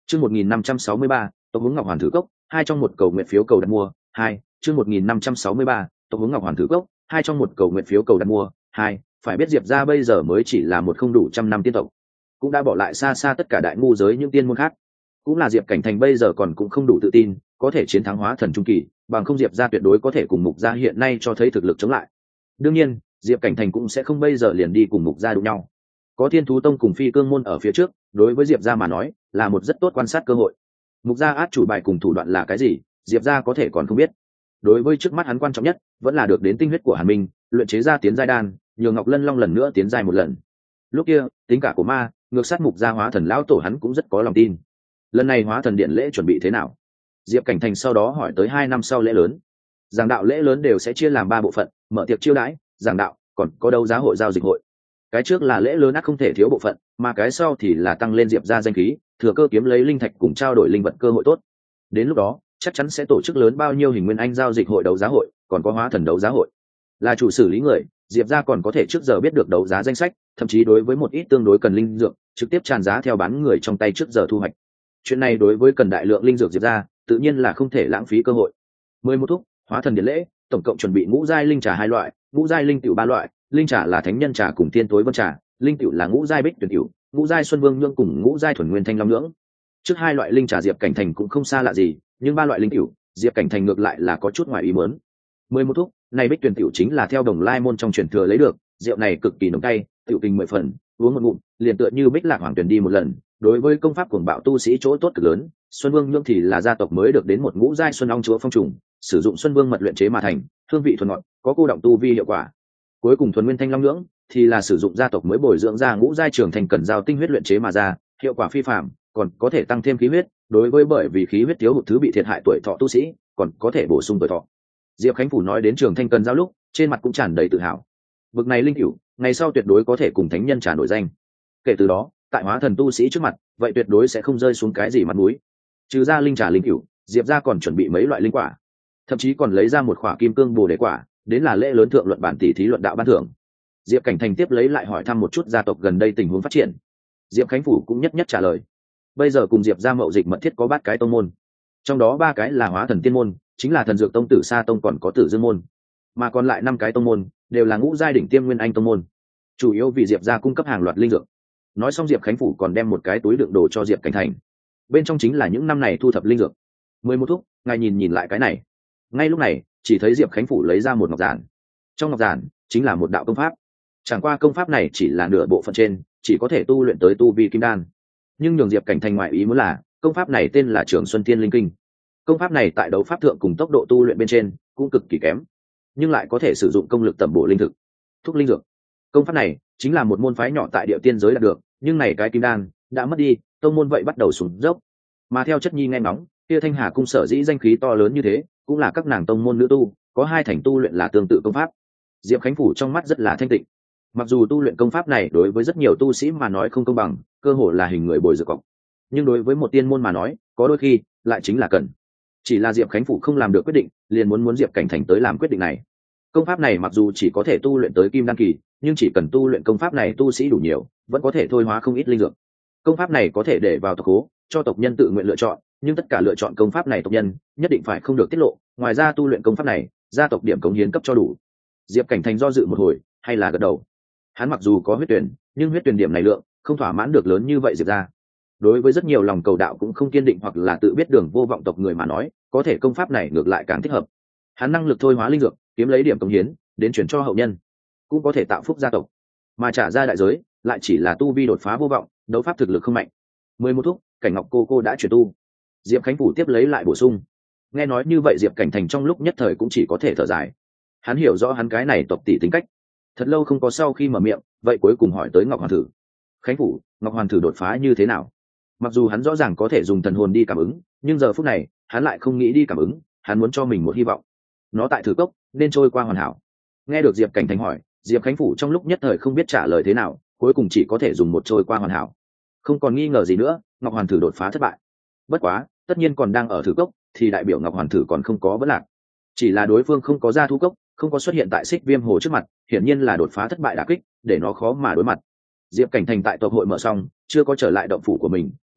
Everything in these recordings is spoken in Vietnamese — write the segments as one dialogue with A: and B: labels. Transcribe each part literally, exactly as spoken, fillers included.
A: chương một nghìn năm trăm sáu mươi ba tộc hướng ngọc hoàn thử cốc hai trong một cầu nguyện phiếu cầu đặt mua hai chương một nghìn năm trăm sáu mươi ba tộc hướng ngọc hoàn thử cốc hai trong một cầu nguyện phiếu cầu đặt mua hai phải biết diệp gia bây giờ mới chỉ là một không đủ trăm năm tiên tộc, cũng đã bỏ lại xa xa tất cả đại ngu giới những tiên môn khác. Cũng là Diệp Cảnh Thành bây giờ còn cũng không đủ tự tin có thể chiến thắng hóa thần trung kỳ, bằng không Diệp gia tuyệt đối có thể cùng Mục gia hiện nay cho thấy thực lực chống lại. Đương nhiên Diệp Cảnh Thành cũng sẽ không bây giờ liền đi cùng Mục gia đụng nhau, có Thiên Thú Tông cùng Phi Cương môn ở phía trước, đối với Diệp gia mà nói là một rất tốt quan sát cơ hội. Mục gia át chủ bài cùng thủ đoạn là cái gì, Diệp gia có thể còn không biết. Đối với trước mắt hắn quan trọng nhất vẫn là được đến tinh huyết của Hàn Minh, luyện chế ra tiến giai đan, nhường Ngọc Lân Long lần nữa tiến giai một lần. Lúc kia tính cả của ma ngược sát Mục gia hóa thần lão tổ hắn cũng rất có lòng tin. Lần này hóa thần điện lễ chuẩn bị thế nào? Diệp Cảnh Thành sau đó hỏi tới hai năm sau lễ lớn. Giảng đạo lễ lớn đều sẽ chia làm ba bộ phận, mở tiệc chiêu đãi, giảng đạo, còn có đấu giá hội giao dịch hội. Cái trước là lễ lớn ắt không thể thiếu bộ phận, mà cái sau thì là tăng lên Diệp gia danh khí, thừa cơ kiếm lấy linh thạch cùng trao đổi linh vật cơ hội tốt. Đến lúc đó chắc chắn sẽ tổ chức lớn bao nhiêu hình nguyên anh giao dịch hội đấu giá hội, còn có hóa thần đấu giá hội. Là chủ xử lý người, Diệp gia còn có thể trước giờ biết được đấu giá danh sách, thậm chí đối với một ít tương đối cần linh dược trực tiếp tràn giá theo bán người trong tay trước giờ thu hoạch. Chuyện này đối với cần đại lượng linh dược Diệp gia tự nhiên là không thể lãng phí cơ hội. Mười một thúc hóa thần điện lễ tổng cộng chuẩn bị ngũ giai linh trà hai loại, ngũ giai linh tiểu ba loại, linh trà là thánh nhân trà cùng tiên tối vân trà, linh tiểu là ngũ giai bích tuyển tiểu, ngũ giai xuân vương nhưỡng cùng ngũ giai thuần nguyên thanh long nhưỡng. Trước hai loại linh trà Diệp Cảnh Thành cũng không xa lạ gì, nhưng ba loại linh tiểu Diệp Cảnh Thành ngược lại là có chút ngoài ý muốn. Mười một thúc này bích tuyển tiểu chính là theo Đồng Lai môn trong truyền thừa lấy được, rượu này cực kỳ nồng cay, tiểu kinh mười phần, uống một ngụm liền tựa như bích lạc hoàng tuyển đi một lần. Đối với công pháp cuồng bạo tu sĩ chỗ tốt cực lớn. Xuân Vương nhưỡng thì là gia tộc mới được đến một ngũ giai xuân long chúa phong trùng, sử dụng Xuân Vương mật luyện chế mà thành, hương vị thuần ngọt, có cô động tu vi hiệu quả. Cuối cùng thuần nguyên thanh long nhưỡng thì là sử dụng gia tộc mới bồi dưỡng ra ngũ giai trưởng thành cần giao tinh huyết luyện chế mà ra, hiệu quả phi phàm, còn có thể tăng thêm khí huyết, đối với bởi vì khí huyết thiếu hụt thứ bị thiệt hại tuổi thọ tu sĩ, còn có thể bổ sung tuổi thọ. Diệp Khánh Phủ nói đến trường thanh cần giao lúc, trên mặt cũng tràn đầy tự hào. Bực này linh cửu, ngày sau tuyệt đối có thể cùng thánh nhân trả nổi danh. Kể từ đó, tại hóa thần tu sĩ trước mặt, vậy tuyệt đối sẽ không rơi xuống cái gì mặt mũi. Trừ ra linh trà linh cửu, Diệp gia còn chuẩn bị mấy loại linh quả, thậm chí còn lấy ra một khỏa kim cương bồ đề quả, đến là lễ lớn thượng luận bản tỷ thí luận đạo ban thưởng. Diệp Cảnh Thành tiếp lấy lại hỏi thăm một chút gia tộc gần đây tình huống phát triển. Diệp Khánh Phủ cũng nhất nhất trả lời. Bây giờ cùng Diệp gia mậu dịch mật thiết có bát cái tông môn, trong đó ba cái là hóa thần tiên môn, chính là thần dược tông Tử Sa tông còn có Tử Dương môn, mà còn lại năm cái tông môn đều là ngũ giai đỉnh tiêm nguyên anh tông môn, chủ yếu vì Diệp gia cung cấp hàng loạt linh dược. Nói xong Diệp Khánh Phủ còn đem một cái túi đựng đồ cho Diệp Cảnh Thành, bên trong chính là những năm này thu thập linh dược. Mười một thúc ngài nhìn nhìn lại cái này. Ngay lúc này chỉ thấy Diệp Khánh Phủ lấy ra một ngọc giản, trong ngọc giản chính là một đạo công pháp. Chẳng qua công pháp này chỉ là nửa bộ phận trên, chỉ có thể tu luyện tới tu vi kim đan, nhưng nhường Diệp Cảnh Thành ngoại ý muốn là công pháp này tên là Trường Xuân Thiên Linh Kinh. Công pháp này tại đấu pháp thượng cùng tốc độ tu luyện bên trên cũng cực kỳ kém, nhưng lại có thể sử dụng công lực tẩm bổ linh thực, thúc linh dược. Công pháp này chính là một môn phái nhỏ tại địa tiên giới đạt được, nhưng này cái kim đan đã mất đi, tông môn vậy bắt đầu sụp dốc. Mà theo Chất Nhi nghe ngóng, kia Thanh Hà cung sở dĩ danh khí to lớn như thế, cũng là các nàng tông môn nữ tu có hai thành tu luyện là tương tự công pháp. Diệp Khánh Phủ trong mắt rất là thanh tịnh. Mặc dù tu luyện công pháp này đối với rất nhiều tu sĩ mà nói không công bằng, cơ hồ là hình người bồi dược cọc, nhưng đối với một tiên môn mà nói, có đôi khi lại chính là cần. Chỉ là Diệp Khánh Phủ không làm được quyết định, liền muốn muốn Diệp Cảnh Thành tới làm quyết định này. Công pháp này mặc dù chỉ có thể tu luyện tới kim đan kỳ, nhưng chỉ cần tu luyện công pháp này tu sĩ đủ nhiều, vẫn có thể thôi hóa không ít linh dược. Công pháp này có thể để vào tộc hố, cho tộc nhân tự nguyện lựa chọn, nhưng tất cả lựa chọn công pháp này tộc nhân nhất định phải không được tiết lộ. Ngoài ra tu luyện công pháp này, gia tộc điểm cống hiến cấp cho đủ. Diệp Cảnh Thành do dự một hồi, hay là gật đầu. Hắn mặc dù có huyết tuyển, nhưng huyết tuyển điểm này lượng không thỏa mãn được lớn như vậy Diệp ra. Đối với rất nhiều lòng cầu đạo cũng không kiên định hoặc là tự biết đường vô vọng tộc người mà nói, có thể công pháp này ngược lại càng thích hợp. Hắn năng lực thôi hóa linh dược, kiếm lấy điểm cống hiến đến chuyển cho hậu nhân, cũng có thể tạo phúc gia tộc, mà trả ra đại giới lại chỉ là tu vi đột phá vô vọng, đấu pháp thực lực không mạnh. Mười một thúc Cảnh Ngọc cô cô đã chuyển tu. Diệp Khánh Phủ tiếp lấy lại bổ sung. Nghe nói như vậy Diệp Cảnh Thành trong lúc nhất thời cũng chỉ có thể thở dài. Hắn hiểu rõ hắn cái này tộc tỷ tính cách, thật lâu không có sau khi mở miệng, vậy cuối cùng hỏi tới Ngọc Hoàn Thử. Khánh Phủ, Ngọc Hoàn Thử đột phá như thế nào? Mặc dù hắn rõ ràng có thể dùng thần hồn đi cảm ứng, nhưng giờ phút này hắn lại không nghĩ đi cảm ứng, hắn muốn cho mình một hy vọng. Nó tại thử cốc nên trôi qua hoàn hảo. Nghe được Diệp Cảnh Thành hỏi, Diệp Khánh Phủ trong lúc nhất thời không biết trả lời thế nào, cuối cùng chỉ có thể dùng một trôi qua hoàn hảo. Không còn nghi ngờ gì nữa, Ngọc Hoàn Thử đột phá thất bại. Bất quá tất nhiên còn đang ở thử cốc, thì đại biểu Ngọc Hoàn Thử còn không có vấn lạc. Chỉ là đối phương không có ra thu cốc, không có xuất hiện tại Xích Viêm Hồ trước mặt, hiển nhiên là đột phá thất bại đả kích, để nó khó mà đối mặt. Diệp Cảnh Thành tại tộc hội mở xong, chưa có trở lại động phủ của mình,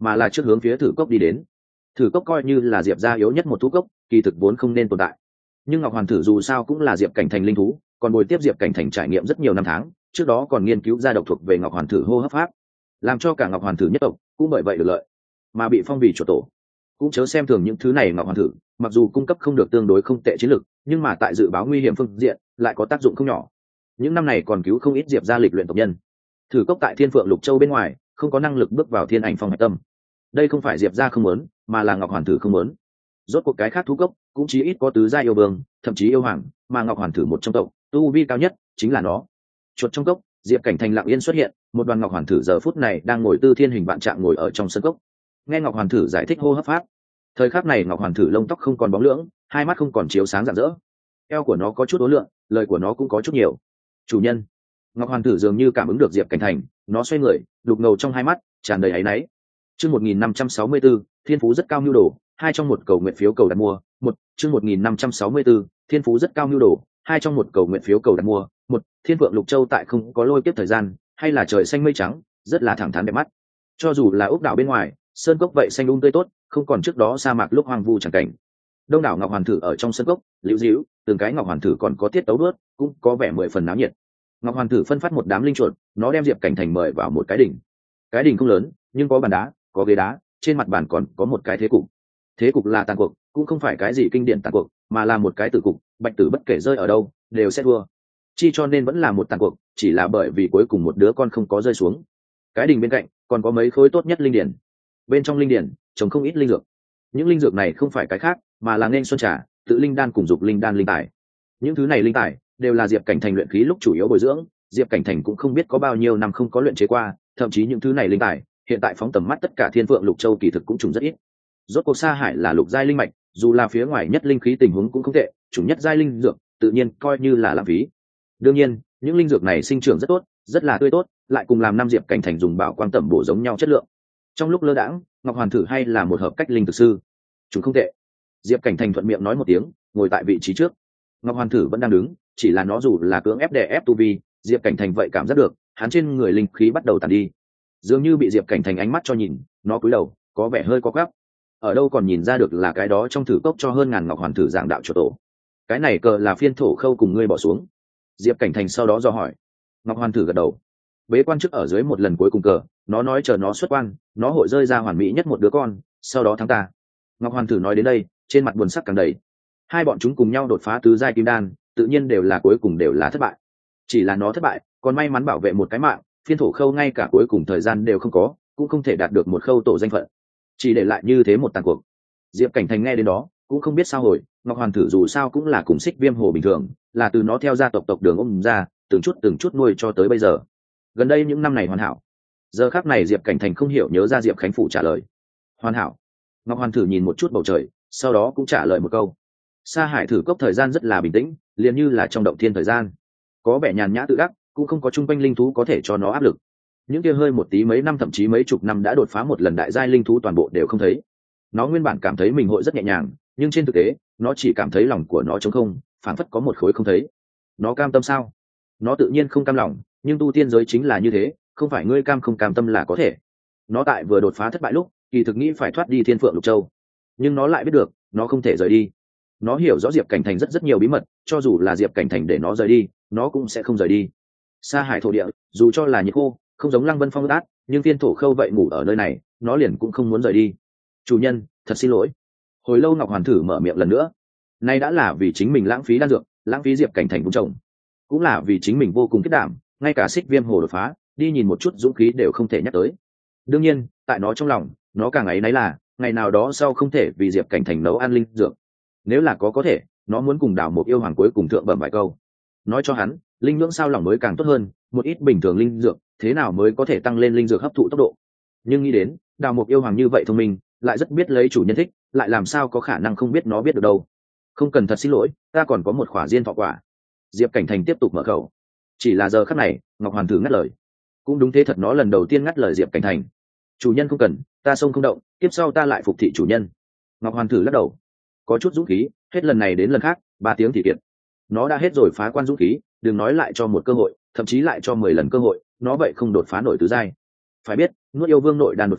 A: mà là trước hướng phía thử cốc đi đến. Thử cốc coi như là diệp gia yếu nhất một thú cốc, kỳ thực vốn không nên tồn tại, nhưng ngọc hoàn thử dù sao cũng là diệp cảnh thành linh thú, còn bồi tiếp diệp cảnh thành trải nghiệm rất nhiều năm tháng, trước đó còn nghiên cứu ra độc thuộc về ngọc hoàn thử hô hấp pháp, làm cho cả ngọc hoàn thử nhất tộc cũng bởi vậy được lợi, mà bị phong vì chuột tổ. Cũng chớ xem thường những thứ này ngọc hoàn thử, mặc dù cung cấp không được tương đối không tệ chiến lược, nhưng mà tại dự báo nguy hiểm phương diện lại có tác dụng không nhỏ. Những năm này còn cứu không ít diệp gia lịch luyện tộc nhân. Thử cốc tại thiên phượng lục châu bên ngoài, không có năng lực bước vào thiên ảnh phong hạch tâm. Đây không phải diệp gia không muốn, mà là ngọc hoàn thử không muốn. Rốt cuộc cái khác thú cốc cũng chí ít có tứ gia yêu vương, thậm chí yêu hoàng, mà ngọc hoàn thử một trong tộc tu vi cao nhất chính là nó. Chuột trong cốc, diệp cảnh thành lặng yên xuất hiện, một đoàn ngọc hoàn thử giờ phút này đang ngồi tư thiên hình vạn trạng ngồi ở trong sân cốc, nghe ngọc hoàn thử giải thích hô hấp pháp. Thời khắc này ngọc hoàn thử lông tóc không còn bóng lưỡng, hai mắt không còn chiếu sáng rạng rỡ, eo của nó có chút ố lượng, lời của nó cũng có chút nhiều. Chủ nhân. Ngọc hoàn thử dường như cảm ứng được diệp cảnh thành, nó xoay người, đục ngầu trong hai mắt tràn đầy áy náy. chương một nghìn năm trăm sáu mươi b ố thiên phú rất cao nhu đồ, hai trong một cầu nguyện phiếu cầu đặt mua. Một chương một nghìn năm trăm sáu mươi b ố thiên phú rất cao nhu đồ, hai trong một cầu nguyện phiếu cầu đặt mua. Một thiên vượng lục châu tại không có lôi tiếp thời gian, hay là trời xanh mây trắng, rất là thẳng thắn đẹp mắt. Cho dù là ốc đảo bên ngoài, sơn cốc vậy xanh um tươi tốt, không còn trước đó sa mạc lúc hoang vu chẳng cảnh. Đông đảo ngọc hoàn thử ở trong sân cốc liễu díu, từng cái ngọc hoàn thử còn có tiết tấu đuốt, cũng có vẻ mười phần náo nhiệt. Ngọc hoàn thử phân phát một đám linh chuột, nó đem diệp cảnh thành mời vào một cái đỉnh. Cái đỉnh không lớn, nhưng có bàn đá, có ghế đá, trên mặt bàn còn có một cái thế cục. Thế cục là tàn cuộc, cũng không phải cái gì kinh điển tàn cuộc, mà là một cái tử cục, bạch tử bất kể rơi ở đâu đều sẽ thua. Chi cho nên vẫn là một tàn cuộc, chỉ là bởi vì cuối cùng một đứa con không có rơi xuống. Cái đỉnh bên cạnh còn có mấy khối tốt nhất linh điển. Bên trong linh điển trồng không ít linh dược. Những linh dược này không phải cái khác, mà là nên xuân trà, tự linh đan cùng dục linh đan linh tài. Những thứ này linh tài đều là diệp cảnh thành luyện khí lúc chủ yếu bồi dưỡng, diệp cảnh thành cũng không biết có bao nhiêu năm không có luyện chế qua, thậm chí những thứ này linh tài hiện tại phóng tầm mắt tất cả thiên vượng lục châu kỳ thực cũng trùng rất ít. Rốt cuộc sa hải là lục giai linh mạch, dù là phía ngoài nhất linh khí tình huống cũng không tệ, chủ nhất giai linh dược tự nhiên coi như là lãng phí. Đương nhiên những linh dược này sinh trưởng rất tốt, rất là tươi tốt, lại cùng làm năm diệp cảnh thành dùng bảo quang tẩm bổ giống nhau chất lượng. Trong lúc lơ đãng, ngọc hoàn thử hay là một hợp cách linh thực sư, chúng không tệ. Diệp cảnh thành thuận miệng nói một tiếng, ngồi tại vị trí trước. Ngọc hoàn thử vẫn đang đứng, chỉ là nó dù là cưỡng ép đè ép tu vi, diệp cảnh thành vậy cảm giác được hắn trên người linh khí bắt đầu tàn đi, dường như bị diệp cảnh thành ánh mắt cho nhìn, nó cúi đầu có vẻ hơi có gắp. Ở đâu còn nhìn ra được là cái đó trong thử cốc cho hơn ngàn ngọc hoàn thử giảng đạo cho tổ. Cái này cờ là phiên thổ khâu cùng ngươi bỏ xuống. Diệp cảnh thành sau đó do hỏi. Ngọc hoàn thử gật đầu. Bế quan chức ở dưới một lần cuối cùng cờ, nó nói chờ nó xuất quan, nó hội rơi ra hoàn mỹ nhất một đứa con, sau đó thắng ta. Ngọc hoàn thử nói đến đây, trên mặt buồn sắc càng đầy. Hai bọn chúng cùng nhau đột phá tứ giai kim đan, tự nhiên đều là cuối cùng đều là thất bại. Chỉ là nó thất bại, còn may mắn bảo vệ một cái mạng, phiên thổ khâu ngay cả cuối cùng thời gian đều không có, cũng không thể đạt được một khâu tổ danh phận, chỉ để lại như thế một tàn cuộc. Diệp cảnh thành nghe đến đó cũng không biết sao hồi, ngọc hoàn thử dù sao cũng là cùng xích viêm hồ bình thường, là từ nó theo gia tộc tộc đường ôm ra, từng chút từng chút nuôi cho tới bây giờ. Gần đây những năm này hoàn hảo. Giờ khắc này Diệp cảnh thành không hiểu nhớ ra Diệp khánh phủ trả lời hoàn hảo. Ngọc hoàn thử nhìn một chút bầu trời, sau đó cũng trả lời một câu. Sa hải thử cốc thời gian rất là bình tĩnh, liền như là trong động thiên thời gian, có vẻ nhàn nhã tự đắc, cũng không có chung quanh linh thú có thể cho nó áp lực. Những kia hơi một tí mấy năm thậm chí mấy chục năm đã đột phá một lần đại giai linh thú toàn bộ đều không thấy. Nó nguyên bản cảm thấy mình hội rất nhẹ nhàng, nhưng trên thực tế nó chỉ cảm thấy lòng của nó trống không, phảng phất có một khối không thấy. Nó cam tâm sao? Nó tự nhiên không cam lòng, nhưng tu tiên giới chính là như thế, không phải ngươi cam không cam tâm là có thể. Nó tại vừa đột phá thất bại lúc kỳ thực nghĩ phải thoát đi thiên phượng lục châu, nhưng nó lại biết được nó không thể rời đi. Nó hiểu rõ diệp cảnh thành rất rất nhiều bí mật, cho dù là diệp cảnh thành để nó rời đi, nó cũng sẽ không rời đi. Sa hải thổ địa dù cho là nhiệt khô, không giống lăng vân phong đát, nhưng thiên thổ khâu vậy ngủ ở nơi này, nó liền cũng không muốn rời đi. Chủ nhân, thật xin lỗi. Hồi lâu ngọc hoàn thử mở miệng lần nữa. Nay đã là vì chính mình lãng phí đan dược, lãng phí diệp cảnh thành vung trồng, cũng là vì chính mình vô cùng kết đảm, ngay cả xích viêm hồ đột phá đi nhìn một chút dũng khí đều không thể nhắc tới. Đương nhiên tại nó trong lòng, nó càng ấy nấy là ngày nào đó sau không thể vì diệp cảnh thành nấu ăn linh dược. Nếu là có có thể, nó muốn cùng đảo một yêu hoàng cuối cùng thượng bẩm vài câu, nói cho hắn linh nhưỡng sao lòng mới càng tốt hơn, một ít bình thường linh dược thế nào mới có thể tăng lên linh dược hấp thụ tốc độ. Nhưng nghĩ đến đào mục yêu hoàng như vậy thông minh, lại rất biết lấy chủ nhân thích, lại làm sao có khả năng không biết nó biết được đâu. Không cần, thật xin lỗi, ta còn có một khỏa diên thọ quả. Diệp cảnh thành tiếp tục mở khẩu. Chỉ là giờ khắc này ngọc hoàn thử ngắt lời. Cũng đúng thế thật, nó lần đầu tiên ngắt lời diệp cảnh thành. Chủ nhân không cần, ta xông không động, tiếp sau ta lại phục thị chủ nhân. Ngọc hoàn thử lắc đầu, có chút dũng khí, hết lần này đến lần khác ba tiếng thì kiệt. Nó đã hết rồi phá quan dũng khí, đừng nói lại cho một cơ hội, thậm chí lại cho mười lần cơ hội, nó vậy không đột phá nổi tứ giai. Phải biết nuốt yêu vương nội đan đột phá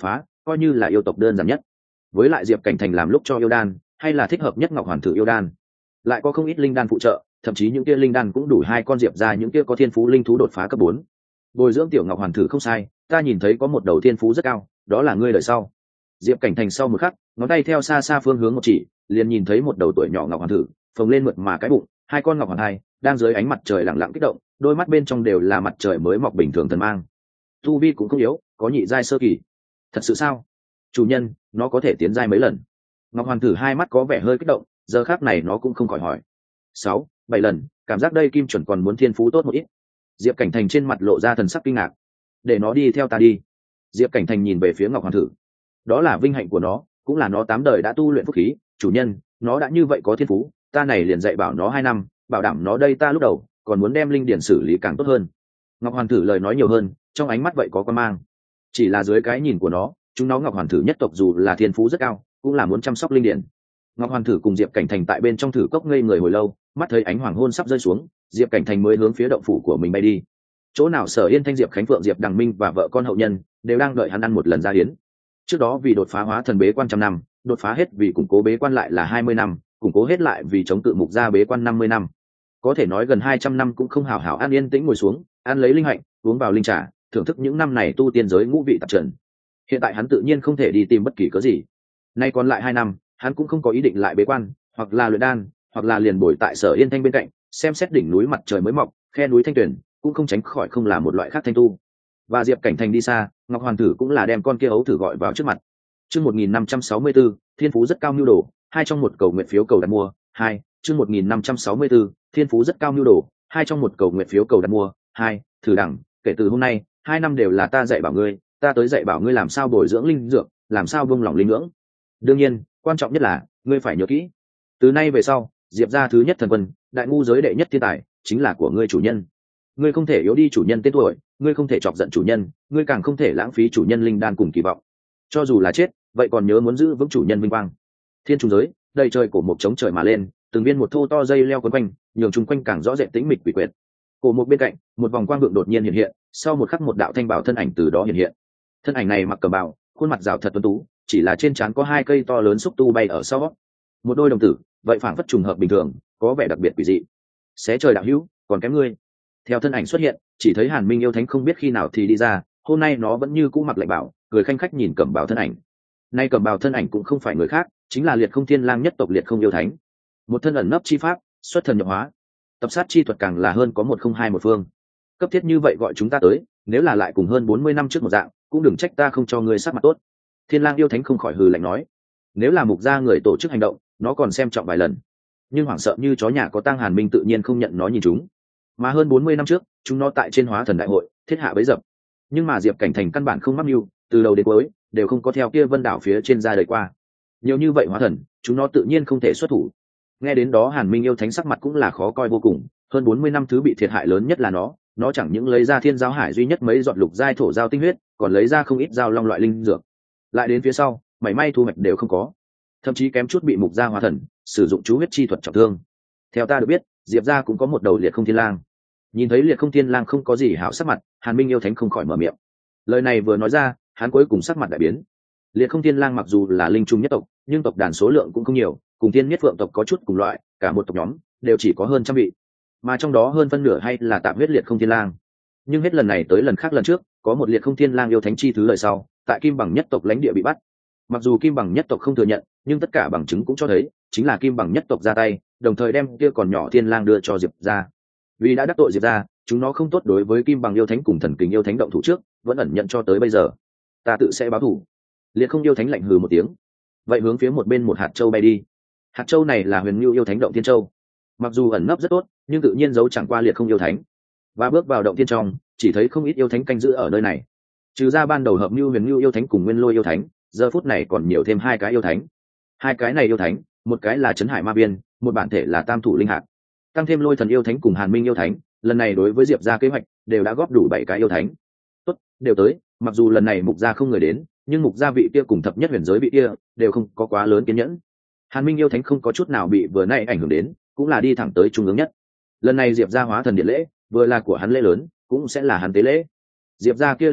A: coi như là yêu tộc đơn giản nhất. Với lại Diệp Cảnh Thành làm lúc cho yêu đan hay là thích hợp nhất Ngọc Hoàn Thử yêu đan, lại có không ít linh đan phụ trợ, thậm chí những kia linh đan cũng đủ hai con Diệp ra những kia có thiên phú linh thú đột phá cấp bốn. Bồi dưỡng tiểu Ngọc Hoàn Thử không sai, ta nhìn thấy có một đầu thiên phú rất cao, đó là ngươi đời sau. Diệp Cảnh Thành sau một khắc, ngón tay theo xa xa phương hướng một chỉ, liền nhìn thấy một đầu tuổi nhỏ Ngọc Hoàn Thử phồng lên mượt mà cái bụng, hai con Ngọc Hoàn hai đang dưới ánh mặt trời lặng lặng kích động, đôi mắt bên trong đều là mặt trời mới mọc bình thường thần mang. Tu vi cũng không yếu, có nhị giai sơ kỳ. Thật sự sao? Chủ nhân, nó có thể tiến giai mấy lần? Ngọc Hoàn Thử hai mắt có vẻ hơi kích động, giờ khác này nó cũng không khỏi hỏi. Sáu, bảy lần, cảm giác đây Kim Chuẩn còn muốn thiên phú tốt một ít. Diệp Cảnh Thành trên mặt lộ ra thần sắc kinh ngạc. Để nó đi theo ta đi. Diệp Cảnh Thành nhìn về phía Ngọc Hoàn Thử. Đó là vinh hạnh của nó, cũng là nó tám đời đã tu luyện phúc khí. Chủ nhân, nó đã như vậy có thiên phú, ta này liền dạy bảo nó hai năm, bảo đảm nó đây ta lúc đầu còn muốn đem linh điển xử lý càng tốt hơn. Ngọc Hoàn Thử lời nói nhiều hơn, trong ánh mắt vậy có quan mang. Chỉ là dưới cái nhìn của nó, chúng nó Ngọc Hoàn Thử nhất tộc dù là thiên phú rất cao, cũng là muốn chăm sóc linh điển. Ngọc Hoàn Thử cùng Diệp Cảnh Thành tại bên trong thử cốc ngây người hồi lâu, mắt thấy ánh hoàng hôn sắp rơi xuống, Diệp Cảnh Thành mới hướng phía động phủ của mình bay đi. Chỗ nào Sở Yên Thanh, Diệp Khánh Phượng, Diệp Đằng Minh và vợ con hậu nhân đều đang đợi hắn ăn một lần ra hiến. Trước đó vì đột phá hóa thần bế quan trăm năm, đột phá hết vì củng cố bế quan lại là hai mươi năm, củng cố hết lại vì chống tự mục gia bế quan năm mươi năm. Có thể nói gần hai trăm năm cũng không hào hảo ăn yên tĩnh ngồi xuống, ăn lấy linh hạnh, uống vào linh trà, thưởng thức những năm này tu tiên giới ngũ vị tạp trần. Hiện tại hắn tự nhiên không thể đi tìm bất kỳ cớ gì. Nay còn lại hai năm, hắn cũng không có ý định lại bế quan, hoặc là luyện đan, hoặc là liền bồi tại Sở Yên Thanh bên cạnh, xem xét đỉnh núi mặt trời mới mọc, khe núi thanh tuyển, cũng không tránh khỏi không là một loại khác thanh tu. Và Diệp Cảnh Thành đi xa, Ngọc Hoàn Thử cũng là đem con kia ấu thử gọi vào trước mặt. Chương một nghìn năm trăm sáu mươi 4, thiên phú rất cao nhu đồ, hai trong một cầu nguyện phiếu cầu đặt mua, hai, chương một nghìn năm trăm sáu mươi 4, thiên phú rất cao nhu đồ, hai trong một cầu nguyện phiếu cầu đặt mua, hai, thử đẳng, kể từ hôm nay, hai năm đều là ta dạy bảo ngươi, ta tới dạy bảo ngươi làm sao bồi dưỡng linh dược, làm sao buông lỏng linh ngưỡng. Đương nhiên, quan trọng nhất là, ngươi phải nhớ kỹ. Từ nay về sau, Diệp gia thứ nhất thần quân, đại ngu giới đệ nhất thiên tài, chính là của ngươi chủ nhân. Ngươi không thể yếu đi chủ nhân tên tuổi, ngươi không thể chọc giận chủ nhân, ngươi càng không thể lãng phí chủ nhân linh đan cùng kỳ vọng. Cho dù là chết, vậy còn nhớ muốn giữ vững chủ nhân vinh quang. Thiên trùng giới, đầy trời cổ một chống trời mà lên, từng viên một thô to dây leo quấn quanh, nhường chung quanh càng rõ rệt tĩnh mịch quỷ quyệt. Cổ một bên cạnh, một vòng quang vượng đột nhiên hiện hiện, sau một khắc một đạo thanh bảo thân ảnh từ đó hiện hiện. Thân ảnh này mặc cẩm bào, khuôn mặt rào thật tuấn tú, chỉ là trên trán có hai cây to lớn xúc tu bay ở sau, một đôi đồng tử, vậy phảng phất trùng hợp bình thường, có vẻ đặc biệt quỷ dị. Xé trời đạo hữu, còn kém ngươi. Theo thân ảnh xuất hiện, chỉ thấy Hàn Minh yêu thánh không biết khi nào thì đi ra, hôm nay nó vẫn như cũ mặc lạnh bảo, cười khanh khách nhìn cẩm bào thân ảnh. Nay cẩm bào thân ảnh cũng không phải người khác, chính là Liệt Không Thiên Lang nhất tộc Liệt Không yêu thánh. Một thân ẩn nấp chi pháp, xuất thần nhập hóa, tập sát chi thuật càng là hơn có một không hai một phương. Cấp thiết như vậy gọi chúng ta tới, nếu là lại cùng hơn bốn mươi năm trước một dạng, cũng đừng trách ta không cho ngươi sắc mặt tốt. Thiên Lang yêu thánh không khỏi hừ lạnh nói, nếu là mục gia người tổ chức hành động, nó còn xem trọng vài lần, nhưng hoảng sợ như chó nhà có tang Hàn Minh tự nhiên không nhận nó nhìn chúng. Mà hơn bốn mươi năm trước, chúng nó tại trên hóa thần đại hội thiết hạ bấy dập, nhưng mà Diệp Cảnh Thành căn bản không mắc mưu, từ đầu đến cuối đều không có theo kia Vân đảo phía trên ra đời qua. Nhiều như vậy hóa thần, chúng nó tự nhiên không thể xuất thủ. Nghe đến đó Hàn Minh yêu thánh sắc mặt cũng là khó coi vô cùng, hơn bốn mươi năm thứ bị thiệt hại lớn nhất là nó, nó chẳng những lấy ra Thiên Giao Hải duy nhất mấy giọt lục giai thổ giao tinh huyết, còn lấy ra không ít giao long loại linh dược. Lại đến phía sau, mảy may thu hoạch đều không có, thậm chí kém chút bị mục gia hóa thần sử dụng chú huyết chi thuật trọng thương. Theo ta được biết, Diệp gia cũng có một đầu Liệt Không Thiên Lang. Nhìn thấy Liệt Không Thiên Lang không có gì hảo sắc mặt, Hàn Minh yêu thánh không khỏi mở miệng. Lời này vừa nói ra, hắn cuối cùng sắc mặt đại biến. Liệt Không Thiên Lang mặc dù là linh trung nhất tộc, nhưng tộc đàn số lượng cũng không nhiều, cùng Thiên Nhất Phượng tộc có chút cùng loại, cả một tộc nhóm đều chỉ có hơn trăm vị, mà trong đó hơn phân nửa hay là tạm huyết Liệt Không Thiên Lang. Nhưng hết lần này tới lần khác lần trước, có một Liệt Không Thiên Lang yêu thánh chi thứ lời sau, tại Kim Bằng nhất tộc lãnh địa bị bắt. Mặc dù Kim Bằng nhất tộc không thừa nhận, nhưng tất cả bằng chứng cũng cho thấy, chính là Kim Bằng nhất tộc ra tay, đồng thời đem kia còn nhỏ Thiên Lang đưa cho Diệp gia. Vì đã đắc tội Diệp gia, chúng nó không tốt đối với Kim Bằng yêu thánh cùng Thần Kình yêu thánh động thủ trước, vẫn ẩn nhận cho tới bây giờ. Ta tự sẽ báo thù. Liệt Không yêu thánh lạnh hừ một tiếng, vậy hướng phía một bên một hạt châu bay đi. Hạt châu này là Huyền Nưu yêu thánh động thiên châu, mặc dù ẩn nấp rất tốt, nhưng tự nhiên giấu chẳng qua Liệt Không yêu thánh. Và bước vào động thiên trong, chỉ thấy không ít yêu thánh canh giữ ở nơi này. Trừ ra ban đầu hợp Nưu Huyền Nưu yêu thánh cùng Nguyên Lôi yêu thánh, giờ phút này còn nhiều thêm hai cái yêu thánh. Hai cái này yêu thánh, một cái là Trấn Hải Ma Viên, một bản thể là Tam Thủ Linh Hạt. Tăng thêm Lôi Thần yêu thánh cùng Hàn Minh yêu thánh, lần này đối với Diệp gia kế hoạch đều đã góp đủ bảy cái yêu thánh. Tốt, đều tới, mặc dù lần này mục gia không người đến, nhưng mục gia vị kia cùng thập nhất huyền giới vị kia đều không có quá lớn kiên nhẫn. Hàn Minh yêu thánh không có chút nào bị vừa nay ảnh hưởng đến, cũng là đi thẳng tới trung ương nhất. Lần này Diệp gia hóa thần điện lễ, vừa là của hắn lễ lớn, cũng sẽ là hắn tế lễ. Diệp gia kia linh bảo,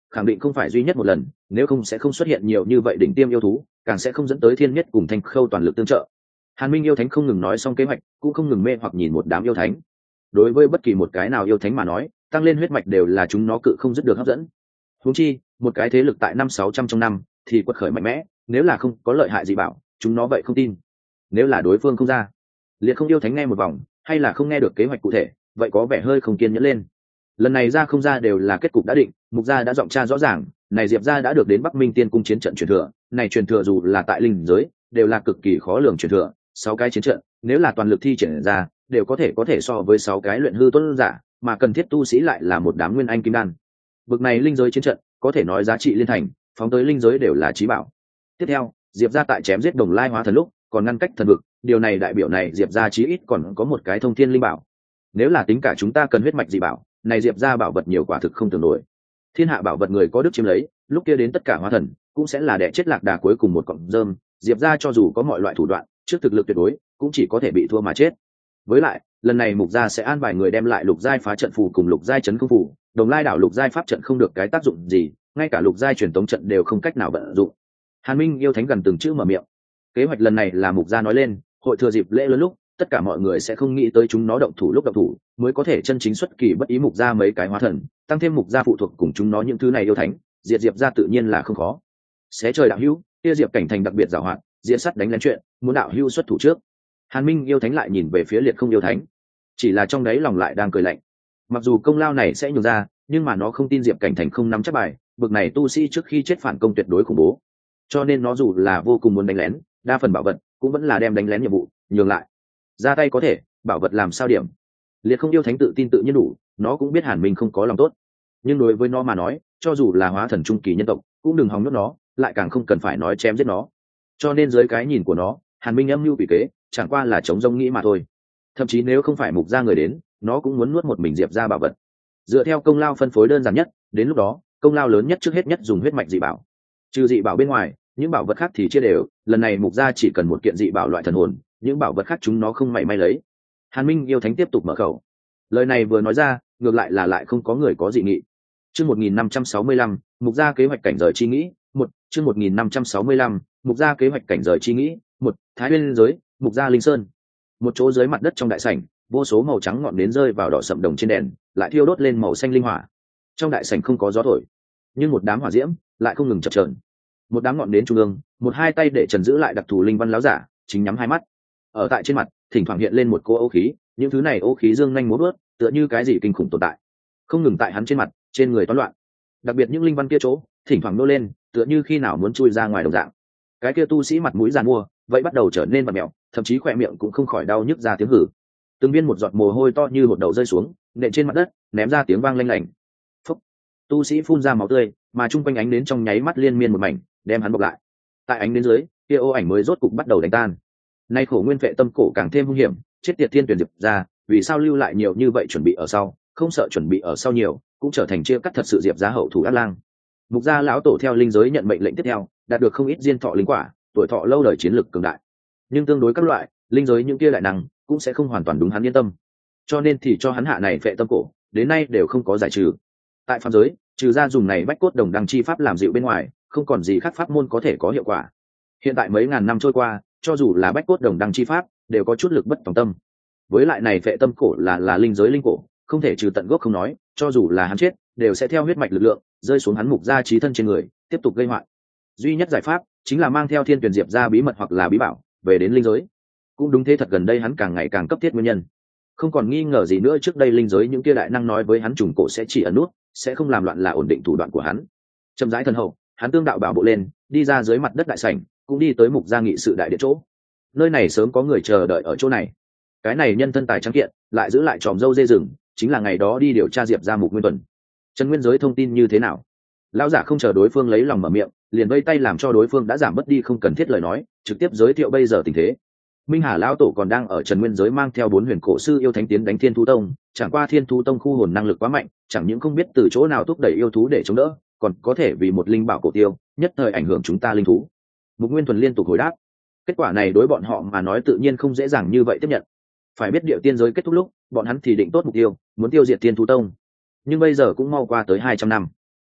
A: khẳng định không phải duy nhất một lần, nếu không sẽ không xuất hiện nhiều như vậy đỉnh tiêm yêu thú, càng sẽ không dẫn tới Thiên Nhất cùng Thanh Khâu toàn lực tương trợ. Hàn Minh yêu thánh không ngừng nói xong kế hoạch, cũng không ngừng mê hoặc nhìn một đám yêu thánh. Đối với bất kỳ một cái nào yêu thánh mà nói, tăng lên huyết mạch đều là chúng nó cự không dứt được hấp dẫn. Huống chi, một cái thế lực tại năm sáu trăm trong năm thì quật khởi mạnh mẽ, nếu là không có lợi hại gì bảo, chúng nó vậy không tin. Nếu là đối phương không ra, liệt không yêu thánh nghe một vòng, hay là không nghe được kế hoạch cụ thể, vậy có vẻ hơi không kiên nhẫn lên. Lần này ra không ra đều là kết cục đã định, mục gia đã giọng tra rõ ràng, này diệp gia đã được đến Bắc Minh Tiên cung chiến trận truyền thừa, này truyền thừa dù là tại linh giới đều là cực kỳ khó lường truyền thừa, sáu cái chiến trận nếu là toàn lực thi triển ra đều có thể có thể so với sáu cái luyện hư tuấn giả, mà cần thiết tu sĩ lại là một đám nguyên anh kim đan. Bực này linh giới chiến trận có thể nói giá trị liên thành, phóng tới linh giới đều là chí bảo. Tiếp theo, diệp gia tại chém giết Đồng Lai hóa thần lúc còn ngăn cách thần vực, điều này đại biểu này diệp gia chí ít còn có một cái thông thiên linh bảo. Nếu là tính cả chúng ta cần huyết mạch dị bảo, này diệp gia bảo vật nhiều quả thực không tưởng nổi. Thiên hạ bảo vật người có đức chiếm lấy, lúc kia đến tất cả hóa thần cũng sẽ là đẻ chết lạc đà cuối cùng một cọng rơm. Diệp gia cho dù có mọi loại thủ đoạn, trước thực lực tuyệt đối cũng chỉ có thể bị thua mà chết. Với lại lần này mục gia sẽ an bài người đem lại lục giai phá trận phù cùng lục giai chấn công phù, Đồng Lai đảo lục giai pháp trận không được cái tác dụng gì, ngay cả lục giai truyền tống trận đều không cách nào vận dụng. Hàn Minh yêu thánh gần từng chữ mở miệng. Kế hoạch lần này là mục gia nói lên, hội thừa dịp lễ lớn lúc tất cả mọi người sẽ không nghĩ tới chúng nó động thủ lúc động thủ mới có thể chân chính xuất kỳ bất ý mục gia mấy cái hóa thần, tăng thêm mục gia phụ thuộc cùng chúng nó những thứ này yêu thánh, diệt diệp gia tự nhiên là không khó. Xé trời đạo hữu, kia diệp cảnh thành đặc biệt giàu hoạt, diễn sắt đánh lén chuyện, muốn đạo hữu xuất thủ trước. Hàn Minh yêu thánh lại nhìn về phía liệt không yêu thánh, chỉ là trong đấy lòng lại đang cười lạnh. Mặc dù công lao này sẽ nhường ra, nhưng mà nó không tin diệp cảnh thành không nắm chắc bài, bực này tu sĩ trước khi chết phản công tuyệt đối khủng bố, cho nên nó dù là vô cùng muốn đánh lén, đa phần bảo vật cũng vẫn là đem đánh lén nhiệm vụ nhường lại. Ra tay có thể, bảo vật làm sao điểm. Liệt không yêu thánh tự tin tự nhiên đủ, nó cũng biết Hàn Minh không có lòng tốt, nhưng đối với nó mà nói, cho dù là hóa thần trung kỳ nhân tộc cũng đừng hòng nuốt nó, lại càng không cần phải nói chém giết nó. Cho nên dưới cái nhìn của nó, Hàn Minh âm mưu bị kế chẳng qua là chống rông nghĩ mà thôi. Thậm chí nếu không phải mục gia người đến, nó cũng muốn nuốt một mình diệp ra bảo vật. Dựa theo công lao phân phối đơn giản nhất, đến lúc đó công lao lớn nhất trước hết nhất dùng huyết mạch dị bảo. Trừ dị bảo bên ngoài, những bảo vật khác thì chia đều, lần này mục gia chỉ cần một kiện dị bảo loại thần hồn, những bảo vật khác chúng nó không mảy may lấy. Hàn Minh yêu thánh tiếp tục mở khẩu, lời này vừa nói ra, ngược lại là lại không có người có dị nghị. Chương một nghìn năm trăm sáu mươi lăm, mục gia kế hoạch cảnh rời chi nghĩ, một, chương một nghìn năm trăm sáu mươi lăm, mục gia kế hoạch cảnh rời chi nghĩ, một, Thái Nguyên giới, mục gia linh sơn. Một chỗ dưới mặt đất trong đại sảnh, vô số màu trắng ngọn nến rơi vào đỏ sậm đồng trên đèn, lại thiêu đốt lên màu xanh linh hỏa. Trong đại sảnh không có gió thổi, nhưng một đám hỏa diễm lại không ngừng chập chờn. Một đám ngọn nến trung ương, một hai tay để trần giữ lại đặc thù linh văn láo giả, chính nhắm hai mắt. Ở tại trên mặt, thỉnh thoảng hiện lên một cô ô khí, những thứ này ô khí dương nhanh múa vớt, tựa như cái gì kinh khủng tồn tại. Không ngừng tại hắn trên mặt, trên người toán loạn. Đặc biệt những linh văn kia chỗ, thỉnh thoảng nô lên, tựa như khi nào muốn chui ra ngoài đồng dạng. Cái kia tu sĩ mặt mũi giàn mua, vậy bắt đầu trở nên vặn mèo, thậm chí khỏe miệng cũng không khỏi đau nhức ra tiếng hử. Từng viên một giọt mồ hôi to như một đầu rơi xuống, nện trên mặt đất, ném ra tiếng vang lanh lảnh. Phúc. Tu sĩ phun ra máu tươi, mà trung quanh ánh đến trong nháy mắt liên miên một mảnh, đem hắn bọc lại. Tại ánh đến dưới, kia ô ảnh mới rốt cục bắt đầu đánh tan. Nay khổ nguyên vệ tâm cổ càng thêm hung hiểm, chết tiệt thiên tuyển diệp ra, vì sao lưu lại nhiều như vậy chuẩn bị ở sau, không sợ chuẩn bị ở sau nhiều, cũng trở thành chia cắt thật sự diệp ra hậu thủ ác lang. Mục gia lão tổ theo linh giới nhận mệnh lệnh tiếp theo, đạt được không ít diên thọ linh quả, tuổi thọ lâu đời chiến lực cường đại. Nhưng tương đối các loại, linh giới những kia đại năng cũng sẽ không hoàn toàn đúng hắn yên tâm. Cho nên thì cho hắn hạ này vệ tâm cổ, đến nay đều không có giải trừ. Tại phàm giới, trừ ra dùng này bách cốt đồng đăng chi pháp làm dịu bên ngoài, không còn gì khác pháp môn có thể có hiệu quả. Hiện tại mấy ngàn năm trôi qua, cho dù là bách cốt đồng đăng chi pháp, đều có chút lực bất tòng tâm. Với lại này vệ tâm cổ là là linh giới linh cổ, không thể trừ tận gốc không nói, cho dù là hắn chết, đều sẽ theo huyết mạch lực lượng rơi xuống hắn mục gia trí thân trên người, tiếp tục gây họa. Duy nhất giải pháp chính là mang theo thiên tuyển diệp ra bí mật hoặc là bí bảo về đến linh giới. Cũng đúng thế, thật gần đây hắn càng ngày càng cấp thiết nguyên nhân. Không còn nghi ngờ gì nữa, trước đây linh giới những kia đại năng nói với hắn trùng cổ sẽ chỉ ẩn nút, sẽ không làm loạn là ổn định thủ đoạn của hắn. Chậm rãi thân hậu, hắn tương đạo bảo bộ lên, đi ra dưới mặt đất đại sảnh, cũng đi tới mục gia nghị sự đại điện chỗ. Nơi này sớm có người chờ đợi ở chỗ này. Cái này nhân thân tài trắng kiện, lại giữ lại tròm dâu dê rừng, chính là ngày đó đi điều tra diệp ra Mục Nguyên Tuần. Trần Nguyên giới thông tin như thế nào? Lão giả không chờ đối phương lấy lòng mở miệng, liền vây tay làm cho đối phương đã giảm bớt đi không cần thiết lời nói, trực tiếp giới thiệu bây giờ tình thế. Minh Hà lão tổ còn đang ở Trần Nguyên giới mang theo bốn huyền cổ sư yêu thánh tiến đánh Thiên Thú Tông, chẳng qua Thiên Thú Tông khu hồn năng lực quá mạnh, chẳng những không biết từ chỗ nào thúc đẩy yêu thú để chống đỡ, còn có thể vì một linh bảo cổ tiêu, nhất thời ảnh hưởng chúng ta linh thú. Mục Nguyên Thuần liên tục hồi đáp. Kết quả này đối bọn họ mà nói tự nhiên không dễ dàng như vậy tiếp nhận. Phải biết điệu tiên giới kết thúc lúc, bọn hắn thì định tốt mục tiêu, muốn tiêu diệt Thiên Thú Tông. Nhưng bây giờ cũng mau qua tới hai trăm năm.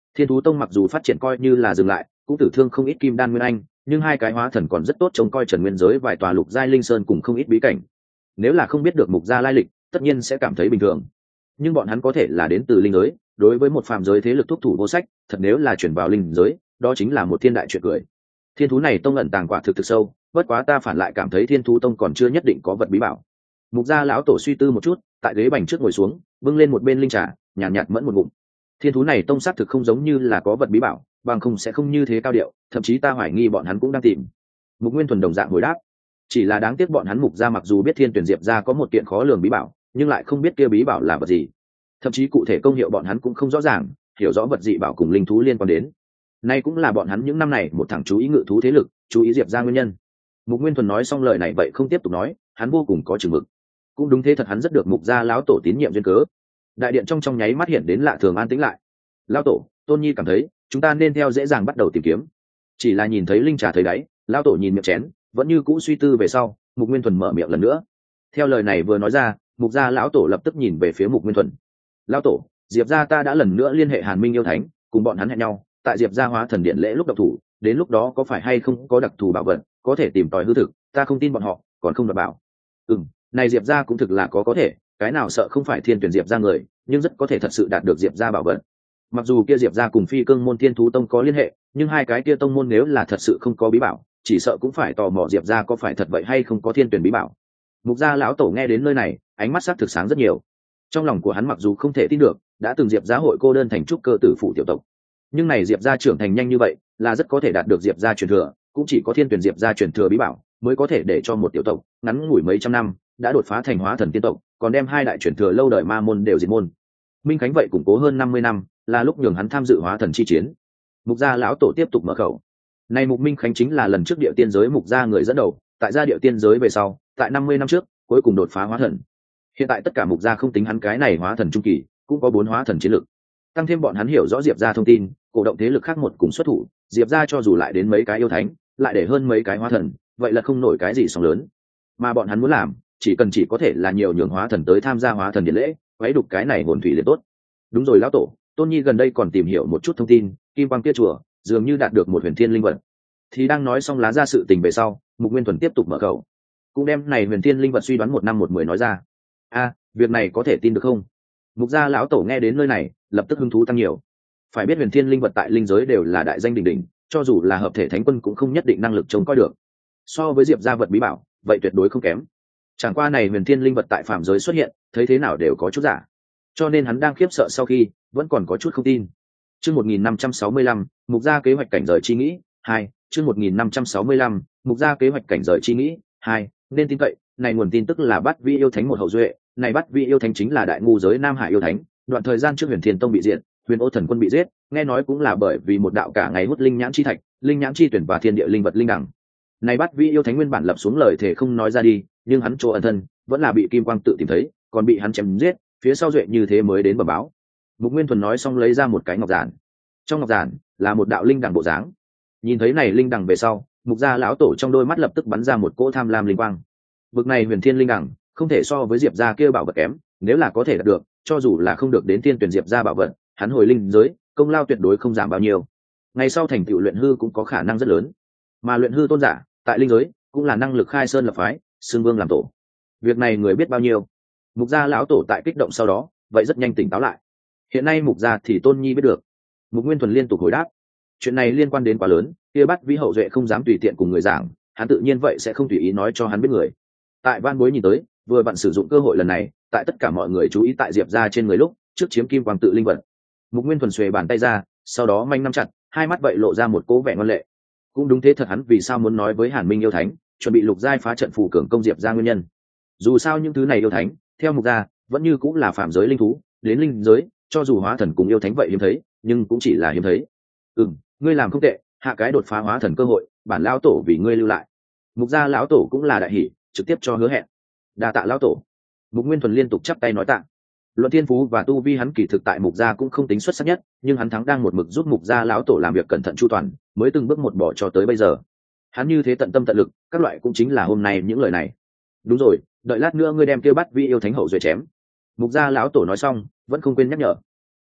A: Thiên thú tông mặc dù phát triển coi như là dừng lại, cũng tử thương không ít kim đan nguyên anh, nhưng hai cái hóa thần còn rất tốt trông coi trần nguyên giới vài tòa lục giai linh sơn cùng không ít bí cảnh. Nếu là không biết được mục gia lai lịch, tất nhiên sẽ cảm thấy bình thường, nhưng bọn hắn có thể là đến từ linh giới, đối với một phàm giới thế lực thúc thủ vô sách, thật nếu là chuyển vào linh giới, đó chính là một thiên đại chuyện cười. Thiên thú này tông ẩn tàng quả thực thực sâu, bất quá ta phản lại cảm thấy thiên thú tông còn chưa nhất định có vật bí bảo. Mục gia lão tổ suy tư một chút, tại ghế bành trước ngồi xuống, bưng lên một bên linh trà, nhàn nhạt, nhạt mẫn một ngụm. Thiên thú này tông xác thực không giống như là có vật bí bảo, bằng không sẽ không như thế cao điệu, thậm chí ta hoài nghi bọn hắn cũng đang tìm. Mục Nguyên Thuần đồng dạng hồi đáp, chỉ là đáng tiếc bọn hắn Mục gia mặc dù biết Thiên Tuyển Diệp gia có một kiện khó lường bí bảo, nhưng lại không biết kia bí bảo là vật gì, thậm chí cụ thể công hiệu bọn hắn cũng không rõ ràng, hiểu rõ vật dị bảo cùng linh thú liên quan đến. Nay cũng là bọn hắn những năm này một thẳng chú ý ngự thú thế lực, chú ý Diệp gia nguyên nhân. Mục Nguyên Thuần nói xong lời này vậy không tiếp tục nói, hắn vô cùng có chừng mực. Cũng đúng thế thật, hắn rất được Mục gia lão tổ tín nhiệm duyên cớ. Đại điện trong trong nháy mắt hiện đến lạ thường an tĩnh lại. Lão tổ, Tôn Nhi cảm thấy chúng ta nên theo dễ dàng bắt đầu tìm kiếm. Chỉ là nhìn thấy linh trà thấy đáy, lão tổ nhìn miệng chén, vẫn như cũ suy tư về sau. Mục Nguyên Thuần mở miệng lần nữa. Theo lời này vừa nói ra, Mục gia lão tổ lập tức nhìn về phía Mục Nguyên Thuần. Lão tổ, Diệp gia ta đã lần nữa liên hệ Hàn Minh yêu thánh, cùng bọn hắn hẹn nhau tại Diệp gia hóa thần điện lễ lúc độc thủ, đến lúc đó có phải hay không có đặc thù bảo vật, có thể tìm tòi hư thực, ta không tin bọn họ còn không đảm bảo. Ừm, này Diệp gia cũng thực là có có thể, cái nào sợ không phải Thiên Tuyển Diệp gia người, nhưng rất có thể thật sự đạt được Diệp gia bảo vật. Mặc dù kia Diệp gia cùng Phi Cương môn Thiên thú tông có liên hệ, nhưng hai cái kia tông môn nếu là thật sự không có bí bảo, chỉ sợ cũng phải tò mò Diệp gia có phải thật vậy hay không có Thiên Tuyển bí bảo. Mục gia lão tổ nghe đến nơi này, ánh mắt sắc thực sáng rất nhiều. Trong lòng của hắn mặc dù không thể tin được, đã từng Diệp gia hội cô đơn thành trúc cơ tử phụ tiểu tộc, nhưng này Diệp gia trưởng thành nhanh như vậy, là rất có thể đạt được Diệp gia truyền thừa, cũng chỉ có Thiên Tuyển Diệp gia truyền thừa bí bảo mới có thể để cho một tiểu tộc ngắn ngủi mấy trăm năm đã đột phá thành hóa thần tiên tộc, còn đem hai đại truyền thừa lâu đời ma môn đều diệt môn. Minh Khánh vậy củng cố hơn năm mươi năm, là lúc nhường hắn tham dự hóa thần chi chiến. Mục gia lão tổ tiếp tục mở khẩu. Này Mục Minh Khánh chính là lần trước địa tiên giới Mục gia người dẫn đầu, tại gia địa tiên giới về sau, tại năm mươi năm trước, cuối cùng đột phá hóa thần. Hiện tại tất cả Mục gia không tính hắn cái này hóa thần trung kỳ, cũng có bốn hóa thần chiến lực. Tăng thêm bọn hắn hiểu rõ Diệp gia thông tin, cổ động thế lực khác một cùng xuất thủ, Diệp gia cho dù lại đến mấy cái yêu thánh, lại để hơn mấy cái hóa thần, vậy là không nổi cái gì sóng lớn. Mà bọn hắn muốn làm, chỉ cần chỉ có thể là nhiều nhường hóa thần tới tham gia hóa thần điện lễ, quấy đục cái này hồn thủy liền tốt. Đúng rồi lão tổ, Tôn Nhi gần đây còn tìm hiểu một chút thông tin, Kim Quang Kia chùa dường như đạt được một huyền thiên linh vật. Thì đang nói xong lá ra sự tình về sau, Mục Nguyên Thuần tiếp tục mở khẩu, cũng đem này huyền thiên linh vật suy đoán một năm một mười nói ra. A, việc này có thể tin được không? Mục gia lão tổ nghe đến nơi này, lập tức hứng thú tăng nhiều. Phải biết huyền thiên linh vật tại linh giới đều là đại danh đỉnh đỉnh, cho dù là hợp thể thánh quân cũng không nhất định năng lực trông coi được. So với Diệp gia vật bí bảo, vậy tuyệt đối không kém. Chẳng qua này huyền thiên linh vật tại phạm giới xuất hiện, thấy thế nào đều có chút giả, cho nên hắn đang khiếp sợ sau khi vẫn còn có chút không tin. Chương một nghìn năm trăm sáu mươi lăm, Mục gia kế hoạch cảnh rời chi nghĩ hai. Chương một nghìn năm trăm sáu mươi lăm, Mục gia kế hoạch cảnh rời chi nghĩ hai. Nên tin cậy, này nguồn tin tức là Bát Vi yêu thánh một hậu duệ, này Bát Vi yêu thánh chính là đại ngu giới Nam Hải yêu thánh, đoạn thời gian trước Huyền Thiên Tông bị diệt, Huyền Ô Thần Quân bị giết, nghe nói cũng là bởi vì một đạo cả ngày hút linh nhãn chi thạch, linh nhãn chi tuyển và thiên địa linh vật linh đẳng. Này Bát Vi yêu thánh nguyên bản lập xuống lời thể không nói ra đi, nhưng hắn chỗ ẩn thân, vẫn là bị Kim Quang tự tìm thấy, còn bị hắn chém giết, phía sau duệ như thế mới đến bẩm báo. Mục Nguyên Thuần nói xong lấy ra một cái ngọc giản. Trong ngọc giản là một đạo linh đẳng bộ dáng. Nhìn thấy này linh đẳng về sau, Mục gia lão tổ trong đôi mắt lập tức bắn ra một cỗ tham lam linh quang. Bực này huyền thiên linh đẳng, không thể so với Diệp gia kia bảo vật kém, nếu là có thể đạt được, cho dù là không được đến tiên tuyển Diệp gia bảo vật, hắn hồi linh giới, công lao tuyệt đối không giảm bao nhiêu. Ngày sau thành tựu luyện hư cũng có khả năng rất lớn. Mà luyện hư tôn giả, tại linh giới, cũng là năng lực khai sơn lập phái, xưng vương làm tổ. Việc này người biết bao nhiêu. Mục gia lão tổ tại kích động sau đó, vậy rất nhanh tỉnh táo lại. Hiện nay Mục gia thì Tôn Nhi biết được. Mục Nguyên Thuần liên tục hồi đáp. Chuyện này liên quan đến quá lớn, kia Bắt Vĩ hậu duệ không dám tùy tiện cùng người giảng, hắn tự nhiên vậy sẽ không tùy ý nói cho hắn biết người. Tại Van Bối nhìn tới, vừa bạn sử dụng cơ hội lần này, tại tất cả mọi người chú ý tại Diệp gia trên người lúc, trước chiếm kim quang tự linh vật. Mục Nguyên Thuần xuề bàn tay ra, sau đó manh nắm chặt, hai mắt vậy lộ ra một cố vẻ ngoan lệ. Cũng đúng thế thật, hắn vì sao muốn nói với Hàn Minh yêu thánh, chuẩn bị lục giai phá trận phù cường công Diệp gia nguyên nhân. Dù sao những thứ này yêu thánh, theo Mục gia, vẫn như cũng là phạm giới linh thú, đến linh giới, cho dù hóa thần cùng yêu thánh vậy hiếm thấy, nhưng cũng chỉ là hiếm thấy. Ừm, ngươi làm không tệ, hạ cái đột phá hóa thần cơ hội, bản lão tổ vì ngươi lưu lại. Mục gia lão tổ cũng là đại hỉ, trực tiếp cho hứa hẹn. Đa tạ lão tổ. Mục Nguyên Thuần liên tục chắp tay nói tạ. Luận thiên phú và tu vi hắn kỳ thực tại Mục gia cũng không tính xuất sắc nhất, nhưng hắn thắng đang một mực giúp Mục gia lão tổ làm việc cẩn thận chu toàn, mới từng bước một bỏ cho tới bây giờ. Hắn như thế tận tâm tận lực, các loại cũng chính là hôm nay những lời này. Đúng rồi, đợi lát nữa ngươi đem kêu Bắt Vi yêu thánh hậu duệ chém. Mục gia lão tổ nói xong, vẫn không quên nhắc nhở.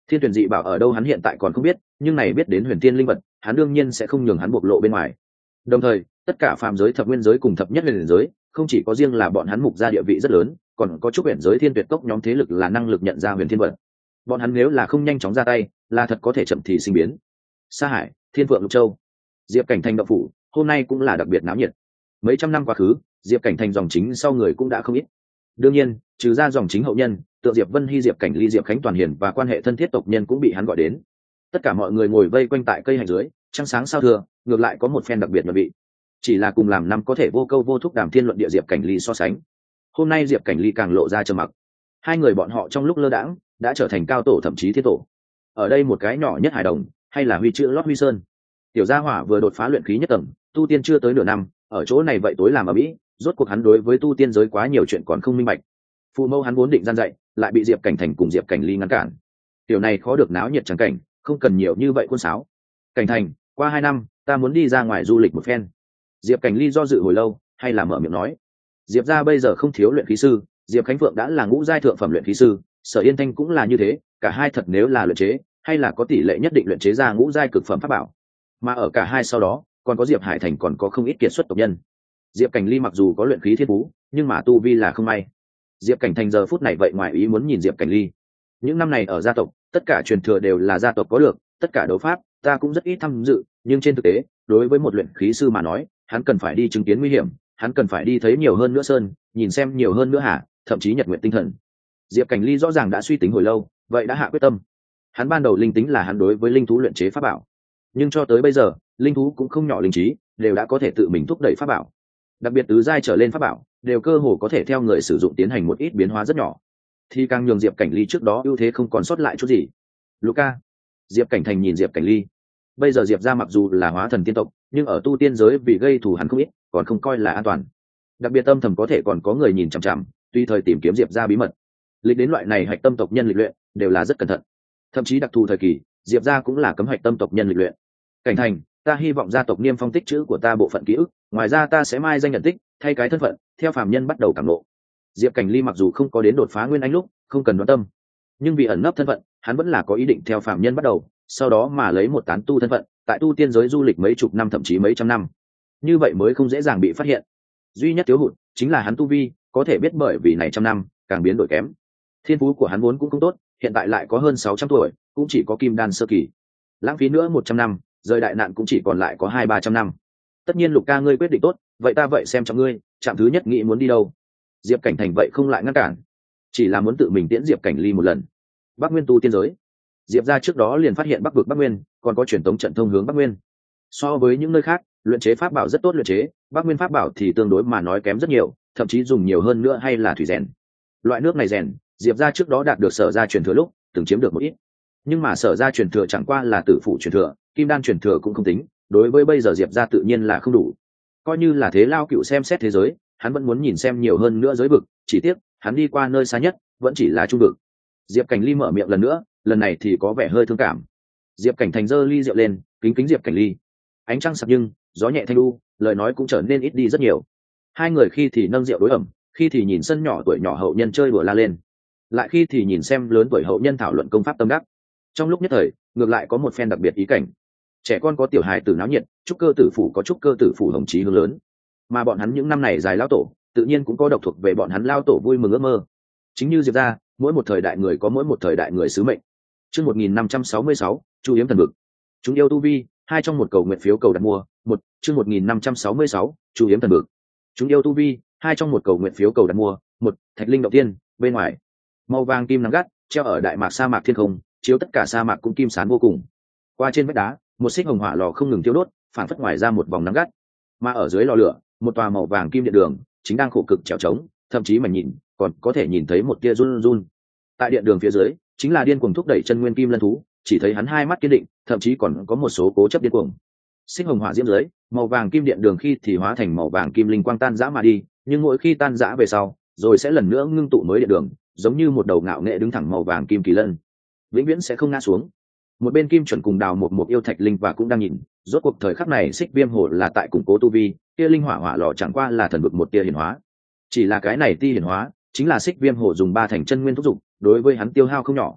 A: Thiên tuyển dị bảo ở đâu hắn hiện tại còn không biết, nhưng này biết đến huyền thiên linh vật, hắn đương nhiên sẽ không nhường hắn bộc lộ bên ngoài. Đồng thời, tất cả phàm giới, thập nguyên giới cùng thập nhất huyền giới, không chỉ có riêng là bọn hắn mục ra địa vị rất lớn, còn có chút huyền giới thiên tuyệt cốc nhóm thế lực là năng lực nhận ra huyền thiên vật. Bọn hắn nếu là không nhanh chóng ra tay, là thật có thể chậm thì sinh biến. Sa Hải, Thiên Vượng Lục Châu, Diệp Cảnh Thành động phủ, hôm nay cũng là đặc biệt náo nhiệt. Mấy trăm năm quá khứ, Diệp Cảnh Thành dòng chính sau người cũng đã không ít. Đương nhiên, trừ ra dòng chính hậu nhân, tượng Diệp Vân Hy, Diệp Cảnh Ly, Diệp Khánh toàn hiền và quan hệ thân thiết tộc nhân cũng bị hắn gọi đến. Tất cả mọi người ngồi vây quanh tại cây hành dưới, trăng sáng sao thưa, ngược lại có một phen đặc biệt chuẩn bị. Chỉ là cùng làm năm có thể vô câu vô thúc đàm thiên luận địa Diệp Cảnh Ly so sánh. Hôm nay Diệp Cảnh Ly càng lộ ra trầm mặc. Hai người bọn họ trong lúc lơ đãng đã trở thành cao tổ, thậm chí thiên tổ. Ở đây một cái nhỏ nhất hài đồng, hay là huy chữ lót huy sơn. Tiểu gia hỏa vừa đột phá luyện khí nhất tầng, tu tiên chưa tới nửa năm, ở chỗ này vậy tối làm ở mỹ, rốt cuộc hắn đối với tu tiên giới quá nhiều chuyện còn không minh bạch. Phụ mẫu hắn vốn định gian dạy, lại bị Diệp Cảnh Thành cùng Diệp Cảnh Ly ngăn cản. Tiểu này khó được náo nhiệt chẳng cảnh, không cần nhiều như vậy khuôn sáo. Cảnh Thành, qua hai năm, ta muốn đi ra ngoài du lịch một phen. Diệp Cảnh Ly do dự hồi lâu, hay là mở miệng nói. Diệp gia bây giờ không thiếu luyện khí sư, Diệp Khánh Phượng đã là ngũ giai thượng phẩm luyện khí sư, Sở Yên Thanh cũng là như thế, cả hai thật nếu là luyện chế, hay là có tỷ lệ nhất định luyện chế ra ngũ giai cực phẩm pháp bảo. Mà ở cả hai sau đó, còn có Diệp Hải Thành còn có không ít kiệt xuất tộc nhân. Diệp Cảnh Ly mặc dù có luyện khí thiên phú, nhưng mà tu vi là không may. Diệp Cảnh Thành giờ phút này vậy ngoài ý muốn nhìn Diệp Cảnh Ly. Những năm này ở gia tộc, tất cả truyền thừa đều là gia tộc có được, tất cả đấu pháp, ta cũng rất ít tham dự, nhưng trên thực tế, đối với một luyện khí sư mà nói, hắn cần phải đi chứng kiến nguy hiểm, hắn cần phải đi thấy nhiều hơn nữa sơn, nhìn xem nhiều hơn nữa hà, thậm chí nhật nguyện tinh thần. Diệp Cảnh Ly rõ ràng đã suy tính hồi lâu, vậy đã hạ quyết tâm. Hắn ban đầu linh tính là hắn đối với linh thú luyện chế pháp bảo, nhưng cho tới bây giờ, linh thú cũng không nhỏ linh trí, đều đã có thể tự mình thúc đẩy pháp bảo. Đặc biệt tứ giai trở lên pháp bảo, đều cơ hồ có thể theo người sử dụng tiến hành một ít biến hóa rất nhỏ. Thì càng nhường Diệp Cảnh Ly trước đó ưu thế không còn sót lại chút gì. Luca, Diệp Cảnh Thành nhìn Diệp Cảnh Ly. Bây giờ Diệp gia mặc dù là hóa thần tiên tộc, nhưng ở tu tiên giới vì gây thù hắn không ít, còn không coi là an toàn. Đặc biệt âm thầm có thể còn có người nhìn chằm chằm, tùy thời tìm kiếm Diệp gia bí mật. Lịch đến loại này hạch tâm tộc nhân lịch luyện, đều là rất cẩn thận. Thậm chí đặc thù thời kỳ, Diệp gia cũng là cấm hạch tâm tộc nhân lịch luyện. Cảnh Thành, ta hy vọng gia tộc niêm phong tích chữ của ta bộ phận ký ức, ngoài ra ta sẽ mai danh nhận tích, thay cái thân phận, theo phàm nhân bắt đầu cảm ngộ. Diệp Cảnh Ly mặc dù không có đến đột phá nguyên anh lúc, không cần đoán tâm, nhưng vì ẩn nấp thân phận, hắn vẫn là có ý định theo phàm nhân bắt đầu, sau đó mà lấy một tán tu thân phận, tại tu tiên giới du lịch mấy chục năm thậm chí mấy trăm năm. Như vậy mới không dễ dàng bị phát hiện. Duy nhất thiếu hụt chính là hắn tu vi, có thể biết bởi vì này trăm năm, càng biến đổi kém. Thiên phú của hắn vốn cũng không tốt, hiện tại lại có hơn sáu trăm tuổi, cũng chỉ có kim đan sơ kỳ. Lãng phí nữa một trăm năm, rời đại nạn cũng chỉ còn lại có hai ba trăm năm. Tất nhiên Lục ca ngươi quyết định tốt, vậy ta vậy xem trọng ngươi, trạm thứ nhất nghĩ muốn đi đâu. Diệp Cảnh Thành vậy không lại ngăn cản, chỉ là muốn tự mình tiễn Diệp Cảnh Ly một lần. Bắc Nguyên tu tiên giới. Diệp gia trước đó liền phát hiện Bắc vực Bắc Nguyên, còn có truyền tống trận thông hướng Bắc Nguyên. So với những nơi khác, luyện chế pháp bảo rất tốt luyện chế, Bắc Nguyên pháp bảo thì tương đối mà nói kém rất nhiều, thậm chí dùng nhiều hơn nữa hay là thủy rèn. Loại nước này rèn, Diệp gia trước đó đạt được Sở gia truyền thừa lúc, từng chiếm được một ít. Nhưng mà Sở gia truyền thừa chẳng qua là tử phụ truyền thừa, kim đan truyền thừa cũng không tính, đối với bây giờ Diệp gia tự nhiên là không đủ. Coi như là thế lao cựu xem xét thế giới, hắn vẫn muốn nhìn xem nhiều hơn nữa giới vực, chỉ tiếc hắn đi qua nơi xa nhất vẫn chỉ là trung vực. Diệp Cảnh Ly mở miệng lần nữa, lần này thì có vẻ hơi thương cảm. Diệp Cảnh Thành giơ ly rượu lên, kính kính Diệp Cảnh Ly. Ánh trăng sập nhưng gió nhẹ thanh lu, lời nói cũng trở nên ít đi rất nhiều. Hai người khi thì nâng rượu đối ẩm, khi thì nhìn sân nhỏ tuổi nhỏ hậu nhân chơi đùa la lên, lại khi thì nhìn xem lớn tuổi hậu nhân thảo luận công pháp tâm đắc. Trong lúc nhất thời, ngược lại có một phen đặc biệt ý cảnh. Trẻ con có tiểu hài tử náo nhiệt, trúc cơ tử phủ có trúc cơ tử phủ hồng chí hướng lớn, mà bọn hắn những năm này dài lao tổ, tự nhiên cũng có độc thuộc về bọn hắn lao tổ vui mừng ước mơ. Chính như Diệp gia, mỗi một thời đại người có mỗi một thời đại người sứ mệnh. Chương một nghìn năm trăm sáu mươi sáu, Chu Yếm thần vực. Chúng yêu tu vi, hai trong một cầu nguyện phiếu cầu đặt mua, một, chương một nghìn năm trăm sáu mươi sáu, Chu Yếm thần vực. Chúng yêu tu vi, hai trong một cầu nguyện phiếu cầu đặt mua, một, Thạch Linh động tiên, bên ngoài. Màu vàng kim nắng gắt, treo ở đại mạc sa mạc thiên không, chiếu tất cả sa mạc cũng kim sáng vô cùng. Qua trên vách đá, một xích hồng hỏa lò không ngừng thiêu đốt, phản phất ngoài ra một vòng nắng gắt. Mà ở dưới lò lửa, một tòa màu vàng kim điện đường, chính đang khổ cực trèo trống, thậm chí mà nhìn, còn có thể nhìn thấy một tia run run. Tại điện đường phía dưới, chính là điên cuồng thúc đẩy chân nguyên kim lân thú, chỉ thấy hắn hai mắt kiên định, thậm chí còn có một số cố chấp điên cuồng. Xích hồng hỏa diễm dưới, màu vàng kim điện đường khi thì hóa thành màu vàng kim linh quang tan rã mà đi, nhưng mỗi khi tan rã về sau, rồi sẽ lần nữa ngưng tụ mới điện đường, giống như một đầu ngạo nghệ đứng thẳng màu vàng kim kỳ lân, vĩnh viễn sẽ không ngã xuống. Một bên Kim Chuẩn cùng Đào một một yêu Thạch Linh và cũng đang nhìn, rốt cuộc thời khắc này Xích Viêm Hồ là tại củng cố tu vi, kia linh hỏa hỏa lò chẳng qua là thần vực một tia hiển hóa. Chỉ là cái này ti hiển hóa, chính là Xích Viêm Hồ dùng ba thành chân nguyên thúc dục, đối với hắn tiêu hao không nhỏ.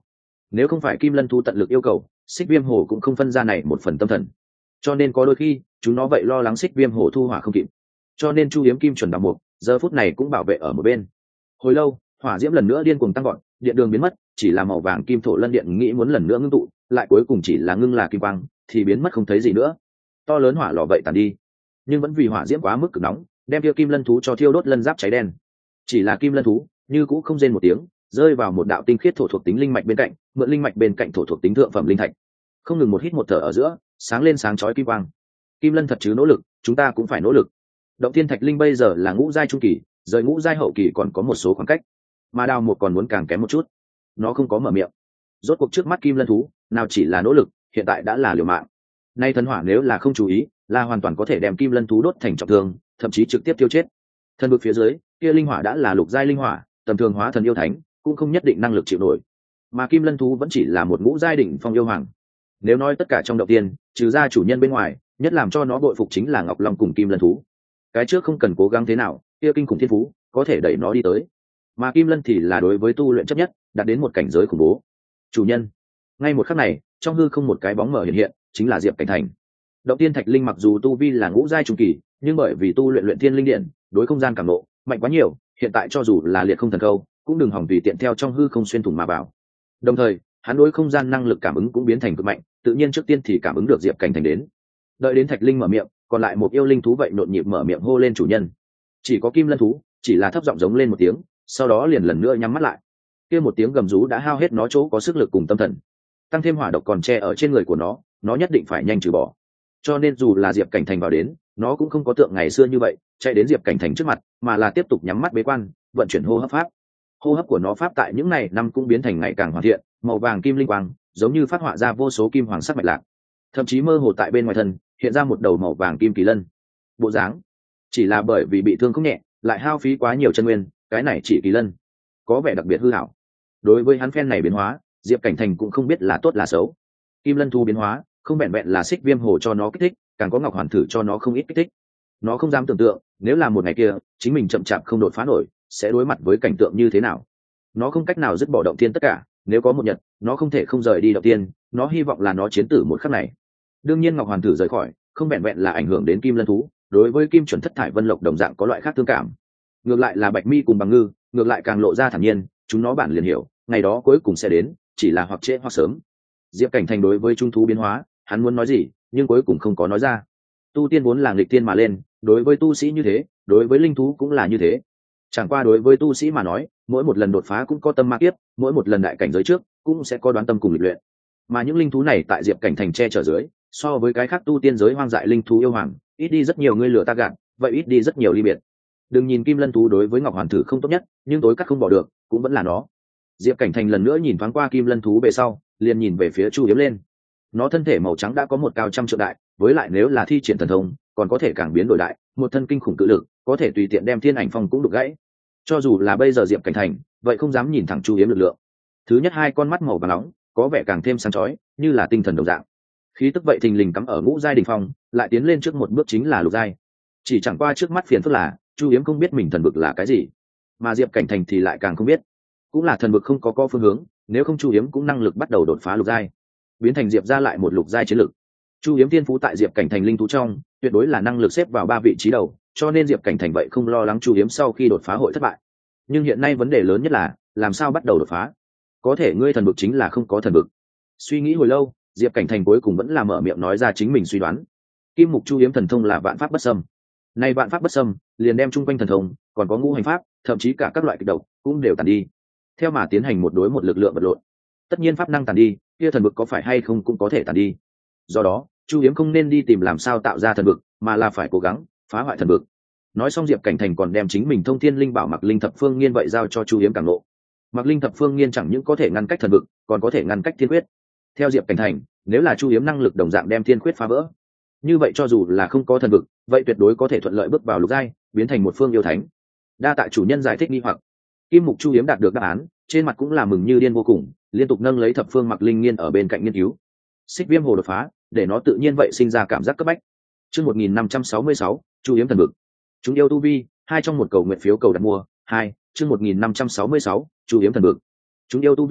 A: nếu không phải kim lân thú tận lực yêu cầu, xích viêm hồ cũng không phân ra này một phần tâm thần, cho nên có đôi khi chúng nó vậy lo lắng xích viêm hồ thu hỏa không kịp, cho nên chu hiếm kim chuẩn đạo mục giờ phút này cũng bảo vệ ở một bên. Hồi lâu hỏa diễm lần nữa điên cuồng tăng gọn, điện đường biến mất, chỉ là màu vàng kim thổ lân điện nghĩ muốn lần nữa ngưng tụ, lại cuối cùng chỉ là ngưng là kim quang thì biến mất không thấy gì nữa. To lớn hỏa lò vậy tàn đi, nhưng vẫn vì hỏa diễm quá mức cực nóng, đem tiêu kim lân thú cho thiêu đốt lân giáp cháy đen. Chỉ là kim lân thú như cũng không rên một tiếng, rơi vào một đạo tinh khiết thổ thuộc tính linh mạch bên cạnh, mượn linh mạch bên cạnh thổ thuộc tính thượng phẩm linh thạch, không ngừng một hít một thở ở giữa sáng lên sáng chói kim quang. Kim lân thật chứ nỗ lực, chúng ta cũng phải nỗ lực. Động thiên thạch linh bây giờ là ngũ giai trung kỳ, rời ngũ giai hậu kỳ còn có một số khoảng cách, mà đào một còn muốn càng kém một chút. Nó không có mở miệng. Rốt cuộc trước mắt kim lân thú nào chỉ là nỗ lực, hiện tại đã là liều mạng. Nay thần hỏa nếu là không chú ý, là hoàn toàn có thể đem kim lân thú đốt thành trọng thương, thậm chí trực tiếp tiêu chết. Thần vực phía dưới kia linh hỏa đã là lục giai linh hỏa, tầm thường hóa thần yêu thánh cũng không nhất định năng lực chịu nổi, mà kim lân thú vẫn chỉ là một ngũ giai đỉnh phong yêu hoàng. Nếu nói tất cả trong động tiên trừ ra chủ nhân bên ngoài, nhất làm cho nó bội phục chính là ngọc long cùng kim lân thú. Cái trước không cần cố gắng thế nào, kia kinh khủng thiên phú có thể đẩy nó đi tới, mà kim lân thì là đối với tu luyện chấp nhất, đạt đến một cảnh giới khủng bố. Chủ nhân. Ngay một khắc này trong hư không một cái bóng mở hiện hiện, chính là Diệp Cảnh Thành. Động tiên thạch linh mặc dù tu vi là ngũ giai trung kỳ, nhưng bởi vì tu luyện luyện thiên linh điện, đối không gian cảm nộ mạnh quá nhiều, hiện tại cho dù là liệt không thần câu cũng đừng hỏng tùy tiện theo trong hư không xuyên thủng mà vào. Đồng thời hắn đối không gian năng lực cảm ứng cũng biến thành cực mạnh, tự nhiên trước tiên thì cảm ứng được Diệp Cảnh Thành đến. Đợi đến thạch linh mở miệng, còn lại một yêu linh thú vậy nhộn nhịp mở miệng hô lên chủ nhân. Chỉ có kim lân thú chỉ là thấp giọng giống lên một tiếng, sau đó liền lần nữa nhắm mắt lại. Kia một tiếng gầm rú đã hao hết nó chỗ có sức lực cùng tâm thần, tăng thêm hỏa độc còn che ở trên người của nó, nó nhất định phải nhanh trừ bỏ. Cho nên dù là Diệp Cảnh Thành vào đến, nó cũng không có tượng ngày xưa như vậy chạy đến Diệp Cảnh Thành trước mặt, mà là tiếp tục nhắm mắt bế quan, vận chuyển hô hấp pháp. Hô hấp của nó pháp tại những ngày năm cũng biến thành ngày càng hoàn thiện, màu vàng kim linh quang giống như phát họa ra vô số kim hoàng sắc mạch lạc, thậm chí mơ hồ tại bên ngoài thân hiện ra một đầu màu vàng kim kỳ lân bộ dáng. Chỉ là bởi vì bị thương không nhẹ, lại hao phí quá nhiều chân nguyên, cái này chỉ kỳ lân có vẻ đặc biệt hư hảo. Đối với hắn phen này biến hóa, Diệp Cảnh Thành cũng không biết là tốt là xấu. Kim lân thu biến hóa không vẹn vẹn là xích viêm hồ cho nó kích thích, càng có ngọc hoàn thử cho nó không ít kích thích. Nó không dám tưởng tượng nếu là một ngày kia chính mình chậm chạp không đột phá nổi, sẽ đối mặt với cảnh tượng như thế nào. Nó không cách nào dứt bỏ động tiên tất cả, nếu có một nhật nó không thể không rời đi động tiên, nó hy vọng là nó chiến tử một khắc này. Đương nhiên ngọc hoàn thử rời khỏi không vẹn vẹn là ảnh hưởng đến kim lân thú, đối với kim chuẩn thất thải vân lộc đồng dạng có loại khác thương cảm. Ngược lại là bạch mi cùng bằng ngư ngược lại càng lộ ra thản nhiên, chúng nó bản liền hiểu ngày đó cuối cùng sẽ đến, chỉ là hoặc trễ hoặc sớm. Diệp Cảnh Thành đối với trung thú biến hóa hắn muốn nói gì nhưng cuối cùng không có nói ra. Tu tiên vốn là nghịch tiên mà lên, đối với tu sĩ như thế, đối với linh thú cũng là như thế. Chẳng qua đối với tu sĩ mà nói, mỗi một lần đột phá cũng có tâm ma kiếp, mỗi một lần đại cảnh giới trước cũng sẽ có đoán tâm cùng lịch luyện. Mà những linh thú này tại Diệp Cảnh Thành che chở dưới, so với cái khác tu tiên giới hoang dại linh thú yêu hoàng, ít đi rất nhiều ngươi lừa ta gạt, vậy ít đi rất nhiều ly biệt. Đừng nhìn kim lân thú đối với ngọc hoàn thử không tốt nhất, nhưng tối cắt không bỏ được cũng vẫn là nó. Diệp Cảnh Thành lần nữa nhìn thoáng qua kim lân thú về sau, liền nhìn về phía Chu Hiếm lên. Nó thân thể màu trắng đã có một cao trăm trượng đại, với lại nếu là thi triển thần thông còn có thể càng biến đổi đại, một thân kinh khủng cự lực có thể tùy tiện đem thiên ảnh phong cũng đục gãy. Cho dù là bây giờ Diệp Cảnh Thành vậy không dám nhìn thẳng Chu Hiếm lực lượng. Thứ nhất hai con mắt màu vàng nóng có vẻ càng thêm sáng chói, như là tinh thần đồng dạng. Khí tức vậy thình lình cắm ở ngũ giai đỉnh phong, lại tiến lên trước một bước chính là lục giai. Chỉ chẳng qua trước mắt phiền phức là Chu Hiếm không biết mình thần vực là cái gì, mà Diệp Cảnh Thành thì lại càng không biết. Cũng là thần vực không có có phương hướng, nếu không Chu Hiếm cũng năng lực bắt đầu đột phá lục giai, biến thành Diệp ra lại một lục giai chiến lực. Chu Hiếm thiên phú tại Diệp Cảnh Thành linh thú trong tuyệt đối là năng lực xếp vào ba vị trí đầu, cho nên Diệp Cảnh Thành vậy không lo lắng Chu Hiếm sau khi đột phá hội thất bại. Nhưng hiện nay vấn đề lớn nhất là làm sao bắt đầu đột phá. Có thể ngươi thần vực chính là không có thần vực. Suy nghĩ hồi lâu, Diệp Cảnh Thành cuối cùng vẫn là mở miệng nói ra chính mình suy đoán. Kim mục Chu Hiếm thần thông là vạn pháp bất xâm. Nay vạn pháp bất xâm liền đem chung quanh thần thông, còn có ngũ hành pháp, thậm chí cả các loại kịch độc cũng đều tàn đi, theo mà tiến hành một đối một lực lượng vật lộn. Tất nhiên pháp năng tàn đi, kia thần vực có phải hay không cũng có thể tàn đi. Do đó Chu Hiếm không nên đi tìm làm sao tạo ra thần vực, mà là phải cố gắng phá hoại thần vực. Nói xong Diệp Cảnh Thành còn đem chính mình thông thiên linh bảo Mặc Linh Thập Phương Nghiên vậy giao cho Chu Hiếm càng lộ. Mặc Linh Thập Phương Nghiên chẳng những có thể ngăn cách thần vực, còn có thể ngăn cách thiên quyết. Theo Diệp Cảnh Thành, nếu là Chu Hiếm năng lực đồng dạng đem thiên quyết phá vỡ, như vậy cho dù là không có thần vực, vậy tuyệt đối có thể thuận lợi bước vào lục giai, biến thành một phương yêu thánh. Đa tạ chủ nhân giải thích nghi hoặc. Kim mục Chu Hiếm đạt được đáp án, trên mặt cũng là mừng như điên vô cùng, liên tục nâng lấy Thập Phương Mặc Linh Nghiên ở bên cạnh nghiên cứu. Xích Viêm Hồ đột phá, để nó tự nhiên vậy sinh ra cảm giác cấp bách. Chương một nghìn năm trăm sáu mươi sáu, Chu Hiếm thần vực. Chúng yêu tu vi, hai trong một cầu nguyện phiếu cầu đặt mua, hai, chương một nghìn năm trăm sáu mươi sáu, Chu Hiếm thần vực. Chúng yêu tu vi,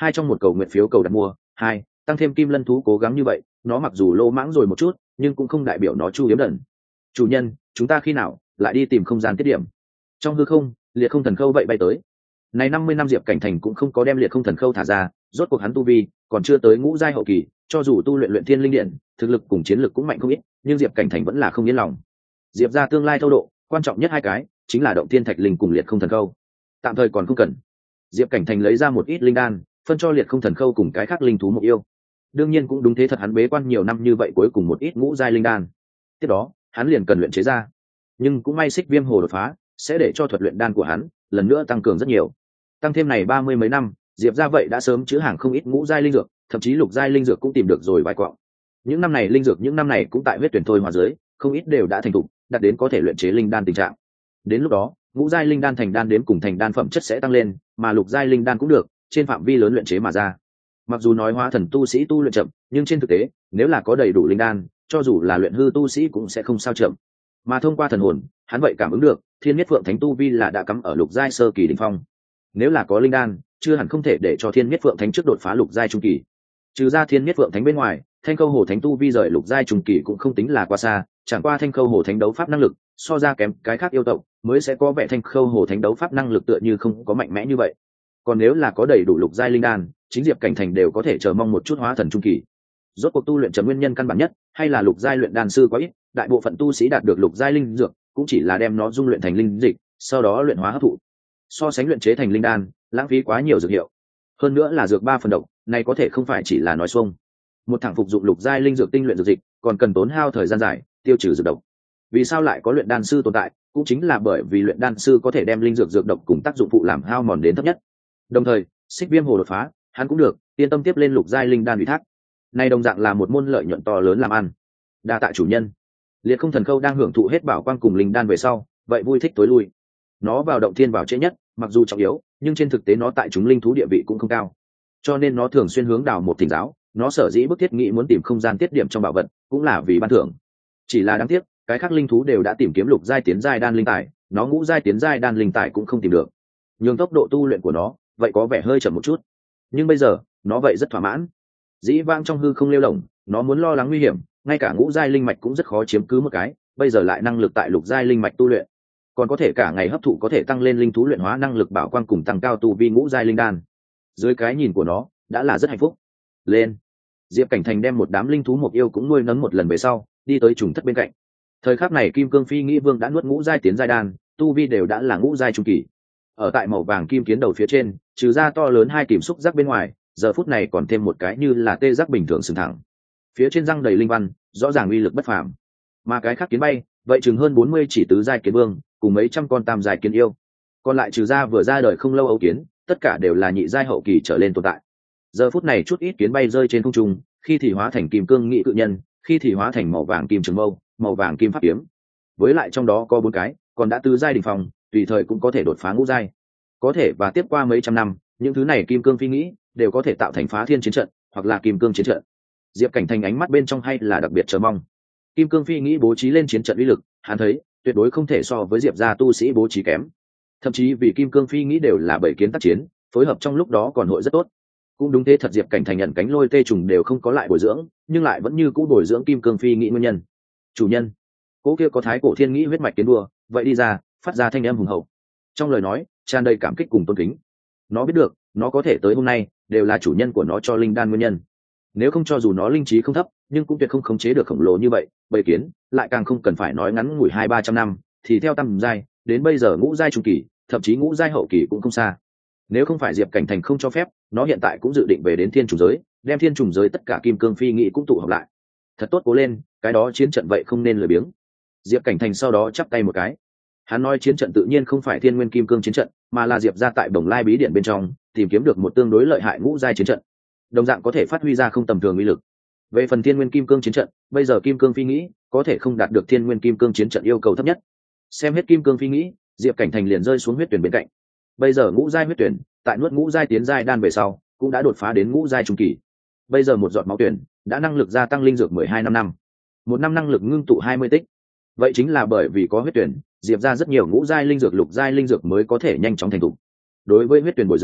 A: hai trong một cầu nguyện phiếu cầu đặt mua, hai tăng thêm kim lân thú cố gắng như vậy, nó mặc dù lô mãng rồi một chút, nhưng cũng không đại biểu nó chu hiếm đần. Chủ nhân, chúng ta khi nào lại đi tìm không gian tiết điểm? Trong hư không, liệt không thần khâu vậy bay tới. Này năm mươi năm Diệp Cảnh Thành cũng không có đem liệt không thần khâu thả ra, rốt cuộc hắn tu vi còn chưa tới ngũ giai hậu kỳ, cho dù tu luyện luyện thiên linh điện, thực lực cùng chiến lực cũng mạnh không ít, nhưng Diệp Cảnh Thành vẫn là không yên lòng. Diệp gia tương lai thâu độ, quan trọng nhất hai cái chính là động thiên thạch linh cùng liệt không thần khâu. Tạm thời còn không cần. Diệp Cảnh Thành lấy ra một ít linh đan, phân cho liệt không thần khâu cùng cái khác linh thú mục yêu. Đương nhiên cũng đúng thế thật, hắn bế quan nhiều năm như vậy cuối cùng một ít ngũ giai linh đan. Tiếp đó, hắn liền cần luyện chế ra. Nhưng cũng may xích viêm hồ đột phá, sẽ để cho thuật luyện đan của hắn lần nữa tăng cường rất nhiều. Tăng thêm này ba mươi mấy năm, Diệp gia vậy đã sớm chứa hàng không ít ngũ giai linh dược, thậm chí lục giai linh dược cũng tìm được rồi vài quặng. Những năm này linh dược những năm này cũng tại huyết tuyển thôi hòa dưới, không ít đều đã thành thục, đạt đến có thể luyện chế linh đan tình trạng. Đến lúc đó, ngũ giai linh đan thành đan đến cùng thành đan phẩm chất sẽ tăng lên, mà lục giai linh đan cũng được, trên phạm vi lớn luyện chế mà ra. Mặc dù nói hóa thần tu sĩ tu luyện chậm, nhưng trên thực tế, nếu là có đầy đủ linh đan, cho dù là luyện hư tu sĩ cũng sẽ không sao chậm. Mà thông qua thần hồn, hắn vậy cảm ứng được, Thiên Miết Phượng Thánh tu vi là đã cắm ở lục giai sơ kỳ đỉnh phong. Nếu là có linh đan, chưa hẳn không thể để cho Thiên Miết Phượng Thánh trước đột phá lục giai trung kỳ. Trừ ra Thiên Miết Phượng Thánh bên ngoài, Thanh Khâu Hồ Thánh tu vi rời lục giai trung kỳ cũng không tính là quá xa, chẳng qua Thanh Khâu Hồ Thánh đấu pháp năng lực so ra kém cái khác yêu tộc, mới sẽ có vẻ Thanh Khâu Hồ Thánh đấu pháp năng lực tựa như không có mạnh mẽ như vậy. Còn nếu là có đầy đủ lục giai linh đan, chính Diệp Cảnh Thành đều có thể chờ mong một chút hóa thần trung kỳ. Rốt cuộc tu luyện trầm nguyên nhân căn bản nhất, hay là lục giai luyện đan sư quá ít, đại bộ phận tu sĩ đạt được lục giai linh dược, cũng chỉ là đem nó dung luyện thành linh dịch, sau đó luyện hóa hấp thụ. So sánh luyện chế thành linh đan, lãng phí quá nhiều dược hiệu. Hơn nữa là dược ba phần độc, này có thể không phải chỉ là nói xuông. Một thằng phục dụng lục giai linh dược tinh luyện dược dịch, còn cần tốn hao thời gian dài, tiêu trừ dược độc. Vì sao lại có luyện đan sư tồn tại, cũng chính là bởi vì luyện đan sư có thể đem linh dược dược độc cùng tác dụng phụ làm hao mòn đến thấp nhất. Đồng thời, xích viêm hồ đột phá, hắn cũng được yên tâm tiếp lên lục giai linh đan ủy thác. Này đồng dạng là một môn lợi nhuận to lớn làm ăn. Đa tạ chủ nhân. Liệt không thần khâu đang hưởng thụ hết bảo quang cùng linh đan về sau, vậy vui thích tối lui. Nó vào động thiên vào trễ nhất, mặc dù trọng yếu, nhưng trên thực tế nó tại chúng linh thú địa vị cũng không cao, cho nên nó thường xuyên hướng đào một thỉnh giáo. Nó sở dĩ bức thiết nghĩ muốn tìm không gian tiết điểm trong bảo vật, cũng là vì ban thưởng. Chỉ là đáng tiếc, cái khác linh thú đều đã tìm kiếm lục giai tiến giai đan linh tài, nó ngũ giai tiến giai đan linh tài cũng không tìm được. Nhưng tốc độ tu luyện của nó vậy có vẻ hơi chậm một chút. Nhưng bây giờ, nó vậy rất thỏa mãn. Dĩ vãng trong hư không lêu lổng, nó muốn lo lắng nguy hiểm, ngay cả ngũ giai linh mạch cũng rất khó chiếm cứ một cái, bây giờ lại năng lực tại lục giai linh mạch tu luyện, còn có thể cả ngày hấp thụ có thể tăng lên linh thú luyện hóa năng lực bảo quang cùng tăng cao tu vi ngũ giai linh đan. Dưới cái nhìn của nó, đã là rất hạnh phúc. Lên. Diệp Cảnh Thành đem một đám linh thú mục yêu cũng nuôi nấng một lần về sau, đi tới trùng thất bên cạnh. Thời khắc này Kim Cương Phi Nghĩ Vương đã nuốt ngũ giai tiến giai đan, tu vi đều đã là ngũ giai trung kỳ. Ở tại màu vàng kim kiến đầu phía trên, trừ ra to lớn hai kìm xúc giác bên ngoài, giờ phút này còn thêm một cái như là tê giác bình thường sừng thẳng. Phía trên răng đầy linh văn, rõ ràng uy lực bất phàm. Mà cái khác kiến bay, vậy chừng hơn bốn mươi chỉ tứ giai kiến vương, cùng mấy trăm con tam giai kiến yêu. Còn lại trừ ra vừa ra đời không lâu ấu kiến, tất cả đều là nhị giai hậu kỳ trở lên tồn tại. Giờ phút này chút ít kiến bay rơi trên không trung, khi thì hóa thành kim cương nghị cự nhân, khi thì hóa thành màu vàng kim trường mâu, màu vàng kim pháp kiếm. Với lại trong đó có bốn cái, còn đã tứ giai đỉnh phong, tùy thời cũng có thể đột phá ngũ giai. Có thể và tiếp qua mấy trăm năm, những thứ này kim cương phi nghĩ đều có thể tạo thành phá thiên chiến trận, hoặc là kim cương chiến trận. Diệp Cảnh Thành ánh mắt bên trong hay là đặc biệt chờ mong. Kim cương phi nghĩ bố trí lên chiến trận uy lực, hắn thấy tuyệt đối không thể so với Diệp gia tu sĩ bố trí kém. Thậm chí vì kim cương phi nghĩ đều là bảy kiến tác chiến, phối hợp trong lúc đó còn hội rất tốt. Cũng đúng thế thật, Diệp Cảnh Thành nhận cánh lôi tê trùng đều không có lại bồi dưỡng, nhưng lại vẫn như cũ bồi dưỡng kim cương phi nghĩ nguyên nhân. Chủ nhân, cố kia có thái cổ thiên nghĩ huyết mạch tiến đua, vậy đi ra, phát ra thanh âm hùng hậu. Trong lời nói tràn đầy cảm kích cùng tôn kính. Nó biết được, nó có thể tới hôm nay, đều là chủ nhân của nó cho linh đan nguyên nhân. Nếu không, cho dù nó linh trí không thấp, nhưng cũng tuyệt không khống chế được khổng lồ như vậy. Bầy kiến lại càng không cần phải nói ngắn ngủi hai ba trăm năm, thì theo tầm giai đến bây giờ ngũ giai trung kỳ, thậm chí ngũ giai hậu kỳ cũng không xa. Nếu không phải Diệp Cảnh Thành không cho phép, nó hiện tại cũng dự định về đến thiên trùng giới, đem thiên trùng giới tất cả kim cương phi nghĩ cũng tụ họp lại. Thật tốt, cố lên, cái đó chiến trận vậy không nên lười biếng. Diệp Cảnh Thành sau đó chắp tay một cái. Hắn nói chiến trận tự nhiên không phải thiên nguyên kim cương chiến trận, mà là Diệp ra tại Bồng Lai bí điện bên trong tìm kiếm được một tương đối lợi hại ngũ giai chiến trận, đồng dạng có thể phát huy ra không tầm thường uy lực. Về phần thiên nguyên kim cương chiến trận, bây giờ kim cương phi nghĩ có thể không đạt được thiên nguyên kim cương chiến trận yêu cầu thấp nhất. Xem hết kim cương phi nghĩ, Diệp Cảnh Thành liền rơi xuống huyết tuyển bên cạnh. Bây giờ ngũ giai huyết tuyển, tại nuốt ngũ giai tiến giai đan về sau, cũng đã đột phá đến ngũ giai trung kỳ. Bây giờ một giọt máu tuyển đã năng lực gia tăng linh dược mười hai năm năm, một năm năng lực ngưng tụ hai mươi tích. Vậy chính là bởi vì có huyết tuyển, Diệp ra rất nhiều ngũ giai linh dược lục giai linh dược mới có thể nhanh chóng thành thục. Đối với huyết tuyển bồi dưỡng,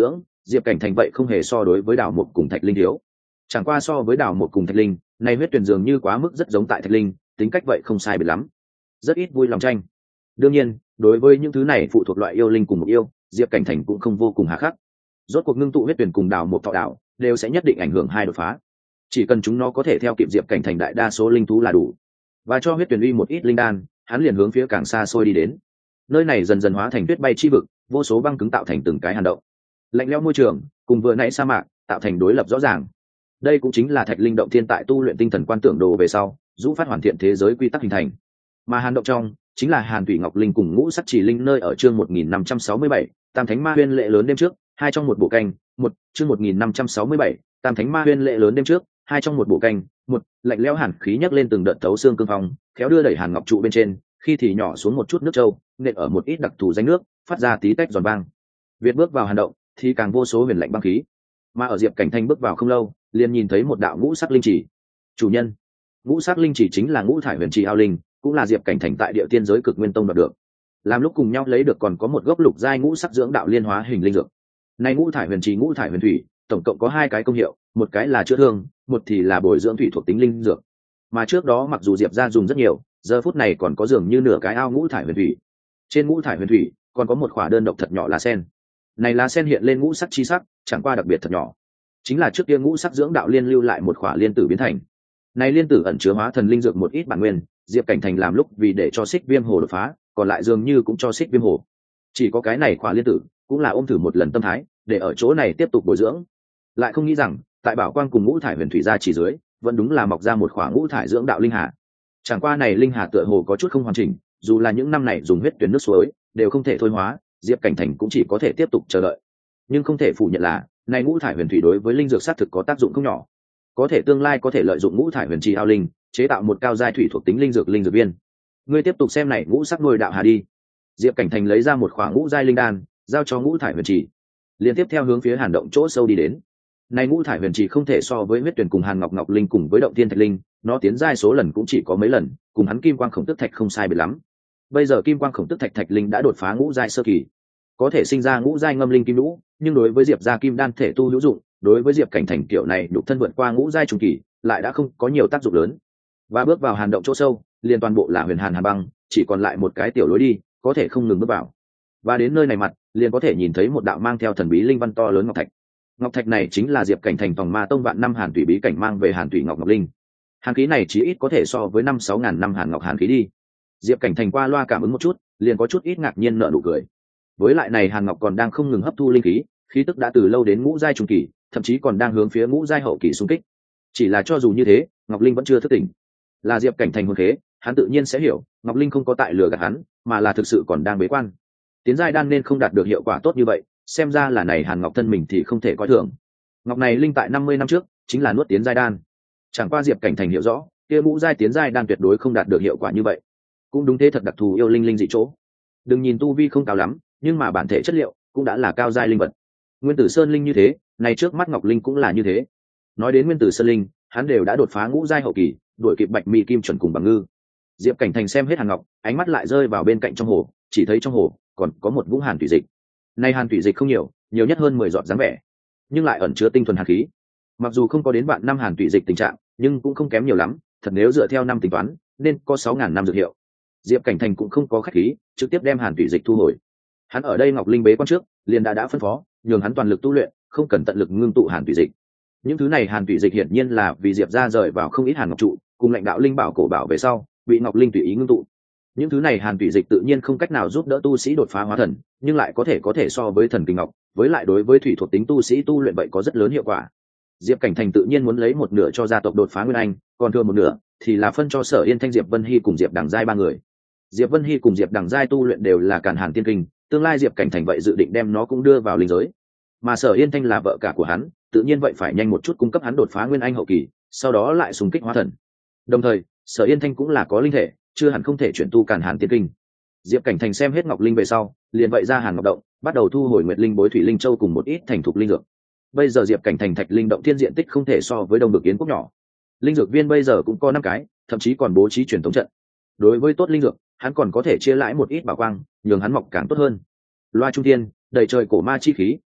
A: Diệp Cảnh Thành vậy không hề so đối với đảo một cùng thạch linh thiếu, chẳng qua so với đảo một cùng thạch linh này huyết tuyển dường như quá mức rất giống tại thạch linh, tính cách vậy không sai biệt lắm, rất ít vui lòng tranh. Đương nhiên đối với những thứ này phụ thuộc loại yêu linh cùng một yêu, Diệp Cảnh Thành cũng không vô cùng hà khắc. Rốt cuộc ngưng tụ huyết tuyển cùng đảo một thọ đảo đều sẽ nhất định ảnh hưởng hai đột phá, chỉ cần chúng nó có thể theo kịp Diệp Cảnh Thành đại đa số linh thú là đủ. Và cho huyết tuyển uy một ít linh đan, hắn liền hướng phía càng xa xôi đi đến. Nơi này dần dần hóa thành tuyết bay chi vực, vô số băng cứng tạo thành từng cái hàn động, lạnh lẽo môi trường cùng vừa nãy sa mạc tạo thành đối lập rõ ràng. Đây cũng chính là thạch linh động thiên tại tu luyện tinh thần quan tưởng đồ về sau rũ phát hoàn thiện thế giới quy tắc hình thành. Mà hàn động trong chính là hàn thủy ngọc linh cùng ngũ sắc chỉ linh nơi ở chương một nghìn năm trăm sáu mươi bảy tam thánh ma huyên lệ lớn đêm trước hai trong một bộ canh một chương một nghìn năm trăm sáu mươi bảy tam thánh ma huyên lệ lớn đêm trước hai trong một bộ canh một lạnh lẽo hàn khí nhấc lên từng đợt thấu xương cương phong, khéo đưa đẩy hàn ngọc trụ bên trên, khi thì nhỏ xuống một chút nước trâu nện ở một ít đặc thù danh nước, phát ra tí tách giòn vang. Việt bước vào hàn động thì càng vô số huyền lạnh băng khí. Mà ở Diệp Cảnh Thanh bước vào không lâu liền nhìn thấy một đạo ngũ sắc linh chỉ. Chủ nhân, ngũ sắc linh chỉ chính là ngũ thải huyền trì ao linh, cũng là Diệp Cảnh Thành tại địa tiên giới cực nguyên tông đoạt được, làm lúc cùng nhau lấy được còn có một gốc lục giai ngũ sắc dưỡng đạo liên hóa hình linh dược. Này ngũ thải huyền trì ngũ thải huyền thủy tổng cộng có hai cái công hiệu, một cái là chữa thương, một thì là bồi dưỡng thủy thuộc tính linh dược. Mà trước đó mặc dù Diệp gia dùng rất nhiều, giờ phút này còn có dường như nửa cái ao ngũ thải huyền thủy. Trên ngũ thải huyền thủy còn có một khỏa đơn độc thật nhỏ lá sen. Này lá sen hiện lên ngũ sắc chi sắc, chẳng qua đặc biệt thật nhỏ, chính là trước kia ngũ sắc dưỡng đạo liên lưu lại một khỏa liên tử biến thành. Này liên tử ẩn chứa hóa thần linh dược một ít bản nguyên, Diệp Cảnh Thành làm lúc vì để cho xích viêm hồ đột phá, còn lại dường như cũng cho xích viêm hồ. Chỉ có cái này khỏa liên tử cũng là ôm thử một lần tâm thái, để ở chỗ này tiếp tục bồi dưỡng. Lại không nghĩ rằng tại bảo quang cùng ngũ thải huyền thủy ra chỉ dưới, vẫn đúng là mọc ra một khỏa ngũ thải dưỡng đạo linh hà. Chẳng qua này linh hà tựa hồ có chút không hoàn chỉnh, dù là những năm này dùng huyết tuyển nước suối đều không thể thôi hóa, Diệp Cảnh Thành cũng chỉ có thể tiếp tục chờ đợi. Nhưng không thể phủ nhận là này ngũ thải huyền thủy đối với linh dược xác thực có tác dụng không nhỏ, có thể tương lai có thể lợi dụng ngũ thải huyền trì ao linh chế tạo một cao giai thủy thuộc tính linh dược linh dược viên. Ngươi tiếp tục xem này ngũ sắc nuôi đạo hà đi. Diệp Cảnh Thành lấy ra một khoảng ngũ giai linh đan giao cho ngũ thải huyền trì, liên tiếp theo hướng phía hàn động chỗ sâu đi đến. Này ngũ thải huyền trì không thể so với huyết tuyển cùng hàn ngọc ngọc linh cùng với động thiên thạch linh, nó tiến giai số lần cũng chỉ có mấy lần, cùng hắn kim quang khổng tức thạch không sai biệt lắm. Bây giờ kim quang khổng tức thạch thạch linh đã đột phá ngũ giai sơ kỳ, có thể sinh ra ngũ giai ngâm linh kim lũ, nhưng đối với Diệp gia kim đan thể tu hữu dụng, đối với Diệp Cảnh Thành kiểu này đục thân vượt qua ngũ giai trung kỳ lại đã không có nhiều tác dụng lớn. Và bước vào hàn động chỗ sâu, liền toàn bộ là huyền hàn hàn băng, chỉ còn lại một cái tiểu lối đi, có thể không ngừng bước vào. Và đến nơi này mặt, liền có thể nhìn thấy một đạo mang theo thần bí linh văn to lớn ngọc thạch. Ngọc thạch này chính là Diệp Cảnh Thành phòng ma tông vạn năm hàn thủy bí cảnh mang về hàn thủy ngọc ngọc linh. Hàn khí này chí ít có thể so với năm sáu ngàn năm hàn ngọc hàn khí đi. Diệp Cảnh Thành qua loa cảm ứng một chút, liền có chút ít ngạc nhiên nở nụ cười. Với lại này hàn ngọc còn đang không ngừng hấp thu linh khí, khí tức đã từ lâu đến ngũ giai trung kỳ, thậm chí còn đang hướng phía ngũ giai hậu kỳ xung kích. Chỉ là cho dù như thế, ngọc linh vẫn chưa thức tỉnh. Là Diệp Cảnh Thành hồn khế, hắn tự nhiên sẽ hiểu, ngọc linh không có tại lừa gạt hắn, mà là thực sự còn đang bế quan. Tiến giai đan nên không đạt được hiệu quả tốt như vậy, xem ra là này hàn ngọc thân mình thì không thể coi thường. Ngọc này linh tại năm mươi năm trước chính là nuốt tiến giai đan, chẳng qua Diệp Cảnh Thành hiểu rõ, kia ngũ giai tiến giai đan tuyệt đối không đạt được hiệu quả như vậy. Cũng đúng thế, thật đặc thù yêu linh linh dị chỗ. Đừng nhìn tu vi không cao lắm, nhưng mà bản thể chất liệu cũng đã là cao giai linh vật. Nguyên tử sơn linh như thế, này trước mắt ngọc linh cũng là như thế. Nói đến nguyên tử sơn linh, hắn đều đã đột phá ngũ giai hậu kỳ, đuổi kịp bạch mi kim chuẩn cùng bằng ngư. Diệp Cảnh Thành xem hết hàn ngọc, ánh mắt lại rơi vào bên cạnh trong hồ, chỉ thấy trong hồ còn có một vũng hàn thủy dịch. Này hàn thủy dịch không nhiều, nhiều nhất hơn mười giọt dáng vẻ, nhưng lại ẩn chứa tinh thuần hàn khí. Mặc dù không có đến vạn năm hàn thủy dịch tình trạng, nhưng cũng không kém nhiều lắm, thật nếu dựa theo năm tính toán, nên có sáu ngàn năm dược hiệu. Diệp Cảnh Thành cũng không có khách khí, trực tiếp đem hàn thủy dịch thu hồi. Hắn ở đây ngọc linh bế quan trước, liền đã đã phân phó, nhường hắn toàn lực tu luyện, không cần tận lực ngưng tụ hàn thủy dịch. Những thứ này hàn thủy dịch hiển nhiên là vì Diệp gia rời vào không ít hàn ngọc trụ, cùng lãnh đạo linh bảo cổ bảo về sau, bị ngọc linh tùy ý ngưng tụ. Những thứ này hàn thủy dịch tự nhiên không cách nào giúp đỡ tu sĩ đột phá hóa thần, nhưng lại có thể có thể so với thần kinh ngọc, với lại đối với thủy thuộc tính tu sĩ tu luyện vậy có rất lớn hiệu quả. Diệp Cảnh Thành tự nhiên muốn lấy một nửa cho gia tộc đột phá nguyên anh, còn thừa một nửa thì là phân cho Sở Yên Thanh, Diệp Vân Hy cùng Diệp Đằng Giai ba người. Diệp Vân Hy cùng Diệp Đằng Giai tu luyện đều là càn hàn tiên kinh, tương lai Diệp Cảnh Thành vậy dự định đem nó cũng đưa vào linh giới. Mà Sở Yên Thanh là vợ cả của hắn, tự nhiên vậy phải nhanh một chút cung cấp hắn đột phá nguyên anh hậu kỳ, sau đó lại xung kích hóa thần. Đồng thời, Sở Yên Thanh cũng là có linh thể, chưa hẳn không thể chuyển tu càn hàn tiên kinh. Diệp Cảnh Thành xem hết ngọc linh về sau, liền vậy ra hàn ngọc động, bắt đầu thu hồi nguyệt linh bối thủy linh châu cùng một ít thành thục linh dược. Bây giờ Diệp Cảnh Thành thạch linh động thiên diện tích không thể so với đông được yến quốc nhỏ, linh dược viên bây giờ cũng có năm cái, thậm chí còn bố trí truyền thống trận. Đối với tốt linh dược, hắn còn có thể chia lãi một ít bảo quang, nhường hắn mọc càng tốt hơn. Loa trung thiên, đầy trời cổ ma chi khí,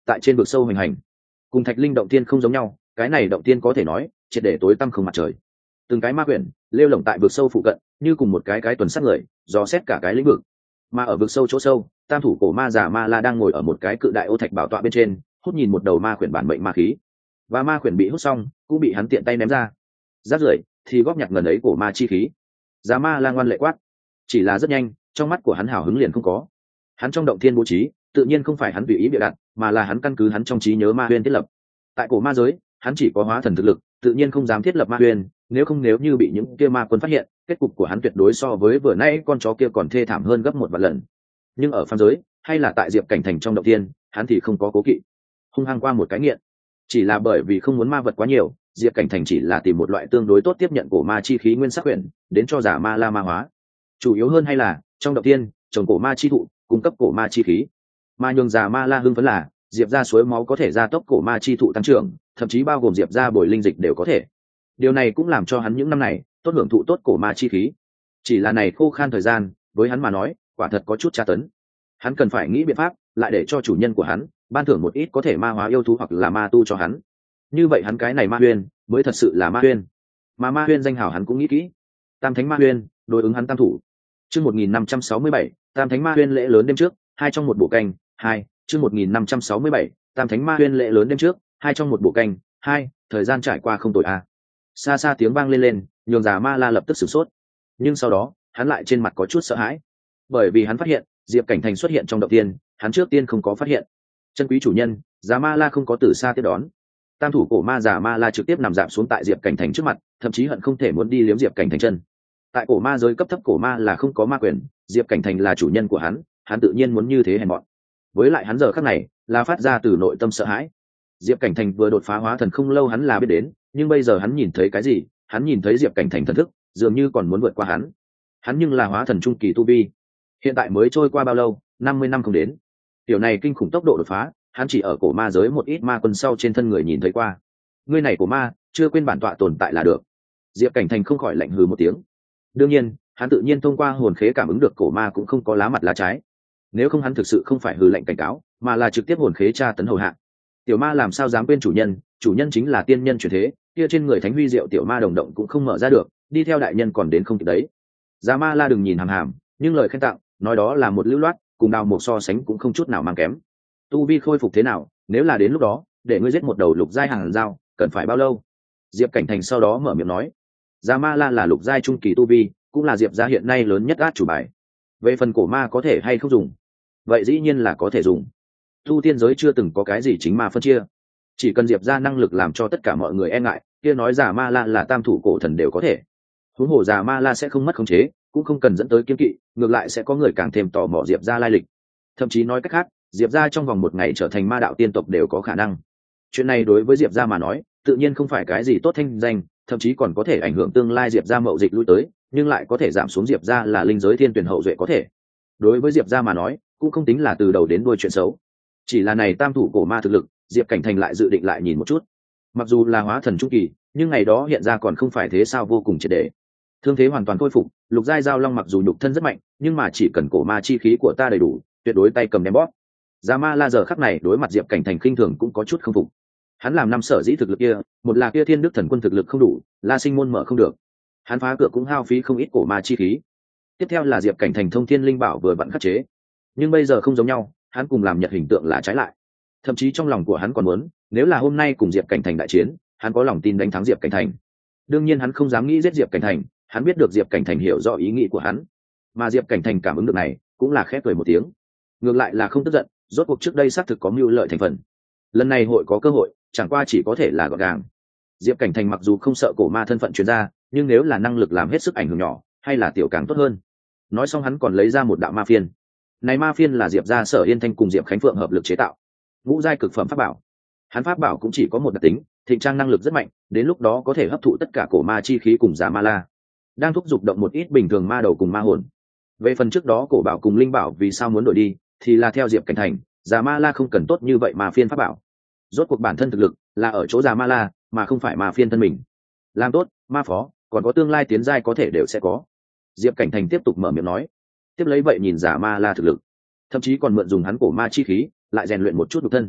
A: tại trên vực sâu hoành hành. Cùng thạch linh động tiên không giống nhau, cái này động tiên có thể nói triệt để tối tăm không mặt trời. Từng cái ma quyển lêu lổng tại vực sâu phụ cận, như cùng một cái cái tuần sát người dò xét cả cái lĩnh vực. Mà ở vực sâu chỗ sâu, tam thủ cổ ma già ma la đang ngồi ở một cái cự đại ô thạch bảo tọa bên trên, hút nhìn một đầu ma quyển bản mệnh ma khí. Và ma quyển bị hút xong cũng bị hắn tiện tay ném ra. Rác rưởi thì góp nhặt ngần ấy cổ ma chi khí. Già ma la ngoan lệ quát, chỉ là rất nhanh, trong mắt của hắn hào hứng liền không có. Hắn trong động thiên bố trí tự nhiên không phải hắn tùy ý bịa đặt, mà là hắn căn cứ hắn trong trí nhớ ma huyên thiết lập. Tại cổ ma giới, hắn chỉ có hóa thần thực lực, tự nhiên không dám thiết lập ma huyên, nếu không nếu như bị những kia ma quân phát hiện, kết cục của hắn tuyệt đối so với vừa nãy con chó kia còn thê thảm hơn gấp một vạn lần. Nhưng ở phàm giới, hay là tại Diệp Cảnh Thành trong động thiên, hắn thì không có cố kỵ, hung hăng qua một cái nghiện. Chỉ là bởi vì không muốn ma vật quá nhiều, Diệp Cảnh Thành chỉ là tìm một loại tương đối tốt tiếp nhận cổ ma chi khí nguyên sắc quyển, đến cho giả ma la ma hóa. Chủ yếu hơn hay là trong động thiên trồng cổ ma chi thụ, cung cấp cổ ma chi khí. Mà nhường giả ma la hưng phấn là diệp ra suối máu có thể gia tốc cổ ma chi thụ tăng trưởng, thậm chí bao gồm diệp ra bồi linh dịch đều có thể. Điều này cũng làm cho hắn những năm này tốt hưởng thụ tốt cổ ma chi khí. Chỉ là này khô khan thời gian, với hắn mà nói quả thật có chút tra tấn. Hắn cần phải nghĩ biện pháp lại để cho chủ nhân của hắn ban thưởng một ít có thể ma hóa yêu thú hoặc là ma tu cho hắn. Như vậy hắn cái này ma huyên mới thật sự là ma huyên. Mà ma huyên danh hào hắn cũng nghĩ kỹ, tam thánh ma huyên đối ứng hắn tam thủ. Chương một nghìn năm trăm sáu mươi bảy, tam thánh ma huyên lễ lớn đêm trước, hai trong một bộ canh, hai. Chương một nghìn năm trăm sáu mươi bảy, tam thánh ma huyên lễ lớn đêm trước, hai trong một bộ canh, hai. Thời gian trải qua không tồi a. À. Xa xa tiếng vang lên lên, nhường già ma la lập tức sửng sốt. Nhưng sau đó, hắn lại trên mặt có chút sợ hãi, bởi vì hắn phát hiện Diệp Cảnh Thành xuất hiện trong động tiên, hắn trước tiên không có phát hiện. Chân quý chủ nhân, già ma la không có từ xa tiếp đón. Tam thủ cổ ma già ma la trực tiếp nằm dạp xuống tại Diệp Cảnh Thành trước mặt, thậm chí hận không thể muốn đi liếm Diệp Cảnh Thành chân. Tại cổ ma giới cấp thấp cổ ma là không có ma quyền, Diệp Cảnh Thành là chủ nhân của hắn, hắn tự nhiên muốn như thế hèn mọn. Với lại hắn giờ khắc này là phát ra từ nội tâm sợ hãi. Diệp Cảnh Thành vừa đột phá hóa thần không lâu hắn là biết đến, nhưng bây giờ hắn nhìn thấy cái gì? Hắn nhìn thấy Diệp Cảnh Thành thần thức dường như còn muốn vượt qua hắn. Hắn nhưng là hóa thần trung kỳ tu vi, hiện tại mới trôi qua bao lâu? năm mươi năm không đến. Điều này kinh khủng tốc độ đột phá, hắn chỉ ở cổ ma giới một ít ma quân sau trên thân người nhìn thấy qua. Ngươi này của ma, chưa quên bản tọa tồn tại là được. Diệp Cảnh Thành không khỏi lạnh hừ một tiếng. Đương nhiên, hắn tự nhiên thông qua hồn khế cảm ứng được cổ ma cũng không có lá mặt lá trái. Nếu không hắn thực sự không phải hừ lạnh cảnh cáo, mà là trực tiếp hồn khế tra tấn hầu hạ. Tiểu ma làm sao dám quên chủ nhân, chủ nhân chính là tiên nhân chuyển thế, kia trên người thánh huy diệu tiểu ma đồng động cũng không mở ra được, đi theo đại nhân còn đến không kịp đấy. Giá ma la đừng nhìn hàm hàm, nhưng lời khen tặng, nói đó là một lưu loát, cùng đào một so sánh cũng không chút nào mang kém. Tu vi khôi phục thế nào, nếu là đến lúc đó, để ngươi giết một đầu lục giai hàng dao, cần phải bao lâu? Diệp Cảnh Thành sau đó mở miệng nói. Giá ma la là lục giai trung kỳ tu vi, cũng là diệp gia hiện nay lớn nhất át chủ bài. Về phần cổ ma có thể hay không dùng, vậy dĩ nhiên là có thể dùng. Tu tiên giới chưa từng có cái gì chính ma phân chia, chỉ cần diệp gia năng lực làm cho tất cả mọi người e ngại, kia nói giả ma la là tam thủ cổ thần đều có thể. Huống hồ giả ma la sẽ không mất khống chế, cũng không cần dẫn tới kiên kỵ, ngược lại sẽ có người càng thêm tò mò diệp gia lai lịch. Thậm chí nói cách khác, diệp gia trong vòng một ngày trở thành ma đạo tiên tộc đều có khả năng. Chuyện này đối với diệp gia mà nói tự nhiên không phải cái gì tốt thanh danh, thậm chí còn có thể ảnh hưởng tương lai diệp gia mậu dịch lui tới, nhưng lại có thể giảm xuống diệp gia là linh giới thiên tuyển hậu duệ có thể. Đối với diệp gia mà nói cũng không tính là từ đầu đến đuôi chuyện xấu. Chỉ là này tam thủ cổ ma thực lực, Diệp Cảnh Thành lại dự định lại nhìn một chút. Mặc dù là hóa thần trung kỳ, nhưng ngày đó hiện ra còn không phải thế sao vô cùng triệt để. Thương thế hoàn toàn khôi phục, lục giai giao long mặc dù nhục thân rất mạnh, nhưng mà chỉ cần cổ ma chi khí của ta đầy đủ, tuyệt đối tay cầm đem bóp. Giá ma la giờ khắc này đối mặt Diệp Cảnh Thành khinh thường cũng có chút không phục. Hắn làm năm sở dĩ thực lực kia, một là kia thiên đức thần quân thực lực không đủ, la sinh môn mở không được. Hắn phá cửa cũng hao phí không ít cổ ma chi khí. Tiếp theo là Diệp Cảnh Thành thông thiên linh bảo vừa vặn khắc chế, nhưng bây giờ không giống nhau, hắn cùng làm nhật hình tượng là trái lại. Thậm chí trong lòng của hắn còn muốn, nếu là hôm nay cùng Diệp Cảnh Thành đại chiến, hắn có lòng tin đánh thắng Diệp Cảnh Thành. Đương nhiên hắn không dám nghĩ giết Diệp Cảnh Thành, hắn biết được Diệp Cảnh Thành hiểu rõ ý nghĩ của hắn, mà Diệp Cảnh Thành cảm ứng được này, cũng là khép cười một tiếng. Ngược lại là không tức giận, rốt cuộc trước đây xác thực có mưu lợi thành phần. Lần này hội có cơ hội, chẳng qua chỉ có thể là gọn gàng. Diệp Cảnh Thành mặc dù không sợ cổ ma thân phận chuyên gia, nhưng nếu là năng lực làm hết sức ảnh hưởng nhỏ, hay là tiểu càng tốt hơn. Nói xong hắn còn lấy ra một đạo ma phiên. Này ma phiên là Diệp gia Sở Yên Thanh cùng Diệp Khánh Phượng hợp lực chế tạo, ngũ giai cực phẩm pháp bảo. Hắn pháp bảo cũng chỉ có một đặc tính, thịnh trang năng lực rất mạnh, đến lúc đó có thể hấp thụ tất cả cổ ma chi khí cùng giả ma la, đang thúc giục động một ít bình thường ma đầu cùng ma hồn. Về phần trước đó cổ bảo cùng linh bảo vì sao muốn đổi đi, thì là theo Diệp Cảnh Thành, giả ma la không cần tốt như vậy mà phiên pháp bảo. Rốt cuộc bản thân thực lực là ở chỗ giả ma la, mà không phải ma phiên thân mình. Làm tốt, ma phó, còn có tương lai tiến giai có thể đều sẽ có. Diệp Cảnh Thành tiếp tục mở miệng nói, tiếp lấy vậy nhìn giả ma la thực lực, thậm chí còn mượn dùng hắn cổ ma chi khí lại rèn luyện một chút nhục thân.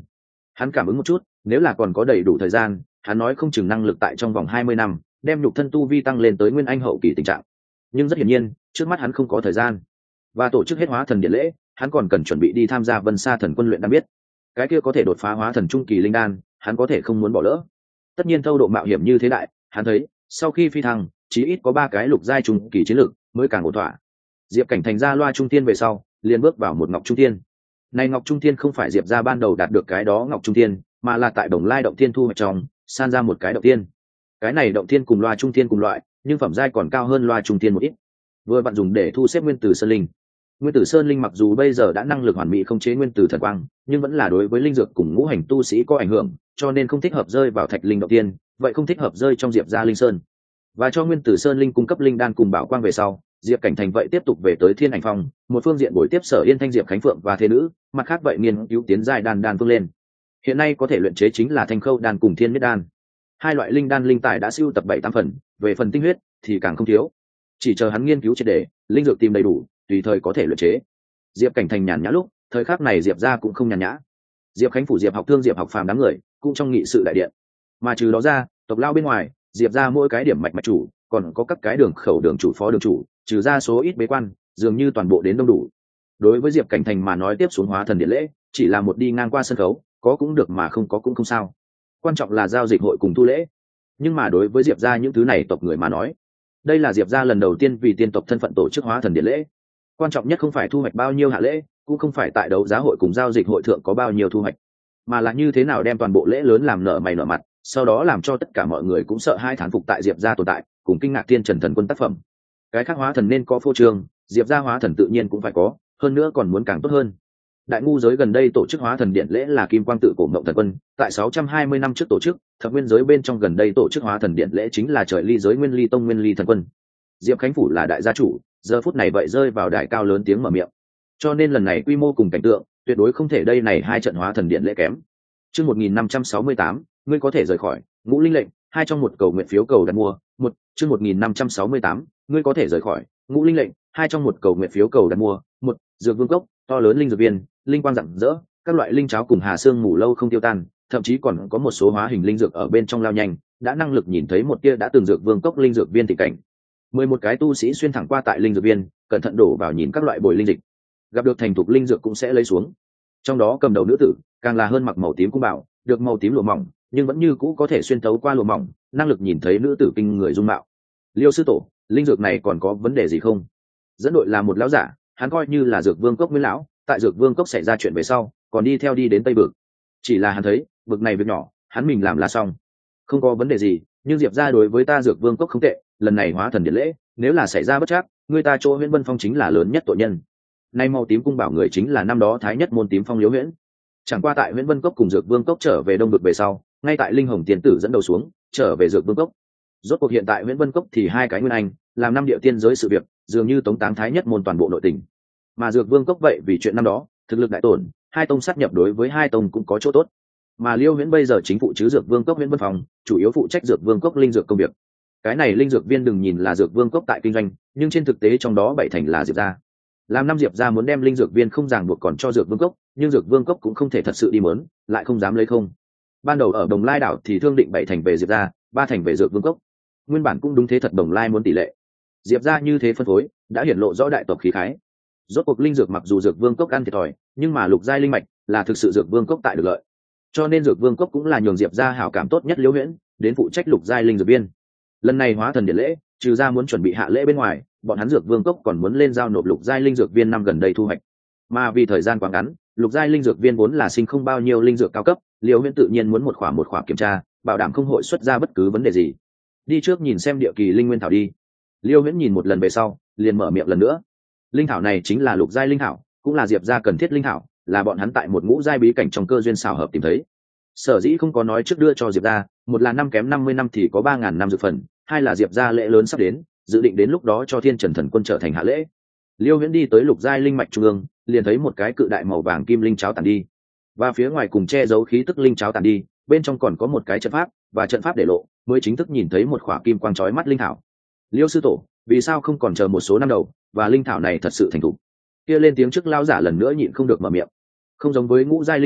A: Hắn cảm ứng một chút, nếu là còn có đầy đủ thời gian, hắn nói không chừng năng lực tại trong vòng hai mươi năm đem nhục thân tu vi tăng lên tới nguyên anh hậu kỳ tình trạng. Nhưng rất hiển nhiên, trước mắt hắn không có thời gian. Và tổ chức hết hóa thần điện lễ, hắn còn cần chuẩn bị đi tham gia Vân Sa Thần Quân luyện đan biết. Cái kia có thể đột phá hóa thần trung kỳ linh đan, hắn có thể không muốn bỏ lỡ. Tất nhiên thâu độ mạo hiểm như thế đại, hắn thấy, sau khi phi thăng, chí ít có ba cái lục giai trung kỳ chiến lược mới càng ổn thỏa. Diệp Cảnh thành ra loa trung tiên về sau, liền bước vào một ngọc trung tiên. Này ngọc trung tiên không phải Diệp gia ban đầu đạt được cái đó ngọc trung tiên, mà là tại Đồng Lai động tiên thu hoạch trong, san ra một cái động tiên. Cái này động tiên cùng loa trung tiên cùng loại, nhưng phẩm giai còn cao hơn loa trung tiên một ít. Vừa bạn dùng để thu xếp nguyên tử sơn linh. Nguyên tử sơn linh mặc dù bây giờ đã năng lực hoàn mỹ khống chế nguyên tử thần quang, nhưng vẫn là đối với linh dược cùng ngũ hành tu sĩ có ảnh hưởng, cho nên không thích hợp rơi vào thạch linh động tiên, vậy không thích hợp rơi trong Diệp gia linh sơn. Và cho nguyên tử sơn linh cung cấp linh đan cùng bảo quang về sau, Diệp Cảnh thành vậy tiếp tục về tới Thiên Ảnh Phong, một phương diện buổi tiếp Sở Yên Thanh, Diệp Khánh Phượng và thế nữ, mặt khác vậy nghiên cứu tiến giai đan đan phương lên. Hiện nay có thể luyện chế chính là Thanh Khâu đan cùng Thiên Miết đan. Hai loại linh đan linh tài đã sưu tập bảy tám phần, về phần tinh huyết thì càng không thiếu. Chỉ chờ hắn nghiên cứu triệt để, linh dược tìm đầy đủ, tùy thời có thể luyện chế. Diệp Cảnh thành nhàn nhã lúc, thời khắc này Diệp gia cũng không nhàn nhã. Diệp Khánh phủ, Diệp Học Thương, Diệp Học Phàm đám người cũng trong nghị sự đại điện. Mà trừ đó ra, tộc lao bên ngoài, Diệp gia mỗi cái điểm mạch mạch chủ, còn có các cái đường khẩu đường chủ phó đường chủ, trừ ra số ít bế quan, dường như toàn bộ đến đông đủ. Đối với Diệp Cảnh thành mà nói, tiếp xuống hóa thần điện lễ chỉ là một đi ngang qua sân khấu, có cũng được mà không có cũng không sao. Quan trọng là giao dịch hội cùng thu lễ. Nhưng mà đối với Diệp gia những thứ này tộc người mà nói, đây là Diệp gia lần đầu tiên vì tiên tộc thân phận tổ chức hóa thần điện lễ. Quan trọng nhất không phải thu hoạch bao nhiêu hạ lễ, cũng không phải tại đấu giá hội cùng giao dịch hội thượng có bao nhiêu thu hoạch, mà là như thế nào đem toàn bộ lễ lớn làm nở mày nở mặt, sau đó làm cho tất cả mọi người cũng sợ hai thán phục tại Diệp gia tồn tại, cùng kinh ngạc Thiên Trần Thần Quân tác phẩm. Cái khác hóa thần nên có phô trương, Diệp gia hóa thần tự nhiên cũng phải có, hơn nữa còn muốn càng tốt hơn. Đại ngu giới gần đây tổ chức hóa thần điện lễ là Kim Quang tự cổ Mộng Thần Quân, tại sáu trăm hai mươi năm trước tổ chức, Thập Nguyên giới bên trong gần đây tổ chức hóa thần điện lễ chính là Trời Ly giới Nguyên Ly tông Nguyên Ly Thần Quân. Diệp Khánh phủ là đại gia chủ, giờ phút này vậy rơi vào đại cao lớn tiếng mở miệng. Cho nên lần này quy mô cùng cảnh tượng, tuyệt đối không thể đây này hai trận hóa thần điện lễ kém. Chương một nghìn năm trăm sáu mươi tám, ngươi có thể rời khỏi, ngũ linh lệnh, hai trong một cầu nguyện phiếu cầu đặt mua, một, chương một nghìn năm trăm sáu mươi tám, ngươi có thể rời khỏi, ngũ linh lệnh, hai trong một cầu nguyện phiếu cầu đặt mua, một, dược vương cốc, to lớn linh dược viên, linh quang rạng rỡ, các loại linh cháo cùng hà xương mù lâu không tiêu tan, thậm chí còn có một số hóa hình linh dược ở bên trong lao nhanh, đã năng lực nhìn thấy một tia đã từng dược vương cốc linh dược viên tình cảnh. Mười một cái tu sĩ xuyên thẳng qua tại linh dược viên, cẩn thận đổ vào nhìn các loại bồi linh dịch, gặp được thành thục linh dược cũng sẽ lấy xuống. Trong đó cầm đầu nữ tử càng là hơn mặc màu tím cung bảo, được màu tím lụa mỏng, nhưng vẫn như cũ có thể xuyên thấu qua lụa mỏng, năng lực nhìn thấy nữ tử kinh người dung mạo. Liêu sư tổ, linh dược này còn có vấn đề gì không? Dẫn đội là một lão giả, hắn coi như là dược vương cốc nguyên lão, tại dược vương cốc xảy ra chuyện về sau, còn đi theo đi đến tây vực. Chỉ là hắn thấy vực này việc nhỏ, hắn mình làm là xong, không có vấn đề gì. Nhưng Diệp gia đối với ta dược vương cốc không tệ, lần này hóa thần điện lễ, nếu là xảy ra bất trắc, người ta chỗ Huyễn Vân Phong chính là lớn nhất tội nhân. Nay màu tím cung bảo người chính là năm đó thái nhất môn tím phong Liễu Huyễn. Chẳng qua tại Huyễn Vân cốc cùng dược vương cốc trở về đông vực về sau, ngay tại linh hồng tiên tử dẫn đầu xuống, trở về dược vương cốc. Rốt cuộc hiện tại Huyễn Vân cốc thì hai cái nguyên anh, làm năm địa tiên giới sự việc, dường như tống táng thái nhất môn toàn bộ nội tình. Mà dược vương cốc vậy vì chuyện năm đó, thực lực đại tổn, hai tông sát nhập đối với hai tông cũng có chỗ tốt. Mà Liêu Huyễn bây giờ chính phụ chứ dược vương cốc Huyễn Vân Phòng, chủ yếu phụ trách dược vương cốc linh dược công việc. Cái này linh dược viên đừng nhìn là dược vương cốc tại kinh doanh, nhưng trên thực tế trong đó bảy thành là Diệp gia. Làm năm Diệp gia muốn đem linh dược viên không ràng buộc còn cho dược vương cốc, nhưng dược vương cốc cũng không thể thật sự đi mớn, lại không dám lấy không. Ban đầu ở Đồng Lai đảo thì thương định bảy thành về Diệp gia, ba thành về dược vương cốc. Nguyên bản cũng đúng thế thật, Đồng Lai muốn tỷ lệ. Diệp gia như thế phân phối, đã hiển lộ rõ đại tộc khí khái. Rốt cuộc linh dược mặc dù dược vương cốc ăn thiệt thòi, nhưng mà lục giai linh mạch là thực sự dược vương cốc tại được lợi. Cho nên dược vương cốc cũng là nhường Diệp gia hảo cảm tốt nhất Liễu Huyễn, đến phụ trách lục giai linh dược viên. Lần này hóa thần điện lễ, trừ ra muốn chuẩn bị hạ lễ bên ngoài, bọn hắn dược vương cốc còn muốn lên giao nộp lục giai linh dược viên năm gần đây thu hoạch. Mà vì thời gian quá ngắn, lục giai linh dược viên vốn là sinh không bao nhiêu linh dược cao cấp, Liễu Huyễn tự nhiên muốn một khỏa một khỏa kiểm tra, bảo đảm không hội xuất ra bất cứ vấn đề gì. Đi trước nhìn xem địa kỳ linh nguyên thảo đi. Liễu Huyễn nhìn một lần về sau, liền mở miệng lần nữa. Linh thảo này chính là lục giai linh thảo, cũng là Diệp gia cần thiết linh thảo, là bọn hắn tại một ngũ giai bí cảnh trong cơ duyên xảo hợp tìm thấy. Sở dĩ không có nói trước đưa cho Diệp gia, một là năm kém năm mươi năm thì có ba ngàn năm dược phần, hai là Diệp gia lễ lớn sắp đến, dự định đến lúc đó cho Thiên Trần Thần Quân trở thành hạ lễ. Liêu Huyễn đi tới lục giai linh mạch trung ương, liền thấy một cái cự đại màu vàng kim linh cháo tản đi, và phía ngoài cùng che giấu khí tức linh cháo tản đi, bên trong còn có một cái trận pháp, và trận pháp để lộ, mới chính thức nhìn thấy một khỏa kim quang chói mắt linh thảo. Liêu sư tổ, vì sao không còn chờ một số năm đầu, và linh thảo này thật sự thành thục? Kia lên tiếng trước lão giả lần nữa nhịn không được mở miệng. Không giống với ngũ giai linh dược,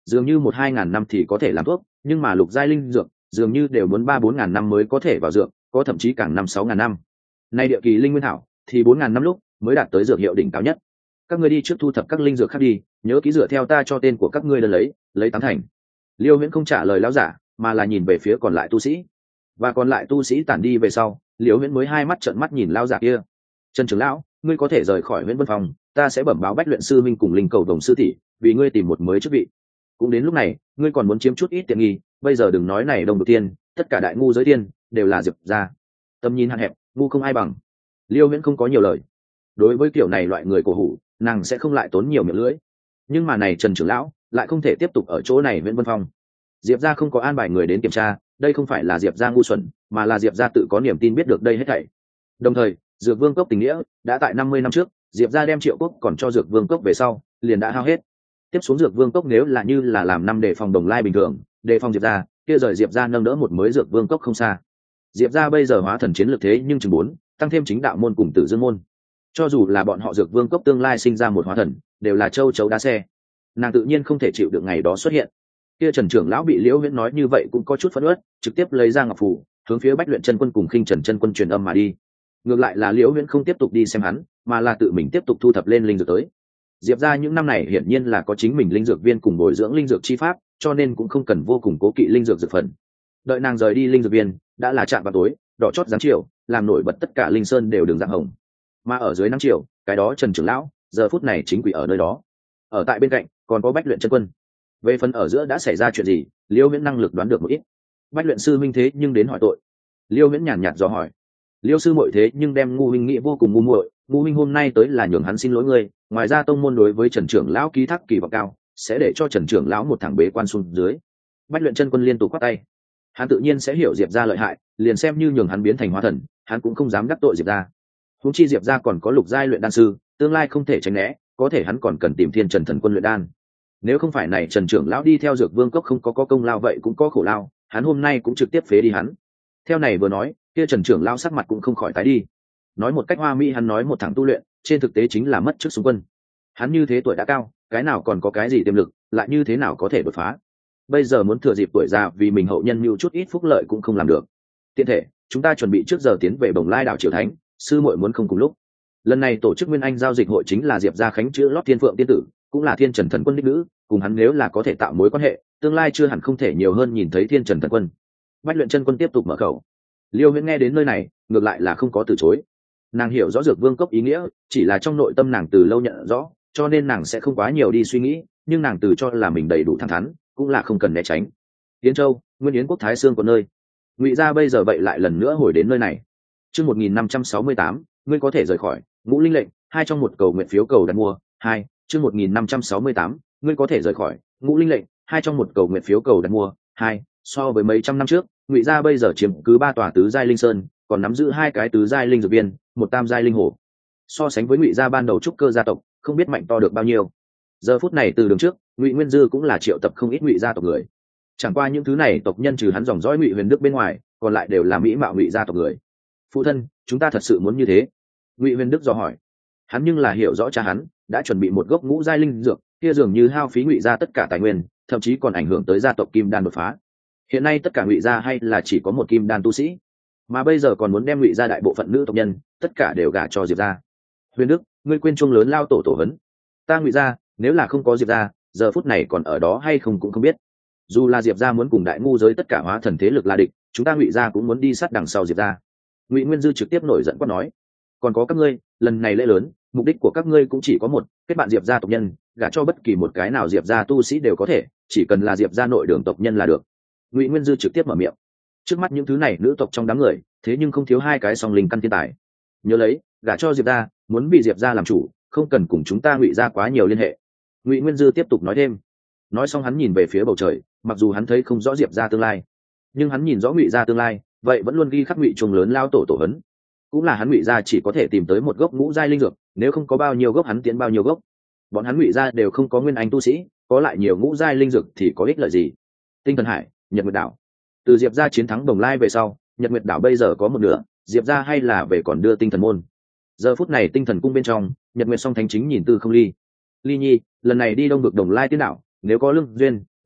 A: dường như một hai ngàn năm thì có thể làm thuốc, nhưng mà lục giai linh dược dường như đều muốn ba bốn ngàn năm mới có thể vào dược, có thậm chí càng năm sáu ngàn năm. Nay địa kỳ linh nguyên thảo thì bốn ngàn năm lúc mới đạt tới dược hiệu đỉnh cao nhất. Các ngươi đi trước thu thập các linh dược khác đi, nhớ kỹ dựa theo ta cho tên của các ngươi đơn lấy, lấy tám thành. Liêu Huyễn không trả lời lão giả, mà là nhìn về phía còn lại tu sĩ. Và còn lại tu sĩ tản đi về sau, Liêu Huyễn mới hai mắt trợn mắt nhìn lão giả kia. Trần trưởng lão, ngươi có thể rời khỏi Huyễn Vân Phòng, ta sẽ bẩm báo Bách luyện sư minh cùng linh cầu đồng sư tỷ, vì ngươi tìm một mới chức vị. Cũng đến lúc này, ngươi còn muốn chiếm chút ít tiện nghi, bây giờ đừng nói này đồng đầu tiên, tất cả đại ngu giới tiên đều là Diệp gia. Tầm nhìn hạn hẹp, ngu không ai bằng. Liêu Huyễn không có nhiều lời. Đối với kiểu này loại người cổ hủ, nàng sẽ không lại tốn nhiều miệng lưỡi. Nhưng mà này Trần trưởng lão lại không thể tiếp tục ở chỗ này Huyễn Vân Phong. Diệp gia không có an bài người đến kiểm tra, đây không phải là Diệp gia ngu xuẩn, mà là Diệp gia tự có niềm tin biết được đây hết thảy. Đồng thời, Dược Vương cốc tình nghĩa đã tại năm mươi năm trước, Diệp gia đem Triệu Quốc còn cho Dược Vương cốc về sau, liền đã hao hết. Tiếp xuống Dược Vương cốc nếu là như là làm năm để phòng Đồng Lai bình thường, đề phòng Diệp gia, kia rời Diệp gia nâng đỡ một mới Dược Vương cốc không xa. Diệp gia bây giờ hóa thần chiến lược thế nhưng chừng bốn, tăng thêm chính đạo môn cùng Tử Dương môn. Cho dù là bọn họ Dược Vương cốc tương lai sinh ra một hóa thần, đều là châu chấu đá xe. Nàng tự nhiên không thể chịu được ngày đó xuất hiện. Kia Trần trưởng lão bị Liễu Huyễn nói như vậy cũng có chút phẫn uất, trực tiếp lấy ra ngọc phù, hướng phía Bách luyện chân quân cùng Khinh Trần chân quân truyền âm mà đi. Ngược lại là Liễu Huyễn không tiếp tục đi xem hắn, mà là tự mình tiếp tục thu thập lên linh dược tới. Diệp gia những năm này hiển nhiên là có chính mình linh dược viên cùng bồi dưỡng linh dược chi pháp, cho nên cũng không cần vô cùng cố kỵ linh dược dược phần. Đợi nàng rời đi linh dược viên, đã là chạm vào tối, đỏ chót dáng chiều, làm nổi bật tất cả linh sơn đều đường dạng hồng. Mà ở dưới nắng chiều, cái đó Trần trưởng lão, giờ phút này chính quỷ ở nơi đó. Ở tại bên cạnh, còn có Bách luyện chân quân. Về phần ở giữa đã xảy ra chuyện gì, Liêu Viễn năng lực đoán được một ít. Bách luyện sư minh thế nhưng đến hỏi tội. Liêu Viễn nhàn nhạt dò hỏi. Liêu sư muội thế nhưng đem ngu huynh nghĩ vô cùng ngu muội, ngu huynh hôm nay tới là nhường hắn xin lỗi ngươi, ngoài ra tông môn đối với Trần trưởng lão ký thác kỳ vọng cao, sẽ để cho Trần trưởng lão một thẳng bế quan xuống dưới. Bách luyện chân quân liên tục quát tay. Hắn tự nhiên sẽ hiểu Diệp gia lợi hại, liền xem như nhường hắn biến thành hóa thần, hắn cũng không dám đắc tội Diệp gia. Huống chi Diệp gia còn có lục giai luyện đan sư, tương lai không thể tránh né, có thể hắn còn cần tìm Thiên Trần thần quân luyện đan. Nếu không phải này Trần trưởng lão đi theo Dược Vương cốc không có có công lao vậy cũng có khổ lao, hắn hôm nay cũng trực tiếp phế đi hắn. Theo này vừa nói, kia Trần trưởng lão sắc mặt cũng không khỏi tái đi. Nói một cách hoa mỹ hắn nói một thằng tu luyện, trên thực tế chính là mất chức xung quân. Hắn như thế tuổi đã cao, cái nào còn có cái gì tiềm lực, lại như thế nào có thể đột phá. Bây giờ muốn thừa dịp tuổi già vì mình hậu nhân mưu chút ít phúc lợi cũng không làm được. Tiện thể, chúng ta chuẩn bị trước giờ tiến về Bồng Lai đảo Triều Thánh, sư muội muốn không cùng lúc. Lần này tổ chức Nguyên Anh giao dịch hội chính là Diệp gia khánh chữ lót Thiên Phượng tiên tử, cũng là Thiên Trần thần quân đích nữ, cùng hắn nếu là có thể tạo mối quan hệ, tương lai chưa hẳn không thể nhiều hơn nhìn thấy Thiên Trần thần quân. Bách luyện chân quân tiếp tục mở khẩu. Liêu Huyễn nghe đến nơi này, ngược lại là không có từ chối. Nàng hiểu rõ Dược Vương cốc ý nghĩa, chỉ là trong nội tâm nàng từ lâu nhận rõ, cho nên nàng sẽ không quá nhiều đi suy nghĩ, nhưng nàng từ cho là mình đầy đủ thẳng thắn, cũng là không cần né tránh. Yến Châu, Nguyên Yến quốc Thái Sương có nơi. Ngụy gia bây giờ vậy lại lần nữa hồi đến nơi này. Chương một nghìn năm trăm sáu mươi tám, ngươi có thể rời khỏi, ngũ linh lệnh, hai trong một cầu nguyện phiếu cầu đặt mua, hai, chương một nghìn năm trăm sáu mươi tám, ngươi có thể rời khỏi, ngũ linh lệnh, hai trong một cầu nguyện phiếu cầu đặt mua, hai, so với mấy trăm năm trước, Ngụy gia bây giờ chiếm cứ ba tòa tứ giai linh sơn, còn nắm giữ hai cái tứ giai linh dược viên, một tam giai linh hồ. So sánh với Ngụy gia ban đầu trúc cơ gia tộc, không biết mạnh to được bao nhiêu. Giờ phút này từ đường trước, Ngụy Nguyên Dư cũng là triệu tập không ít Ngụy gia tộc người. Chẳng qua những thứ này tộc nhân trừ hắn dòng dõi Ngụy Huyền Đức bên ngoài, còn lại đều là mỹ mạo Ngụy gia tộc người. Phụ thân, chúng ta thật sự muốn như thế? Ngụy Huyền Đức dò hỏi. Hắn nhưng là hiểu rõ cha hắn đã chuẩn bị một gốc ngũ giai linh dược, kia dường như hao phí Ngụy gia tất cả tài nguyên, thậm chí còn ảnh hưởng tới gia tộc Kim Đan đột phá. Hiện nay tất cả Ngụy gia hay là chỉ có một Kim Đan tu sĩ, mà bây giờ còn muốn đem Ngụy gia đại bộ phận nữ tộc nhân tất cả đều gả cho Diệp gia. Huyền Đức, ngươi quên chuông lớn lao tổ tổ hấn. Ta Ngụy gia nếu là không có Diệp gia, giờ phút này còn ở đó hay không cũng không biết. Dù là Diệp gia muốn cùng đại ngu giới tất cả hóa thần thế lực là địch, chúng ta Ngụy gia cũng muốn đi sát đằng sau Diệp gia. Ngụy Nguyên Dư trực tiếp nổi giận quát nói. Còn có các ngươi, lần này lễ lớn, mục đích của các ngươi cũng chỉ có một, kết bạn Diệp gia tộc nhân, gả cho bất kỳ một cái nào Diệp gia tu sĩ đều có thể, chỉ cần là Diệp gia nội đường tộc nhân là được. Ngụy Nguyên Dư trực tiếp mở miệng. Trước mắt những thứ này nữ tộc trong đám người, thế nhưng không thiếu hai cái song linh căn thiên tài. Nhớ lấy, gả cho Diệp gia, muốn bị Diệp gia làm chủ, không cần cùng chúng ta Ngụy gia quá nhiều liên hệ. Ngụy Nguyên Dư tiếp tục nói thêm. Nói xong hắn nhìn về phía bầu trời, mặc dù hắn thấy không rõ Diệp gia tương lai, nhưng hắn nhìn rõ Ngụy gia tương lai, vậy vẫn luôn ghi khắc Ngụy chuông lớn lao tổ tổ hấn. Cũng là hắn Ngụy gia chỉ có thể tìm tới một gốc ngũ giai linh dược, nếu không có bao nhiêu gốc hắn tiến bao nhiêu gốc. Bọn hắn Ngụy gia đều không có nguyên anh tu sĩ, có lại nhiều ngũ giai linh dược thì có ích lợi gì? Tinh Thần Hải, Nhật Nguyệt đảo. Từ Diệp gia chiến thắng Đồng Lai về sau, Nhật Nguyệt đảo bây giờ có một nửa, Diệp gia hay là về còn đưa Tinh Thần môn. Giờ phút này Tinh Thần cung bên trong, Nhật Nguyệt song thánh chính nhìn Tư Không Ly. Ly Nhi, lần này đi Đông vực Đồng Lai tiên đảo, nếu có lương duyên,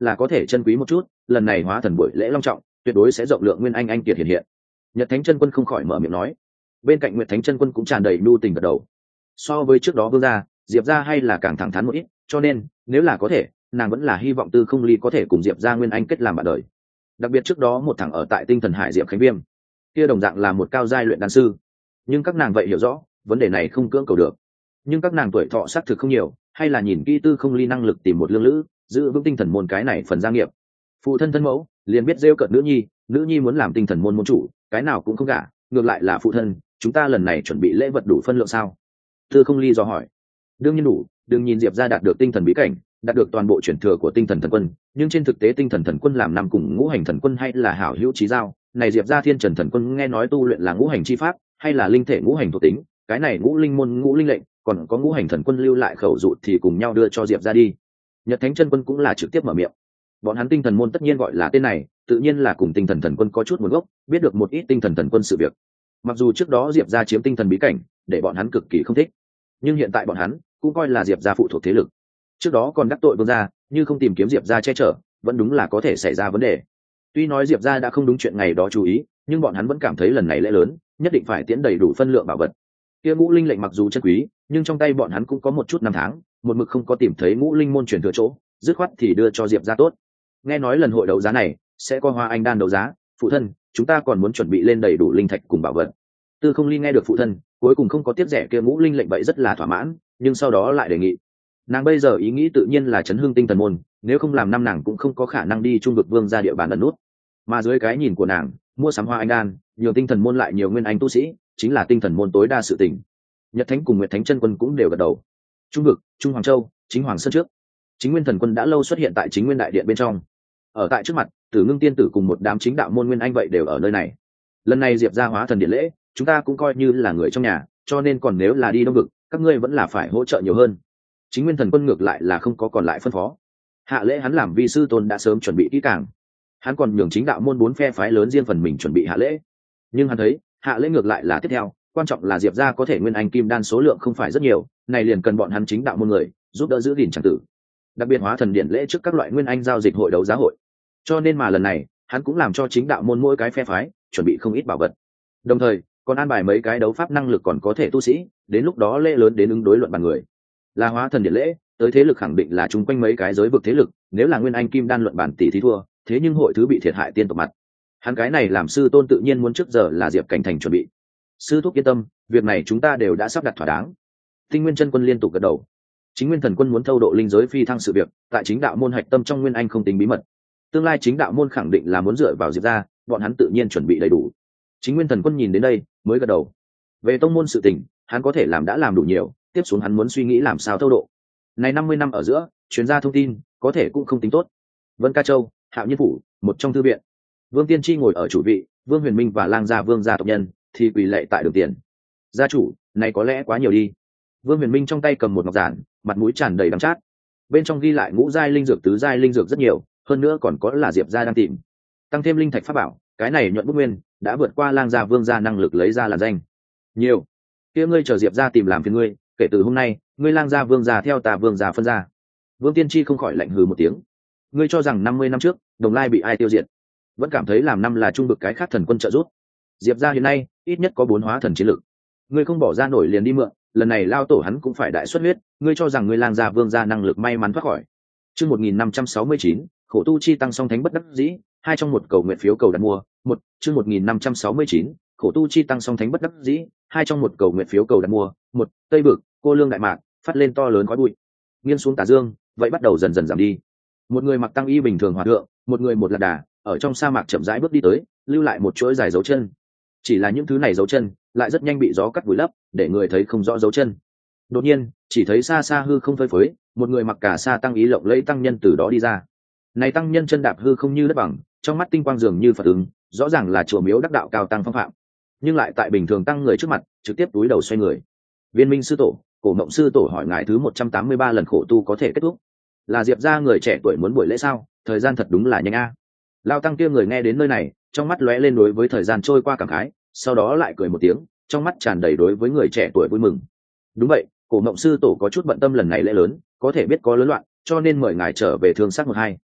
A: là có thể chân quý một chút, lần này hóa thần buổi lễ long trọng tuyệt đối sẽ rộng lượng nguyên anh anh kiệt hiện hiện. Nhật Thánh Chân Quân không khỏi mở miệng nói. Bên cạnh Nguyệt Thánh Chân Quân cũng tràn đầy nhu tình gật đầu. So với trước đó Vương gia, Diệp gia hay là càng thẳng thắn một ít, cho nên nếu là có thể, nàng vẫn là hy vọng Tư Không Ly có thể cùng Diệp gia nguyên anh kết làm bạn đời. Đặc biệt trước đó một thằng ở tại Tinh Thần Hải Diệp Khánh Viêm, kia đồng dạng là một cao giai luyện đan sư, nhưng các nàng vậy hiểu rõ, vấn đề này không cưỡng cầu được. Nhưng các nàng tuổi thọ xác thực không nhiều, hay là nhìn kỹ Tư Không Ly năng lực tìm một lương lữ, giữ vững tinh thần môn cái này phần gia nghiệp. Phụ thân thân mẫu liền biết rêu cợt nữ nhi, nữ nhi muốn làm tinh thần môn môn chủ, cái nào cũng không gả, ngược lại là phụ thân, chúng ta lần này chuẩn bị lễ vật đủ phân lượng sao? Tư Không Ly dò hỏi. Đương nhiên đủ, đừng nhìn Diệp gia đạt được tinh thần bí cảnh, đạt được toàn bộ chuyển thừa của tinh thần thần quân, nhưng trên thực tế tinh thần thần quân làm năm cùng ngũ hành thần quân hay là hảo hữu chí giao, này Diệp gia thiên trần thần quân nghe nói tu luyện là ngũ hành chi pháp, hay là linh thể ngũ hành thuộc tính, cái này ngũ linh môn ngũ linh lệnh, còn có ngũ hành thần quân lưu lại khẩu dụ thì cùng nhau đưa cho Diệp gia đi. Nhật Thánh Chân Quân cũng là trực tiếp mở miệng. Bọn hắn tinh thần môn tất nhiên gọi là tên này, tự nhiên là cùng tinh thần thần quân có chút nguồn gốc, biết được một ít tinh thần thần quân sự việc. Mặc dù trước đó Diệp gia chiếm tinh thần bí cảnh, để bọn hắn cực kỳ không thích, nhưng hiện tại bọn hắn cũng coi là Diệp gia phụ thuộc thế lực. Trước đó còn đắc tội Vương gia, như không tìm kiếm Diệp gia che chở, vẫn đúng là có thể xảy ra vấn đề. Tuy nói Diệp gia đã không đúng chuyện ngày đó chú ý, nhưng bọn hắn vẫn cảm thấy lần này lễ lớn, nhất định phải tiễn đầy đủ phân lượng bảo vật. Kia ngũ linh lệnh mặc dù chân quý, nhưng trong tay bọn hắn cũng có một chút năm tháng, một mực không có tìm thấy ngũ linh môn truyền thừa chỗ, dứt khoát thì đưa cho Diệp gia tốt. Nghe nói lần hội đấu giá này sẽ có hoa anh đan đấu giá, phụ thân, chúng ta còn muốn chuẩn bị lên đầy đủ linh thạch cùng bảo vật. Tư Không Ly nghe được phụ thân, cuối cùng không có tiếp rẻ kia ngũ linh lệnh vậy rất là thỏa mãn, nhưng sau đó lại đề nghị. Nàng bây giờ ý nghĩ tự nhiên là chấn hương tinh thần môn, nếu không làm năm nàng cũng không có khả năng đi trung vực Vương ra địa bàn ẩn nút. Mà dưới cái nhìn của nàng, mua sắm hoa anh đan, nhiều tinh thần môn lại nhiều nguyên anh tu sĩ, chính là tinh thần môn tối đa sự tình. Nhật Thánh cùng Nguyệt Thánh Chân Quân cũng đều gật đầu. Trung vực, Trung Hoàng Châu, Chính Hoàng Sơn trước, Chính Nguyên Thần Quân đã lâu xuất hiện tại Chính Nguyên Đại Điện bên trong. Ở tại trước mặt, Tử Ngưng Tiên tử cùng một đám chính đạo môn nguyên anh vậy đều ở nơi này. Lần này Diệp gia hóa thần điện lễ, chúng ta cũng coi như là người trong nhà, cho nên còn nếu là đi đông vực, các ngươi vẫn là phải hỗ trợ nhiều hơn. Chính Nguyên Thần Quân ngược lại là không có còn lại phân phó. Hạ lễ hắn làm vi sư tôn đã sớm chuẩn bị kỹ càng, hắn còn nhường chính đạo môn bốn phe phái lớn riêng phần mình chuẩn bị hạ lễ. Nhưng hắn thấy hạ lễ ngược lại là tiếp theo, quan trọng là Diệp gia có thể nguyên anh kim đan số lượng không phải rất nhiều, này liền cần bọn hắn chính đạo môn người giúp đỡ giữ gìn trật tự. Đặc biệt hóa thần điện lễ trước các loại nguyên anh giao dịch hội đấu giá hội, cho nên mà lần này hắn cũng làm cho chính đạo môn mỗi cái phe phái chuẩn bị không ít bảo vật, đồng thời còn an bài mấy cái đấu pháp năng lực còn có thể tu sĩ, đến lúc đó lễ lớn đến ứng đối luận bàn người. Là hóa thần điện lễ, tới thế lực khẳng định là chung quanh mấy cái giới vực thế lực, nếu là nguyên anh kim đan luận bàn tỷ thí thua, thế nhưng hội thứ bị thiệt hại tiên tộc mặt. Hắn cái này làm sư tôn tự nhiên muốn trước giờ là Diệp Cảnh Thành chuẩn bị. Sư thúc yên tâm, việc này chúng ta đều đã sắp đặt thỏa đáng. Tinh Nguyên Chân Quân liên tục gật đầu. Chính Nguyên Thần Quân muốn thâu độ linh giới phi thăng sự việc, tại chính đạo môn hạch tâm trong nguyên anh không tính bí mật. Tương lai chính đạo môn khẳng định là muốn dựa vào Diệp gia, bọn hắn tự nhiên chuẩn bị đầy đủ. Chính Nguyên Thần Quân nhìn đến đây, mới gật đầu. Về tông môn sự tình, hắn có thể làm đã làm đủ nhiều, tiếp xuống hắn muốn suy nghĩ làm sao thâu độ. Này năm mươi năm ở giữa, truyền ra thông tin, có thể cũng không tính tốt. Vân Ca Châu, Hạo Nhiên phủ, một trong thư viện. Vương Tiên Tri ngồi ở chủ vị, Vương Huyền Minh và Lang gia Vương gia tộc nhân thì quỳ lạy tại đường tiền. Gia chủ, này có lẽ quá nhiều đi. Vương Huyền Minh trong tay cầm một ngọc giản, mặt mũi tràn đầy đắng chát. Bên trong ghi lại ngũ giai linh dược, tứ giai linh dược rất nhiều, hơn nữa còn có là Diệp gia đang tìm. Tăng thêm linh thạch pháp bảo, cái này nhuận bút nguyên đã vượt qua Lang gia Vương gia năng lực lấy ra là danh. Nhiều. Kia ngươi chờ Diệp gia tìm làm phiền ngươi, kể từ hôm nay, ngươi Lang gia Vương gia theo ta Vương gia phân ra. Vương Tiên Tri không khỏi lạnh hừ một tiếng. Ngươi cho rằng năm mươi năm trước, Đồng Lai bị ai tiêu diệt? Vẫn cảm thấy làm năm là trung vực cái khác thần quân trợ giúp. Diệp gia hiện nay ít nhất có bốn hóa thần chiến lực, ngươi không bỏ ra nổi liền đi mượn, lần này lao tổ hắn cũng phải đại xuất huyết, ngươi cho rằng ngươi Lang gia Vương gia năng lực may mắn thoát khỏi. Chương một nghìn năm trăm sáu mươi chín, khổ tu chi tăng song thánh bất đắc dĩ, hai trong một cầu nguyện phiếu cầu đặt mua, một, chương một nghìn năm trăm sáu mươi chín, khổ tu chi tăng song thánh bất đắc dĩ, hai trong một cầu nguyện phiếu cầu đặt mua, một, Tây Bực, cô lương đại mạc, phát lên to lớn khói bụi. Nghiêng xuống tà dương, vậy bắt đầu dần dần giảm đi. Một người mặc tăng y bình thường hòa thượng, một người một lạc đà, ở trong sa mạc chậm rãi bước đi tới, lưu lại một chuỗi dài dấu chân. Chỉ là những thứ này dấu chân lại rất nhanh bị gió cắt vùi lấp, để người thấy không rõ dấu chân. Đột nhiên, chỉ thấy xa xa hư không phơi phới, một người mặc cả sa tăng ý lộng lẫy tăng nhân từ đó đi ra. Này tăng nhân chân đạp hư không như đất bằng, trong mắt tinh quang dường như Phật ứng, rõ ràng là chùa miếu đắc đạo cao tăng phong phạm, nhưng lại tại bình thường tăng người trước mặt, trực tiếp túi đầu xoay người. Viên Minh sư tổ, Cổ Mộng sư tổ hỏi ngài thứ một trăm tám mươi ba lần khổ tu có thể kết thúc. Là Diệp gia người trẻ tuổi muốn buổi lễ sao? Thời gian thật đúng là nhanh a. Lao tăng kia người nghe đến nơi này, trong mắt lóe lên đối với thời gian trôi qua cảm khái, sau đó lại cười một tiếng, trong mắt tràn đầy đối với người trẻ tuổi vui mừng. Đúng vậy, Cổ Mộng sư tổ có chút bận tâm lần này lễ lớn, có thể biết có lớn loạn, cho nên mời ngài trở về thương sắc một hai.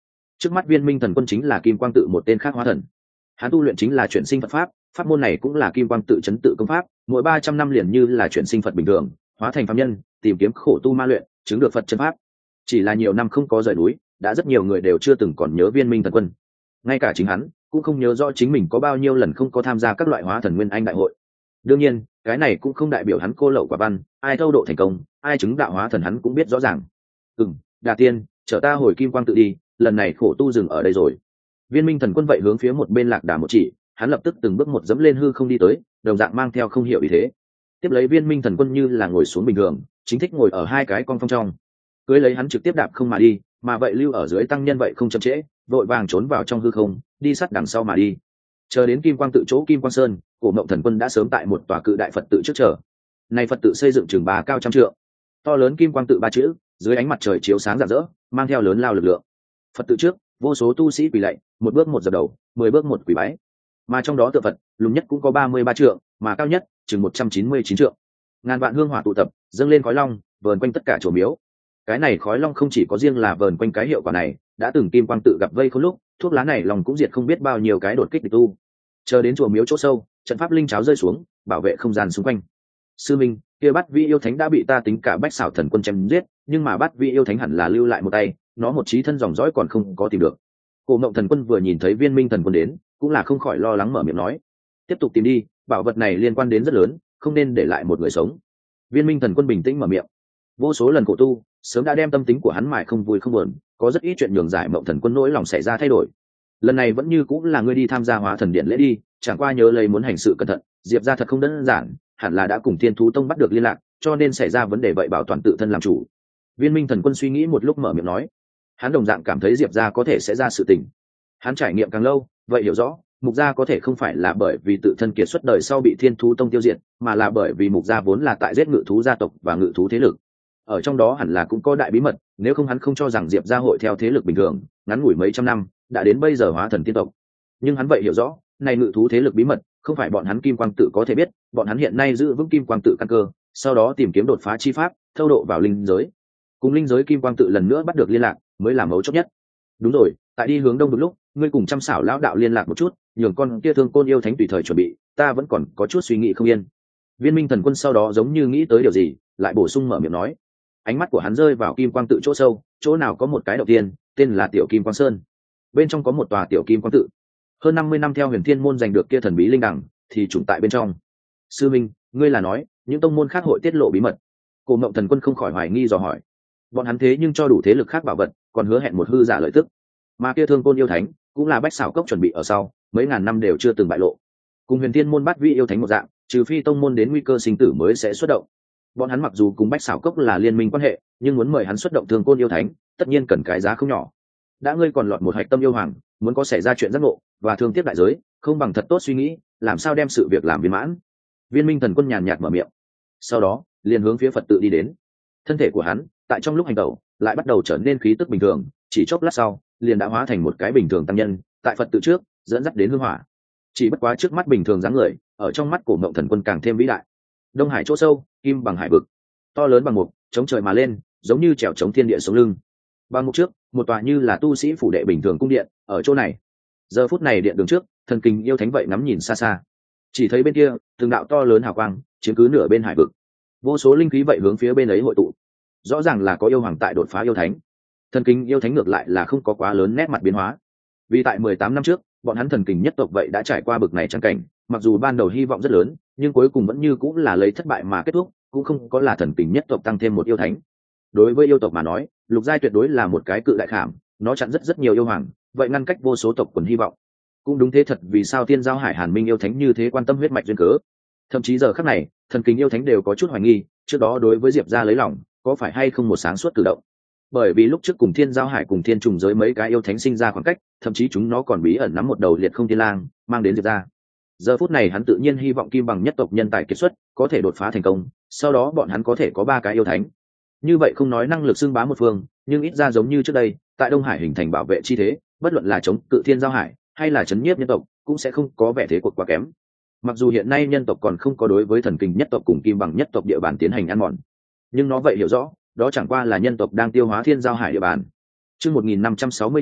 A: Trước mắt Viên Minh Thần Quân chính là Kim Quang Tự một tên khác hóa thần. Hắn tu luyện chính là chuyển sinh Phật pháp, pháp môn này cũng là Kim Quang Tự chấn tự công pháp, mỗi ba trăm năm liền như là chuyển sinh Phật bình thường, hóa thành phàm nhân, tìm kiếm khổ tu ma luyện, chứng được Phật chân pháp. Chỉ là nhiều năm không có rời núi, đã rất nhiều người đều chưa từng còn nhớ Viên Minh Thần Quân. Ngay cả chính hắn cũng không nhớ rõ chính mình có bao nhiêu lần không có tham gia các loại hóa thần nguyên anh đại hội. Đương nhiên, cái này cũng không đại biểu hắn cô lậu quả văn, ai thâu độ thành công, ai chứng đạo hóa thần hắn cũng biết rõ ràng. Ừm, Đà Tiên, chở ta hồi Kim Quang Tự đi, lần này khổ tu dừng ở đây rồi. Viên Minh Thần Quân vậy hướng phía một bên Lạc Đà một chỉ, hắn lập tức từng bước một dẫm lên hư không đi tới, đồng dạng mang theo không hiểu ý thế. Tiếp lấy Viên Minh Thần Quân như là ngồi xuống bình thường, chính thích ngồi ở hai cái con phong trong. Cưới lấy hắn trực tiếp đạp không mà đi, mà vậy lưu ở dưới tăng nhân vậy không chậm trễ, vội vàng trốn vào trong hư không, đi sát đằng sau mà đi. Chờ đến Kim Quang Tự chỗ Kim Quang Sơn, Cổ Mộng Thần Quân đã sớm tại một tòa cự đại Phật tự trước chờ. Này Phật tự xây dựng chừng ba cao trăm trượng, to lớn Kim Quang Tự ba chữ, dưới ánh mặt trời chiếu sáng rạng rỡ, mang theo lớn lao lực lượng. Phật tự trước, vô số tu sĩ quỳ lạy, một bước một dập đầu, mười bước một quỳ bái. Mà trong đó tượng Phật, lùn nhất cũng có ba mươi ba trượng, mà cao nhất chừng một trăm chín mươi chín trượng. Ngàn vạn hương hỏa tụ tập, dâng lên khói long, vờn quanh tất cả chùa miếu. Cái này khói long không chỉ có riêng là vờn quanh cái hiệu quả này, đã từng Kim Quang Tự gặp vây không lúc, thuốc lá này lòng cũng diệt không biết bao nhiêu cái đột kích địch tu. Chờ đến chùa miếu chỗ sâu, trận pháp linh cháo rơi xuống, bảo vệ không gian xung quanh. Sư minh, kia Bát Vi yêu thánh đã bị ta tính cả Bách Xảo Thần Quân chém giết, nhưng mà Bát Vi yêu thánh hẳn là lưu lại một tay, nó một chí thân dòng dõi còn không có tìm được. Cổ Mộng Thần Quân vừa nhìn thấy Viên Minh Thần Quân đến, cũng là không khỏi lo lắng mở miệng nói: tiếp tục tìm đi, bảo vật này liên quan đến rất lớn, không nên để lại một người sống. Viên Minh Thần Quân bình tĩnh mở miệng. Vô số lần cổ tu, sớm đã đem tâm tính của hắn mài không vui không buồn, có rất ít chuyện nhường giải Mộng Thần Quân nỗi lòng xảy ra thay đổi. Lần này vẫn như cũng là ngươi đi tham gia hóa thần điện lễ đi, chẳng qua nhớ lấy muốn hành sự cẩn thận, Diệp gia thật không đơn giản, hẳn là đã cùng Thiên Thú Tông bắt được liên lạc, cho nên xảy ra vấn đề vậy bảo toàn tự thân làm chủ. Viên Minh Thần Quân suy nghĩ một lúc mở miệng nói, hắn đồng dạng cảm thấy Diệp gia có thể sẽ ra sự tình. Hắn trải nghiệm càng lâu, vậy hiểu rõ, Mục gia có thể không phải là bởi vì tự thân kiệt xuất đời sau bị Thiên Thú Tông tiêu diệt, mà là bởi vì Mục gia vốn là tại giết ngự thú gia tộc và ngự thú thế lực. Ở trong đó hẳn là cũng có đại bí mật, nếu không hắn không cho rằng Diệp gia hội theo thế lực bình thường, ngắn ngủi mấy trăm năm, đã đến bây giờ hóa thần tiên tộc. Nhưng hắn vậy hiểu rõ, này ngự thú thế lực bí mật, không phải bọn hắn Kim Quang Tự có thể biết, bọn hắn hiện nay giữ vững Kim Quang Tự căn cơ, sau đó tìm kiếm đột phá chi pháp, thâu độ vào linh giới. Cùng linh giới Kim Quang Tự lần nữa bắt được liên lạc, mới là mấu chốt nhất. Đúng rồi, tại đi hướng đông một lúc, ngươi cùng Trăm Xảo lão đạo liên lạc một chút, nhường con kia Thương Côn yêu thánh tùy thời chuẩn bị, ta vẫn còn có chút suy nghĩ không yên. Viên Minh Thần Quân sau đó giống như nghĩ tới điều gì, lại bổ sung mở miệng nói. Ánh mắt của hắn rơi vào Kim Quang Tự chỗ sâu, chỗ nào có một cái động tiên, tên là Tiểu Kim Quang Sơn. Bên trong có một tòa Tiểu Kim Quang Tự. Hơn năm mươi năm theo Huyền Thiên môn giành được kia thần bí linh đẳng, thì trùng tại bên trong. Sư Minh, ngươi là nói, những tông môn khác hội tiết lộ bí mật? Cổ Mộng Thần Quân không khỏi hoài nghi dò hỏi. Bọn hắn thế nhưng cho đủ thế lực khác bảo vật, còn hứa hẹn một hư giả lợi tức. Mà kia Thương Côn yêu thánh, cũng là Bách Xảo Cốc chuẩn bị ở sau, mấy ngàn năm đều chưa từng bại lộ. Cùng Huyền Thiên môn Bát Vi yêu thánh một dạng, trừ phi tông môn đến nguy cơ sinh tử mới sẽ xuất động. Bọn hắn mặc dù cùng Bách Xảo Cốc là liên minh quan hệ, nhưng muốn mời hắn xuất động Thương Côn yêu thánh, tất nhiên cần cái giá không nhỏ. Đã ngươi còn lọt một hạch tâm yêu hoàng, muốn có xảy ra chuyện giác ngộ và thương tiếc đại giới, không bằng thật tốt suy nghĩ, làm sao đem sự việc làm viên mãn. Viên Minh Thần Quân nhàn nhạt mở miệng, sau đó liền hướng phía Phật tự đi đến. Thân thể của hắn tại trong lúc hành động lại bắt đầu trở nên khí tức bình thường, chỉ chốc lát sau liền đã hóa thành một cái bình thường tăng nhân, tại Phật tự trước dẫn dắt đến hương hỏa. Chỉ bất quá trước mắt bình thường dáng người, ở trong mắt của Mộng Thần Quân càng thêm vĩ đại. Đông Hải chỗ sâu, kim bằng hải vực, to lớn bằng mục, chống trời mà lên, giống như trèo chống thiên địa sống lưng. Bằng mục trước, một tòa như là tu sĩ phủ đệ bình thường cung điện, ở chỗ này. Giờ phút này điện đường trước, thần kinh yêu thánh vậy ngắm nhìn xa xa, chỉ thấy bên kia từng đạo to lớn hào quang chiếm cứ nửa bên hải vực, vô số linh khí vậy hướng phía bên ấy hội tụ, rõ ràng là có yêu hoàng tại đột phá yêu thánh. Thần kinh yêu thánh ngược lại là không có quá lớn nét mặt biến hóa, vì tại mười tám năm trước bọn hắn thần kinh nhất tộc vậy đã trải qua bực này chẳng cảnh, mặc dù ban đầu hy vọng rất lớn, nhưng cuối cùng vẫn như cũng là lấy thất bại mà kết thúc, cũng không có là thần kinh nhất tộc tăng thêm một yêu thánh. Đối với yêu tộc mà nói, lục giai tuyệt đối là một cái cự đại khảm, nó chặn rất rất nhiều yêu hoàng, vậy ngăn cách vô số tộc quần hy vọng. Cũng đúng thế thật, vì sao Tiên Giao Hải Hàn Minh yêu thánh như thế quan tâm huyết mạch duyên cớ. Thậm chí giờ khắc này, thần kính yêu thánh đều có chút hoài nghi, trước đó đối với Diệp gia lấy lòng, có phải hay không một sáng suốt cử động. Bởi vì lúc trước cùng Thiên Giao Hải cùng Thiên Trùng giới mấy cái yêu thánh sinh ra khoảng cách, thậm chí chúng nó còn bí ẩn nắm một đầu liệt không thiên lang, mang đến Diệp gia. Giờ phút này hắn tự nhiên hy vọng Kim Bằng nhất tộc nhân tài kiệt xuất, có thể đột phá thành công, sau đó bọn hắn có thể có ba cái yêu thánh. Như vậy không nói năng lực xưng bá một phương, nhưng ít ra giống như trước đây, tại Đông Hải hình thành bảo vệ chi thế, bất luận là chống cự Thiên Giao Hải hay là chấn nhiếp nhân tộc, cũng sẽ không có vẻ thế cuộc quá kém. Mặc dù hiện nay nhân tộc còn không có đối với thần kinh nhất tộc cùng Kim Bằng nhất tộc địa bàn tiến hành ăn mòn, nhưng nó vậy hiểu rõ, đó chẳng qua là nhân tộc đang tiêu hóa Thiên Giao Hải địa bàn. Chương một nghìn năm trăm sáu mươi chín,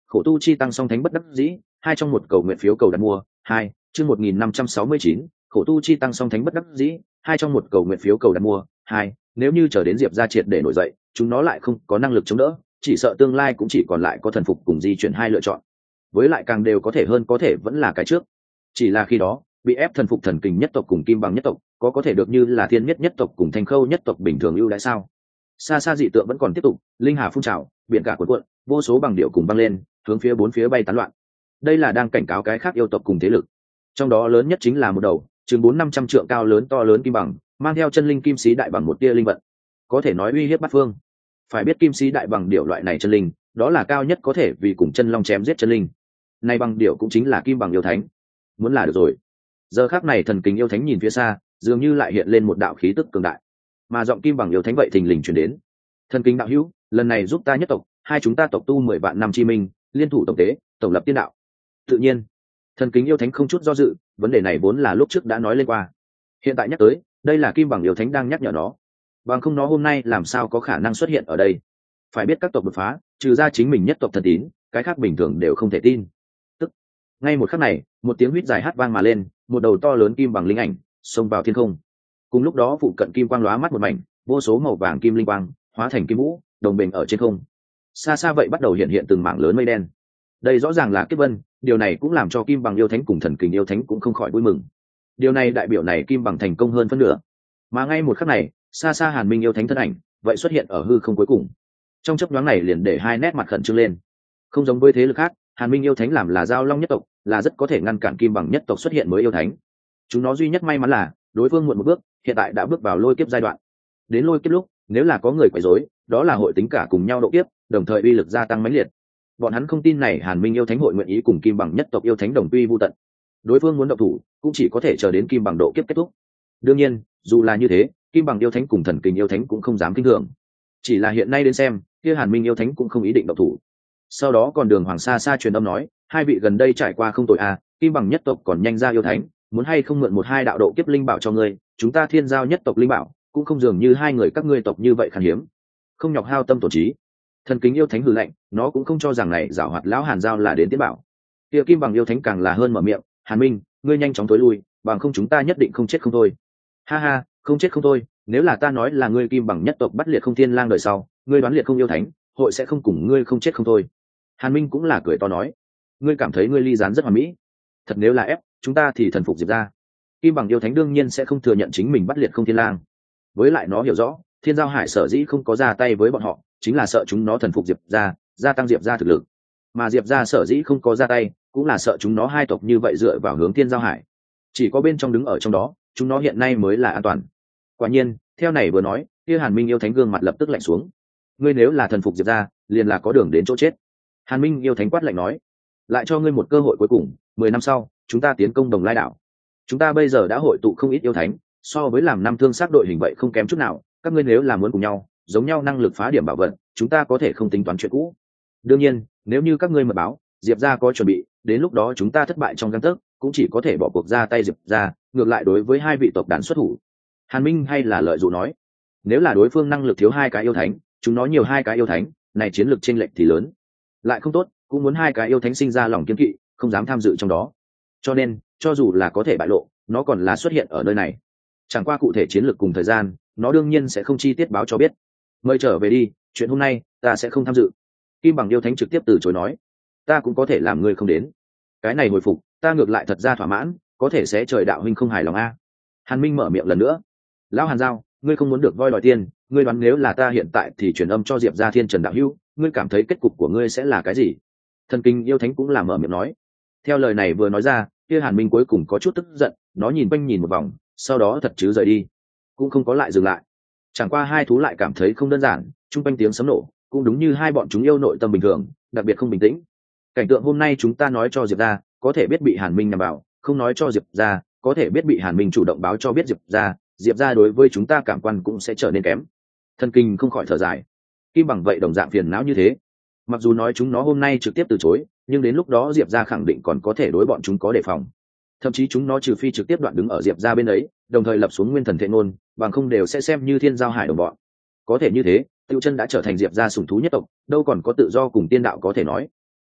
A: khổ tu chi tăng song thánh bất đắc dĩ, hai trong một cầu nguyện phiếu cầu đặt mua. Hai, chương một nghìn năm trăm sáu mươi chín, khổ tu chi tăng song thánh bất đắc dĩ, hai trong một cầu nguyện phiếu cầu đặt mua. Hai, nếu như chờ đến Diệp gia triệt để nổi dậy, chúng nó lại không có năng lực chống đỡ, chỉ sợ tương lai cũng chỉ còn lại có thần phục cùng di chuyển hai lựa chọn. Với lại càng đều có thể hơn có thể vẫn là cái trước. Chỉ là khi đó, bị ép thần phục thần kình nhất tộc cùng kim bằng nhất tộc, có có thể được như là thiên nhất nhất tộc cùng thanh khâu nhất tộc bình thường ưu đãi sao? Xa xa dị tượng vẫn còn tiếp tục, linh hà phun trào, biển cả cuộn cuộn, vô số bằng điệu cùng băng lên, hướng phía bốn phía bay tán loạn. Đây là đang cảnh cáo cái khác yêu tộc cùng thế lực. Trong đó lớn nhất chính là một đầu, chừng bốn năm trăm trượng cao lớn to lớn kim bằng, mang theo chân linh kim sĩ đại bằng một tia linh vận, có thể nói uy hiếp bát phương. Phải biết kim sĩ đại bằng điệu loại này chân linh, đó là cao nhất có thể vì cùng chân long chém giết chân linh. Này bằng điệu cũng chính là kim bằng yêu thánh. Muốn là được rồi. Giờ khắc này thần kính yêu thánh nhìn phía xa, dường như lại hiện lên một đạo khí tức cường đại. Mà giọng kim bằng yêu thánh vậy thình lình truyền đến. Thần kính đạo hữu, lần này giúp ta nhất tộc, hai chúng ta tộc tu mười vạn năm chi minh, liên thủ tổng tế, tổng lập tiên đạo. Tự nhiên, thần kính yêu thánh không chút do dự, vấn đề này vốn là lúc trước đã nói lên qua. Hiện tại nhắc tới, đây là kim bằng yêu thánh đang nhắc nhở nó. Bằng không nó hôm nay làm sao có khả năng xuất hiện ở đây. Phải biết các tộc đột phá, trừ ra chính mình nhất tộc thần tín, cái khác bình thường đều không thể tin. Tức, ngay một khắc này, một tiếng huýt dài hát vang mà lên, một đầu to lớn kim bằng linh ảnh xông vào thiên không. Cùng lúc đó phụ cận kim quang lóa mắt một mảnh, vô số màu vàng kim linh quang hóa thành kim vũ, đồng bền ở trên không. Xa xa vậy bắt đầu hiện hiện từng mảng lớn mây đen. Đây rõ ràng là kiếp vân, điều này cũng làm cho kim bằng yêu thánh cùng thần kình yêu thánh cũng không khỏi vui mừng. Điều này đại biểu này kim bằng thành công hơn phân nửa. Mà ngay một khắc này, xa xa Hàn Minh yêu thánh thân ảnh vậy xuất hiện ở hư không cuối cùng. Trong chớp nhoáng này liền để hai nét mặt khẩn trương lên. Không giống với thế lực khác, Hàn Minh yêu thánh làm là giao long nhất tộc, là rất có thể ngăn cản kim bằng nhất tộc xuất hiện mới yêu thánh. Chúng nó duy nhất may mắn là đối phương muộn một bước, hiện tại đã bước vào lôi kiếp giai đoạn. Đến lôi kiếp lúc, nếu là có người quấy rối, đó là hội tính cả cùng nhau độ kiếp, đồng thời uy lực gia tăng mãnh liệt. Bọn hắn không tin này Hàn Minh yêu thánh hội nguyện ý cùng kim bằng nhất tộc yêu thánh đồng quy vu tận. Đối phương muốn động thủ, cũng chỉ có thể chờ đến kim bằng độ kiếp kết thúc. Đương nhiên, dù là như thế, kim bằng yêu thánh cùng thần kình yêu thánh cũng không dám kinh thường. Chỉ là hiện nay đến xem, kia Hàn Minh yêu thánh cũng không ý định động thủ. Sau đó còn đường hoàng sa sa truyền âm nói, hai vị gần đây trải qua không tội à, kim bằng nhất tộc còn nhanh ra yêu thánh, muốn hay không mượn một hai đạo độ kiếp linh bảo cho ngươi, chúng ta thiên giao nhất tộc linh bảo cũng không dường như hai người các ngươi tộc như vậy khan hiếm, không nhọc hao tâm tổn trí. Thần kính yêu thánh hừ lạnh, nó cũng không cho rằng này giảo hoạt lão Hàn giao là đến tiến bảo. Kia kim bằng yêu thánh càng là hơn mở miệng, Hàn Minh, ngươi nhanh chóng tối lui, bằng không chúng ta nhất định không chết không thôi. Ha ha, không chết không thôi, nếu là ta nói là ngươi kim bằng nhất tộc bắt liệt không thiên lang đời sau, ngươi đoán liệt không yêu thánh, hội sẽ không cùng ngươi không chết không thôi. Hàn Minh cũng là cười to nói, ngươi cảm thấy ngươi ly gián rất hoàn mỹ, thật nếu là ép chúng ta thì thần phục Diệp ra. Kim bằng yêu thánh đương nhiên sẽ không thừa nhận chính mình bắt liệt không thiên lang, với lại nó hiểu rõ thiên giao hải sở dĩ không có ra tay với bọn họ, chính là sợ chúng nó thần phục Diệp ra, gia tăng Diệp ra thực lực, mà Diệp ra sở dĩ không có ra tay cũng là sợ chúng nó hai tộc như vậy dựa vào hướng thiên giao hải, chỉ có bên trong đứng ở trong đó, chúng nó hiện nay mới là an toàn. Quả nhiên, theo này vừa nói, kia Hàn Minh yêu thánh gương mặt lập tức lạnh xuống. Ngươi nếu là thần phục Diệp ra, liền là có đường đến chỗ chết. Hàn Minh yêu thánh quát lạnh nói, lại cho ngươi một cơ hội cuối cùng, mười năm sau chúng ta tiến công Đồng Lai đảo. Chúng ta bây giờ đã hội tụ không ít yêu thánh, so với làm năm thương sát đội hình vậy không kém chút nào, các ngươi nếu là muốn cùng nhau giống nhau năng lực phá điểm bảo vật, chúng ta có thể không tính toán chuyện cũ. Đương nhiên, nếu như các ngươi mật báo Diệp ra có chuẩn bị, đến lúc đó chúng ta thất bại trong gang tấc, cũng chỉ có thể bỏ cuộc ra tay Diệp ra, ngược lại đối với hai vị tộc đàn xuất thủ. Hàn Minh hay là lợi dụ nói, nếu là đối phương năng lực thiếu hai cái yêu thánh, chúng nó nhiều hai cái yêu thánh, này chiến lược chênh lệch thì lớn, lại không tốt, cũng muốn hai cái yêu thánh sinh ra lòng kiên kỵ, không dám tham dự trong đó. Cho nên, cho dù là có thể bại lộ, nó còn là xuất hiện ở nơi này. Chẳng qua cụ thể chiến lược cùng thời gian, nó đương nhiên sẽ không chi tiết báo cho biết. Mời trở về đi, chuyện hôm nay ta sẽ không tham dự. Kim bằng yêu thánh trực tiếp từ chối nói, ta cũng có thể làm ngươi không đến. Cái này hồi phục, ta ngược lại thật ra thỏa mãn, có thể sẽ trời đạo huynh không hài lòng a. Hàn Minh mở miệng lần nữa, lão Hàn giao, ngươi không muốn được voi đòi tiền, ngươi đoán nếu là ta hiện tại thì truyền âm cho Diệp gia Thiên Trần đạo hữu, ngươi cảm thấy kết cục của ngươi sẽ là cái gì? Thần kinh yêu thánh cũng là mở miệng nói. Theo lời này vừa nói ra, kia Hàn Minh cuối cùng có chút tức giận, nó nhìn quanh nhìn một vòng, sau đó thật chứ rời đi, cũng không có lại dừng lại. Chẳng qua hai thú lại cảm thấy không đơn giản, chung quanh tiếng sấm nổ, cũng đúng như hai bọn chúng yêu nội tâm bình thường, đặc biệt không bình tĩnh. Cảnh tượng hôm nay chúng ta nói cho Diệp gia, có thể biết bị Hàn Minh nhằm vào, không nói cho Diệp gia, có thể biết bị Hàn Minh chủ động báo cho biết Diệp gia, Diệp gia đối với chúng ta cảm quan cũng sẽ trở nên kém. Thần kinh không khỏi thở dài. Kim bằng vậy đồng dạng phiền não như thế. Mặc dù nói chúng nó hôm nay trực tiếp từ chối, nhưng đến lúc đó Diệp gia khẳng định còn có thể đối bọn chúng có đề phòng. Thậm chí chúng nó trừ phi trực tiếp đoạn đứng ở Diệp gia bên ấy, đồng thời lập xuống nguyên thần thệ ngôn, bằng không đều sẽ xem như thiên giao hải đồng bọn. Có thể như thế, Tiêu Chân đã trở thành Diệp gia sủng thú nhất tộc, đâu còn có tự do cùng tiên đạo có thể nói.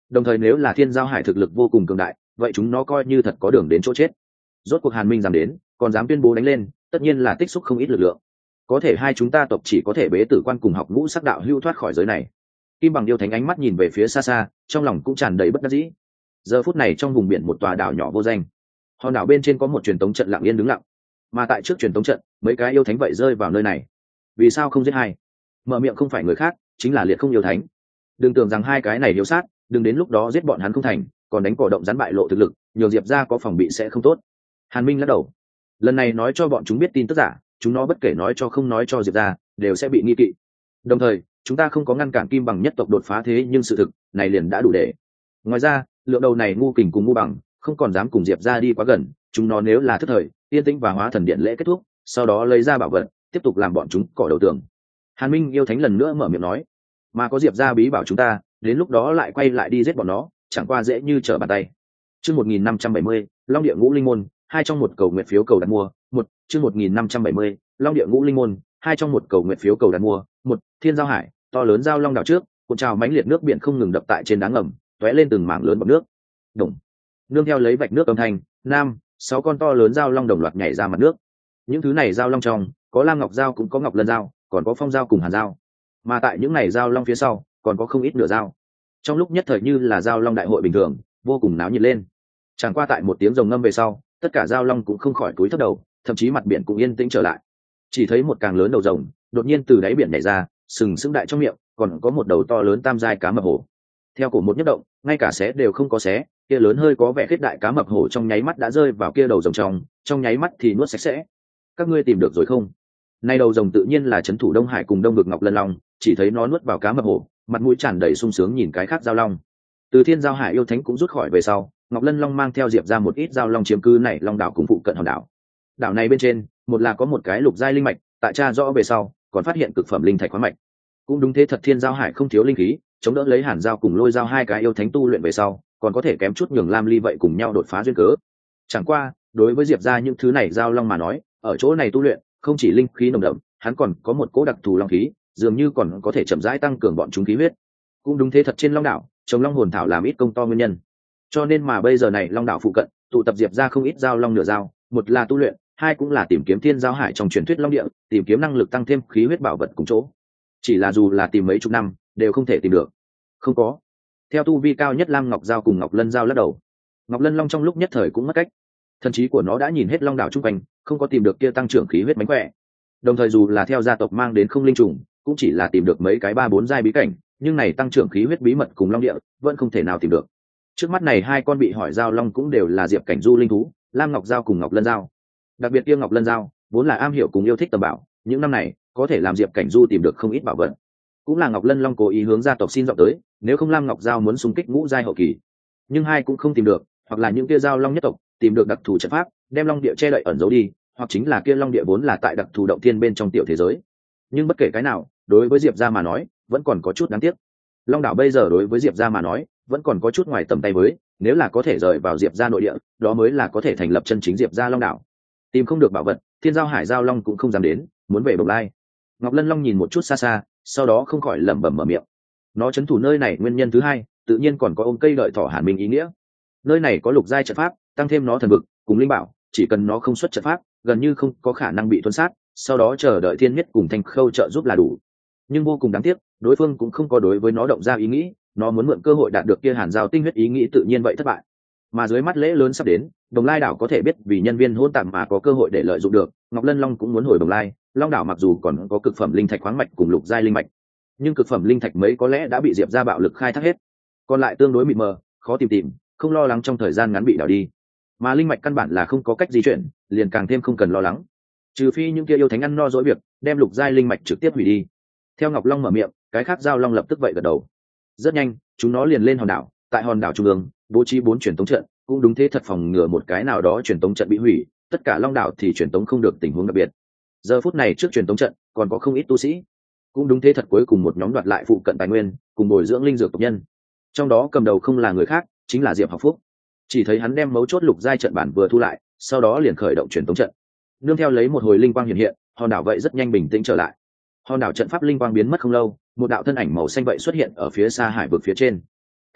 A: đồng thời nếu là thiên giao hải thực lực vô cùng cường đại, vậy chúng nó coi như thật có đường đến chỗ chết. Rốt cuộc Hàn Minh dám đến, còn dám tuyên bố đánh lên, tất nhiên là tích xúc không ít lực lượng. Có thể hai chúng ta tộc chỉ có thể bế tử quan cùng học ngũ sắc đạo hưu thoát khỏi giới này. Kim Bằng yêu thánh ánh mắt nhìn về phía xa xa, trong lòng cũng tràn đầy bất đắc dĩ. Giờ phút này trong vùng biển một tòa đảo nhỏ vô danh, hòn đảo bên trên có một truyền tống trận lặng yên đứng lặng, mà tại trước truyền tống trận, mấy cái yêu thánh vậy rơi vào nơi này. Vì sao không giết hai? Mở miệng không phải người khác, chính là Liệt Không yêu thánh. Đừng tưởng rằng hai cái này hiếu sát, đừng đến lúc đó giết bọn hắn không thành, còn đánh cỏ động rắn bại lộ thực lực, nhiều Diệp gia có phòng bị sẽ không tốt. Hàn Minh lắc đầu, lần này nói cho bọn chúng biết tin tức giả, chúng nó bất kể nói cho không nói cho Diệp gia, đều sẽ bị nghi kỵ. Đồng thời, chúng ta không có ngăn cản Kim Bằng nhất tộc đột phá thế nhưng sự thực này liền đã đủ để. Ngoài ra, lượng đầu này ngu kình cùng ngu bằng, không còn dám cùng Diệp gia đi quá gần, chúng nó nếu là thất thời, yên tĩnh và hóa thần điện lễ kết thúc, sau đó lấy ra bảo vật, tiếp tục làm bọn chúng cỏ đầu tường. Hàn Minh yêu thánh lần nữa mở miệng nói, mà có Diệp gia bí bảo chúng ta, đến lúc đó lại quay lại đi giết bọn nó, chẳng qua dễ như trở bàn tay. Chương một nghìn năm trăm bảy mươi, Long Địa Ngũ Linh Môn, hai trong một cầu nguyện phiếu cầu đặt mua, một, chương một nghìn năm trăm bảy mươi, Long Địa Ngũ Linh Môn, hai trong một cầu nguyện phiếu cầu đặt mua, một, Thiên Giao Hải, to lớn giao long đảo trước, cuộn trào mãnh liệt nước biển không ngừng đập tại trên đá ngầm, tóe lên từng mảng lớn bọt nước. Đồng. Nương theo lấy vạch nước âm thanh, nam, sáu con to lớn giao long đồng loạt nhảy ra mặt nước. Những thứ này giao long trong, có lam ngọc giao cũng có ngọc lân giao, còn có phong giao cùng hàn giao. Mà tại những này giao long phía sau, còn có không ít nửa giao. Trong lúc nhất thời như là giao long đại hội bình thường, vô cùng náo nhiệt lên. Chẳng qua tại một tiếng rồng ngâm về sau, tất cả giao long cũng không khỏi cúi thấp đầu, thậm chí mặt biển cũng yên tĩnh trở lại. Chỉ thấy một càng lớn đầu rồng đột nhiên từ đáy biển nhảy ra, sừng sững đại trong miệng, còn có một đầu to lớn tam giai cá mập hổ. Theo cổ một nhất động, ngay cả xé đều không có xé, kia lớn hơi có vẻ khết đại cá mập hổ trong nháy mắt đã rơi vào kia đầu rồng trong, trong nháy mắt thì nuốt sạch sẽ. Các ngươi tìm được rồi không? Nay đầu rồng tự nhiên là trấn thủ Đông Hải cùng Đông Vực Ngọc Lân Long, chỉ thấy nó nuốt vào cá mập hổ, mặt mũi tràn đầy sung sướng nhìn cái khác giao long. Từ Thiên Giao Hải yêu thánh cũng rút khỏi về sau, Ngọc Lân Long mang theo Diệp ra một ít giao long chiếm cư này long đảo cùng phụ cận hòn đảo. Đảo này bên trên, một là có một cái lục giai linh mạch, tại tra rõ về sau, còn phát hiện cực phẩm linh thạch khoáng mạch. Cũng đúng thế thật, Thiên Giao Hải không thiếu linh khí, chống đỡ lấy Hàn Giao cùng Lôi Giao hai cái yêu thánh tu luyện về sau, còn có thể kém chút nhường Lam Ly vậy cùng nhau đột phá duyên cớ. Chẳng qua, đối với Diệp ra những thứ này giao long mà nói, ở chỗ này tu luyện, không chỉ linh khí nồng đậm, hắn còn có một cỗ đặc thù long khí, dường như còn có thể chậm rãi tăng cường bọn chúng khí huyết. Cũng đúng thế thật, trên long đảo, trồng long hồn thảo làm ít công to nguyên nhân. Cho nên mà bây giờ này long đảo phụ cận, tụ tập Diệp ra không ít giao long nửa giao, một là tu luyện, hai cũng là tìm kiếm Thiên Giao Hải trong truyền thuyết long địa, tìm kiếm năng lực tăng thêm khí huyết bảo vật cùng chỗ. Chỉ là dù là tìm mấy chục năm, đều không thể tìm được. Không có. Theo tu vi cao nhất Lam Ngọc Giao cùng Ngọc Lân Giao lắc đầu. Ngọc Lân Long trong lúc nhất thời cũng mất cách. Thần trí của nó đã nhìn hết long đảo chung quanh, không có tìm được kia tăng trưởng khí huyết mánh khỏe. Đồng thời dù là theo gia tộc mang đến không linh trùng, cũng chỉ là tìm được mấy cái ba bốn giai bí cảnh, nhưng này tăng trưởng khí huyết bí mật cùng long địa vẫn không thể nào tìm được. Trước mắt này hai con bị hỏi giao long cũng đều là diệp cảnh du linh thú, Lam Ngọc Giao cùng Ngọc Lân Giao. Đặc biệt kia Ngọc Lân Giao vốn là am hiểu cùng yêu thích tầm bảo, những năm này có thể làm diệp cảnh du tìm được không ít bảo vật. Cũng là Ngọc Lân Long cố ý hướng gia tộc xin dọn tới, nếu không Lam Ngọc Giao muốn xung kích ngũ giai hậu kỳ. Nhưng hai cũng không tìm được, hoặc là những kia giao long nhất tộc tìm được đặc thù trận pháp, đem long địa che đậy ẩn giấu đi, hoặc chính là kia long địa vốn là tại đặc thù động thiên bên trong tiểu thế giới. Nhưng bất kể cái nào, đối với diệp gia mà nói vẫn còn có chút đáng tiếc. Long đảo bây giờ đối với diệp gia mà nói vẫn còn có chút ngoài tầm tay với, nếu là có thể rời vào diệp gia nội địa, đó mới là có thể thành lập chân chính diệp gia long đảo. Tìm không được bảo vật, Thiên Giao Hải giao long cũng không dám đến, muốn về Bồng Lai. Ngọc Lân Long nhìn một chút xa xa, sau đó không khỏi lẩm bẩm mở miệng. Nó trấn thủ nơi này nguyên nhân thứ hai, tự nhiên còn có ôm cây đợi thỏ Hàn Minh ý nghĩa. Nơi này có lục giai trận pháp, tăng thêm nó thần vực cùng linh bảo, chỉ cần nó không xuất trận pháp, gần như không có khả năng bị tuân sát, sau đó chờ đợi Thiên Nhất cùng Thanh Khâu trợ giúp là đủ. Nhưng vô cùng đáng tiếc, đối phương cũng không có đối với nó động ra ý nghĩ, nó muốn mượn cơ hội đạt được kia Hàn Giao tinh huyết ý nghĩ tự nhiên vậy thất bại. Mà dưới mắt lễ lớn sắp đến, Bồng Lai đảo có thể biết vì nhân viên hôn tạm mà có cơ hội để lợi dụng được, Ngọc Lân Long cũng muốn hồi Bồng Lai. Long đảo mặc dù còn có cực phẩm linh thạch khoáng mạch cùng lục giai linh mạch, nhưng cực phẩm linh thạch mấy có lẽ đã bị diệp gia bạo lực khai thác hết, còn lại tương đối mịt mờ, khó tìm tìm, không lo lắng trong thời gian ngắn bị đảo đi. Mà linh mạch căn bản là không có cách di chuyển, liền càng thêm không cần lo lắng, trừ phi những kia yêu thánh ăn no dỗi việc đem lục giai linh mạch trực tiếp hủy đi. Theo Ngọc Long mở miệng, cái khác giao long lập tức vậy gật đầu. Rất nhanh, chúng nó liền lên hòn đảo, tại hòn đảo trung ương bố trí bốn truyền tống trận, cũng đúng thế thật phòng ngừa một cái nào đó truyền tống trận bị hủy, tất cả long đảo thì truyền tống không được tình huống đặc biệt. Giờ phút này trước truyền tống trận còn có không ít tu sĩ, cũng đúng thế thật cuối cùng một nhóm đoạt lại phụ cận tài nguyên cùng bồi dưỡng linh dược tộc nhân, trong đó cầm đầu không là người khác, chính là Diệp Học Phúc. Chỉ thấy hắn đem mấu chốt lục giai trận bản vừa thu lại, sau đó liền khởi động truyền tống trận, nương theo lấy một hồi linh quang hiện hiện, hòn đảo vậy rất nhanh bình tĩnh trở lại. Hòn đảo trận pháp linh quang biến mất không lâu, một đạo thân ảnh màu xanh vậy xuất hiện ở phía xa hải vực phía trên.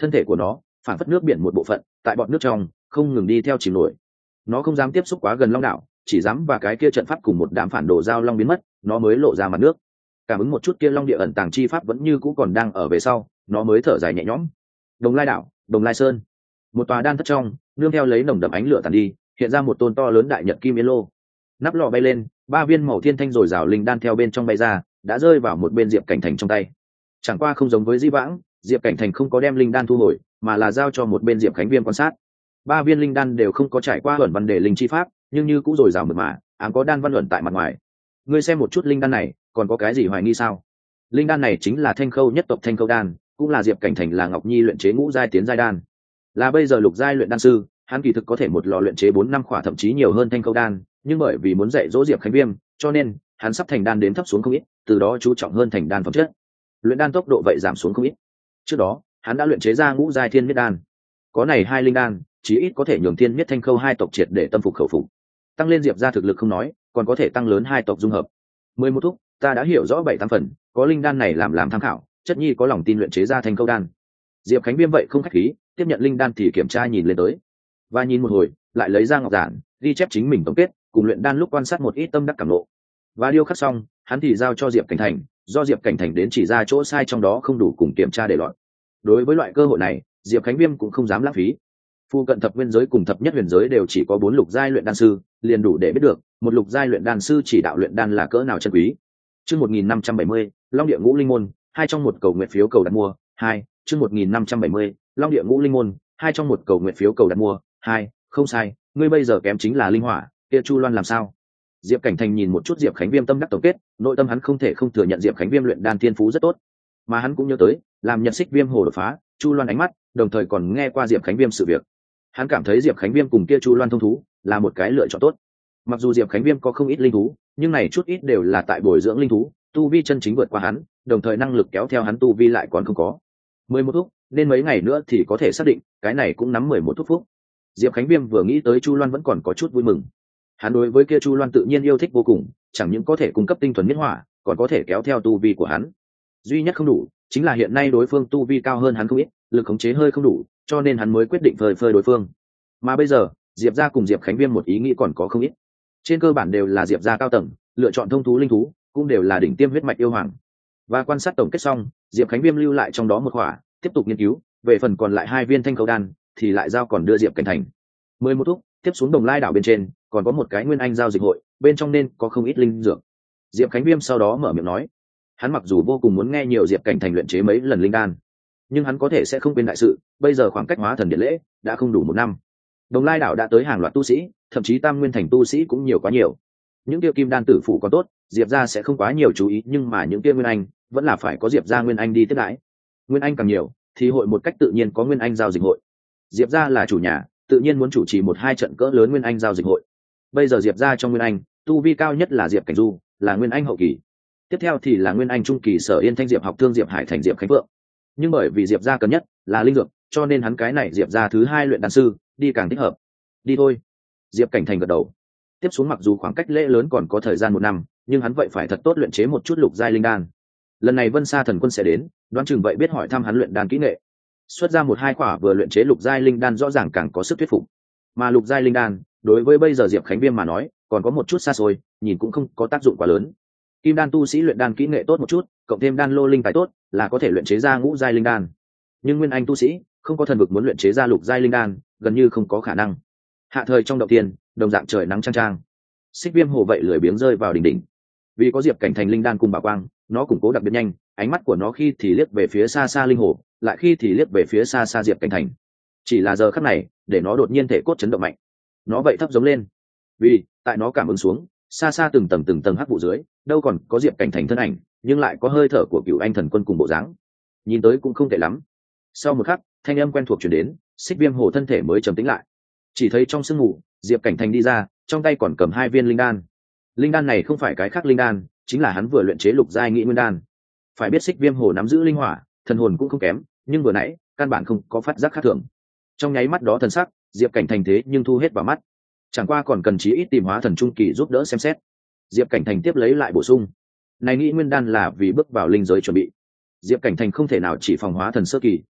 A: thân thể của nó phản phất nước biển một bộ phận, tại bọt nước trong không ngừng đi theo chìm nổi. Nó không dám tiếp xúc quá gần long đảo, chỉ dám và cái kia trận pháp cùng một đám phản đồ giao long biến mất, nó mới lộ ra mặt nước. Cảm ứng một chút kia long địa ẩn tàng chi pháp vẫn như cũ còn đang ở về sau, nó mới thở dài nhẹ nhõm. Đồng Lai đảo, Đồng Lai sơn, một tòa đan thất trong, nương theo lấy nồng đậm ánh lửa tàn đi, hiện ra một tôn to lớn đại nhật kim yên lô. Nắp lọ bay lên, ba viên màu thiên thanh rồi rào linh đan theo bên trong bay ra, đã rơi vào một bên Diệp Cảnh Thành trong tay. Chẳng qua không giống với Di Vãng, Diệp Cảnh Thành không có đem linh đan thu hồi, mà là giao cho một bên Diệp Khánh Viêm quan sát. Ba viên linh đan đều không có trải qua ẩn văn đề linh chi pháp, nhưng như cũng rồi rào mượt mà, ám có đan văn luận tại mặt ngoài. Ngươi xem một chút linh đan này, còn có cái gì hoài nghi sao? Linh đan này chính là Thanh Khâu nhất tộc Thanh Khâu đan, cũng là Diệp Cảnh Thành là Ngọc Nhi luyện chế ngũ giai tiến giai đan. Là bây giờ lục giai luyện đan sư, hắn kỳ thực có thể một lò luyện chế bốn năm khỏa thậm chí nhiều hơn Thanh Khâu đan, nhưng bởi vì muốn dạy dỗ Diệp Khánh Viêm, cho nên hắn sắp thành đan đến thấp xuống không ít, từ đó chú trọng hơn thành đan phẩm chất. Luyện đan tốc độ vậy giảm xuống không ít. Trước đó, hắn đã luyện chế ra ngũ giai thiên miết đan. Có này hai linh đan, chí ít có thể nhường thiên miết Thanh Khâu hai tộc triệt để tâm phục khẩu phục. Tăng lên Diệp gia thực lực không nói, còn có thể tăng lớn hai tộc dung hợp. Mười một thúc, ta đã hiểu rõ bảy tám phần, có linh đan này làm làm tham khảo, chất nhi có lòng tin luyện chế ra Thanh Khâu đan. Diệp Khánh Viêm vậy không khách khí, tiếp nhận linh đan thì kiểm tra nhìn lên tới, và nhìn một hồi, lại lấy ra ngọc giản, ghi chép chính mình tổng kết, cùng luyện đan lúc quan sát một ít tâm đắc cảm lộ. Và điêu khắc xong, hắn thì giao cho Diệp Cảnh Thành, do Diệp Cảnh Thành đến chỉ ra chỗ sai trong đó không đủ cùng kiểm tra để lọt. Đối với loại cơ hội này, Diệp Khánh Viêm cũng không dám lãng phí. Phu cận thập nguyên giới cùng thập nhất huyền giới đều chỉ có bốn lục giai luyện đan sư, liền đủ để biết được một lục giai luyện đan sư chỉ đạo luyện đan là cỡ nào chân quý. Chương một nghìn năm trăm bảy mươi, Long Địa Ngũ Linh Môn, hai trong một cầu nguyện phiếu cầu đặt mua, hai, chương một nghìn năm trăm bảy mươi, Long Địa Ngũ Linh Môn, hai trong một cầu nguyện phiếu cầu đặt mua, hai, không sai, ngươi bây giờ kém chính là linh hỏa, kia Chu Loan làm sao? Diệp Cảnh Thành nhìn một chút Diệp Khánh Viêm tâm đắc tổng kết, nội tâm hắn không thể không thừa nhận Diệp Khánh Viêm luyện đan thiên phú rất tốt, mà hắn cũng nhớ tới, làm Nhật Xích Viêm hồ đột phá, Chu Loan ánh mắt, đồng thời còn nghe qua Diệp Khánh Viêm sự việc. Hắn cảm thấy Diệp Khánh Viêm cùng kia Chu Loan thông thú, là một cái lựa chọn tốt. Mặc dù Diệp Khánh Viêm có không ít linh thú, nhưng này chút ít đều là tại bồi dưỡng linh thú, tu vi chân chính vượt qua hắn, đồng thời năng lực kéo theo hắn tu vi lại còn không có. Mười một thuốc, nên mấy ngày nữa thì có thể xác định, cái này cũng nắm mười một thuốc phúc. Diệp Khánh Viêm vừa nghĩ tới Chu Loan vẫn còn có chút vui mừng. Hắn đối với kia Chu Loan tự nhiên yêu thích vô cùng, chẳng những có thể cung cấp tinh thuần miết hỏa, còn có thể kéo theo tu vi của hắn. Duy nhất không đủ, chính là hiện nay đối phương tu vi cao hơn hắn không ít, lực khống chế hơi không đủ, cho nên hắn mới quyết định phơi phơi đối phương. Mà bây giờ, Diệp gia cùng Diệp Khánh Viêm một ý nghĩ còn có không ít. Trên cơ bản đều là Diệp gia cao tầng, lựa chọn thông thú linh thú, cũng đều là đỉnh tiêm huyết mạch yêu hoàng. Và quan sát tổng kết xong, Diệp Khánh Viêm lưu lại trong đó một khỏa, tiếp tục nghiên cứu, về phần còn lại hai viên Thanh Khâu đan thì lại giao còn đưa Diệp Cảnh Thành. Mười một thuốc, tiếp xuống Đồng Lai đảo bên trên, còn có một cái Nguyên Anh giao dịch hội, bên trong nên có không ít linh dược. Diệp Khánh Viêm sau đó mở miệng nói, hắn mặc dù vô cùng muốn nghe nhiều Diệp Cảnh Thành luyện chế mấy lần linh đan, nhưng hắn có thể sẽ không quên đại sự, bây giờ khoảng cách hóa thần điện lễ đã không đủ một năm. Đồng Lai đảo đã tới hàng loạt tu sĩ, thậm chí Tam Nguyên thành tu sĩ cũng nhiều quá nhiều. Những tiêu kim đan tử phụ còn tốt, Diệp gia sẽ không quá nhiều chú ý, nhưng mà những tiêu Nguyên Anh vẫn là phải có Diệp gia Nguyên Anh đi tiếp đãi. Nguyên Anh càng nhiều, thì hội một cách tự nhiên có Nguyên Anh giao dịch hội. Diệp gia là chủ nhà, tự nhiên muốn chủ trì một hai trận cỡ lớn Nguyên Anh giao dịch hội. Bây giờ Diệp gia trong Nguyên Anh, tu vi cao nhất là Diệp Cảnh Du, là Nguyên Anh hậu kỳ. Tiếp theo thì là Nguyên Anh trung kỳ Sở Yên Thanh, Diệp Học Thương, Diệp Hải Thành, Diệp Khánh Vượng. Nhưng bởi vì Diệp gia cần nhất là linh dược, cho nên hắn cái này Diệp gia thứ hai luyện đan sư đi càng thích hợp. Đi thôi. Diệp Cảnh Thành gật đầu. Tiếp xuống mặc dù khoảng cách lễ lớn còn có thời gian một năm, nhưng hắn vậy phải thật tốt luyện chế một chút lục giai linh đan. Lần này Vân Sa Thần Quân sẽ đến, đoán chừng vậy biết hỏi thăm hắn luyện đan kỹ nghệ. Xuất ra một hai quả vừa luyện chế lục giai linh đan rõ ràng càng có sức thuyết phục. Mà lục giai linh đan, đối với bây giờ Diệp Khánh Viêm mà nói, còn có một chút xa xôi, nhìn cũng không có tác dụng quá lớn. Kim đan tu sĩ luyện đan kỹ nghệ tốt một chút, cộng thêm đan lô linh tài tốt, là có thể luyện chế ra ngũ giai linh đan. Nhưng Nguyên Anh tu sĩ, không có thần vực muốn luyện chế ra lục giai linh đan, gần như không có khả năng. Hạ thời trong động tiên, đồng dạng trời nắng chang chang. Xích Viêm hồ vậy lười biếng rơi vào đỉnh đỉnh. Vì có Diệp Cảnh Thành linh đan cùng bảo quang, nó củng cố đặc biệt nhanh, ánh mắt của nó khi thì liếc về phía xa xa linh hồ, lại khi thì liếc về phía xa xa Diệp Cảnh Thành. Chỉ là giờ khắc này, để nó đột nhiên thể cốt chấn động mạnh. Nó vậy thấp giống lên. Vì, tại nó cảm ứng xuống, xa xa từng tầng từng tầng hắc vụ dưới, đâu còn có Diệp Cảnh Thành thân ảnh, nhưng lại có hơi thở của Cửu Anh Thần Quân cùng bộ dáng. Nhìn tới cũng không tệ lắm. Sau một khắc, thanh âm quen thuộc truyền đến, Xích Viêm hồ thân thể mới trầm tĩnh lại. Chỉ thấy trong sương mù, Diệp Cảnh Thành đi ra, trong tay còn cầm hai viên linh đan. Linh đan này không phải cái khác linh đan, chính là hắn vừa luyện chế lục giai nghị nguyên đan. Phải biết Xích Viêm hồ nắm giữ linh hỏa, thần hồn cũng không kém, nhưng vừa nãy, căn bản không có phát giác khác thường. Trong nháy mắt đó thần sắc, Diệp Cảnh Thành thế nhưng thu hết vào mắt. Chẳng qua còn cần chí ít tìm hóa thần trung kỳ giúp đỡ xem xét. Diệp Cảnh Thành tiếp lấy lại bổ sung, này nghị nguyên đan là vì bước vào linh giới chuẩn bị. Diệp Cảnh Thành không thể nào chỉ phòng hóa thần sơ kỳ,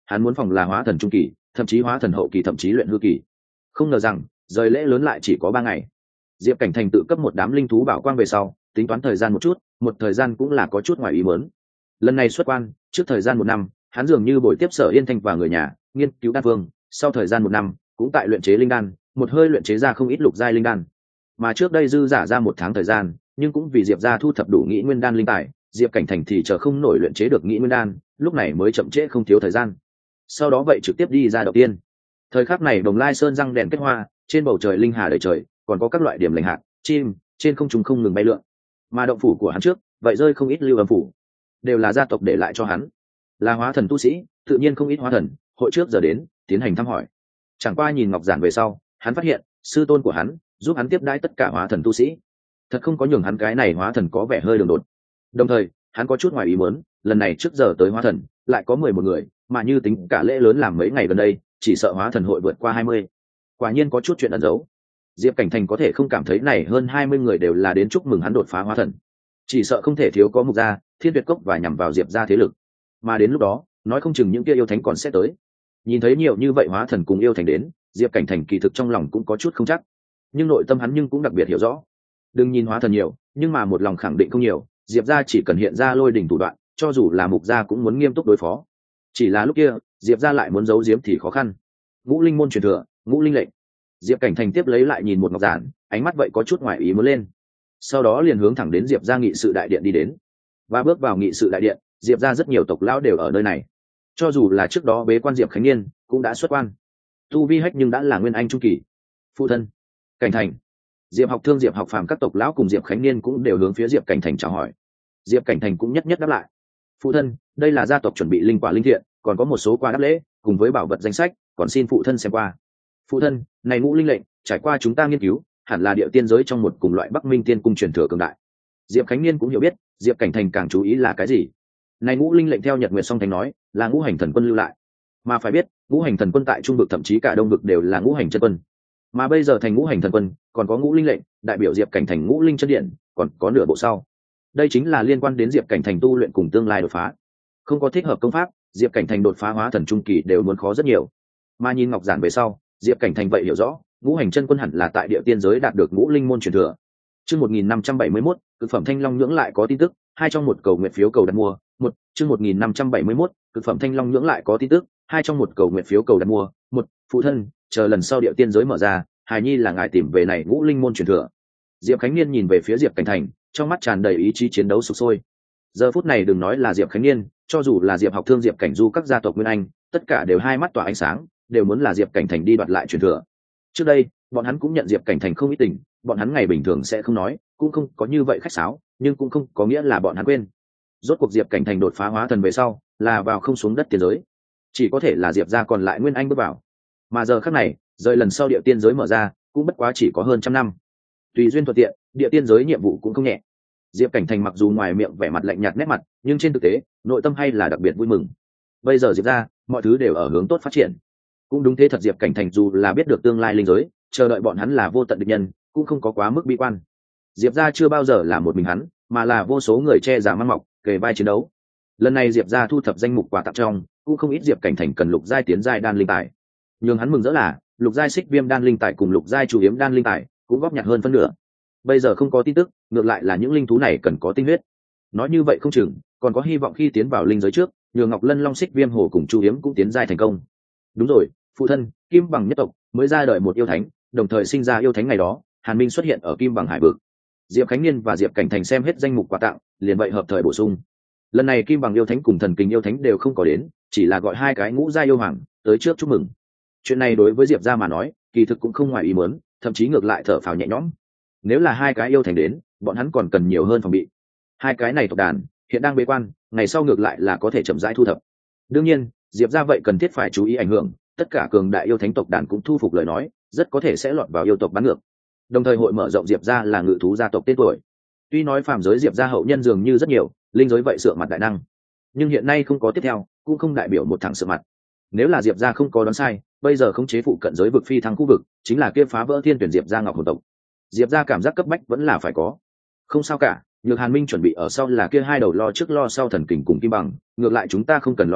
A: hắn muốn phòng là hóa thần trung kỳ, thậm chí hóa thần hậu kỳ, thậm chí luyện hư kỳ. Không ngờ rằng rời lễ lớn lại chỉ có ba ngày. Diệp Cảnh Thành tự cấp một đám linh thú bảo quang về sau, tính toán thời gian một chút, một thời gian cũng là có chút ngoài ý muốn. Lần này xuất quan, trước thời gian một năm, hắn dường như bồi tiếp Sở Yên Thanh và người nhà, nghiên cứu đan phương, sau thời gian một năm, cũng tại luyện chế linh đan, một hơi luyện chế ra không ít lục giai linh đan. Mà trước đây dư giả ra một tháng thời gian, nhưng cũng vì Diệp gia thu thập đủ nghĩ nguyên đan linh tài, Diệp Cảnh Thành thì chờ không nổi luyện chế được nghĩ nguyên đan, lúc này mới chậm trễ không thiếu thời gian. Sau đó vậy trực tiếp đi ra đầu tiên. Thời khắc này Đồng Lai Sơn răng đèn kết hoa, trên bầu trời linh hà đầy trời, còn có các loại điểm lành hạt, chim trên không trung không ngừng bay lượn. Mà động phủ của hắn trước, vậy rơi không ít lưu âm phủ, đều là gia tộc để lại cho hắn. Là hóa thần tu sĩ, tự nhiên không ít hóa thần, hội trước giờ đến, tiến hành thăm hỏi. Chẳng qua nhìn ngọc giản về sau, hắn phát hiện, sư tôn của hắn giúp hắn tiếp đãi tất cả hóa thần tu sĩ, thật không có nhường hắn cái này hóa thần có vẻ hơi đường đột. Đồng thời, hắn có chút ngoài ý muốn, lần này trước giờ tới hóa thần, lại có mười một người, mà như tính cả lễ lớn làm mấy ngày gần đây, chỉ sợ hóa thần hội vượt qua hai mươi. Quả nhiên có chút chuyện ẩn giấu. Diệp Cảnh Thành có thể không cảm thấy này hơn hai mươi người đều là đến chúc mừng hắn đột phá hóa thần, chỉ sợ không thể thiếu có Mục gia, Thiên Tuyệt Cốc và nhằm vào Diệp gia thế lực. Mà đến lúc đó, nói không chừng những kia yêu thánh còn sẽ tới. Nhìn thấy nhiều như vậy hóa thần cùng yêu thánh đến, Diệp Cảnh Thành kỳ thực trong lòng cũng có chút không chắc, nhưng nội tâm hắn nhưng cũng đặc biệt hiểu rõ. Đừng nhìn hóa thần nhiều, nhưng mà một lòng khẳng định không nhiều, Diệp gia chỉ cần hiện ra lôi đỉnh thủ đoạn, cho dù là Mục gia cũng muốn nghiêm túc đối phó. Chỉ là lúc kia, Diệp gia lại muốn giấu giếm thì khó khăn. Ngũ linh môn truyền thừa, ngũ linh lệnh. Diệp Cảnh Thành tiếp lấy lại nhìn một ngọc giản, ánh mắt vậy có chút ngoài ý muốn lên. Sau đó liền hướng thẳng đến Diệp gia nghị sự đại điện đi đến. Và bước vào nghị sự đại điện, Diệp gia rất nhiều tộc lão đều ở nơi này. Cho dù là trước đó bế quan Diệp Khánh Niên cũng đã xuất quan. Tu vi hách nhưng đã là nguyên anh trung kỳ. Phụ thân, Cảnh Thành. Diệp Học Thương, Diệp Học Phàm các tộc lão cùng Diệp Khánh Niên cũng đều hướng phía Diệp Cảnh Thành chào hỏi. Diệp Cảnh Thành cũng nhất nhất đáp lại. Phụ thân, đây là gia tộc chuẩn bị linh quả linh thiện, còn có một số quà đáp lễ, cùng với bảo vật danh sách, còn xin phụ thân xem qua. Phụ thân, này ngũ linh lệnh, trải qua chúng ta nghiên cứu, hẳn là địa tiên giới trong một cùng loại Bắc Minh Tiên cung truyền thừa cường đại. Diệp Khánh Niên cũng hiểu biết, Diệp Cảnh Thành càng chú ý là cái gì. Này ngũ linh lệnh theo Nhật Nguyệt Song Thánh nói, là ngũ hành thần quân lưu lại. Mà phải biết, ngũ hành thần quân tại trung vực thậm chí cả đông vực đều là ngũ hành chân quân. Mà bây giờ thành ngũ hành thần quân, còn có ngũ linh lệnh, đại biểu Diệp Cảnh Thành ngũ linh chân điện, còn có nửa bộ sau. Đây chính là liên quan đến Diệp Cảnh Thành tu luyện cùng tương lai đột phá. Không có thích hợp công pháp, Diệp Cảnh Thành đột phá hóa thần trung kỳ đều muốn khó rất nhiều. Mà nhìn ngọc giản về sau, Diệp Cảnh Thành vậy hiểu rõ, ngũ hành chân quân hẳn là tại địa tiên giới đạt được ngũ linh môn truyền thừa. Chương một nghìn năm trăm bảy mươi mốt, cực phẩm thanh long nhưỡng lại có tin tức, hai trong một cầu nguyện phiếu cầu đặt mua, một, chương một nghìn năm trăm bảy mươi mốt, cực phẩm thanh long nhưỡng lại có tin tức, hai trong một cầu nguyện phiếu cầu đặt mua, một, phụ thân, chờ lần sau địa tiên giới mở ra, hài nhi là ngài tìm về này ngũ linh môn truyền thừa. Diệp Khánh Niên nhìn về phía Diệp Cảnh Thành, trong mắt tràn đầy ý chí chiến đấu sục sôi. Giờ phút này đừng nói là Diệp Khánh Niên, cho dù là Diệp Học Thương, Diệp Cảnh Du các gia tộc Nguyên Anh, tất cả đều hai mắt tỏa ánh sáng, đều muốn là Diệp Cảnh Thành đi đoạt lại truyền thừa. Trước đây, bọn hắn cũng nhận Diệp Cảnh Thành không ít tình, bọn hắn ngày bình thường sẽ không nói, cũng không có như vậy khách sáo, nhưng cũng không có nghĩa là bọn hắn quên. Rốt cuộc Diệp Cảnh Thành đột phá hóa thần về sau, là vào không xuống đất tiên giới, chỉ có thể là Diệp gia còn lại Nguyên Anh bước vào. Mà giờ khắc này, rời lần sau địa tiên giới mở ra, cũng bất quá chỉ có hơn trăm năm. Tùy duyên thuận tiện, địa tiên giới nhiệm vụ cũng không nhẹ. Diệp Cảnh Thành mặc dù ngoài miệng vẻ mặt lạnh nhạt nét mặt, nhưng trên thực tế, nội tâm hay là đặc biệt vui mừng. Bây giờ Diệp gia, mọi thứ đều ở hướng tốt phát triển. Cũng đúng thế thật, Diệp Cảnh Thành dù là biết được tương lai linh giới, chờ đợi bọn hắn là vô tận địch nhân, cũng không có quá mức bi quan. Diệp gia chưa bao giờ là một mình hắn, mà là vô số người che giả mang mọc, kề vai chiến đấu. Lần này Diệp gia thu thập danh mục quà tặng trong, cũng không ít Diệp Cảnh Thành cần lục giai tiến giai đan linh tài. Nhưng hắn mừng rỡ là, lục giai xích viêm đan linh tài cùng lục giai chủ yếm đan linh tài cũng góp nhặt hơn phân nửa. Bây giờ không có tin tức, ngược lại là những linh thú này cần có tinh huyết. Nói như vậy không chừng còn có hy vọng khi tiến vào linh giới trước, nhường Ngọc Lân Long xích viêm hồ cùng chu yếm cũng tiến giai thành công. Đúng rồi, phụ thân, Kim Bằng nhất tộc mới ra đời một yêu thánh, đồng thời sinh ra yêu thánh ngày đó, Hàn Minh xuất hiện ở Kim Bằng hải vực. Diệp Khánh Niên và Diệp Cảnh Thành xem hết danh mục quà tặng, liền vậy hợp thời bổ sung. Lần này Kim Bằng yêu thánh cùng Thần Kình yêu thánh đều không có đến, chỉ là gọi hai cái ngũ gia yêu hoàng tới trước chúc mừng. Chuyện này đối với Diệp gia mà nói, kỳ thực cũng không ngoài ý muốn, thậm chí ngược lại thở phào nhẹ nhõm. Nếu là hai cái yêu thánh đến, bọn hắn còn cần nhiều hơn phòng bị. Hai cái này tộc đàn hiện đang bế quan, ngày sau ngược lại là có thể chậm rãi thu thập. Đương nhiên, Diệp gia vậy cần thiết phải chú ý ảnh hưởng, tất cả cường đại yêu thánh tộc đàn cũng thu phục lời nói, rất có thể sẽ lọt vào yêu tộc bắn ngược. Đồng thời hội mở rộng Diệp gia là ngự thú gia tộc tên tuổi. Tuy nói phàm giới Diệp gia hậu nhân dường như rất nhiều, linh giới vậy sượng mặt đại năng, nhưng hiện nay không có tiếp theo, cũng không đại biểu một thẳng sượng mặt. Nếu là Diệp gia không có đoán sai, bây giờ khống chế phụ cận giới vực phi thăng khu vực, chính là kia phá vỡ thiên tuyển Diệp gia ngọc hồn tộc. Diệp gia cảm giác cấp bách vẫn là phải có. Không sao cả, nhược Hàn Minh chuẩn bị ở sau là kia hai đầu lo trước lo sau Thần Kình cùng Kim Bằng, ngược lại chúng ta không cần lo lắng,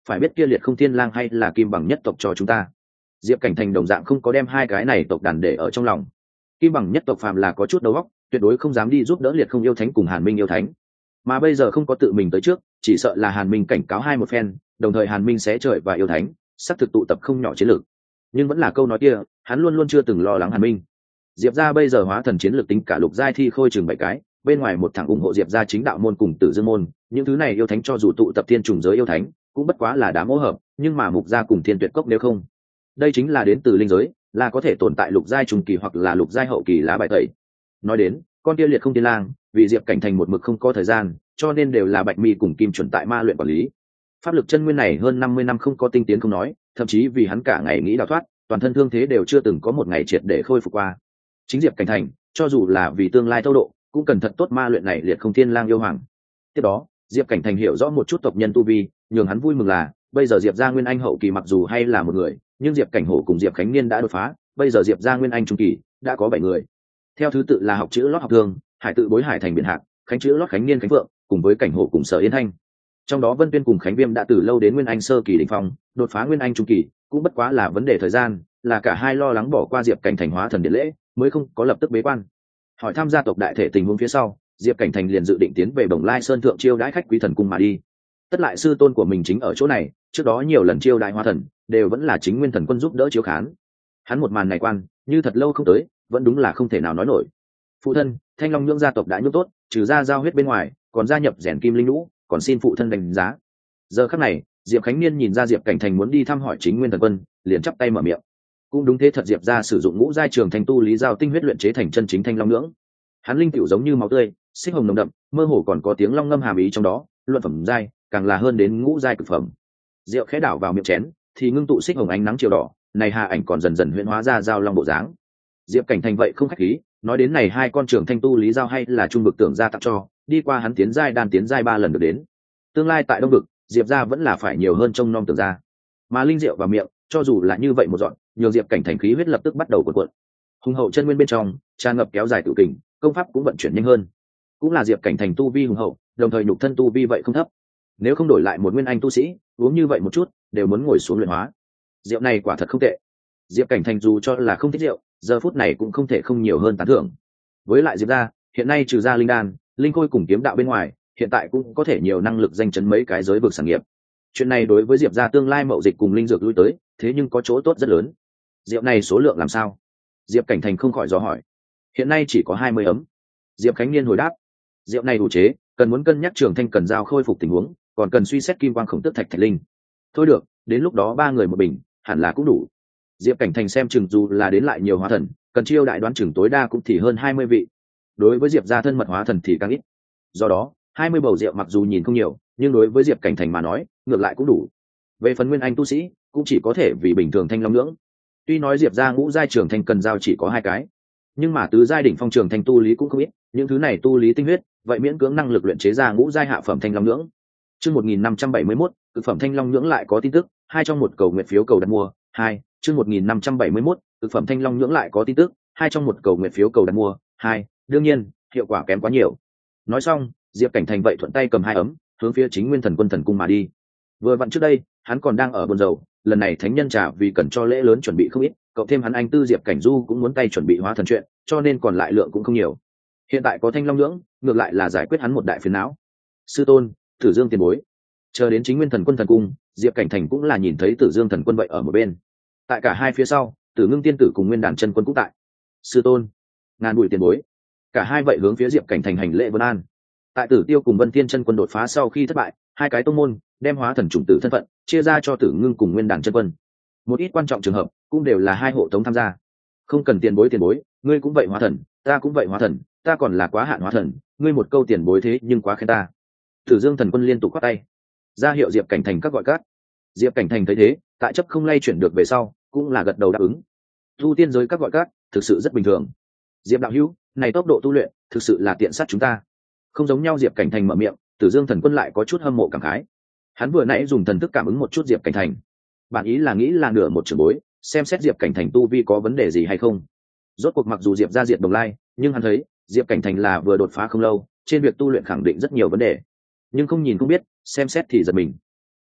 A: phải biết kia liệt không thiên lang hay là kim bằng nhất tộc cho chúng ta. Diệp Cảnh Thành đồng dạng không có đem hai cái này tộc đàn để ở trong lòng. Kim bằng nhất tộc phàm là có chút đầu óc, tuyệt đối không dám đi giúp đỡ liệt không yêu thánh cùng Hàn Minh yêu thánh. Mà bây giờ không có tự mình tới trước, chỉ sợ là Hàn Minh cảnh cáo hai một phen, đồng thời Hàn Minh sẽ trời và yêu thánh, sắp thực tụ tập không nhỏ chiến lược. Nhưng vẫn là câu nói kia, hắn luôn luôn chưa từng lo lắng Hàn Minh. Diệp gia bây giờ hóa thần chiến lược tính cả lục giai thi khôi chừng bảy cái, bên ngoài một thằng ủng hộ Diệp gia chính đạo môn cùng Tử Dương môn, những thứ này yêu thánh cho dù tụ tập thiên trùng giới yêu thánh, cũng bất quá là đám hỗ hợp, nhưng mà mục gia cùng thiên tuyệt cốc nếu không, đây chính là đến từ linh giới, là có thể tồn tại lục giai trung kỳ hoặc là lục giai hậu kỳ lá bài tẩy. Nói đến con kia liệt không thiên lang, vì Diệp Cảnh Thành một mực không có thời gian, cho nên đều là Bạch Mi cùng Kim Chuẩn tại ma luyện quản lý. Pháp lực chân nguyên này hơn năm mươi năm không có tinh tiến không nói, thậm chí vì hắn cả ngày nghĩ đào thoát, toàn thân thương thế đều chưa từng có một ngày triệt để khôi phục qua. Chính Diệp Cảnh Thành, cho dù là vì tương lai tốc độ, cũng cần thật tốt ma luyện này liệt không thiên lang yêu hoàng. Tiếp đó, Diệp Cảnh Thành hiểu rõ một chút tộc nhân tu vi, nhường hắn vui mừng là, bây giờ Diệp gia nguyên anh hậu kỳ mặc dù hay là một người, nhưng Diệp Cảnh Hổ cùng Diệp Khánh Niên đã đột phá, bây giờ Diệp gia nguyên anh trung kỳ đã có bảy người. Theo thứ tự là học chữ lót học thương, Hải tự bối Hải thành biển hạc, Khánh chữ lót Khánh Niên Khánh Vượng, cùng với Cảnh Hổ cùng Sở Yên Thanh. Trong đó Vân Tuyên cùng Khánh Viêm đã từ lâu đến nguyên anh sơ kỳ đỉnh phong, đột phá nguyên anh trung kỳ cũng bất quá là vấn đề thời gian, là cả hai lo lắng bỏ qua Diệp Cảnh Thành hóa thần điện lễ, mới không có lập tức bế quan. Hỏi tham gia tộc đại thể tình huống phía sau, Diệp Cảnh Thành liền dự định tiến về Bồng Lai Sơn thượng chiêu đãi khách quý thần cung mà đi. Tất lại sư tôn của mình chính ở chỗ này, trước đó nhiều lần chiêu đãi hóa thần, đều vẫn là chính nguyên thần quân giúp đỡ chiếu khán. Hắn một màn này quan, như thật lâu không tới, vẫn đúng là không thể nào nói nổi. Phụ thân, Thanh Long Nhượng gia tộc đã nhốt tốt, trừ ra giao huyết bên ngoài, còn gia nhập rèn kim linh lũ, còn xin phụ thân đánh giá. Giờ khắc này, Diệp Khánh Niên nhìn ra Diệp Cảnh Thành muốn đi thăm hỏi chính nguyên thần quân, liền chắp tay mở miệng. Cũng đúng thế thật, Diệp gia sử dụng ngũ giai trường thành tu lý giao tinh huyết luyện chế thành chân chính Thanh Long Nhượng. Hắn linh tiểu giống như máu tươi, xích hồng nồng đậm, mơ hồ còn có tiếng long ngâm hàm ý trong đó, luận phẩm giai, càng là hơn đến ngũ giai cực phẩm. Rượu khẽ đảo vào miệng chén, thì ngưng tụ xích hồng ánh nắng chiều đỏ, này hà ảnh còn dần dần huyễn hóa ra giao long bộ dáng. Diệp Cảnh Thành vậy không khách khí, nói đến này hai con trưởng thanh tu lý giao hay là trung vực tưởng ra tặng cho, đi qua hắn tiến giai đan tiến giai ba lần được đến. Tương lai tại đông vực, Diệp gia vẫn là phải nhiều hơn trông nom tưởng ra. Mà linh rượu vào miệng, cho dù là như vậy một dọn, nhường Diệp Cảnh Thành khí huyết lập tức bắt đầu cuộn cuộn. Hùng hậu chân nguyên bên trong, tràn ngập kéo dài tự kình, công pháp cũng vận chuyển nhanh hơn. Cũng là Diệp Cảnh Thành tu vi hùng hậu, đồng thời nhục thân tu vi vậy không thấp. Nếu không đổi lại một nguyên anh tu sĩ, uống như vậy một chút, đều muốn ngồi xuống luyện hóa. Rượu này quả thật không tệ. Diệp Cảnh Thành dù cho là không thích rượu, giờ phút này cũng không thể không nhiều hơn tán thưởng. Với lại Diệp gia, hiện nay trừ ra linh đan, linh khôi cùng kiếm đạo bên ngoài, hiện tại cũng có thể nhiều năng lực danh chấn mấy cái giới vực sản nghiệp. Chuyện này đối với Diệp gia tương lai mậu dịch cùng linh dược lui tới, thế nhưng có chỗ tốt rất lớn. Rượu này số lượng làm sao? Diệp Cảnh Thành không khỏi dò hỏi. Hiện nay chỉ có hai mươi ấm. Diệp Khánh Niên hồi đáp. Rượu này đủ chế, cần muốn cân nhắc Trường Thanh cần giao khôi phục tình huống, còn cần suy xét kim quang khổng tước thạch thạch linh. Thôi được, đến lúc đó ba người một bình, hẳn là cũng đủ. Diệp Cảnh Thành xem chừng dù là đến lại nhiều hóa thần, cần chiêu đại đoán chừng tối đa cũng thì hơn hai mươi vị. Đối với Diệp gia thân mật hóa thần thì càng ít. Do đó, hai mươi bầu rượu mặc dù nhìn không nhiều, nhưng đối với Diệp Cảnh Thành mà nói, ngược lại cũng đủ. Về phần nguyên anh tu sĩ, cũng chỉ có thể vì bình thường thanh long nhưỡng. Tuy nói Diệp gia ngũ giai trường thanh cần giao chỉ có hai cái, nhưng mà tứ giai đỉnh phong trường thanh tu lý cũng không ít, những thứ này tu lý tinh huyết, vậy miễn cưỡng năng lực luyện chế ra ngũ giai hạ phẩm thanh long nhưỡng. Chương một nghìn năm trăm bảy mươi mốt, cực phẩm thanh long nhưỡng lại có tin tức, hai trong một cầu nguyện phiếu cầu đặt mua, hai, chương một nghìn năm trăm bảy mươi mốt, cực phẩm thanh long nhưỡng lại có tin tức, hai trong một cầu nguyện phiếu cầu đặt mua, hai, đương nhiên, hiệu quả kém quá nhiều. Nói xong, Diệp Cảnh Thành vậy thuận tay cầm hai ấm, hướng phía chính nguyên thần quân thần cung mà đi. Vừa vặn trước đây, hắn còn đang ở buồn rầu, lần này thánh nhân trà vì cần cho lễ lớn chuẩn bị không ít, cộng thêm hắn anh tư Diệp Cảnh Du cũng muốn tay chuẩn bị hóa thần chuyện, cho nên còn lại lượng cũng không nhiều. Hiện tại có thanh long nhưỡng, ngược lại là giải quyết hắn một đại phiền não. Sư tôn, Tử Dương tiền bối. Chờ đến chính nguyên thần quân thần cung, Diệp Cảnh Thành cũng là nhìn thấy Tử Dương thần quân vậy ở một bên. Tại cả hai phía sau, Tử Ngưng tiên tử cùng Nguyên Đàn chân quân cũng tại. Sư tôn, ngàn bụi tiền bối. Cả hai vậy hướng phía Diệp Cảnh Thành hành lễ vân an. Tại Tử Tiêu cùng Vân Thiên chân quân đột phá sau khi thất bại, hai cái tông môn đem hóa thần chủng tử thân phận chia ra cho Tử Ngưng cùng Nguyên Đàn chân quân. Một ít quan trọng trường hợp cũng đều là hai hộ tống tham gia. Không cần tiền bối tiền bối, ngươi cũng vậy hóa thần, ta cũng vậy hóa thần, ta còn là quá hạn hóa thần, ngươi một câu tiền bối thế nhưng quá khen ta. Tử Dương thần quân liên tục quát tay, ra hiệu Diệp Cảnh Thành các gọi các. Diệp Cảnh Thành thấy thế, tại chấp không lay chuyển được về sau, cũng là gật đầu đáp ứng. Tu tiên giới các gọi các, thực sự rất bình thường. Diệp đạo hữu, này tốc độ tu luyện, thực sự là tiện sát chúng ta. Không giống nhau. Diệp Cảnh Thành mở miệng, Tử Dương thần quân lại có chút hâm mộ cảm khái. Hắn vừa nãy dùng thần thức cảm ứng một chút Diệp Cảnh Thành, bản ý là nghĩ là nửa một trưởng bối, xem xét Diệp Cảnh Thành tu vi có vấn đề gì hay không. Rốt cuộc mặc dù Diệp gia diệt Đồng Lai, nhưng hắn thấy Diệp Cảnh Thành là vừa đột phá không lâu, trên việc tu luyện khẳng định rất nhiều vấn đề, nhưng không nhìn không biết, xem xét thì giật mình.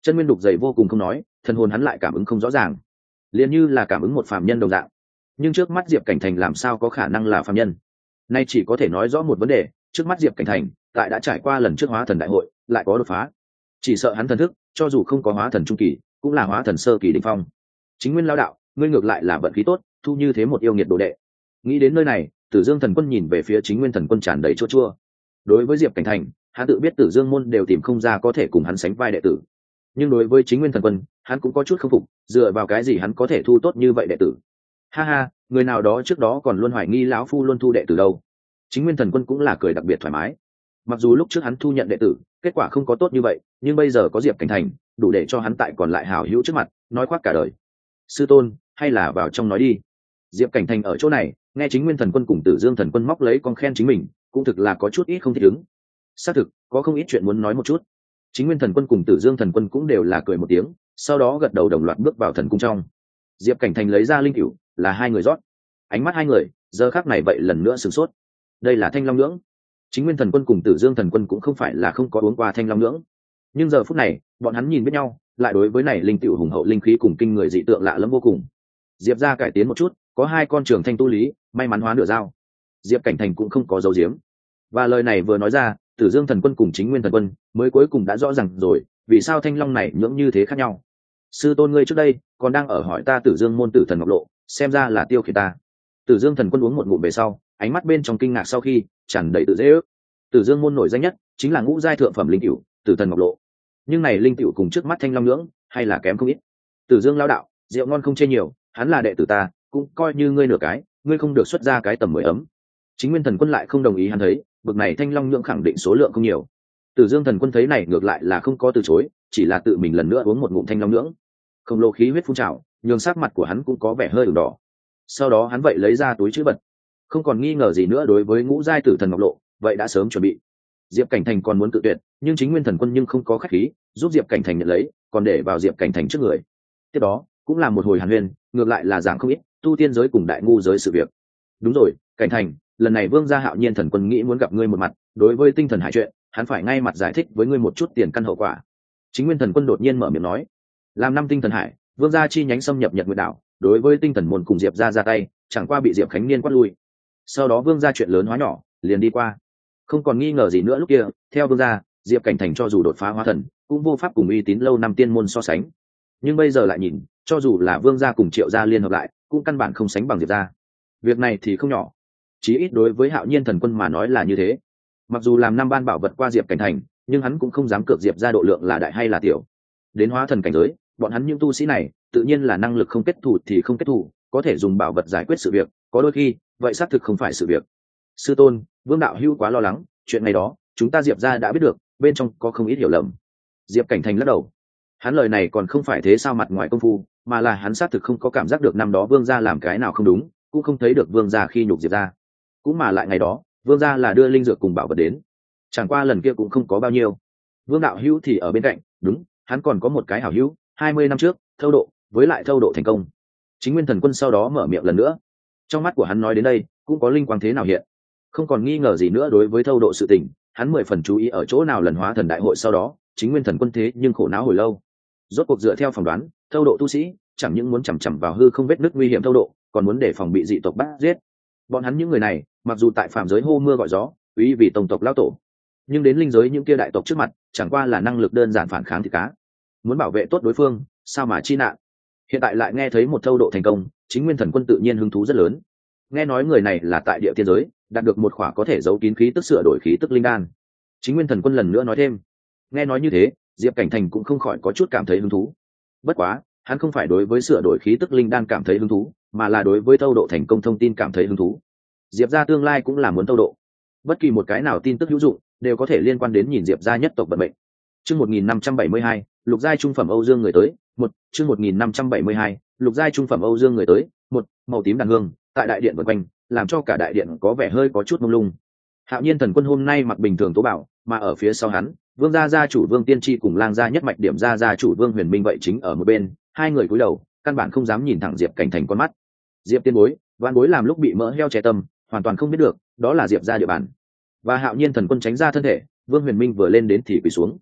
A: chân nguyên đục dày vô cùng không nói, thần hồn hắn lại cảm ứng không rõ ràng, liền như là cảm ứng một phàm nhân đồng dạng. Nhưng trước mắt Diệp Cảnh Thành làm sao có khả năng là phàm nhân? Nay chỉ có thể nói rõ một vấn đề, trước mắt Diệp Cảnh Thành tại đã trải qua lần trước hóa thần đại hội lại có đột phá. Chỉ sợ hắn thần thức cho dù không có hóa thần trung kỳ cũng là hóa thần sơ kỳ đỉnh phong. Chính Nguyên lao đạo, ngươi ngược lại là vận khí tốt, thu như thế một yêu nghiệt đồ đệ. Nghĩ đến nơi này, Tử Dương Thần Quân nhìn về phía Chính Nguyên Thần Quân tràn đầy chua chua. Đối với Diệp Cảnh Thành, hắn tự biết Tử Dương môn đều tìm không ra có thể cùng hắn sánh vai đệ tử, nhưng đối với Chính Nguyên Thần Quân, hắn cũng có chút không phục, dựa vào cái gì hắn có thể thu tốt như vậy đệ tử? Ha ha, người nào đó trước đó còn luôn hoài nghi lão phu luôn thu đệ tử đâu. Chính Nguyên Thần Quân cũng là cười đặc biệt thoải mái. Mặc dù lúc trước hắn thu nhận đệ tử, kết quả không có tốt như vậy, nhưng bây giờ có Diệp Cảnh Thành, đủ để cho hắn tại còn lại hảo hữu trước mặt nói khoác cả đời. Sư tôn, hay là vào trong nói đi. Diệp Cảnh Thành ở chỗ này, nghe Chính Nguyên Thần Quân cùng Tử Dương Thần Quân móc lấy con khen chính mình, cũng thực là có chút ít không thích ứng. Xác thực, có không ít chuyện muốn nói một chút. Chính Nguyên Thần Quân cùng Tử Dương Thần Quân cũng đều là cười một tiếng, sau đó gật đầu đồng loạt bước vào thần cung trong. Diệp Cảnh Thành lấy ra linh cửu, là hai người rót. Ánh mắt hai người giờ khắc này vậy lần nữa sửng sốt. Đây là Thanh Long Nhưỡng. Chính Nguyên Thần Quân cùng Tử Dương Thần Quân cũng không phải là không có uống qua Thanh Long Nhưỡng, nhưng giờ phút này bọn hắn nhìn biết nhau, lại đối với này linh tiểu hùng hậu linh khí cùng kinh người dị tượng lạ lẫm vô cùng. Diệp gia cải tiến một chút, có hai con trường thanh tu lý, may mắn hóa nửa dao. Diệp Cảnh Thành cũng không có dấu diếm, và lời này vừa nói ra, Tử Dương Thần Quân cùng Chính Nguyên Thần Quân mới cuối cùng đã rõ ràng rồi, vì sao Thanh Long này nhưỡng như thế khác nhau. Sư tôn ngươi trước đây còn đang ở hỏi ta Tử Dương môn Tử Thần Ngọc Lộ, xem ra là tiêu khiển ta. Tử Dương Thần Quân uống một ngụm về sau, ánh mắt bên trong kinh ngạc sau khi tràn đầy tự dễ ước. Tử Dương môn nổi danh nhất chính là ngũ giai thượng phẩm linh cửu, Tử Thần Ngọc Lộ. Nhưng này linh cửu cùng trước mắt Thanh Long nhưỡng hay là kém không ít. Tử Dương lao đạo, rượu ngon không chê nhiều, hắn là đệ tử ta, cũng coi như ngươi nửa cái, ngươi không được xuất ra cái tầm mười ấm. Chính Nguyên Thần Quân lại không đồng ý, hắn thấy bực này Thanh Long nhưỡng khẳng định số lượng không nhiều. Tử Dương Thần Quân thấy này ngược lại là không có từ chối, chỉ là tự mình lần nữa uống một ngụm Thanh Long nhưỡng. Không lô khí huyết phun trào, nhường sắc mặt của hắn cũng có vẻ hơi ửng đỏ. Sau đó hắn vậy lấy ra túi trữ vật, không còn nghi ngờ gì nữa đối với ngũ giai Tử Thần Ngọc Lộ, vậy đã sớm chuẩn bị. Diệp Cảnh Thành còn muốn cự tuyệt, nhưng Chính Nguyên Thần Quân nhưng không có khách khí, giúp Diệp Cảnh Thành nhận lấy, còn để vào Diệp Cảnh Thành trước người. Tiếp đó cũng là một hồi hàn huyên, ngược lại là giảng không ít tu tiên giới cùng đại ngu giới sự việc. Đúng rồi, Cảnh Thành, lần này Vương gia Hạo Nhiên Thần Quân nghĩ muốn gặp ngươi một mặt, đối với tinh thần hải chuyện, hắn phải ngay mặt giải thích với ngươi một chút tiền căn hậu quả. Chính Nguyên Thần Quân đột nhiên mở miệng nói, làm năm tinh thần hải, Vương gia chi nhánh xâm nhập Nhật Nguyệt đảo, đối với tinh thần môn cùng Diệp gia ra tay, chẳng qua bị Diệp Khánh Niên quát lui. Sau đó Vương gia chuyện lớn hóa nhỏ, liền đi qua. Không còn nghi ngờ gì nữa, lúc kia theo Vương gia, Diệp Cảnh Thành cho dù đột phá hóa thần cũng vô pháp cùng uy tín lâu năm tiên môn so sánh, nhưng bây giờ lại nhìn, cho dù là Vương gia cùng Triệu gia liên hợp lại cũng căn bản không sánh bằng Diệp gia. Việc này thì không nhỏ, chí ít đối với Hạo Nhiên Thần Quân mà nói là như thế. Mặc dù làm năm ban bảo vật qua Diệp Cảnh Thành, nhưng hắn cũng không dám cược Diệp gia độ lượng là đại hay là tiểu. Đến hóa thần cảnh giới, bọn hắn những tu sĩ này tự nhiên là năng lực không kết thù thì không kết thù, có thể dùng bảo vật giải quyết sự việc, có đôi khi vậy xác thực không phải sự việc. Sư tôn, Vương đạo hữu quá lo lắng, chuyện này đó chúng ta Diệp gia đã biết được, bên trong có không ít hiểu lầm. Diệp Cảnh Thành lắc đầu, hắn lời này còn không phải thế sao mặt ngoài công phu, mà là hắn xác thực không có cảm giác được năm đó Vương gia làm cái nào không đúng, cũng không thấy được Vương gia khi nhục Diệp gia. Cũng mà lại ngày đó Vương gia là đưa linh dược cùng bảo vật đến, chẳng qua lần kia cũng không có bao nhiêu. Vương đạo hữu thì ở bên cạnh, đúng, hắn còn có một cái hảo hữu, hai mươi năm trước thâu độ, với lại thâu độ thành công. Chính Nguyên Thần Quân sau đó mở miệng lần nữa, trong mắt của hắn nói đến đây cũng có linh quang thế nào hiện, không còn nghi ngờ gì nữa đối với thâu độ sự tình, hắn mười phần chú ý ở chỗ nào lần hóa thần đại hội sau đó, Chính Nguyên Thần Quân thế nhưng khổ não hồi lâu. Rốt cuộc dựa theo phỏng đoán, thâu độ tu sĩ chẳng những muốn chằm chằm vào hư không vết nứt nguy hiểm thâu độ, còn muốn để phòng bị dị tộc bắt giết. Bọn hắn những người này, mặc dù tại phàm giới hô mưa gọi gió, uy vì tông tộc lão tổ, nhưng đến linh giới những kia đại tộc trước mặt, chẳng qua là năng lực đơn giản phản kháng thì cá. Muốn bảo vệ tốt đối phương, sao mà chi nạn. Hiện tại lại nghe thấy một thâu độ thành công, Chính Nguyên Thần Quân tự nhiên hứng thú rất lớn. Nghe nói người này là tại địa tiên giới đạt được một khỏa có thể giấu kín khí tức sửa đổi khí tức linh đan. Chính Nguyên Thần Quân lần nữa nói thêm. Nghe nói như thế, Diệp Cảnh Thành cũng không khỏi có chút cảm thấy hứng thú. Bất quá hắn không phải đối với sửa đổi khí tức linh đan cảm thấy hứng thú, mà là đối với thâu độ thành công thông tin cảm thấy hứng thú. Diệp gia tương lai cũng là muốn thâu độ, bất kỳ một cái nào tin tức hữu dụng đều có thể liên quan đến nhìn Diệp gia nhất tộc vận mệnh. Chương một nghìn năm trăm bảy mươi hai, lục giai trung phẩm Âu Dương người tới. Một, chương một nghìn năm trăm bảy mươi hai, lục giai trung phẩm Âu Dương người tới. Một, màu tím đàn hương tại đại điện vần quanh, làm cho cả đại điện có vẻ hơi có chút mông lung. Hạo Nhiên Thần Quân hôm nay mặc bình thường tố bảo, mà ở phía sau hắn, Vương gia gia chủ Vương Tiên Tri cùng Lang gia nhất mạch điểm gia gia chủ Vương Huyền Minh vậy chính ở một bên, hai người cúi đầu, căn bản không dám nhìn thẳng Diệp Cảnh Thành con mắt. Diệp tiên bối, vạn bối làm lúc bị mỡ heo che tâm, hoàn toàn không biết được, đó là Diệp gia địa bàn. Và Hạo Nhiên Thần Quân tránh ra thân thể, Vương Huyền Minh vừa lên đến thì quỳ xuống.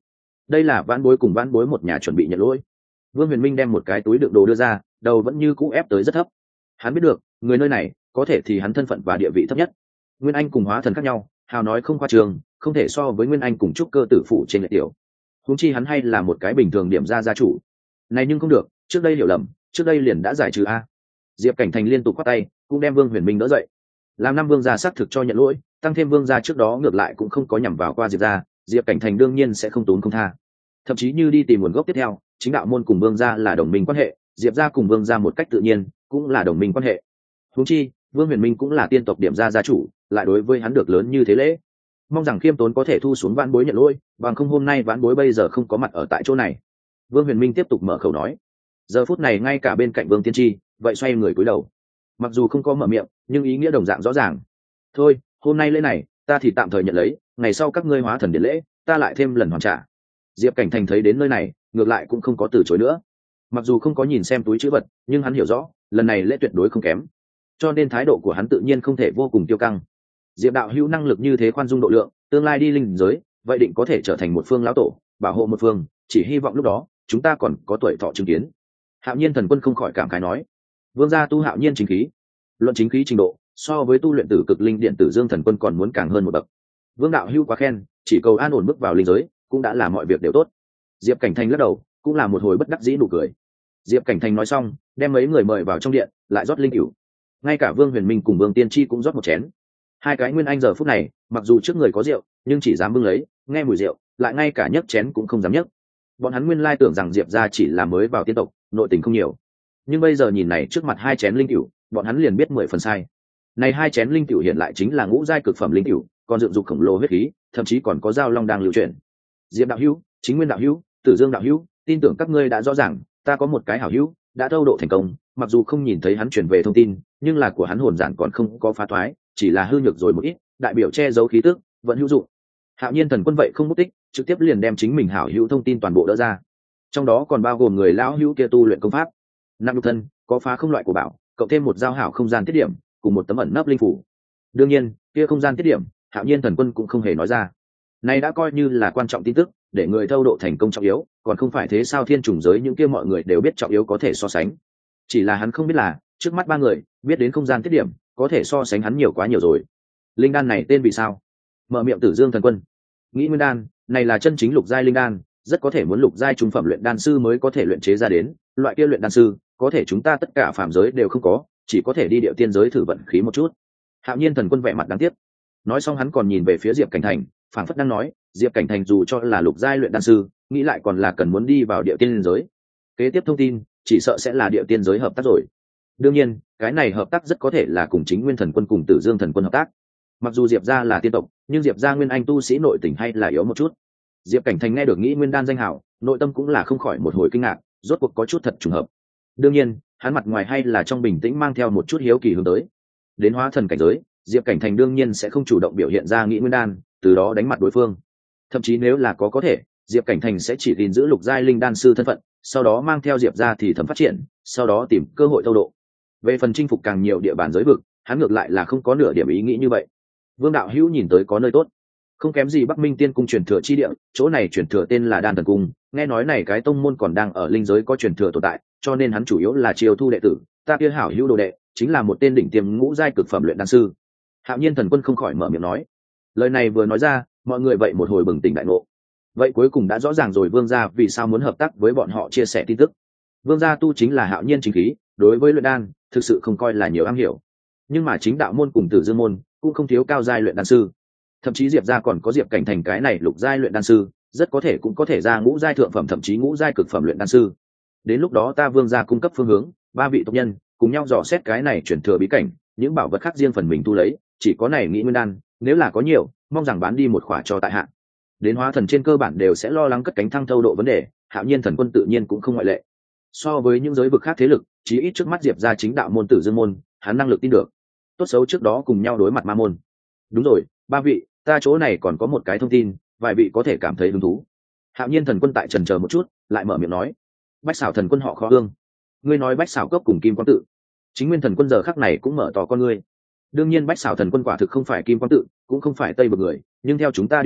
A: đây là vãn bối cùng vãn bối một nhà chuẩn bị nhận lỗi. Vương Huyền Minh đem một cái túi đựng đồ đưa ra, đầu vẫn như cũ ép tới rất thấp. Hắn biết được người nơi này có thể thì hắn thân phận và địa vị thấp nhất. Nguyên Anh cùng hóa thần khác nhau, hào nói không qua trường, không thể so với Nguyên Anh cùng trúc cơ tử phụ trên lệ tiểu. Huống chi hắn hay là một cái bình thường điểm ra gia chủ này, nhưng không được, trước đây hiểu lầm, trước đây liền đã giải trừ a. Diệp Cảnh Thành liên tục quát tay, cũng đem Vương Huyền Minh đỡ dậy. Làm năm vương gia xác thực cho nhận lỗi, tăng thêm vương gia trước đó ngược lại cũng không có nhằm vào qua Diệp gia, Diệp Cảnh Thành đương nhiên sẽ không tốn không tha. Thậm chí như đi tìm nguồn gốc tiếp theo, chính đạo môn cùng vương gia là đồng minh quan hệ, Diệp gia cùng vương gia một cách tự nhiên cũng là đồng minh quan hệ. Huống chi, Vương Huyền Minh cũng là tiên tộc điểm gia gia chủ, lại đối với hắn được lớn như thế lễ. Mong rằng khiêm tốn có thể thu xuống vãn bối nhận lỗi, bằng không hôm nay vãn bối bây giờ không có mặt ở tại chỗ này. Vương Huyền Minh tiếp tục mở khẩu nói. Giờ phút này ngay cả bên cạnh Vương Tiên Tri, vậy xoay người cúi đầu. Mặc dù không có mở miệng, nhưng ý nghĩa đồng dạng rõ ràng. Thôi, hôm nay lễ này, ta thì tạm thời nhận lấy, ngày sau các ngươi hóa thần điện lễ, ta lại thêm lần hoàn trả. Diệp Cảnh Thành thấy đến nơi này, ngược lại cũng không có từ chối nữa. Mặc dù không có nhìn xem túi chữ vật, nhưng hắn hiểu rõ, lần này lễ tuyệt đối không kém. Cho nên thái độ của hắn tự nhiên không thể vô cùng tiêu căng. Diệp đạo hữu năng lực như thế khoan dung độ lượng, tương lai đi linh giới, vậy định có thể trở thành một phương lão tổ, bảo hộ một phương, chỉ hy vọng lúc đó chúng ta còn có tuổi thọ chứng kiến. Hạo Nhiên Thần Quân không khỏi cảm khái nói, vương gia tu Hạo Nhiên chính khí, luận chính khí trình độ, so với tu luyện tử cực linh điện tử Dương Thần Quân còn muốn càng hơn một bậc. Vương đạo hữu quá khen, chỉ cầu an ổn bước vào linh giới, cũng đã là mọi việc đều tốt. Diệp Cảnh Thành lắc đầu, cũng là một hồi bất đắc dĩ nụ cười. Diệp Cảnh Thành nói xong, đem mấy người mời vào trong điện, lại rót linh cửu. Ngay cả Vương Huyền Minh cùng Vương Tiên Tri cũng rót một chén. Hai cái nguyên anh giờ phút này, mặc dù trước người có rượu, nhưng chỉ dám bưng lấy, nghe mùi rượu, lại ngay cả nhấc chén cũng không dám nhấc. Bọn hắn nguyên lai tưởng rằng Diệp gia chỉ là mới vào tiên tộc, nội tình không nhiều. Nhưng bây giờ nhìn này trước mặt hai chén linh cửu, bọn hắn liền biết mười phần sai. Này hai chén linh cửu hiện lại chính là ngũ giai cực phẩm linh cửu, còn dựng dục khổng lồ huyết khí, thậm chí còn có giao long đang lưu chuyển. Diệp đạo hữu, Chính Nguyên đạo hữu, Tử Dương đạo hữu, tin tưởng các ngươi đã rõ ràng, ta có một cái hảo hữu, đã thâu độ thành công, mặc dù không nhìn thấy hắn truyền về thông tin, nhưng là của hắn hồn giản còn không có phá thoái, chỉ là hư nhược rồi một ít, đại biểu che giấu khí tức, vẫn hữu dụng. Hạo Nhiên Thần Quân vậy không mất tích, trực tiếp liền đem chính mình hảo hữu thông tin toàn bộ đỡ ra. Trong đó còn bao gồm người lão hữu kia tu luyện công pháp, năm nhục thân, có phá không loại của bảo, cộng thêm một giao hảo không gian tiết điểm, cùng một tấm ẩn nấp linh phủ. Đương nhiên, kia không gian tiết điểm, Hạo Nhiên Thần Quân cũng không hề nói ra. Này đã coi như là quan trọng tin tức, để người thâu độ thành công trọng yếu, còn không phải thế sao thiên trùng giới những kia mọi người đều biết trọng yếu có thể so sánh. Chỉ là hắn không biết là, trước mắt ba người, biết đến không gian tiết điểm, có thể so sánh hắn nhiều quá nhiều rồi. Linh đan này tên vì sao? Mở miệng Tử Dương Thần Quân. Nghĩ nguyên đan, này là chân chính lục giai linh đan, rất có thể muốn lục giai trung phẩm luyện đan sư mới có thể luyện chế ra đến, loại kia luyện đan sư, có thể chúng ta tất cả phàm giới đều không có, chỉ có thể đi điệu tiên giới thử vận khí một chút. Hạo Nhiên Thần Quân vẻ mặt đáng tiếc. Nói xong hắn còn nhìn về phía Diệp Cảnh Thành, phảng phất đang nói, Diệp Cảnh Thành dù cho là lục giai luyện đan sư, nghĩ lại còn là cần muốn đi vào điệu tiên giới. Kế tiếp thông tin, chỉ sợ sẽ là điệu tiên giới hợp tác rồi. Đương nhiên, cái này hợp tác rất có thể là cùng Chính Nguyên Thần Quân cùng Tử Dương Thần Quân hợp tác. Mặc dù Diệp gia là tiên tộc, nhưng Diệp gia nguyên anh tu sĩ nội tình hay là yếu một chút. Diệp Cảnh Thành nghe được nghĩ nguyên đan danh hảo, nội tâm cũng là không khỏi một hồi kinh ngạc, rốt cuộc có chút thật trùng hợp. Đương nhiên, hắn mặt ngoài hay là trong bình tĩnh mang theo một chút hiếu kỳ hướng tới. Đến hóa thần cảnh giới, Diệp Cảnh Thành đương nhiên sẽ không chủ động biểu hiện ra nghĩ nguyên đan, từ đó đánh mặt đối phương. Thậm chí nếu là có có thể, Diệp Cảnh Thành sẽ chỉ gìn giữ lục giai linh đan sư thân phận, sau đó mang theo Diệp gia thì thẩm phát triển, sau đó tìm cơ hội thâu độ. Về phần chinh phục càng nhiều địa bàn giới vực, hắn ngược lại là không có nửa điểm ý nghĩ như vậy. Vương đạo hữu nhìn tới có nơi tốt, không kém gì Bắc Minh Tiên cung truyền thừa chi địa, chỗ này truyền thừa tên là Đan Thần Cung, nghe nói này cái tông môn còn đang ở linh giới có truyền thừa tồn tại, cho nên hắn chủ yếu là chiêu thu đệ tử, ta kia hảo hữu đồ đệ, chính là một tên đỉnh tiêm ngũ giai cực phẩm luyện đan sư. Hạo Nhiên Thần Quân không khỏi mở miệng nói. Lời này vừa nói ra, mọi người vậy một hồi bừng tỉnh đại ngộ. Vậy cuối cùng đã rõ ràng rồi Vương gia vì sao muốn hợp tác với bọn họ chia sẻ tin tức. Vương gia tu chính là Hạo Nhiên chính khí, đối với luyện đan, thực sự không coi là nhiều am hiểu. Nhưng mà chính đạo môn cùng Tử Dương môn cũng không thiếu cao giai luyện đan sư. Thậm chí Diệp gia còn có Diệp Cảnh Thành cái này lục giai luyện đan sư, rất có thể cũng có thể ra ngũ giai thượng phẩm thậm chí ngũ giai cực phẩm luyện đan sư. Đến lúc đó ta Vương gia cung cấp phương hướng, ba vị tộc nhân cùng nhau dò xét cái này chuyển thừa bí cảnh, những bảo vật khác riêng phần mình tu lấy, chỉ có này nghĩ nguyên đan, nếu là có nhiều, mong rằng bán đi một khỏa cho tại hạ. Đến hóa thần trên cơ bản đều sẽ lo lắng cất cánh thăng thâu độ vấn đề, Hạo Nhiên Thần Quân tự nhiên cũng không ngoại lệ. So với những giới vực khác thế lực, chí ít trước mắt Diệp gia chính đạo môn Tử Dương môn, hắn năng lực tin được. Tốt xấu trước đó cùng nhau đối mặt ma môn. Đúng rồi, ba vị, ta chỗ này còn có một cái thông tin, vài vị có thể cảm thấy hứng thú. Hạo Nhiên Thần Quân tại trần chờ một chút, lại mở miệng nói, Bách Xảo Thần Quân họ Khó Hương. Ngươi nói Bách Xảo cốc cùng Kim Quang tự. Chính Nguyên Thần Quân giờ khắc này cũng mở to con ngươi. Đương nhiên Bách Xảo Thần Quân quả thực không phải Kim Quang tự, cũng không phải Tây vực người, nhưng theo chúng ta điều tra,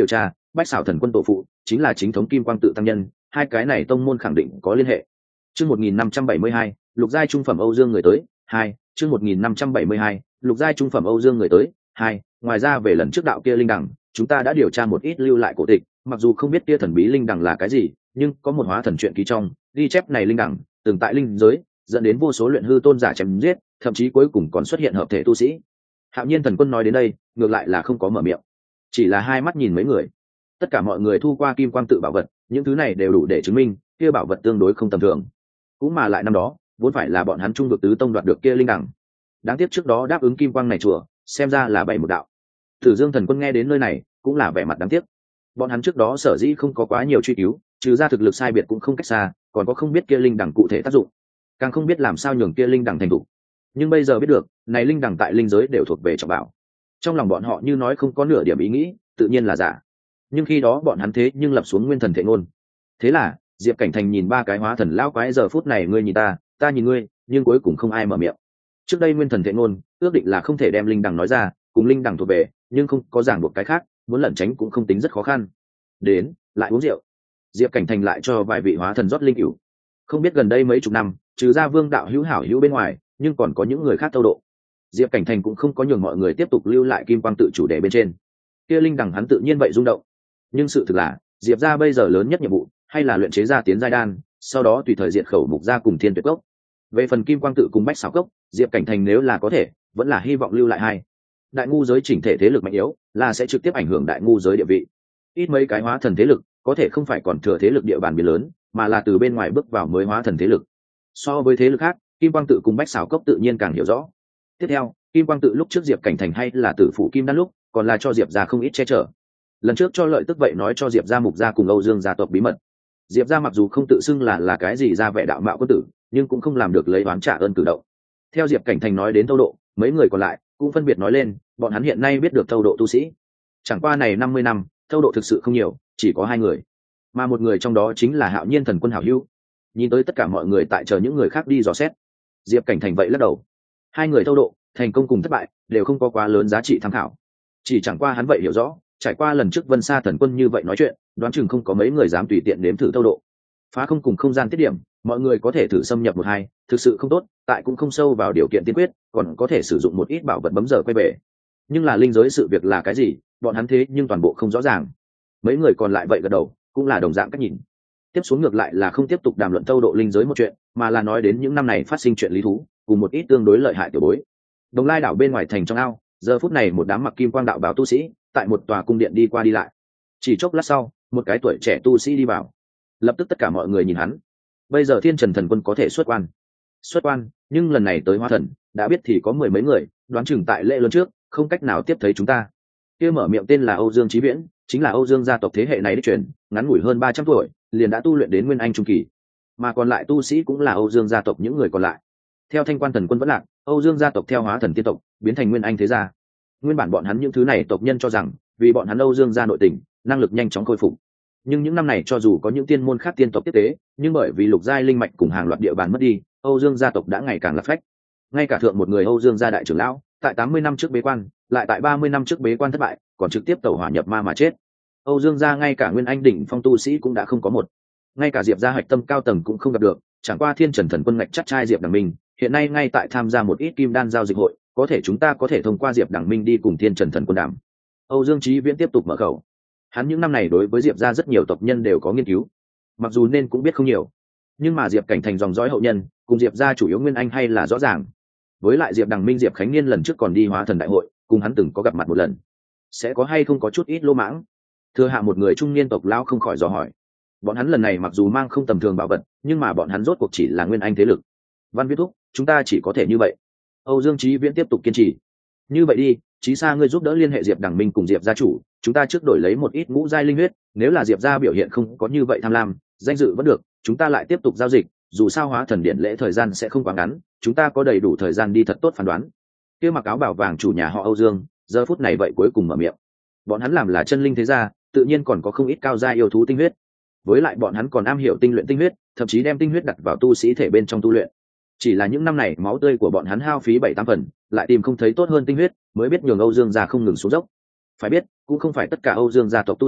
A: Bách Xảo Thần Quân tổ phụ chính là chính thống Kim Quang Tự tăng nhân, hai cái này tông môn khẳng định có liên hệ. Chương một nghìn năm trăm bảy mươi hai, lục giai trung phẩm Âu Dương người tới, hai, chương một nghìn năm trăm bảy mươi hai, lục giai trung phẩm Âu Dương người tới, hai. Ngoài ra về lần trước đạo kia linh đằng, chúng ta đã điều tra một ít lưu lại cổ tịch, mặc dù không biết kia thần bí linh đằng là cái gì, nhưng có một hóa thần truyện ký trong, ghi chép này linh đằng, từng tại linh giới, dẫn đến vô số luyện hư tôn giả chém giết, thậm chí cuối cùng còn xuất hiện hợp thể tu sĩ. Hạo Nhiên Thần Quân nói đến đây, ngược lại là không có mở miệng, chỉ là hai mắt nhìn mấy người. Tất cả mọi người thu qua Kim Quang Tự bảo vật, những thứ này đều đủ để chứng minh kia bảo vật tương đối không tầm thường. Cũng mà lại năm đó, vốn phải là bọn hắn trung vực tứ tông đoạt được kia linh đằng. Đáng tiếc trước đó đáp ứng Kim Quang này chùa, xem ra là bảy một đạo. Tử Dương Thần Quân nghe đến nơi này, cũng là vẻ mặt đáng tiếc. Bọn hắn trước đó sở dĩ không có quá nhiều truy cứu, trừ ra thực lực sai biệt cũng không cách xa, còn có không biết kia linh đằng cụ thể tác dụng, càng không biết làm sao nhường kia linh đằng thành thủ. Nhưng bây giờ biết được, này linh đằng tại linh giới đều thuộc về trọng bảo. Trong lòng bọn họ như nói không có nửa điểm ý nghĩ, tự nhiên là giả. Nhưng khi đó bọn hắn thế nhưng lập xuống nguyên thần thệ ngôn. Thế là, Diệp Cảnh Thành nhìn ba cái hóa thần lão quái, giờ phút này ngươi nhìn ta, ta nhìn ngươi, nhưng cuối cùng không ai mở miệng. Trước đây nguyên thần thệ ngôn, ước định là không thể đem linh đằng nói ra, cùng linh đằng thuộc về, nhưng không có ràng buộc cái khác, muốn lẩn tránh cũng không tính rất khó khăn. Đến, lại uống rượu. Diệp Cảnh Thành lại cho vài vị hóa thần rót linh cửu. Không biết gần đây mấy chục năm, trừ ra Vương đạo hữu hảo hữu bên ngoài, nhưng còn có những người khác tâu độ. Diệp Cảnh Thành cũng không có nhường mọi người tiếp tục lưu lại Kim Quang Tự chủ đề bên trên. Kia linh đằng hắn tự nhiên vậy rung động. Nhưng sự thực là, Diệp gia bây giờ lớn nhất nhiệm vụ, hay là luyện chế ra tiến giai đan, sau đó tùy thời diệt khẩu mục gia cùng Thiên Tuyệt Cốc. Về phần Kim Quang Tự cùng Bách Xảo Cốc, Diệp Cảnh Thành nếu là có thể, vẫn là hy vọng lưu lại hai. Đại ngu giới chỉnh thể thế lực mạnh yếu, là sẽ trực tiếp ảnh hưởng đại ngu giới địa vị. Ít mấy cái hóa thần thế lực, có thể không phải còn thừa thế lực địa bàn biến lớn, mà là từ bên ngoài bước vào mới hóa thần thế lực. So với thế lực khác, Kim Quang Tự cùng Bách Xảo Cốc tự nhiên càng hiểu rõ. Tiếp theo, Kim Quang Tự lúc trước Diệp Cảnh Thành hay là tử phụ kim đan lúc, còn là cho Diệp gia không ít che chở. Lần trước cho lợi tức vậy nói cho Diệp gia mục gia cùng Âu Dương gia tộc bí mật. Diệp gia mặc dù không tự xưng là là cái gì ra vẻ đạo mạo quân tử, nhưng cũng không làm được lấy oán trả ơn cử động. Theo Diệp Cảnh Thành nói đến thâu độ, mấy người còn lại cũng phân biệt nói lên, bọn hắn hiện nay biết được thâu độ tu sĩ. Chẳng qua này năm mươi năm, thâu độ thực sự không nhiều, chỉ có hai người, mà một người trong đó chính là Hạo Nhiên Thần Quân hảo hữu. Nhìn tới tất cả mọi người tại chờ những người khác đi dò xét, Diệp Cảnh Thành vậy lắc đầu. Hai người thâu độ, thành công cùng thất bại đều không có quá lớn giá trị tham khảo. Chỉ chẳng qua hắn vậy hiểu rõ, trải qua lần trước Vân Sa Thần Quân như vậy nói chuyện, đoán chừng không có mấy người dám tùy tiện nếm thử thâu độ. Phá không cùng không gian tiết điểm, mọi người có thể thử xâm nhập một hai, thực sự không tốt, tại cũng không sâu vào điều kiện tiên quyết, còn có thể sử dụng một ít bảo vật bấm giờ quay về. Nhưng là linh giới sự việc là cái gì, bọn hắn thế nhưng toàn bộ không rõ ràng. Mấy người còn lại vậy gật đầu, cũng là đồng dạng cách nhìn. Tiếp xuống ngược lại là không tiếp tục đàm luận thâu độ linh giới một chuyện, mà là nói đến những năm này phát sinh chuyện lý thú, cùng một ít tương đối lợi hại tiểu bối. Đồng Lai đảo bên ngoài thành trong ao, giờ phút này một đám mặc kim quang đạo báo tu sĩ, tại một tòa cung điện đi qua đi lại. Chỉ chốc lát sau, một cái tuổi trẻ tu sĩ đi vào. Lập tức tất cả mọi người nhìn hắn. Bây giờ Thiên Trần Thần Quân có thể xuất quan. Xuất quan, nhưng lần này tới hóa thần, đã biết thì có mười mấy người, đoán chừng tại lễ lớn trước, không cách nào tiếp thấy chúng ta. Kia mở miệng tên là Âu Dương Chí Viễn, chính là Âu Dương gia tộc thế hệ này đích truyền, ngắn ngủi hơn ba trăm tuổi, liền đã tu luyện đến Nguyên Anh trung kỳ. Mà còn lại tu sĩ cũng là Âu Dương gia tộc những người còn lại. Theo Thanh Quan Thần Quân vẫn lạc, Âu Dương gia tộc theo hóa thần tiên tộc, biến thành Nguyên Anh thế gia. Nguyên bản bọn hắn những thứ này tộc nhân cho rằng, vì bọn hắn Âu Dương gia nội tình, năng lực nhanh chóng khôi phục. Nhưng những năm này cho dù có những tiên môn khác tiên tộc tiếp tế, nhưng bởi vì lục giai linh mạch cùng hàng loạt địa bàn mất đi, Âu Dương gia tộc đã ngày càng lạc phách. Ngay cả thượng một người Âu Dương gia đại trưởng lão, tại tám mươi năm trước bế quan, lại tại ba mươi năm trước bế quan thất bại, còn trực tiếp tẩu hỏa nhập ma mà chết. Âu Dương gia ngay cả Nguyên Anh đỉnh phong tu sĩ cũng đã không có một, ngay cả Diệp gia hạch tâm cao tầng cũng không gặp được, chẳng qua Thiên Trần Thần Quân ngạch chắc trai Diệp Đằng Minh, hiện nay ngay tại tham gia một ít kim đan giao dịch hội, có thể chúng ta có thể thông qua Diệp Đằng Minh đi cùng Thiên Trần Thần Quân đàm. Âu Dương Chí Viễn tiếp tục mở khẩu. Hắn những năm này đối với Diệp gia rất nhiều tộc nhân đều có nghiên cứu, mặc dù nên cũng biết không nhiều, nhưng mà Diệp Cảnh Thành dòng dõi hậu nhân, cùng Diệp gia chủ yếu Nguyên Anh hay là rõ ràng. Với lại Diệp Đằng Minh Diệp Khánh Niên lần trước còn đi hóa thần đại hội, cùng hắn từng có gặp mặt một lần. Sẽ có hay không có chút ít lỗ mãng? Thừa hạ một người trung niên tộc lão không khỏi dò hỏi. Bọn hắn lần này mặc dù mang không tầm thường bảo vật, nhưng mà bọn hắn rốt cuộc chỉ là Nguyên Anh thế lực. Văn Viết Thúc, chúng ta chỉ có thể như vậy. Âu Dương Chí Viễn tiếp tục kiên trì. Như vậy đi, Chí Sa ngươi giúp đỡ liên hệ Diệp Đằng Minh cùng Diệp gia chủ, chúng ta trước đổi lấy một ít ngũ giai linh huyết, nếu là Diệp gia biểu hiện không có như vậy tham lam, danh dự vẫn được, chúng ta lại tiếp tục giao dịch, dù sao hóa thần điện lễ thời gian sẽ không quá ngắn, chúng ta có đầy đủ thời gian đi thật tốt phán đoán. Kia mặc áo bảo vàng chủ nhà họ Âu Dương, giờ phút này vậy cuối cùng mở miệng. Bọn hắn làm là chân linh thế gia, tự nhiên còn có không ít cao gia yêu thú tinh huyết. Với lại bọn hắn còn am hiểu tinh luyện tinh huyết, thậm chí đem tinh huyết đặt vào tu sĩ thể bên trong tu luyện. Chỉ là những năm này máu tươi của bọn hắn hao phí bảy tám phần, lại tìm không thấy tốt hơn tinh huyết, mới biết nhường Âu Dương gia không ngừng xuống dốc. Phải biết, cũng không phải tất cả Âu Dương gia tộc tu sĩ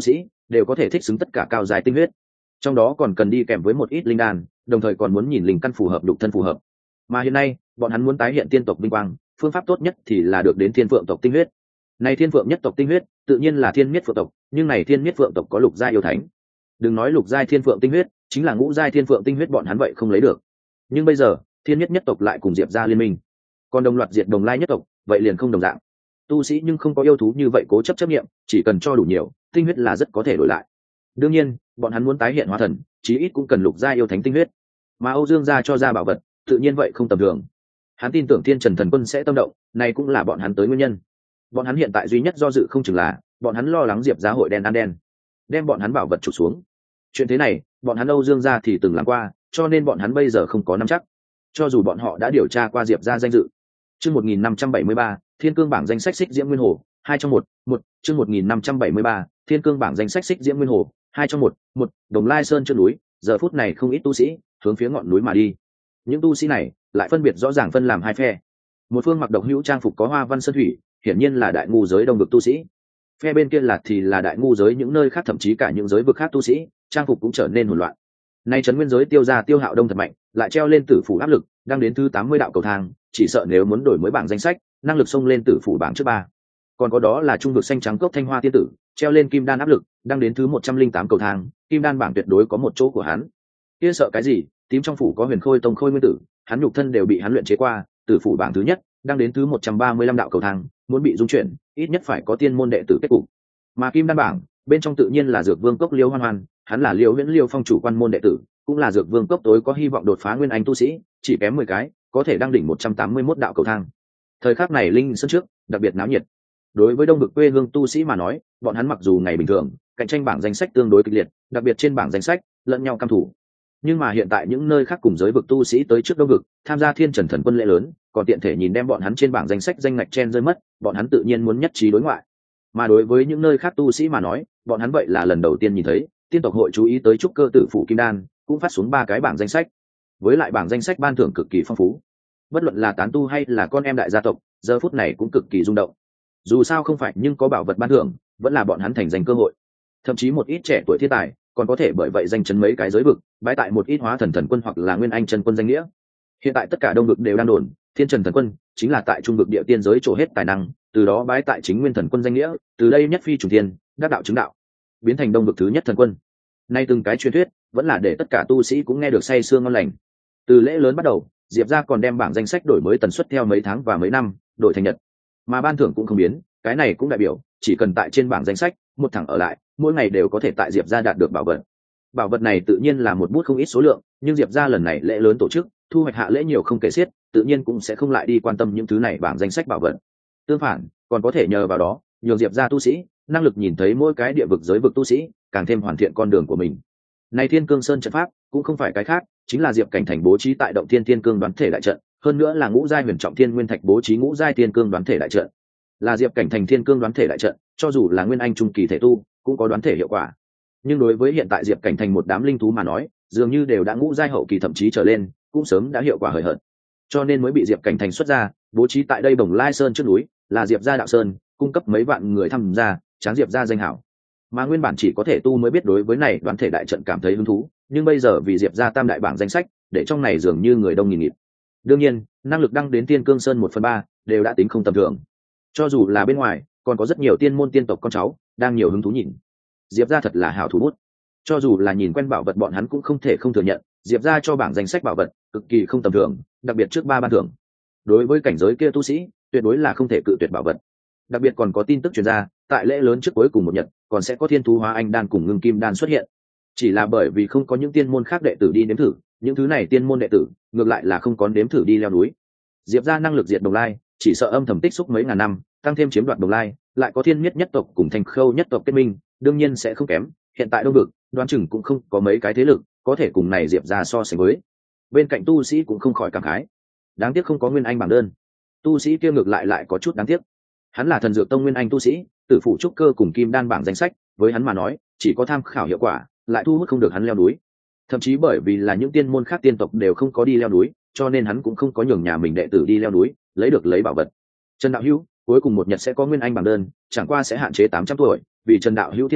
A: đều có thể thích xứng tất cả cao dài tinh huyết, trong đó còn cần đi kèm với một ít linh đan, đồng thời còn muốn nhìn linh căn phù hợp, đục thân phù hợp. Mà hiện nay bọn hắn muốn tái hiện tiên tộc vinh quang, phương pháp tốt nhất thì là được đến thiên phượng tộc tinh huyết. Này thiên phượng nhất tộc tinh huyết tự nhiên là thiên miết phượng tộc, nhưng này thiên miết phượng tộc có lục giai yêu thánh, đừng nói lục giai thiên phượng tinh huyết, chính là ngũ giai thiên phượng tinh huyết bọn hắn vậy không lấy được. Nhưng bây giờ thiên miết nhất tộc lại cùng diệp ra liên minh, còn đồng loạt diệt đồng lai nhất tộc, vậy liền không đồng dạng. Tu sĩ nhưng không có yêu thú như vậy cố chấp chấp nghiệm, chỉ cần cho đủ nhiều tinh huyết là rất có thể đổi lại. Đương nhiên bọn hắn muốn tái hiện hóa thần, chí ít cũng cần lục giai yêu thánh tinh huyết, mà Âu Dương gia cho ra bảo vật tự nhiên vậy không tầm thường. Hắn tin tưởng Thiên Trần Thần Quân sẽ tâm động, này cũng là bọn hắn tới nguyên nhân. Bọn hắn hiện tại duy nhất do dự không chừng là bọn hắn lo lắng diệp gia hội đen ăn đen đem bọn hắn bảo vật trục xuống. Chuyện thế này bọn hắn Âu Dương gia thì từng làm qua, cho nên bọn hắn bây giờ không có nắm chắc, cho dù bọn họ đã điều tra qua diệp gia danh dự. Chương một nghìn năm trăm bảy mươi ba, Thiên Cương bảng danh sách xích diễm nguyên hồ, hai trong một, một, chương một nghìn năm trăm bảy mươi ba, Thiên Cương bảng danh sách xích diễm nguyên hồ, hai trong một, một, Đồng Lai Sơn chân núi, giờ phút này không ít tu sĩ hướng phía ngọn núi mà đi. Những tu sĩ này lại phân biệt rõ ràng phân làm hai phe. Một phương mặc độc hữu trang phục có hoa văn sơn thủy, hiển nhiên là đại ngu giới đông vực tu sĩ. Phe bên kia là thì là đại ngu giới những nơi khác, thậm chí cả những giới vực khác tu sĩ, trang phục cũng trở nên hỗn loạn. Nay trấn nguyên giới tiêu ra Tiêu Hạo Đông thật mạnh, lại treo lên tử phủ áp lực, đang đến thứ tám mươi đạo cầu thang, chỉ sợ nếu muốn đổi mới bảng danh sách, năng lực xông lên tử phủ bảng trước ba. Còn có đó là trung vực xanh trắng cốc Thanh Hoa tiên tử, treo lên kim đan áp lực, đang đến thứ một trăm linh tám cầu thang, kim đan bảng tuyệt đối có một chỗ của hắn. Kia sợ cái gì, tím trong phủ có Huyền Khôi Tông Khôi Nguyên tử, hắn nhục thân đều bị hắn luyện chế qua, tử phủ bảng thứ nhất, đang đến thứ một trăm ba mươi lăm đạo cầu thang, muốn bị dung chuyển, ít nhất phải có tiên môn đệ tử kết cục. Mà kim đan bảng, bên trong tự nhiên là Dược Vương cốc Liêu Hoan Hoan, hắn là Liêu Huyễn Liêu Phong chủ quan môn đệ tử, cũng là Dược Vương cốc tối có hy vọng đột phá nguyên anh tu sĩ, chỉ kém mười cái, có thể đăng đỉnh một trăm tám mươi mốt đạo cầu thang. Thời khắc này linh sơn trước, đặc biệt náo nhiệt. Đối với đông vực quê hương tu sĩ mà nói, bọn hắn mặc dù ngày bình thường cạnh tranh bảng danh sách tương đối kịch liệt, đặc biệt trên bảng danh sách lẫn nhau cam thủ, nhưng mà hiện tại những nơi khác cùng giới vực tu sĩ tới trước đông vực tham gia Thiên Trần Thần Quân lễ lớn, còn tiện thể nhìn đem bọn hắn trên bảng danh sách danh ngạch chen rơi mất, bọn hắn tự nhiên muốn nhất trí đối ngoại. Mà đối với những nơi khác tu sĩ mà nói, bọn hắn vậy là lần đầu tiên nhìn thấy tiên tộc hội chú ý tới trúc cơ tử phụ kim đan, cũng phát xuống ba cái bảng danh sách, với lại bảng danh sách ban thưởng cực kỳ phong phú. Bất luận là tán tu hay là con em đại gia tộc, giờ phút này cũng cực kỳ rung động. Dù sao không phải nhưng có bảo vật ban thưởng, vẫn là bọn hắn thành danh cơ hội. Thậm chí một ít trẻ tuổi thiên tài còn có thể bởi vậy danh chấn mấy cái giới vực, bái tại một ít hóa thần thần quân hoặc là nguyên anh chân quân danh nghĩa. Hiện tại tất cả đông vực đều đang đồn Thiên Trần Thần Quân chính là tại trung vực địa tiên giới trổ hết tài năng, từ đó bái tại chính nguyên thần quân danh nghĩa, từ đây nhất phi trùng thiên, đắc đạo chứng đạo, biến thành đông vực thứ nhất thần quân. Nay từng cái truyền thuyết vẫn là để tất cả tu sĩ cũng nghe được say sương ngon lành. Từ lễ lớn bắt đầu, Diệp gia còn đem bảng danh sách đổi mới tần suất theo mấy tháng và mấy năm, đổi thành nhật, mà ban thưởng cũng không biến. Cái này cũng đại biểu chỉ cần tại trên bảng danh sách một thằng ở lại, mỗi ngày đều có thể tại Diệp gia đạt được bảo vật. Bảo vật này tự nhiên là một bút không ít số lượng, nhưng Diệp gia lần này lễ lớn tổ chức, thu hoạch hạ lễ nhiều không kể xiết, tự nhiên cũng sẽ không lại đi quan tâm những thứ này bảng danh sách bảo vật. Tương phản, còn có thể nhờ vào đó, nhường Diệp gia tu sĩ năng lực nhìn thấy mỗi cái địa vực giới vực tu sĩ, càng thêm hoàn thiện con đường của mình. Này Thiên Cương Sơn trận pháp cũng không phải cái khác, chính là Diệp Cảnh Thành bố trí tại động Thiên Thiên Cương đoán thể đại trận, hơn nữa là ngũ giai huyền trọng thiên nguyên thạch bố trí ngũ giai thiên cương đoán thể đại trận. Là Diệp Cảnh Thành Thiên Cương đoán thể đại trận, cho dù là nguyên anh trung kỳ thể tu, cũng có đoán thể hiệu quả. Nhưng đối với hiện tại Diệp Cảnh Thành một đám linh thú mà nói, dường như đều đã ngũ giai hậu kỳ thậm chí trở lên, cũng sớm đã hiệu quả hời hợt. Cho nên mới bị Diệp Cảnh Thành xuất ra, bố trí tại đây Bồng Lai Sơn trước núi, là Diệp gia đạo sơn, cung cấp mấy vạn người tham gia, tráng Diệp gia danh hảo. Mà nguyên bản chỉ có thể tu mới biết đối với này đoán thể đại trận cảm thấy hứng thú, nhưng bây giờ vì Diệp gia tam đại bảng danh sách, để trong này dường như người đông nghìn nghịt. Đương nhiên, năng lực đăng đến Thiên Cương Sơn một phần ba, đều đã tính không tầm thường. Cho dù là bên ngoài, còn có rất nhiều tiên môn tiên tộc con cháu đang nhiều hứng thú nhìn. Diệp gia thật là hảo thủ bút. Cho dù là nhìn quen bảo vật, bọn hắn cũng không thể không thừa nhận, Diệp gia cho bảng danh sách bảo vật cực kỳ không tầm thường, đặc biệt trước ba ban thưởng. Đối với cảnh giới kia tu sĩ, tuyệt đối là không thể cự tuyệt bảo vật. Đặc biệt còn có tin tức truyền ra, tại lễ lớn trước cuối cùng một nhật, còn sẽ có Thiên Thú Hóa Anh đan cùng Ngưng Kim đan xuất hiện. Chỉ là bởi vì không có những tiên môn khác đệ tử đi nếm thử, những thứ này tiên môn đệ tử ngược lại là không có nếm thử đi leo núi. Diệp gia năng lực diệt Đồng Lai, chỉ sợ âm thầm tích xúc mấy ngàn năm, tăng thêm chiếm đoạt Đồng Lai, lại có Thiên Miết nhất tộc cùng Thành Khâu nhất tộc kết minh, đương nhiên sẽ không kém. Hiện tại đông vực, đoán chừng cũng không có mấy cái thế lực có thể cùng này Diệp gia so sánh với. Bên cạnh tu sĩ cũng không khỏi cảm khái, đáng tiếc không có nguyên anh bảng đơn. Tu sĩ kia ngược lại lại có chút đáng tiếc. Hắn là thần dược tông nguyên anh tu sĩ, tử phụ trúc cơ cùng kim đan bảng danh sách, với hắn mà nói, chỉ có tham khảo hiệu quả, lại thu hút không được hắn leo núi. Thậm chí bởi vì là những tiên môn khác tiên tộc đều không có đi leo núi, cho nên hắn cũng không có nhường nhà mình đệ tử đi leo núi, lấy được lấy bảo vật. Trần đạo hữu, cuối cùng một nhật sẽ có nguyên anh bảng đơn, chẳng qua sẽ hạn chế tám trăm tuổi, vì Trần đạo hữu thiên phú,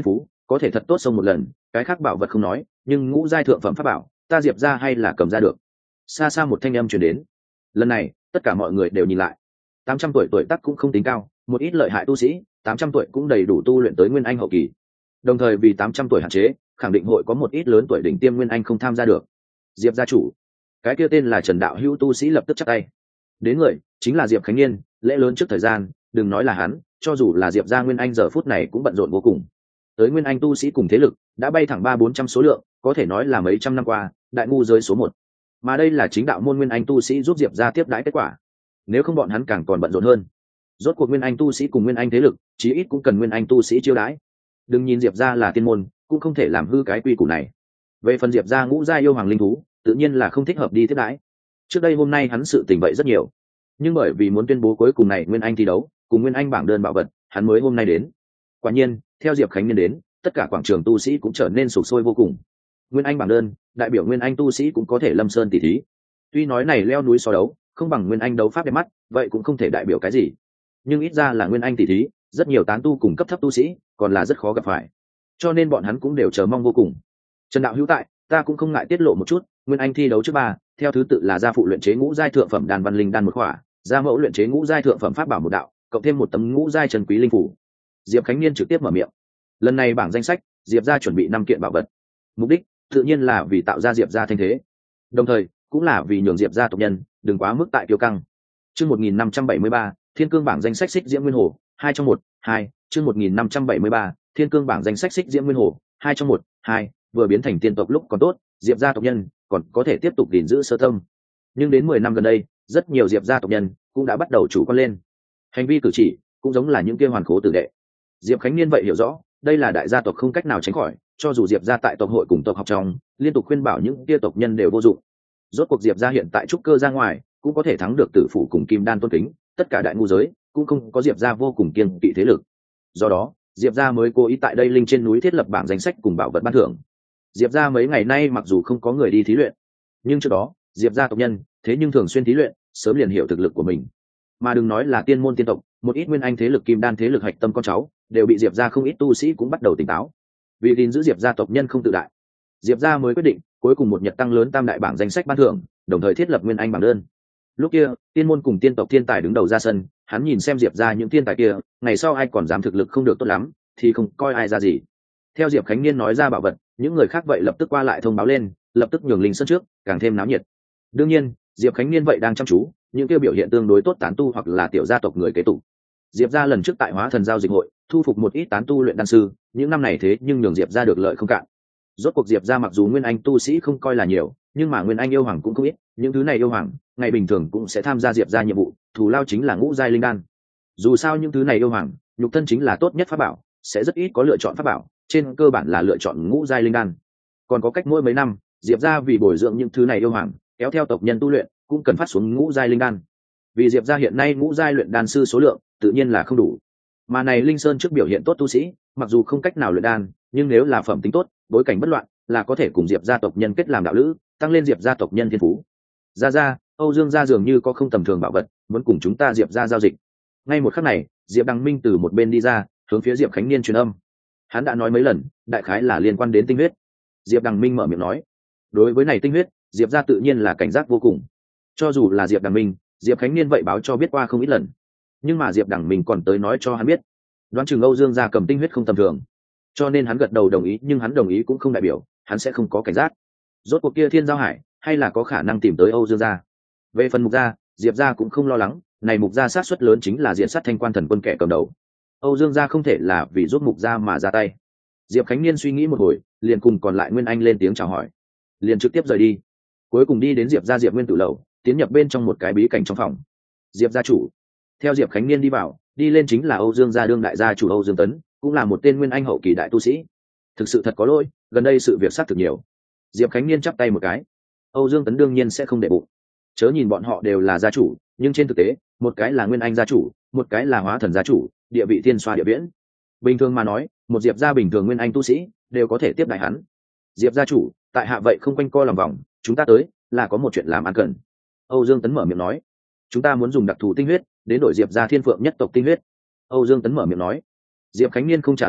A: có thể thật tốt sông một lần, cái khác bảo vật không nói, nhưng ngũ giai thượng phẩm pháp bảo ta diệp ra hay là cầm ra được. Xa xa một thanh âm truyền đến. Lần này tất cả mọi người đều nhìn lại. Tám trăm tuổi tuổi tác cũng không tính cao, một ít lợi hại tu sĩ tám trăm tuổi cũng đầy đủ tu luyện tới nguyên anh hậu kỳ. Đồng thời vì tám trăm tuổi hạn chế, khẳng định hội có một ít lớn tuổi đỉnh tiêm nguyên anh không tham gia được. Diệp gia chủ, cái kia tên là Trần Đạo Hữu tu sĩ lập tức chắp tay. Đến người chính là Diệp Khánh Niên, lễ lớn trước thời gian, đừng nói là hắn, cho dù là Diệp gia nguyên anh giờ phút này cũng bận rộn vô cùng. Tới nguyên anh tu sĩ cùng thế lực đã bay thẳng ba bốn trăm số lượng, có thể nói là mấy trăm năm qua đại ngu giới số một. Mà đây là chính đạo môn nguyên anh tu sĩ giúp Diệp gia tiếp đãi kết quả. Nếu không bọn hắn càng còn bận rộn hơn. Rốt cuộc nguyên anh tu sĩ cùng nguyên anh thế lực, chí ít cũng cần nguyên anh tu sĩ chiêu đãi. Đừng nhìn Diệp gia là tiên môn, cũng không thể làm hư cái quy củ này. Về phần Diệp gia ngũ gia yêu hoàng linh thú, tự nhiên là không thích hợp đi tiếp đãi. Trước đây hôm nay hắn sự tình vậy rất nhiều, nhưng bởi vì muốn tuyên bố cuối cùng này nguyên anh thi đấu cùng nguyên anh bảng đơn bảo vật, hắn mới hôm nay đến. Quả nhiên theo Diệp Khánh Niên đến, tất cả quảng trường tu sĩ cũng trở nên sục sôi vô cùng. Nguyên anh bảng đơn đại biểu nguyên anh tu sĩ cũng có thể lâm sơn tỷ thí. Tuy nói này leo núi so đấu không bằng nguyên anh đấu pháp đẹp mắt, vậy cũng không thể đại biểu cái gì, nhưng ít ra là nguyên anh tỷ thí, rất nhiều tán tu cùng cấp thấp tu sĩ còn là rất khó gặp phải, cho nên bọn hắn cũng đều chờ mong vô cùng. Trần Đạo Hữu tại, ta cũng không ngại tiết lộ một chút, nguyên anh thi đấu trước ba, theo thứ tự là gia phụ luyện chế ngũ giai thượng phẩm đan văn linh đan một khỏa, gia mẫu luyện chế ngũ giai thượng phẩm pháp bảo một đạo, cộng thêm một tấm ngũ giai trần quý linh phủ. Diệp Khánh Niên trực tiếp mở miệng. Lần này bảng danh sách, Diệp gia chuẩn bị năm kiện bảo vật. Mục đích tự nhiên là vì tạo ra Diệp gia thanh thế, đồng thời cũng là vì nhường Diệp gia tộc nhân đừng quá mức tại kiêu căng. Chương một nghìn năm trăm bảy mươi ba, Thiên Cương bảng danh sách xích diễm nguyên hồ, hai trong một, hai, chương một nghìn năm trăm bảy mươi ba, Thiên Cương bảng danh sách xích diễm nguyên hồ, hai trong một, hai, vừa biến thành tiên tộc lúc còn tốt, Diệp gia tộc nhân còn có thể tiếp tục gìn giữ sơ tâm. Nhưng đến mười năm gần đây, rất nhiều Diệp gia tộc nhân cũng đã bắt đầu chủ quan lên. Hành vi cử chỉ cũng giống là những kia hoàn khố tử đệ. Diệp Khánh Niên vậy hiểu rõ, đây là đại gia tộc không cách nào tránh khỏi, cho dù Diệp gia tại tộc hội cùng tộc học trong, liên tục khuyên bảo những kia tộc nhân đều vô dụng. Rốt cuộc Diệp gia hiện tại trúc cơ ra ngoài, cũng có thể thắng được Tử Phủ cùng Kim Đan tôn kính, tất cả đại ngu giới cũng không có Diệp gia vô cùng kiêng kỵ thế lực. Do đó, Diệp gia mới cố ý tại đây linh trên núi thiết lập bảng danh sách cùng bảo vật ban thưởng. Diệp gia mấy ngày nay mặc dù không có người đi thí luyện, nhưng trước đó Diệp gia tộc nhân thế nhưng thường xuyên thí luyện, sớm liền hiểu thực lực của mình. Mà đừng nói là tiên môn tiên tộc, một ít nguyên anh thế lực kim đan thế lực hạch tâm con cháu đều bị Diệp gia không ít tu sĩ cũng bắt đầu tỉnh táo. Vì gìn giữ Diệp gia tộc nhân không tự đại, Diệp gia mới quyết định cuối cùng một nhật tăng lớn tam đại bảng danh sách ban thưởng, đồng thời thiết lập nguyên anh bảng đơn. Lúc kia tiên môn cùng tiên tộc thiên tài đứng đầu ra sân, hắn nhìn xem Diệp gia những thiên tài kia, ngày sau ai còn dám thực lực không được tốt lắm thì không coi ai ra gì. Theo Diệp Khánh Niên nói ra bảo vật, những người khác vậy lập tức qua lại thông báo lên, lập tức nhường linh sân trước càng thêm náo nhiệt. Đương nhiên Diệp Khánh Niên vậy đang chăm chú những kia biểu hiện tương đối tốt tán tu hoặc là tiểu gia tộc người kế tục. Diệp gia lần trước tại Hóa Thần giao dịch hội thu phục một ít tán tu luyện đan sư, những năm này thế nhưng nhường Diệp gia được lợi không cạn. Rốt cuộc Diệp gia mặc dù nguyên anh tu sĩ không coi là nhiều, nhưng mà nguyên anh yêu hoàng cũng không ít, những thứ này yêu hoàng ngày bình thường cũng sẽ tham gia Diệp gia nhiệm vụ, thù lao chính là ngũ giai linh đan. Dù sao những thứ này yêu hoàng nhục thân chính là tốt nhất pháp bảo, sẽ rất ít có lựa chọn pháp bảo, trên cơ bản là lựa chọn ngũ giai linh đan. Còn có cách mỗi mấy năm, Diệp gia vì bồi dưỡng những thứ này yêu hoàng, kéo theo tộc nhân tu luyện, cũng cần phát xuống ngũ giai linh đan. Vì Diệp gia hiện nay ngũ giai luyện đan sư số lượng tự nhiên là không đủ. Mà này Linh Sơn trước biểu hiện tốt tu sĩ, mặc dù không cách nào luyện đan, nhưng nếu là phẩm tính tốt, bối cảnh bất loạn, là có thể cùng Diệp gia tộc nhân kết làm đạo lữ, tăng lên Diệp gia tộc nhân thiên phú. Gia gia, Âu Dương gia dường như có không tầm thường bảo vật, muốn cùng chúng ta Diệp gia giao dịch. Ngay một khắc này, Diệp Đăng Minh từ một bên đi ra, hướng phía Diệp Khánh Niên truyền âm. Hắn đã nói mấy lần, đại khái là liên quan đến tinh huyết. Diệp Đăng Minh mở miệng nói, đối với này tinh huyết, Diệp gia tự nhiên là cảnh giác vô cùng. Cho dù là Diệp Đăng Minh, Diệp Khánh Niên vậy báo cho biết qua không ít lần, nhưng mà Diệp Đăng Minh còn tới nói cho hắn biết, đoán chừng Âu Dương gia cầm tinh huyết không tầm thường, cho nên hắn gật đầu đồng ý, nhưng hắn đồng ý cũng không đại biểu hắn sẽ không có cảnh giác. Rốt cuộc kia Thiên Giao Hải hay là có khả năng tìm tới Âu Dương gia. Về phần Mục gia, Diệp gia cũng không lo lắng, này Mục gia sát suất lớn chính là diện sát Thanh Quan Thần Quân kẻ cầm đầu. Âu Dương gia không thể là vì giúp Mục gia mà ra tay. Diệp Khánh Niên suy nghĩ một hồi, liền cùng còn lại Nguyên Anh lên tiếng chào hỏi, liền trực tiếp rời đi. Cuối cùng đi đến Diệp gia Diệp Nguyên Tử lầu, tiến nhập bên trong một cái bí cảnh trong phòng. Diệp gia chủ. Theo Diệp Khánh Niên đi vào, đi lên chính là Âu Dương gia đương đại gia chủ Âu Dương Tấn, cũng là một tên Nguyên Anh hậu kỳ đại tu sĩ. Thực sự thật có lỗi, gần đây sự việc sát thực nhiều. Diệp Khánh Niên chắp tay một cái. Âu Dương Tấn đương nhiên sẽ không để bụng. Chớ nhìn bọn họ đều là gia chủ, nhưng trên thực tế, một cái là Nguyên Anh gia chủ, một cái là Hóa Thần gia chủ, địa vị thiên xoa địa viễn. Bình thường mà nói, một Diệp gia bình thường Nguyên Anh tu sĩ đều có thể tiếp đại hắn. Diệp gia chủ, tại hạ vậy không quanh co lòng vòng, chúng ta tới là có một chuyện làm ăn cần. Âu Dương Tấn mở miệng nói, chúng ta muốn dùng đặc thù tinh huyết đến đổi Diệp gia Thiên Phượng nhất tộc tinh huyết. Âu Dương Tấn mở miệng nói. Diệp Khánh Niên không trả lời,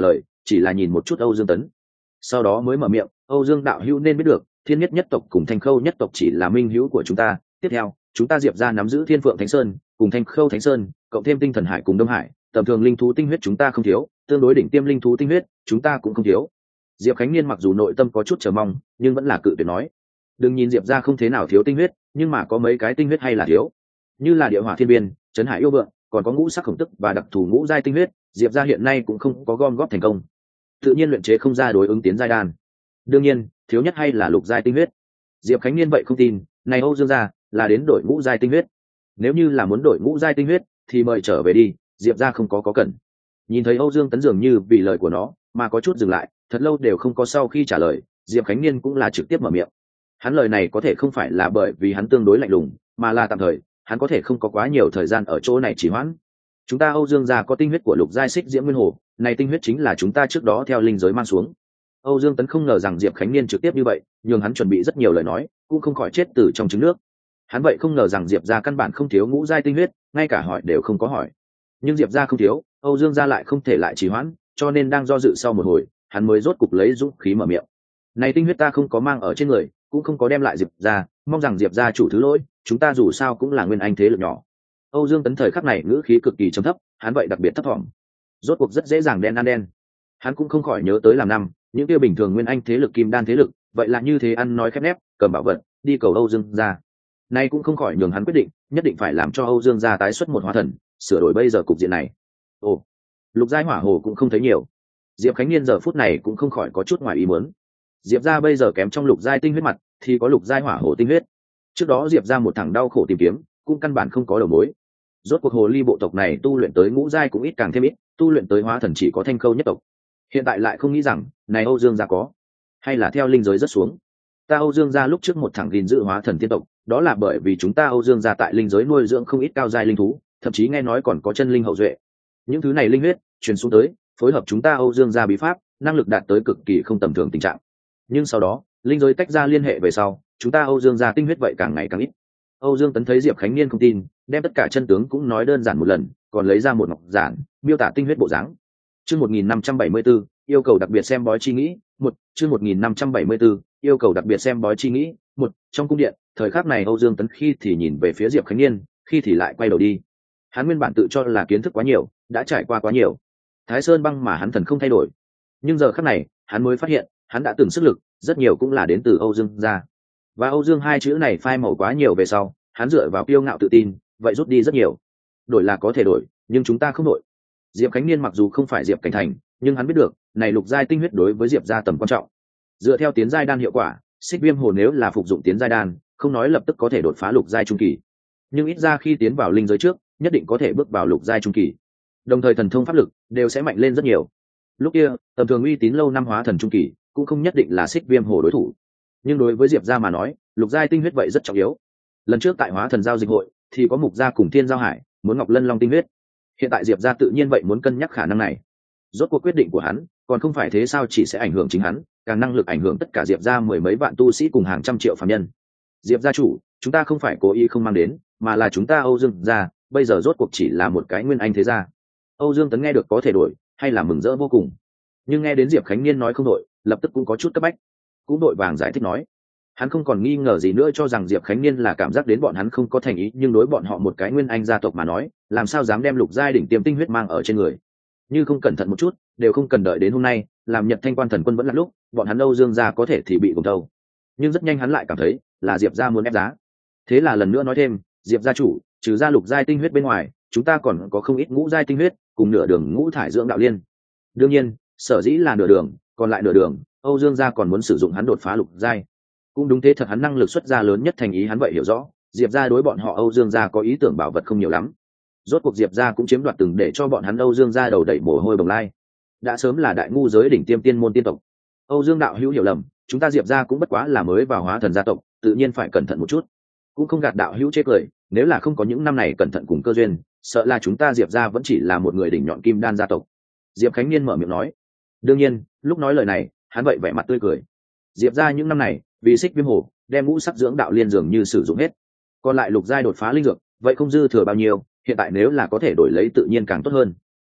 A: chỉ là nhìn một chút Âu Dương Tấn, sau đó mới mở miệng. Âu Dương đạo hữu nên biết được, Thiên Nhất nhất tộc cùng Thanh Khâu nhất tộc chỉ là minh hữu của chúng ta. Tiếp theo, chúng ta Diệp gia nắm giữ Thiên Phượng Thánh Sơn cùng Thanh Khâu Thánh Sơn, cộng thêm Tinh Thần Hải cùng Đông Hải, tầm thường linh thú tinh huyết chúng ta không thiếu, tương đối đỉnh tiêm linh thú tinh huyết chúng ta cũng không thiếu. Diệp Khánh Niên mặc dù nội tâm có chút chờ mong, nhưng vẫn là cự tuyệt nói. Đừng nhìn Diệp gia không thế nào thiếu tinh huyết, nhưng mà có mấy cái tinh huyết hay là thiếu, như là Địa Hỏa Thiên Biên, Trấn Hải Yêu Vượng, còn có ngũ sắc khổng tức và đặc thù ngũ giai tinh huyết, Diệp gia hiện nay cũng không có gom góp thành công, tự nhiên luyện chế không ra đối ứng tiến giai đan. Đương nhiên, thiếu nhất hay là lục giai tinh huyết. Diệp Khánh Niên vậy không tin, này Âu Dương gia là đến đổi ngũ giai tinh huyết. Nếu như là muốn đổi ngũ giai tinh huyết thì mời trở về đi, Diệp gia không có có cần. Nhìn thấy Âu Dương Tấn dường như vì lời của nó mà có chút dừng lại, thật lâu đều không có sau khi trả lời, Diệp Khánh Niên cũng là trực tiếp mở miệng. Hắn lời này có thể không phải là bởi vì hắn tương đối lạnh lùng, mà là tạm thời, hắn có thể không có quá nhiều thời gian ở chỗ này trì hoãn. Chúng ta Âu Dương gia có tinh huyết của lục giai xích diễm nguyên hồ, này tinh huyết chính là chúng ta trước đó theo linh giới mang xuống. Âu Dương Tấn không ngờ rằng Diệp Khánh Niên trực tiếp như vậy, nhưng hắn chuẩn bị rất nhiều lời nói, cũng không khỏi chết từ trong trứng nước. Hắn vậy không ngờ rằng Diệp gia căn bản không thiếu ngũ giai tinh huyết, ngay cả hỏi đều không có hỏi. Nhưng Diệp gia không thiếu, Âu Dương gia lại không thể lại trì hoãn, cho nên đang do dự sau một hồi, hắn mới rốt cục lấy dũng khí mở miệng. Này tinh huyết ta không có mang ở trên người, cũng không có đem lại Diệp gia, mong rằng Diệp gia chủ thứ lỗi, chúng ta dù sao cũng là nguyên anh thế lực nhỏ. Âu Dương Tấn thời khắc này ngữ khí cực kỳ trầm thấp, hắn vậy đặc biệt thấp thỏm. Rốt cuộc rất dễ dàng đen ăn đen. Hắn cũng không khỏi nhớ tới làm năm, những kia bình thường nguyên anh thế lực kim đan thế lực, vậy là như thế ăn nói khép nép, cầm bảo vật, đi cầu Âu Dương gia. Nay cũng không khỏi nhường hắn quyết định, nhất định phải làm cho Âu Dương gia tái xuất một hóa thần, sửa đổi bây giờ cục diện này. Ồ, lục giai hỏa hồ cũng không thấy nhiều. Diệp Khánh Niên giờ phút này cũng không khỏi có chút ngoài ý muốn. Diệp gia bây giờ kém trong lục giai tinh huyết mặt, thì có lục giai hỏa hồ tinh huyết. Trước đó Diệp gia một thằng đau khổ tìm kiếm, cũng căn bản không có đầu mối. Rốt cuộc hồ ly bộ tộc này tu luyện tới ngũ giai cũng ít càng thêm ít, tu luyện tới hóa thần chỉ có Thanh Khâu nhất tộc. Hiện tại lại không nghĩ rằng, này Âu Dương gia có, hay là theo linh giới rất xuống. Ta Âu Dương gia lúc trước một thằng gìn giữ hóa thần tiên tộc, đó là bởi vì chúng ta Âu Dương gia tại linh giới nuôi dưỡng không ít cao giai linh thú, thậm chí nghe nói còn có chân linh hậu duệ. Những thứ này linh huyết truyền xuống tới, phối hợp chúng ta Âu Dương gia bí pháp, năng lực đạt tới cực kỳ không tầm thường tình trạng. Nhưng sau đó, linh giới tách ra liên hệ về sau, chúng ta Âu Dương gia tinh huyết vậy càng ngày càng ít. Âu Dương Tấn thấy Diệp Khánh Niên không tin, đem tất cả chân tướng cũng nói đơn giản một lần, còn lấy ra một ngọc giản, miêu tả tinh huyết bộ dáng. Chương một nghìn năm trăm bảy mươi tư, yêu cầu đặc biệt xem bói chi nghĩ, một, chương một nghìn năm trăm bảy mươi tư, yêu cầu đặc biệt xem bói chi nghĩ, một, trong cung điện, thời khắc này Âu Dương Tấn khi thì nhìn về phía Diệp Khánh Niên, khi thì lại quay đầu đi. Hắn nguyên bản tự cho là kiến thức quá nhiều, đã trải qua quá nhiều. Thái Sơn băng mà hắn thần không thay đổi. Nhưng giờ khắc này, hắn mới phát hiện, hắn đã từng sức lực, rất nhiều cũng là đến từ Âu Dương gia. Và Âu Dương hai chữ này phai màu quá nhiều về sau, hắn dựa vào kiêu ngạo tự tin, vậy rút đi rất nhiều. Đổi là có thể đổi, nhưng chúng ta không đổi. Diệp Khánh Niên mặc dù không phải Diệp Cảnh Thành, nhưng hắn biết được, này lục giai tinh huyết đối với Diệp gia tầm quan trọng. Dựa theo tiến giai đan hiệu quả, Xích Viêm Hồ nếu là phục dụng tiến giai đan, không nói lập tức có thể đột phá lục giai trung kỳ, nhưng ít ra khi tiến vào linh giới trước, nhất định có thể bước vào lục giai trung kỳ. Đồng thời thần thông pháp lực đều sẽ mạnh lên rất nhiều. Lúc kia, tầm thường uy tín lâu năm hóa thần trung kỳ, cũng không nhất định là Xích Viêm Hồ đối thủ. Nhưng đối với Diệp gia mà nói, lục giai tinh huyết vậy rất trọng yếu. Lần trước tại hóa thần giao dịch hội, thì có Mục gia cùng Thiên Giao Hải muốn Ngọc Lân Long tinh huyết. Hiện tại Diệp gia tự nhiên vậy muốn cân nhắc khả năng này. Rốt cuộc quyết định của hắn, còn không phải thế sao chỉ sẽ ảnh hưởng chính hắn, càng năng lực ảnh hưởng tất cả Diệp gia mười mấy vạn tu sĩ cùng hàng trăm triệu phàm nhân. Diệp gia chủ, chúng ta không phải cố ý không mang đến, mà là chúng ta Âu Dương gia, bây giờ rốt cuộc chỉ là một cái nguyên anh thế gia. Âu Dương Tấn nghe được có thể đổi, hay là mừng rỡ vô cùng. Nhưng nghe đến Diệp Khánh Niên nói không đổi, lập tức cũng có chút cấp bách, cũng đội vàng giải thích nói. Hắn không còn nghi ngờ gì nữa cho rằng Diệp Khánh Niên là cảm giác đến bọn hắn không có thành ý, nhưng đối bọn họ một cái nguyên anh gia tộc mà nói, làm sao dám đem lục giai đỉnh tiêm tinh huyết mang ở trên người. Như không cẩn thận một chút, đều không cần đợi đến hôm nay, làm Nhật Thanh Quan thần quân vẫn là lúc, bọn hắn Âu Dương gia có thể thì bị gồng thâu. Nhưng rất nhanh hắn lại cảm thấy, là Diệp gia muốn ép giá. Thế là lần nữa nói thêm, Diệp gia chủ, trừ ra lục giai tinh huyết bên ngoài, chúng ta còn có không ít ngũ giai tinh huyết, cùng nửa đường ngũ thải dưỡng đạo liên. Đương nhiên, sở dĩ là nửa đường, còn lại nửa đường, Âu Dương gia còn muốn sử dụng hắn đột phá lục giai. Cũng đúng thế thật, hắn năng lực xuất ra lớn nhất thành ý hắn vậy hiểu rõ, Diệp gia đối bọn họ Âu Dương gia có ý tưởng bảo vật không nhiều lắm. Rốt cuộc Diệp gia cũng chiếm đoạt từng để cho bọn hắn Âu Dương gia đầu đẩy mồ hôi bồng lai. Đã sớm là đại ngu giới đỉnh tiêm tiên môn tiên tộc. Âu Dương đạo hữu hiểu lầm, chúng ta Diệp gia cũng bất quá là mới vào hóa thần gia tộc, tự nhiên phải cẩn thận một chút. Cũng không gạt đạo hữu chế cười, nếu là không có những năm này cẩn thận cùng cơ duyên, sợ là chúng ta Diệp gia vẫn chỉ là một người đỉnh nhọn kim đan gia tộc. Diệp Khánh Niên mở miệng nói. Đương nhiên, lúc nói lời này, hắn vậy vẻ mặt tươi cười. Diệp gia những năm này, vì Xích Viêm Hồ, đem ngũ sắc dưỡng đạo liên dường như sử dụng hết. Còn lại lục giai đột phá linh dược, vậy không dư thừa bao nhiêu, hiện tại nếu là có thể đổi lấy tự nhiên càng tốt hơn.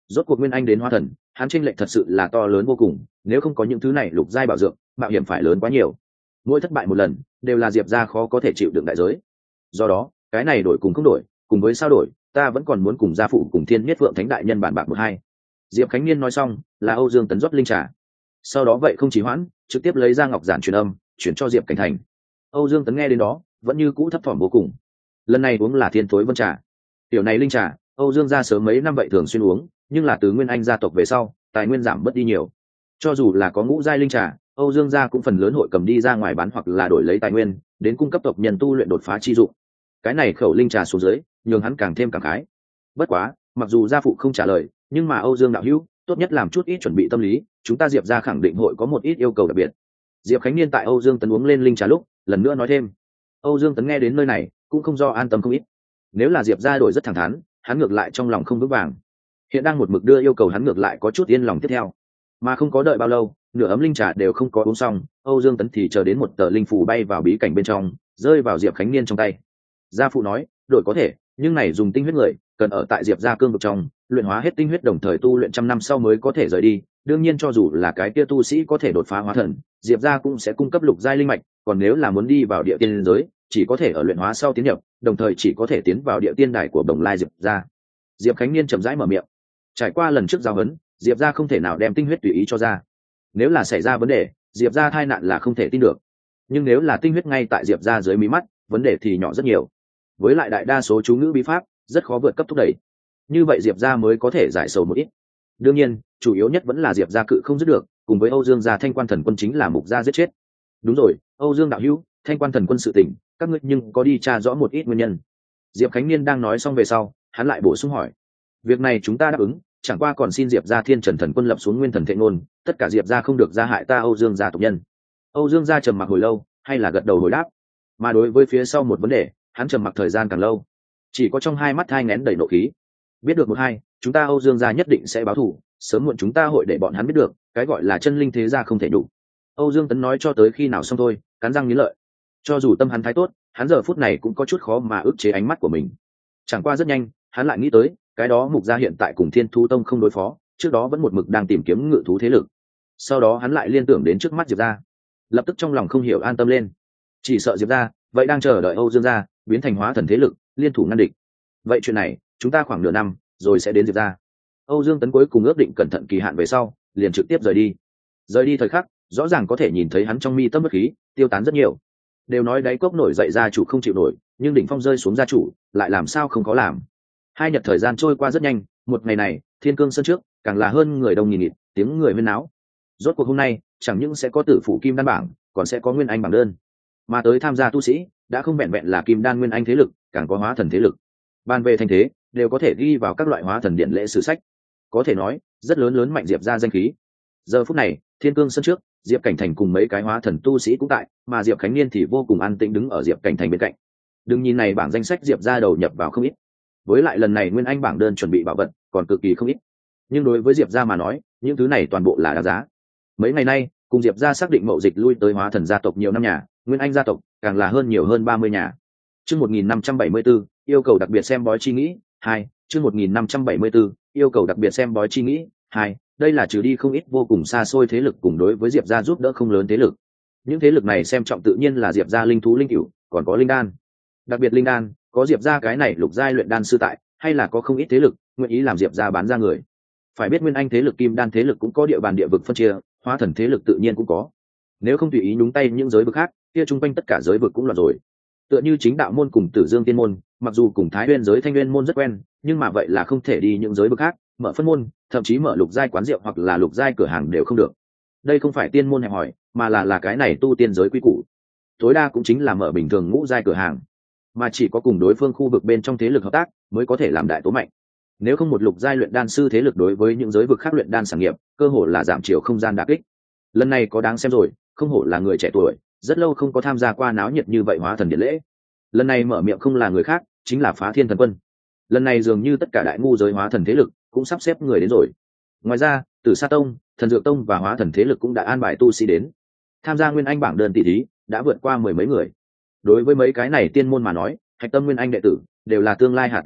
A: Rốt cuộc nguyên anh đến hóa thần, hắn chênh lệch thật sự là to lớn vô cùng, nếu không có những thứ này lục giai bảo dưỡng, mạo hiểm phải lớn quá nhiều. Mỗi thất bại một lần, đều là Diệp gia khó có thể chịu đựng đại giới. Do đó, cái này đổi cùng không đổi, cùng với sao đổi, ta vẫn còn muốn cùng gia phụ cùng Thiên Nhất Vượng Thánh đại nhân bàn bạc một hai. Diệp Khánh Niên nói xong, là Âu Dương Tấn rót linh trà. Sau đó vậy không trì hoãn, trực tiếp lấy ra ngọc giản truyền âm, chuyển cho Diệp Cảnh Thành. Âu Dương Tấn nghe đến đó, vẫn như cũ thấp thỏm vô cùng. Lần này uống là Thiên Thối Vân trà. Tiểu này linh trà, Âu Dương gia sớm mấy năm vậy thường xuyên uống, nhưng là từ Nguyên Anh gia tộc về sau, tài nguyên giảm bớt đi nhiều. Cho dù là có ngũ giai linh trà, Âu Dương gia cũng phần lớn hội cầm đi ra ngoài bán hoặc là đổi lấy tài nguyên, đến cung cấp tộc nhân tu luyện đột phá chi dụng. Cái này khẩu linh trà xuống dưới, nhường hắn càng thêm cảm khái. Bất quá, mặc dù gia phụ không trả lời, nhưng mà Âu Dương đạo hữu, tốt nhất làm chút ít chuẩn bị tâm lý, chúng ta Diệp gia khẳng định hội có một ít yêu cầu đặc biệt. Diệp Khánh Niên tại Âu Dương Tấn uống lên linh trà lúc, lần nữa nói thêm. Âu Dương Tấn nghe đến nơi này, cũng không do an tâm không ít. Nếu là Diệp gia đổi rất thẳng thắn, hắn ngược lại trong lòng không vững vàng. Hiện đang một mực đưa yêu cầu hắn ngược lại có chút yên lòng tiếp theo. Mà không có đợi bao lâu, nửa ấm linh trà đều không có uống xong, Âu Dương Tấn thì chờ đến một tờ linh phù bay vào bí cảnh bên trong, rơi vào Diệp Khánh Niên trong tay. Gia phụ nói, đổi có thể, nhưng này dùng tinh huyết người, cần ở tại Diệp gia cương vực trong, luyện hóa hết tinh huyết đồng thời tu luyện trăm năm sau mới có thể rời đi. Đương nhiên cho dù là cái kia tu sĩ có thể đột phá hóa thần, Diệp gia cũng sẽ cung cấp lục giai linh mạch, còn nếu là muốn đi vào địa tiên giới, chỉ có thể ở luyện hóa sau tiến nhập, đồng thời chỉ có thể tiến vào địa tiên đài của Đồng Lai Diệp gia. Diệp Khánh Niên chậm rãi mở miệng. Trải qua lần trước giao huấn, Diệp gia không thể nào đem tinh huyết tùy ý cho ra. Nếu là xảy ra vấn đề, Diệp gia tai nạn là không thể tin được. Nhưng nếu là tinh huyết ngay tại Diệp gia dưới mí mắt, vấn đề thì nhỏ rất nhiều. Với lại đại đa số chú ngữ bí pháp rất khó vượt cấp thúc đẩy. Như vậy Diệp gia mới có thể giải sầu một ít. Đương nhiên, chủ yếu nhất vẫn là Diệp gia cự không dứt được, cùng với Âu Dương gia Thanh Quan Thần Quân chính là mục gia giết chết. Đúng rồi, Âu Dương đạo hữu, Thanh Quan Thần Quân sự tình, các ngươi nhưng có đi tra rõ một ít nguyên nhân. Diệp Khánh Niên đang nói xong về sau, hắn lại bổ sung hỏi. Việc này chúng ta đáp ứng, chẳng qua còn xin Diệp gia Thiên Trần Thần Quân lập xuống nguyên thần thệ ngôn, tất cả Diệp gia không được gia hại ta Âu Dương gia tộc nhân. Âu Dương gia trầm mặc hồi lâu, hay là gật đầu hồi đáp. Mà đối với phía sau một vấn đề, hắn trầm mặc thời gian càng lâu, chỉ có trong hai mắt thai nén đầy nộ khí. Biết được một hai, chúng ta Âu Dương gia nhất định sẽ báo thù, sớm muộn chúng ta hội để bọn hắn biết được, cái gọi là chân linh thế gia không thể đủ. Âu Dương Tấn nói cho tới khi nào xong thôi, cắn răng nghiến lợi. Cho dù tâm hắn thái tốt, hắn giờ phút này cũng có chút khó mà ức chế ánh mắt của mình. Chẳng qua rất nhanh, hắn lại nghĩ tới, cái đó mục gia hiện tại cùng Thiên Thú Tông không đối phó, trước đó vẫn một mực đang tìm kiếm ngự thú thế lực. Sau đó hắn lại liên tưởng đến trước mắt Diệp gia, lập tức trong lòng không hiểu an tâm lên. Chỉ sợ Diệp gia vậy đang chờ đợi Âu Dương gia biến thành hóa thần thế lực, liên thủ ngăn địch. Vậy chuyện này, chúng ta khoảng nửa năm rồi sẽ đến Diệp gia. Âu Dương Tấn cuối cùng ước định cẩn thận kỳ hạn về sau, liền trực tiếp rời đi. Rời đi thời khắc, rõ ràng có thể nhìn thấy hắn trong mi tâm bất khí tiêu tán rất nhiều. Đều nói đáy cốc nổi dậy gia chủ không chịu nổi, nhưng đỉnh phong rơi xuống gia chủ, lại làm sao không có làm. Hai nhật thời gian trôi qua rất nhanh, một ngày này, Thiên Cương Sơn trước, càng là hơn người đông nghìn nghịt, tiếng người huyên náo. Rốt cuộc hôm nay, chẳng những sẽ có tử phụ kim đan bảng, còn sẽ có nguyên anh bảng đơn. Mà tới tham gia tu sĩ, đã không vẹn vẹn là kim đan nguyên anh thế lực, càng có hóa thần thế lực. Ban về thành thế, đều có thể ghi vào các loại hóa thần điển lễ sử sách. Có thể nói, rất lớn lớn mạnh Diệp gia danh khí. Giờ phút này, Thiên Cương Sơn trước, Diệp Cảnh Thành cùng mấy cái hóa thần tu sĩ cũng tại, mà Diệp Khánh Niên thì vô cùng an tĩnh đứng ở Diệp Cảnh Thành bên cạnh. Đừng nhìn này bảng danh sách Diệp gia đầu nhập vào không ít. Với lại lần này nguyên anh bảng đơn chuẩn bị bảo vật còn cực kỳ không ít, nhưng đối với Diệp gia mà nói, những thứ này toàn bộ là đáng giá. Mấy ngày nay, cùng Diệp gia xác định mậu dịch lui tới hóa thần gia tộc nhiều năm nhà, nguyên anh gia tộc càng là hơn nhiều hơn ba mươi nhà. Chương một nghìn năm trăm bảy mươi tư, yêu cầu đặc biệt xem bói chi nghĩ, hai, chương một nghìn năm trăm bảy mươi tư, yêu cầu đặc biệt xem bói chi nghĩ, hai, đây là trừ đi không ít vô cùng xa xôi thế lực cùng đối với Diệp gia giúp đỡ không lớn thế lực. Những thế lực này xem trọng tự nhiên là Diệp gia linh thú linh cửu, còn có linh đan. Đặc biệt linh đan, có Diệp gia cái này lục giai luyện đan sư tại, hay là có không ít thế lực nguyện ý làm Diệp gia bán ra người. Phải biết nguyên anh thế lực kim đan thế lực cũng có địa bàn địa vực phân chia, hóa thần thế lực tự nhiên cũng có. Nếu không tùy ý nhúng tay những giới vực khác, kia chung quanh tất cả giới vực cũng loạn rồi. Tựa như chính đạo môn cùng Tử Dương Tiên môn, mặc dù cùng Thái Nguyên giới Thanh Nguyên môn rất quen, nhưng mà vậy là không thể đi những giới vực khác, mở phân môn, thậm chí mở lục giai quán rượu hoặc là lục giai cửa hàng đều không được. Đây không phải tiên môn hẹp hỏi, mà là là cái này tu tiên giới quy củ. Tối đa cũng chính là mở bình thường ngũ giai cửa hàng, mà chỉ có cùng đối phương khu vực bên trong thế lực hợp tác mới có thể làm đại tố mạnh. Nếu không một lục giai luyện đan sư thế lực đối với những giới vực khác luyện đan sản nghiệp, cơ hội là giảm chiều không gian đả kích. Lần này có đáng xem rồi, không hổ là người trẻ tuổi, rất lâu không có tham gia qua náo nhiệt như vậy hóa thần điện lễ. Lần này mở miệng không là người khác, chính là Phá Thiên Thần Quân. Lần này dường như tất cả đại ngu giới hóa thần thế lực cũng sắp xếp người đến rồi. Ngoài ra, Tử Sa Tông, Thần Dược Tông và hóa thần thế lực cũng đã an bài tu sĩ đến. Tham gia nguyên anh bảng đơn tỷ thí đã vượt qua mười mấy người. Đối với mấy cái này tiên môn mà nói, hạch tâm nguyên anh đệ tử đều là tương lai hạt giống tốt,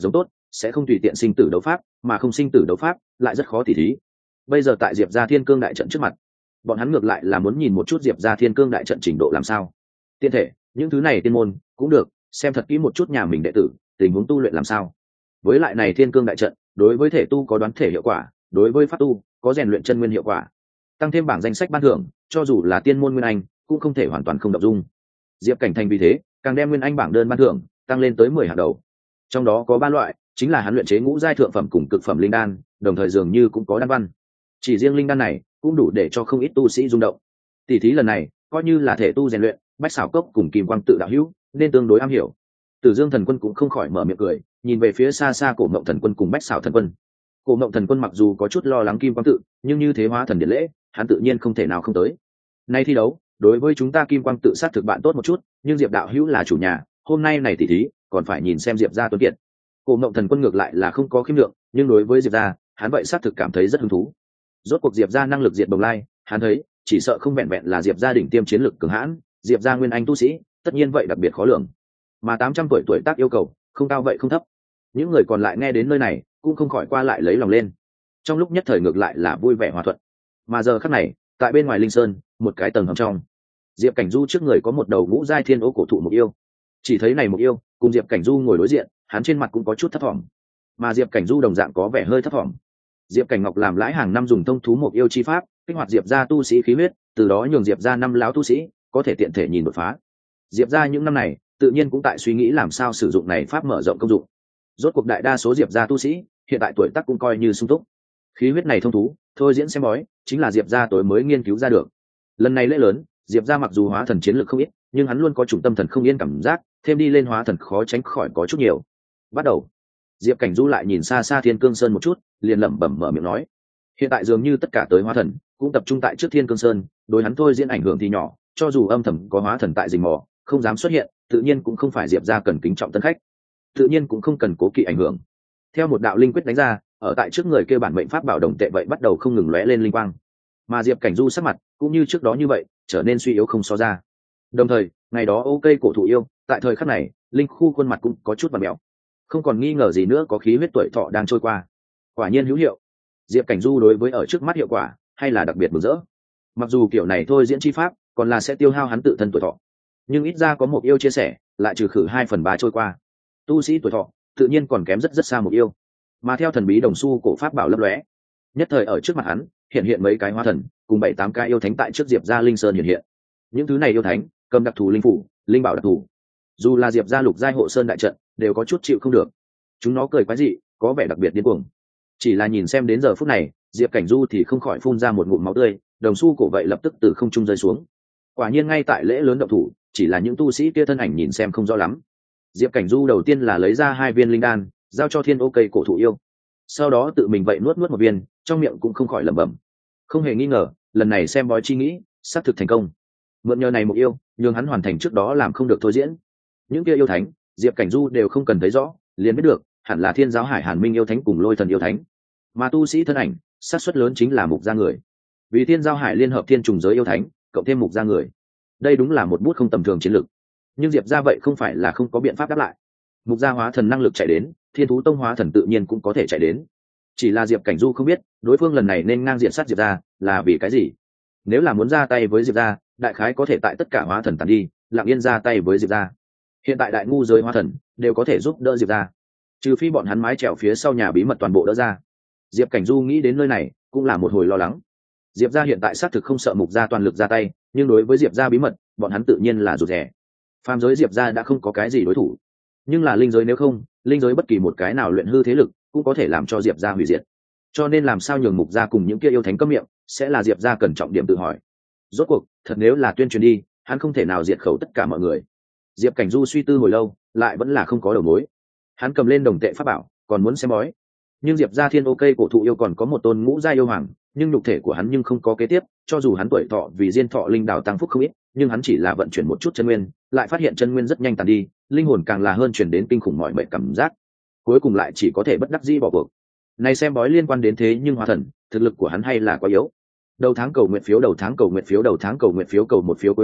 A: sẽ không tùy tiện sinh tử đấu pháp, mà không sinh tử đấu pháp lại rất khó tỉ thí. Bây giờ tại Diệp gia Thiên Cương đại trận trước mặt, bọn hắn ngược lại là muốn nhìn một chút Diệp gia Thiên Cương đại trận trình độ làm sao. Tiên thể, những thứ này tiên môn cũng được, xem thật kỹ một chút nhà mình đệ tử tình huống tu luyện làm sao. Với lại này Thiên Cương đại trận, đối với thể tu có đoán thể hiệu quả, đối với pháp tu có rèn luyện chân nguyên hiệu quả. Tăng thêm bảng danh sách ban thưởng, cho dù là tiên môn nguyên anh cũng không thể hoàn toàn không động dung. Diệp Cảnh Thành vì thế càng đem nguyên anh bảng đơn ban thưởng tăng lên tới mười hàng đầu. Trong đó có ba loại, chính là hắn luyện chế ngũ giai thượng phẩm cùng cực phẩm linh đan, đồng thời dường như cũng có đan văn. Chỉ riêng linh đan này cũng đủ để cho không ít tu sĩ rung động. Tỷ thí lần này coi như là thể tu rèn luyện, Bách Xảo Cốc cùng Kim Quang tự đạo hữu nên tương đối am hiểu. Tử Dương Thần Quân cũng không khỏi mở miệng cười, nhìn về phía xa xa Cổ Mộng Thần Quân cùng Bách Xảo Thần Quân. Cổ Mộng Thần Quân mặc dù có chút lo lắng Kim Quang tự, nhưng như thế hóa thần điện lễ, hắn tự nhiên không thể nào không tới. Nay thi đấu, đối với chúng ta Kim Quang tự sát thực bạn tốt một chút, nhưng Diệp đạo hữu là chủ nhà, hôm nay này tỷ thí, còn phải nhìn xem Diệp gia tuấn kiệt. Cổ Mộng Thần Quân ngược lại là không có khiêm lượng, nhưng đối với Diệp gia, hắn vậy sát thực cảm thấy rất hứng thú. Rốt cuộc Diệp gia năng lực diệt Bồng Lai, hắn thấy, chỉ sợ không vẹn vẹn là Diệp gia đỉnh tiêm chiến lực cường hãn, Diệp gia nguyên anh tu sĩ, tất nhiên vậy đặc biệt khó lường. Mà tám trăm tuổi tuổi tác yêu cầu, không cao vậy không thấp. Những người còn lại nghe đến nơi này, cũng không khỏi qua lại lấy lòng lên. Trong lúc nhất thời ngược lại là vui vẻ hòa thuận. Mà giờ khắc này, tại bên ngoài Linh Sơn, một cái tầng hầm trong, Diệp Cảnh Du trước người có một đầu ngũ giai thiên ô cổ thụ mục yêu. Chỉ thấy này mục yêu, cùng Diệp Cảnh Du ngồi đối diện, hắn trên mặt cũng có chút thấp thỏm. Mà Diệp Cảnh Du đồng dạng có vẻ hơi thấp thỏm. Diệp Cảnh Ngọc làm lãi hàng năm dùng thông thú mục yêu chi pháp, kích hoạt Diệp gia tu sĩ khí huyết, từ đó nhường Diệp gia năm lão tu sĩ có thể tiện thể nhìn đột phá. Diệp gia những năm này, tự nhiên cũng tại suy nghĩ làm sao sử dụng này pháp mở rộng công dụng. Rốt cuộc đại đa số Diệp gia tu sĩ, hiện tại tuổi tác cũng coi như sung túc. Khí huyết này thông thú, thôi diễn xem bói, chính là Diệp gia tối mới nghiên cứu ra được. Lần này lễ lớn, Diệp gia mặc dù hóa thần chiến lược không ít, nhưng hắn luôn có chủng tâm thần không yên cảm giác, thêm đi lên hóa thần khó tránh khỏi có chút nhiều. Bắt đầu, Diệp Cảnh Du lại nhìn xa xa Thiên Cương Sơn một chút, liền lẩm bẩm mở miệng nói: hiện tại dường như tất cả tới hóa thần cũng tập trung tại trước Thiên Cương Sơn, đối hắn thôi diễn ảnh hưởng thì nhỏ, cho dù âm thầm có hóa thần tại rình mò, không dám xuất hiện, tự nhiên cũng không phải Diệp gia cần kính trọng tân khách, tự nhiên cũng không cần cố kỵ ảnh hưởng. Theo một đạo linh quyết đánh ra, ở tại trước người kia bản mệnh pháp bảo đồng tệ vậy bắt đầu không ngừng lóe lên linh quang, mà Diệp Cảnh Du sắc mặt cũng như trước đó như vậy, trở nên suy yếu không so ra. Đồng thời, ngày đó ô cây cổ thụ yêu, tại thời khắc này, linh khu khuôn mặt cũng có chút vặn mèo, không còn nghi ngờ gì nữa có khí huyết tuổi thọ đang trôi qua. Quả nhiên hữu hiệu. Diệp Cảnh Du đối với ở trước mắt hiệu quả hay là đặc biệt mừng rỡ. Mặc dù kiểu này thôi diễn chi pháp còn là sẽ tiêu hao hắn tự thân tuổi thọ, nhưng ít ra có một yêu chia sẻ, lại trừ khử hai phần ba trôi qua. Tu sĩ tuổi thọ tự nhiên còn kém rất rất xa một yêu. Mà theo thần bí đồng xu cổ pháp bảo lấp lóe, nhất thời ở trước mặt hắn hiện hiện mấy cái hóa thần cùng bảy tám cái yêu thánh tại trước Diệp gia Linh Sơn hiện hiện. Những thứ này yêu thánh cầm đặc thù linh phủ, linh bảo đặc thù, dù là Diệp gia lục giai hộ sơn đại trận đều có chút chịu không được. Chúng nó cười quái dị, có vẻ đặc biệt điên cuồng. Chỉ là nhìn xem đến giờ phút này, Diệp Cảnh Du thì không khỏi phun ra một ngụm máu tươi, đồng xu cổ vậy lập tức từ không trung rơi xuống. Quả nhiên ngay tại lễ lớn động thủ, chỉ là những tu sĩ kia thân ảnh nhìn xem không rõ lắm. Diệp Cảnh Du đầu tiên là lấy ra hai viên linh đan, giao cho Thiên Ô cây cổ thụ yêu, sau đó tự mình vậy nuốt nuốt một viên, trong miệng cũng không khỏi lẩm bẩm. Không hề nghi ngờ, lần này xem bói chi nghĩ, xác thực thành công. Mượn nhờ này một yêu, nhường hắn hoàn thành trước đó làm không được thôi diễn. Những kia yêu thánh, Diệp Cảnh Du đều không cần thấy rõ, liền biết được, hẳn là Thiên Giáo Hải Hàn Minh yêu thánh cùng Lôi Thần yêu thánh. Mà tu sĩ thân ảnh, xác suất lớn chính là Mục gia người. Vì Thiên Giao Hải liên hợp Thiên Trùng giới yêu thánh, cộng thêm Mục gia người. Đây đúng là một bút không tầm thường chiến lược. Nhưng Diệp gia vậy không phải là không có biện pháp đáp lại. Mục gia hóa thần năng lực chạy đến, Thiên Thú Tông hóa thần tự nhiên cũng có thể chạy đến. Chỉ là Diệp Cảnh Du không biết, đối phương lần này nên ngang diện sát Diệp gia là vì cái gì. Nếu là muốn ra tay với Diệp gia, đại khái có thể tại tất cả hóa thần tàn đi, lặng yên ra tay với Diệp gia. Hiện tại đại ngu giới hóa thần đều có thể giúp đỡ Diệp gia, trừ phi bọn hắn mái trèo phía sau nhà bí mật toàn bộ đỡ ra. Diệp Cảnh Du nghĩ đến nơi này cũng là một hồi lo lắng. Diệp gia hiện tại xác thực không sợ Mục gia toàn lực ra tay, nhưng đối với Diệp gia bí mật, bọn hắn tự nhiên là rụt rè. Phàm giới Diệp gia đã không có cái gì đối thủ, nhưng là linh giới nếu không, linh giới bất kỳ một cái nào luyện hư thế lực cũng có thể làm cho Diệp gia hủy diệt. Cho nên làm sao nhường Mục gia cùng những kia yêu thánh cấm miệng, sẽ là Diệp gia cần trọng điểm tự hỏi. Rốt cuộc, thật nếu là tuyên truyền đi, hắn không thể nào diệt khẩu tất cả mọi người. Diệp Cảnh Du suy tư hồi lâu, lại vẫn là không có đầu mối. Hắn cầm lên đồng tệ pháp bảo, còn muốn xem bói. Nhưng Diệp gia Thiên Ô cây cổ thụ yêu còn có một tôn ngũ gia yêu hoàng, nhưng nhục thể của hắn nhưng không có kế tiếp, cho dù hắn tuổi thọ vì diên thọ linh đảo tăng phúc không ít, nhưng hắn chỉ là vận chuyển một chút chân nguyên, lại phát hiện chân nguyên rất nhanh tàn đi, linh hồn càng là hơn chuyển đến kinh khủng mọi mệnh cảm giác. Cuối cùng lại chỉ có thể bất đắc dĩ bỏ cuộc. Này xem bói liên quan đến thế nhưng hóa thần, thực lực của hắn hay là quá yếu. Đầu tháng cầu nguyện phiếu, đầu tháng cầu nguyện phiếu, đầu tháng cầu nguyện phiếu, cầu một phiếu cuối tháng,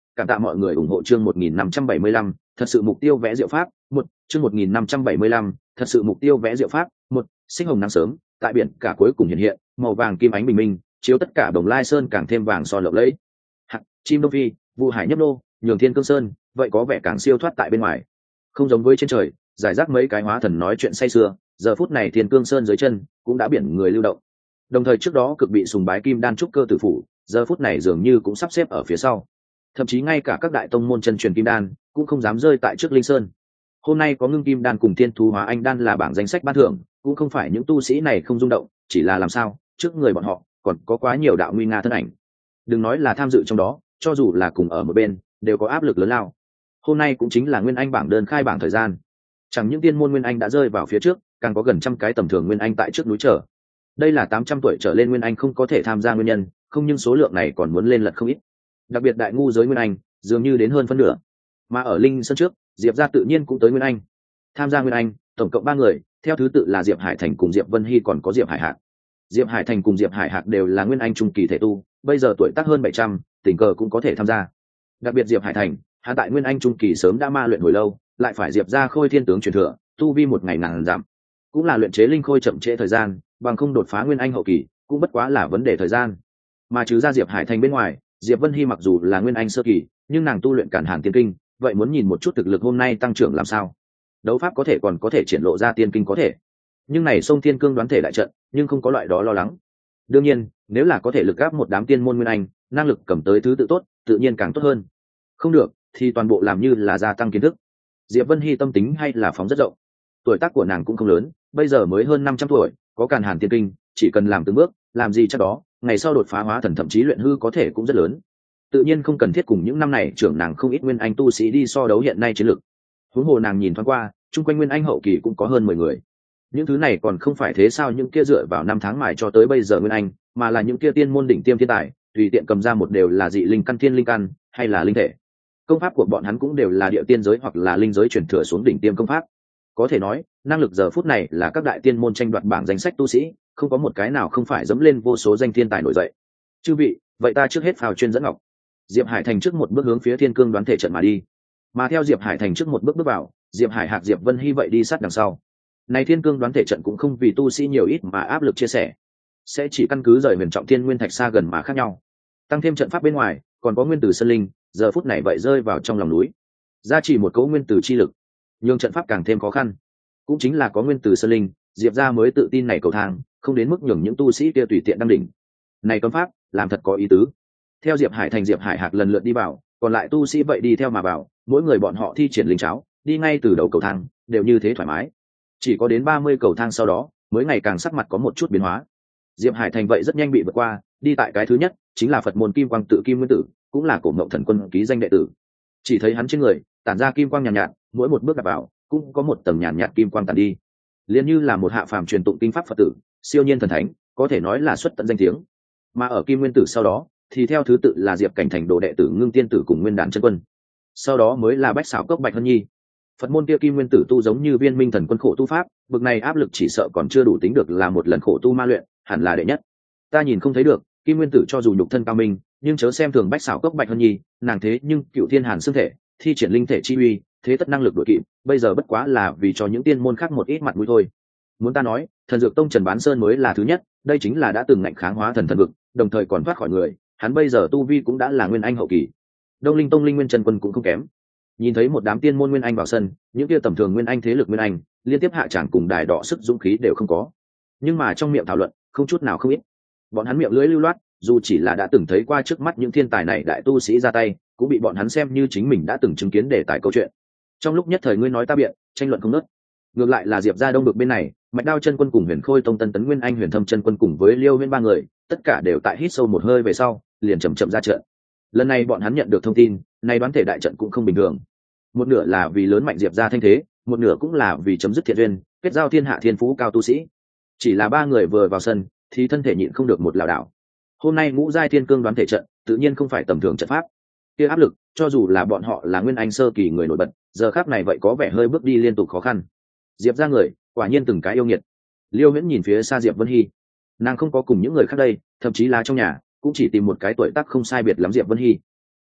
A: cảm tạ mọi người ủng hộ chương một nghìn năm trăm bảy mươi lăm, thật sự mục tiêu vẽ diệu pháp một chương một nghìn năm trăm bảy mươi lăm, thật sự mục tiêu vẽ diệu pháp một sinh hồng nắng sớm tại biển cả cuối cùng hiện hiện màu vàng kim ánh bình minh chiếu tất cả Đồng Lai Sơn càng thêm vàng so lộng lẫy. Hạt chim đông phi vụ hải nhấp nô nhường thiên cương sơn vậy có vẻ càng siêu thoát tại bên ngoài, không giống với trên trời giải rác mấy cái hóa thần nói chuyện say sưa. Giờ phút này thiên cương sơn dưới chân cũng đã biển người lưu động, đồng thời trước đó cực bị sùng bái kim đan trúc cơ tử phủ giờ phút này dường như cũng sắp xếp ở phía sau, thậm chí ngay cả các đại tông môn chân truyền kim đan cũng không dám rơi tại trước linh sơn. Hôm nay có ngưng kim đan cùng thiên thú hóa anh đan là bảng danh sách ban thưởng, cũng không phải những tu sĩ này không rung động, chỉ là làm sao trước người bọn họ còn có quá nhiều đạo nguy nga thân ảnh, đừng nói là tham dự trong đó, cho dù là cùng ở một bên đều có áp lực lớn lao. Hôm nay cũng chính là nguyên anh bảng đơn khai bảng thời gian, chẳng những tiên môn nguyên anh đã rơi vào phía trước, càng có gần trăm cái tầm thường nguyên anh tại trước núi chờ. Đây là tám trăm tuổi trở lên nguyên anh không có thể tham gia nguyên nhân, không nhưng số lượng này còn muốn lên lật không ít. Đặc biệt đại ngu giới nguyên anh dường như đến hơn phân nửa, mà ở linh sơn trước Diệp gia tự nhiên cũng tới nguyên anh. Tham gia nguyên anh tổng cộng ba người, theo thứ tự là Diệp Hải Thành cùng Diệp Vân Hy, còn có Diệp Hải Hạc. Diệp Hải Thành cùng Diệp Hải Hạc đều là nguyên anh trung kỳ thể tu, bây giờ tuổi tác hơn bảy trăm, tình cờ cũng có thể tham gia. Đặc biệt Diệp Hải Thành, hắn tại nguyên anh trung kỳ sớm đã ma luyện hồi lâu, lại phải Diệp gia khôi thiên tướng truyền thừa, tu vi một ngày ngàn giảm, cũng là luyện chế linh khôi chậm trễ thời gian, bằng không đột phá nguyên anh hậu kỳ cũng bất quá là vấn đề thời gian. Mà trừ ra Diệp Hải Thành bên ngoài, Diệp Vân Hy mặc dù là nguyên anh sơ kỳ, nhưng nàng tu luyện Cản Hàn Tiên Kinh, vậy muốn nhìn một chút thực lực hôm nay tăng trưởng làm sao. Đấu pháp có thể còn có thể triển lộ ra tiên kinh có thể, nhưng này sông thiên cương đoán thể đại trận, nhưng không có loại đó lo lắng. Đương nhiên, nếu là có thể lực áp một đám tiên môn nguyên anh, năng lực cầm tới thứ tự tốt, tự nhiên càng tốt hơn. Không được, thì toàn bộ làm như là gia tăng kiến thức. Diệp Vân Hy tâm tính hay là phóng rất rộng. Tuổi tác của nàng cũng không lớn, bây giờ mới hơn năm trăm tuổi, có Càn Hàn Tiên Kinh, chỉ cần làm từng bước, làm gì chắc đó, ngày sau đột phá hóa thần thậm chí luyện hư có thể cũng rất lớn. Tự nhiên không cần thiết cùng những năm này trưởng nàng không ít nguyên anh tu sĩ đi so đấu hiện nay chiến lực. Huống hồ nàng nhìn thoáng qua, chung quanh nguyên anh hậu kỳ cũng có hơn mười người. Những thứ này còn không phải thế sao những kia dựa vào năm tháng mài cho tới bây giờ nguyên anh, mà là những kia tiên môn đỉnh tiêm thiên tài, tùy tiện cầm ra một đều là dị linh căn thiên linh căn, hay là linh thể. Công pháp của bọn hắn cũng đều là địa tiên giới hoặc là linh giới truyền thừa xuống đỉnh tiêm công pháp. Có thể nói, năng lực giờ phút này là các đại tiên môn tranh đoạt bảng danh sách tu sĩ, không có một cái nào không phải dẫm lên vô số danh thiên tài nổi dậy. Chư vị, vậy ta trước hết phào chuyên dẫn ngọc. Diệp Hải Thành trước một bước hướng phía thiên cương đoán thể trận mà đi, mà theo Diệp Hải Thành trước một bước bước vào, Diệp Hải Hạc, Diệp Vân Hy vậy đi sát đằng sau. Này thiên cương đoán thể trận cũng không vì tu sĩ nhiều ít mà áp lực chia sẻ, sẽ chỉ căn cứ rời huyền trọng thiên nguyên thạch xa gần mà khác nhau. Tăng thêm trận pháp bên ngoài, còn có nguyên tử sơn linh, giờ phút này vậy rơi vào trong lòng núi, gia trì một cấu nguyên tử chi lực, nhưng trận pháp càng thêm khó khăn. Cũng chính là có nguyên tử sơn linh, Diệp gia mới tự tin này cầu thang, không đến mức nhường những tu sĩ kia tùy tiện đăng đỉnh. Này cấm pháp, làm thật có ý tứ. Theo Diệp Hải Thành, Diệp Hải Hạc lần lượt đi vào, còn lại tu sĩ vậy đi theo mà vào, mỗi người bọn họ thi triển linh cháo, đi ngay từ đầu cầu thang, đều như thế thoải mái. Chỉ có đến ba mươi cầu thang sau đó, mới ngày càng sắc mặt có một chút biến hóa. Diệp Hải Thành vậy rất nhanh bị vượt qua, đi tại cái thứ nhất, chính là Phật môn Kim Quang Tự Kim Nguyên Tử, cũng là Cổ Mộng Thần Quân ký danh đệ tử. Chỉ thấy hắn trên người tản ra kim quang nhàn nhạt, nhạt, mỗi một bước đặt vào, cũng có một tầng nhàn nhạt, nhạt kim quang tản đi, liền như là một hạ phàm truyền tụng kinh pháp Phật tử, siêu nhiên thần thánh, có thể nói là xuất tận danh tiếng. Mà ở Kim Nguyên Tử sau đó, thì theo thứ tự là Diệp Cảnh Thành đồ đệ tử Ngưng Tiên Tử cùng Nguyên Đản Chân Quân, sau đó mới là Bách Xảo Cốc Bạch Hân Nhi. Phật môn kia Kim Nguyên Tử tu giống như Viên Minh Thần Quân khổ tu pháp, bực này áp lực chỉ sợ còn chưa đủ tính được là một lần khổ tu ma luyện, hẳn là đệ nhất. Ta nhìn không thấy được, Kim Nguyên Tử cho dù nhục thân cao minh, nhưng chớ xem thường Bách Xảo Cốc Bạch Hân Nhi, nàng thế nhưng cựu thiên hàn xương thể, thi triển linh thể chi uy, thế tất năng lực đội kịp, bây giờ bất quá là vì cho những tiên môn khác một ít mặt mũi thôi. Muốn ta nói, Thần Dược Tông Trần Bán Sơn mới là thứ nhất, đây chính là đã từng ngạnh kháng hóa thần thần vực, đồng thời còn thoát khỏi người, hắn bây giờ tu vi cũng đã là nguyên anh hậu kỳ. Đông Linh Tông Linh Nguyên Trần Quân cũng không kém. Nhìn thấy một đám tiên môn nguyên anh vào sân, những kia tầm thường nguyên anh thế lực nguyên anh, liên tiếp hạ tràng cùng đài đỏ sức dũng khí đều không có. Nhưng mà trong miệng thảo luận, không chút nào không ít. Bọn hắn miệng lưỡi lưu loát, dù chỉ là đã từng thấy qua trước mắt những thiên tài này đại tu sĩ ra tay, cũng bị bọn hắn xem như chính mình đã từng chứng kiến đề tài câu chuyện. Trong lúc nhất thời ngươi nói ta biện, tranh luận không ngớt. Ngược lại là Diệp gia đông được bên này, Mạch Đao Chân Quân cùng Huyền Khôi Tông Tân Tấn Nguyên Anh Huyền Thâm Chân Quân cùng với Liêu Huyên ba người, tất cả đều tại hít sâu một hơi về sau, liền chậm chậm ra trận. Lần này bọn hắn nhận được thông tin, nay đoán thể đại trận cũng không bình thường. Một nửa là vì lớn mạnh Diệp gia thanh thế, một nửa cũng là vì chấm dứt thiện duyên, kết giao thiên hạ thiên phú cao tu sĩ. Chỉ là ba người vừa vào sân, thì thân thể nhịn không được một lảo đảo. Hôm nay ngũ giai thiên cương đoán thể trận, tự nhiên không phải tầm thường trận pháp. Kia áp lực, cho dù là bọn họ là nguyên anh sơ kỳ người nổi bật, giờ khắc này vậy có vẻ hơi bước đi liên tục khó khăn. Diệp gia người, quả nhiên từng cái yêu nghiệt. Liêu Huyễn nhìn phía xa Diệp Vân Hy, nàng không có cùng những người khác đây, thậm chí là trong nhà cũng chỉ tìm một cái tuổi tác không sai biệt lắm Diệp Vân Hy.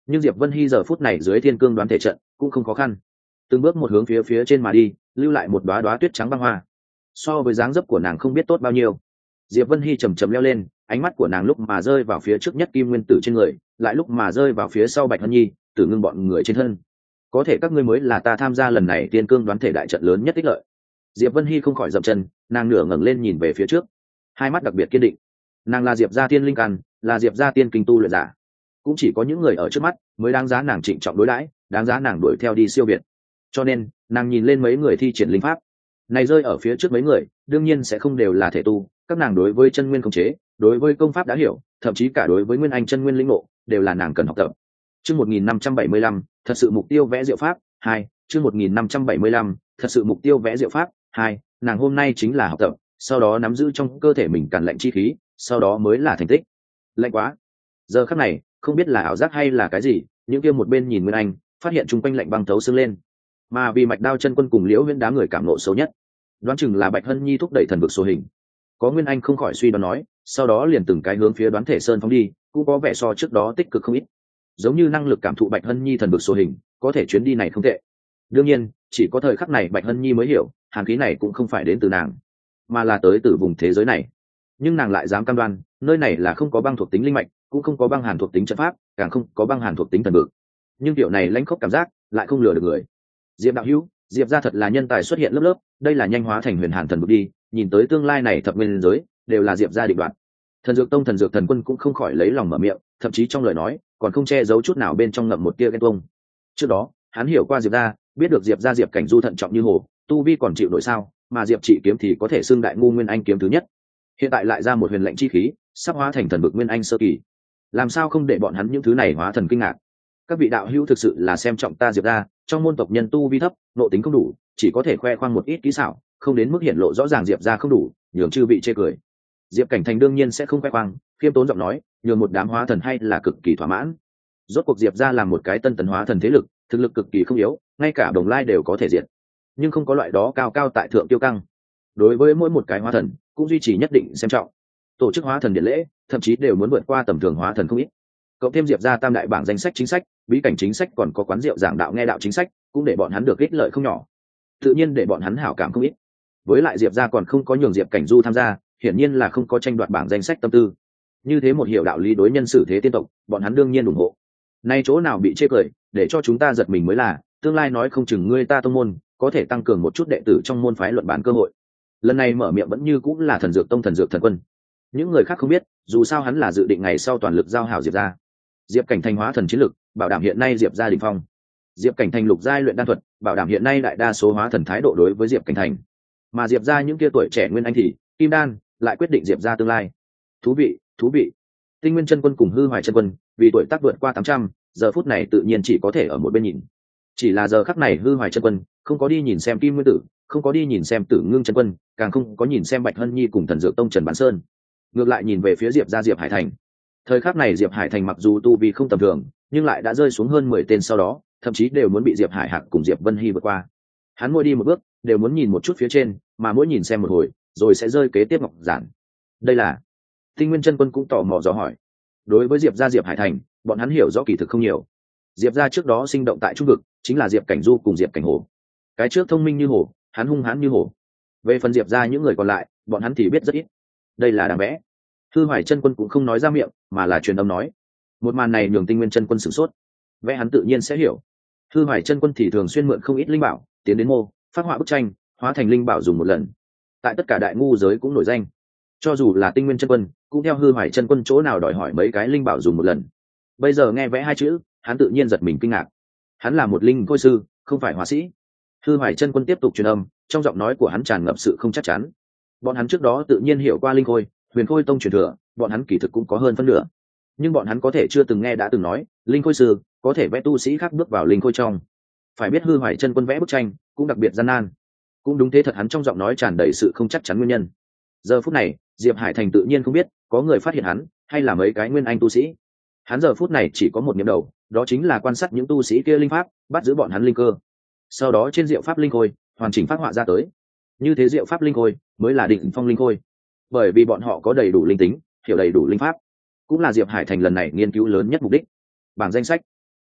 A: nhưng diệp vân hy giờ phút này dưới thiên cương đoán thể trận cũng không khó khăn, từng bước một hướng phía phía trên mà đi, lưu lại một đóa đóa tuyết trắng băng hoa. So với dáng dấp của nàng không biết tốt bao nhiêu. Diệp vân hy chầm chầm leo lên, ánh mắt của nàng lúc mà rơi vào phía trước nhất kim nguyên tử trên người, lại lúc mà rơi vào phía sau bạch hân nhi, tử ngưng bọn người trên thân. Có thể các ngươi mới là ta tham gia lần này tiên cương đoán thể đại trận lớn nhất ích lợi. Diệp vân hy không khỏi dậm chân, nàng nửa ngẩng lên nhìn về phía trước, hai mắt đặc biệt kiên định. Nàng là diệp gia tiên linh căn, là diệp gia tiên kinh tu luyện giả, cũng chỉ có những người ở trước mắt mới đáng giá nàng trịnh trọng đối đãi, đáng giá nàng đuổi theo đi siêu việt. Cho nên nàng nhìn lên mấy người thi triển linh pháp này rơi ở phía trước mấy người, đương nhiên sẽ không đều là thể tu, các nàng đối với chân nguyên khống chế, đối với công pháp đã hiểu, thậm chí cả đối với nguyên anh chân nguyên linh ngộ đều là nàng cần học tập. Chương một nghìn năm trăm bảy mươi lăm, thật sự mục tiêu vẽ diệu pháp hai. Chương một nghìn năm trăm bảy mươi lăm, thật sự mục tiêu vẽ diệu pháp hai. Nàng hôm nay chính là học tập, sau đó nắm giữ trong cơ thể mình càn lạnh chi khí, sau đó mới là thành tích. Lạnh quá. Giờ khắc này, không biết là ảo giác hay là cái gì, những kia một bên nhìn Nguyên Anh, phát hiện chung quanh lạnh băng thấu xương lên. Mà vì Mạch Đao chân quân cùng Liễu Huyễn đám người cảm nộ xấu nhất, đoán chừng là Bạch Hân Nhi thúc đẩy thần vực số hình. Có Nguyên Anh không khỏi suy đoán nói, sau đó liền từng cái hướng phía Đoán Thể Sơn phóng đi, cũng có vẻ so trước đó tích cực không ít. Giống như năng lực cảm thụ Bạch Hân Nhi thần vực số hình, có thể chuyến đi này không tệ. Đương nhiên, chỉ có thời khắc này Bạch Hân Nhi mới hiểu, hàn khí này cũng không phải đến từ nàng, mà là tới từ vùng thế giới này. Nhưng nàng lại dám cam đoan, nơi này là không có băng thuộc tính linh mạch, cũng không có băng hàn thuộc tính trận pháp, càng không có băng hàn thuộc tính thần vực. Nhưng điều này lãnh khốc cảm giác lại không lừa được người. Diệp đạo hữu, Diệp gia thật là nhân tài xuất hiện lớp lớp, đây là nhanh hóa thành huyền hàn thần vực đi, nhìn tới tương lai này thập nguyên giới đều là Diệp gia định đoạt. Thần dược tông thần dược thần quân cũng không khỏi lấy lòng mở miệng, thậm chí trong lời nói còn không che giấu chút nào bên trong ngậm một tia ghen tuông. Trước đó hắn hiểu qua Diệp gia, biết được Diệp gia Diệp Cảnh Du thận trọng như hồ, tu vi còn chịu nổi sao, mà Diệp Trị kiếm thì có thể xưng đại ngu nguyên anh kiếm thứ nhất. Hiện tại lại ra một huyền lệnh chi khí, sắp hóa thành thần vực nguyên anh sơ kỳ, làm sao không để bọn hắn những thứ này hóa thần kinh ngạc. Các vị đạo hữu thực sự là xem trọng ta Diệp gia, trong môn tộc nhân tu vi thấp, nội tính không đủ, chỉ có thể khoe khoang một ít kỹ xảo, không đến mức hiện lộ rõ ràng Diệp gia không đủ, nhường chư vị chê cười. Diệp Cảnh Thành đương nhiên sẽ không khoe khoang, khiêm tốn giọng nói, nhường một đám hóa thần hay là cực kỳ thỏa mãn. Rốt cuộc Diệp gia là một cái tân tấn hóa thần thế lực, thực lực cực kỳ không yếu, ngay cả đồng lai đều có thể diệt, nhưng không có loại đó cao cao tại thượng tiêu căng. Đối với mỗi một cái hóa thần, cũng duy trì nhất định xem trọng. Tổ chức hóa thần điện lễ, thậm chí đều muốn vượt qua tầm thường hóa thần không ít. Cộng thêm Diệp gia tam đại bảng danh sách chính sách, bí cảnh chính sách, còn có quán rượu giảng đạo nghe đạo chính sách, cũng để bọn hắn được ích lợi không nhỏ. Tự nhiên để bọn hắn hảo cảm không ít. Với lại Diệp gia còn không có nhường Diệp Cảnh Du tham gia, hiển nhiên là không có tranh đoạt bảng danh sách tâm tư. Như thế một hiểu đạo lý đối nhân xử thế tiên tộc, bọn hắn đương nhiên ủng hộ. Nay chỗ nào bị chê cười, để cho chúng ta giật mình mới là, tương lai nói không chừng ngươi ta tông môn có thể tăng cường một chút đệ tử trong môn phái luận bàn cơ hội. Lần này mở miệng vẫn như cũng là thần dược tông thần dược thần quân. Những người khác không biết, dù sao hắn là dự định ngày sau toàn lực giao hảo Diệp gia. Diệp Cảnh Thành hóa thần chiến lực, bảo đảm hiện nay Diệp gia đỉnh phong. Diệp Cảnh Thành lục giai luyện đan thuật, bảo đảm hiện nay đại đa số hóa thần thái độ đối với Diệp Cảnh Thành. Mà Diệp gia những kia tuổi trẻ nguyên anh thì kim đan, lại quyết định Diệp gia tương lai. Thú vị, thú vị. Tinh Nguyên chân quân cùng Hư Hoài chân quân, vì tuổi tác vượt qua tám trăm, giờ phút này tự nhiên chỉ có thể ở một bên nhìn. Chỉ là giờ khắc này Hư Hoài chân quân không có đi nhìn xem Kim Nguyên Tử, không có đi nhìn xem Tử Ngưng chân quân, càng không có nhìn xem Bạch Hân Nhi cùng Thần Dược Tông Trần Bán Sơn. Ngược lại nhìn về phía Diệp gia Diệp Hải Thành. Thời khắc này Diệp Hải Thành mặc dù tu vi không tầm thường, nhưng lại đã rơi xuống hơn mười tên sau đó, thậm chí đều muốn bị Diệp Hải Hạc cùng Diệp Vân Hy vượt qua. Hắn mỗi đi một bước, đều muốn nhìn một chút phía trên, mà mỗi nhìn xem một hồi, rồi sẽ rơi kế tiếp ngọc giản. Đây là Tinh Nguyên chân quân cũng tò mò dò hỏi. Đối với Diệp gia Diệp Hải Thành, bọn hắn hiểu rõ kỳ thực không nhiều. Diệp gia trước đó sinh động tại trung vực, chính là Diệp Cảnh Du cùng Diệp Cảnh Hổ. Cái trước thông minh như hổ, hắn hung hãn như hổ. Về phần Diệp gia những người còn lại, bọn hắn thì biết rất ít. Đây là đáng vẽ. Hư Hoài chân quân cũng không nói ra miệng, mà là truyền âm nói. Một màn này nhường Tinh Nguyên chân quân sửng sốt. Vẽ hắn tự nhiên sẽ hiểu. Hư Hoài chân quân thì thường xuyên mượn không ít linh bảo, tiến đến mô, phát họa bức tranh, hóa thành linh bảo dùng một lần. Tại tất cả đại ngu giới cũng nổi danh. Cho dù là Tinh Nguyên chân quân, cũng theo Hư Hoài chân quân chỗ nào đòi hỏi mấy cái linh bảo dùng một lần. Bây giờ nghe vẽ hai chữ, hắn tự nhiên giật mình kinh ngạc. Hắn là một linh khôi sư, không phải họa sĩ. Hư Hoài chân quân tiếp tục truyền âm, trong giọng nói của hắn tràn ngập sự không chắc chắn. Bọn hắn trước đó tự nhiên hiểu qua linh khôi, Huyền Khôi tông truyền thừa, bọn hắn kỳ thực cũng có hơn phân nửa. Nhưng bọn hắn có thể chưa từng nghe đã từng nói, linh khôi sư có thể vẽ tu sĩ khác bước vào linh khôi trong. Phải biết Hư Hoài chân quân vẽ bức tranh cũng đặc biệt gian nan. Cũng đúng thế thật, hắn trong giọng nói tràn đầy sự không chắc chắn nguyên nhân. Giờ phút này, Diệp Hải Thành tự nhiên không biết, có người phát hiện hắn, hay là mấy cái nguyên anh tu sĩ. Hắn giờ phút này chỉ có một niệm đầu, đó chính là quan sát những tu sĩ kia linh pháp, bắt giữ bọn hắn linh cơ. Sau đó trên diệu pháp linh khôi, hoàn chỉnh phát họa ra tới. Như thế diệu pháp linh khôi mới là định phong linh khôi. Bởi vì bọn họ có đầy đủ linh tính, hiểu đầy đủ linh pháp, cũng là Diệp Hải Thành lần này nghiên cứu lớn nhất mục đích. Bảng danh sách,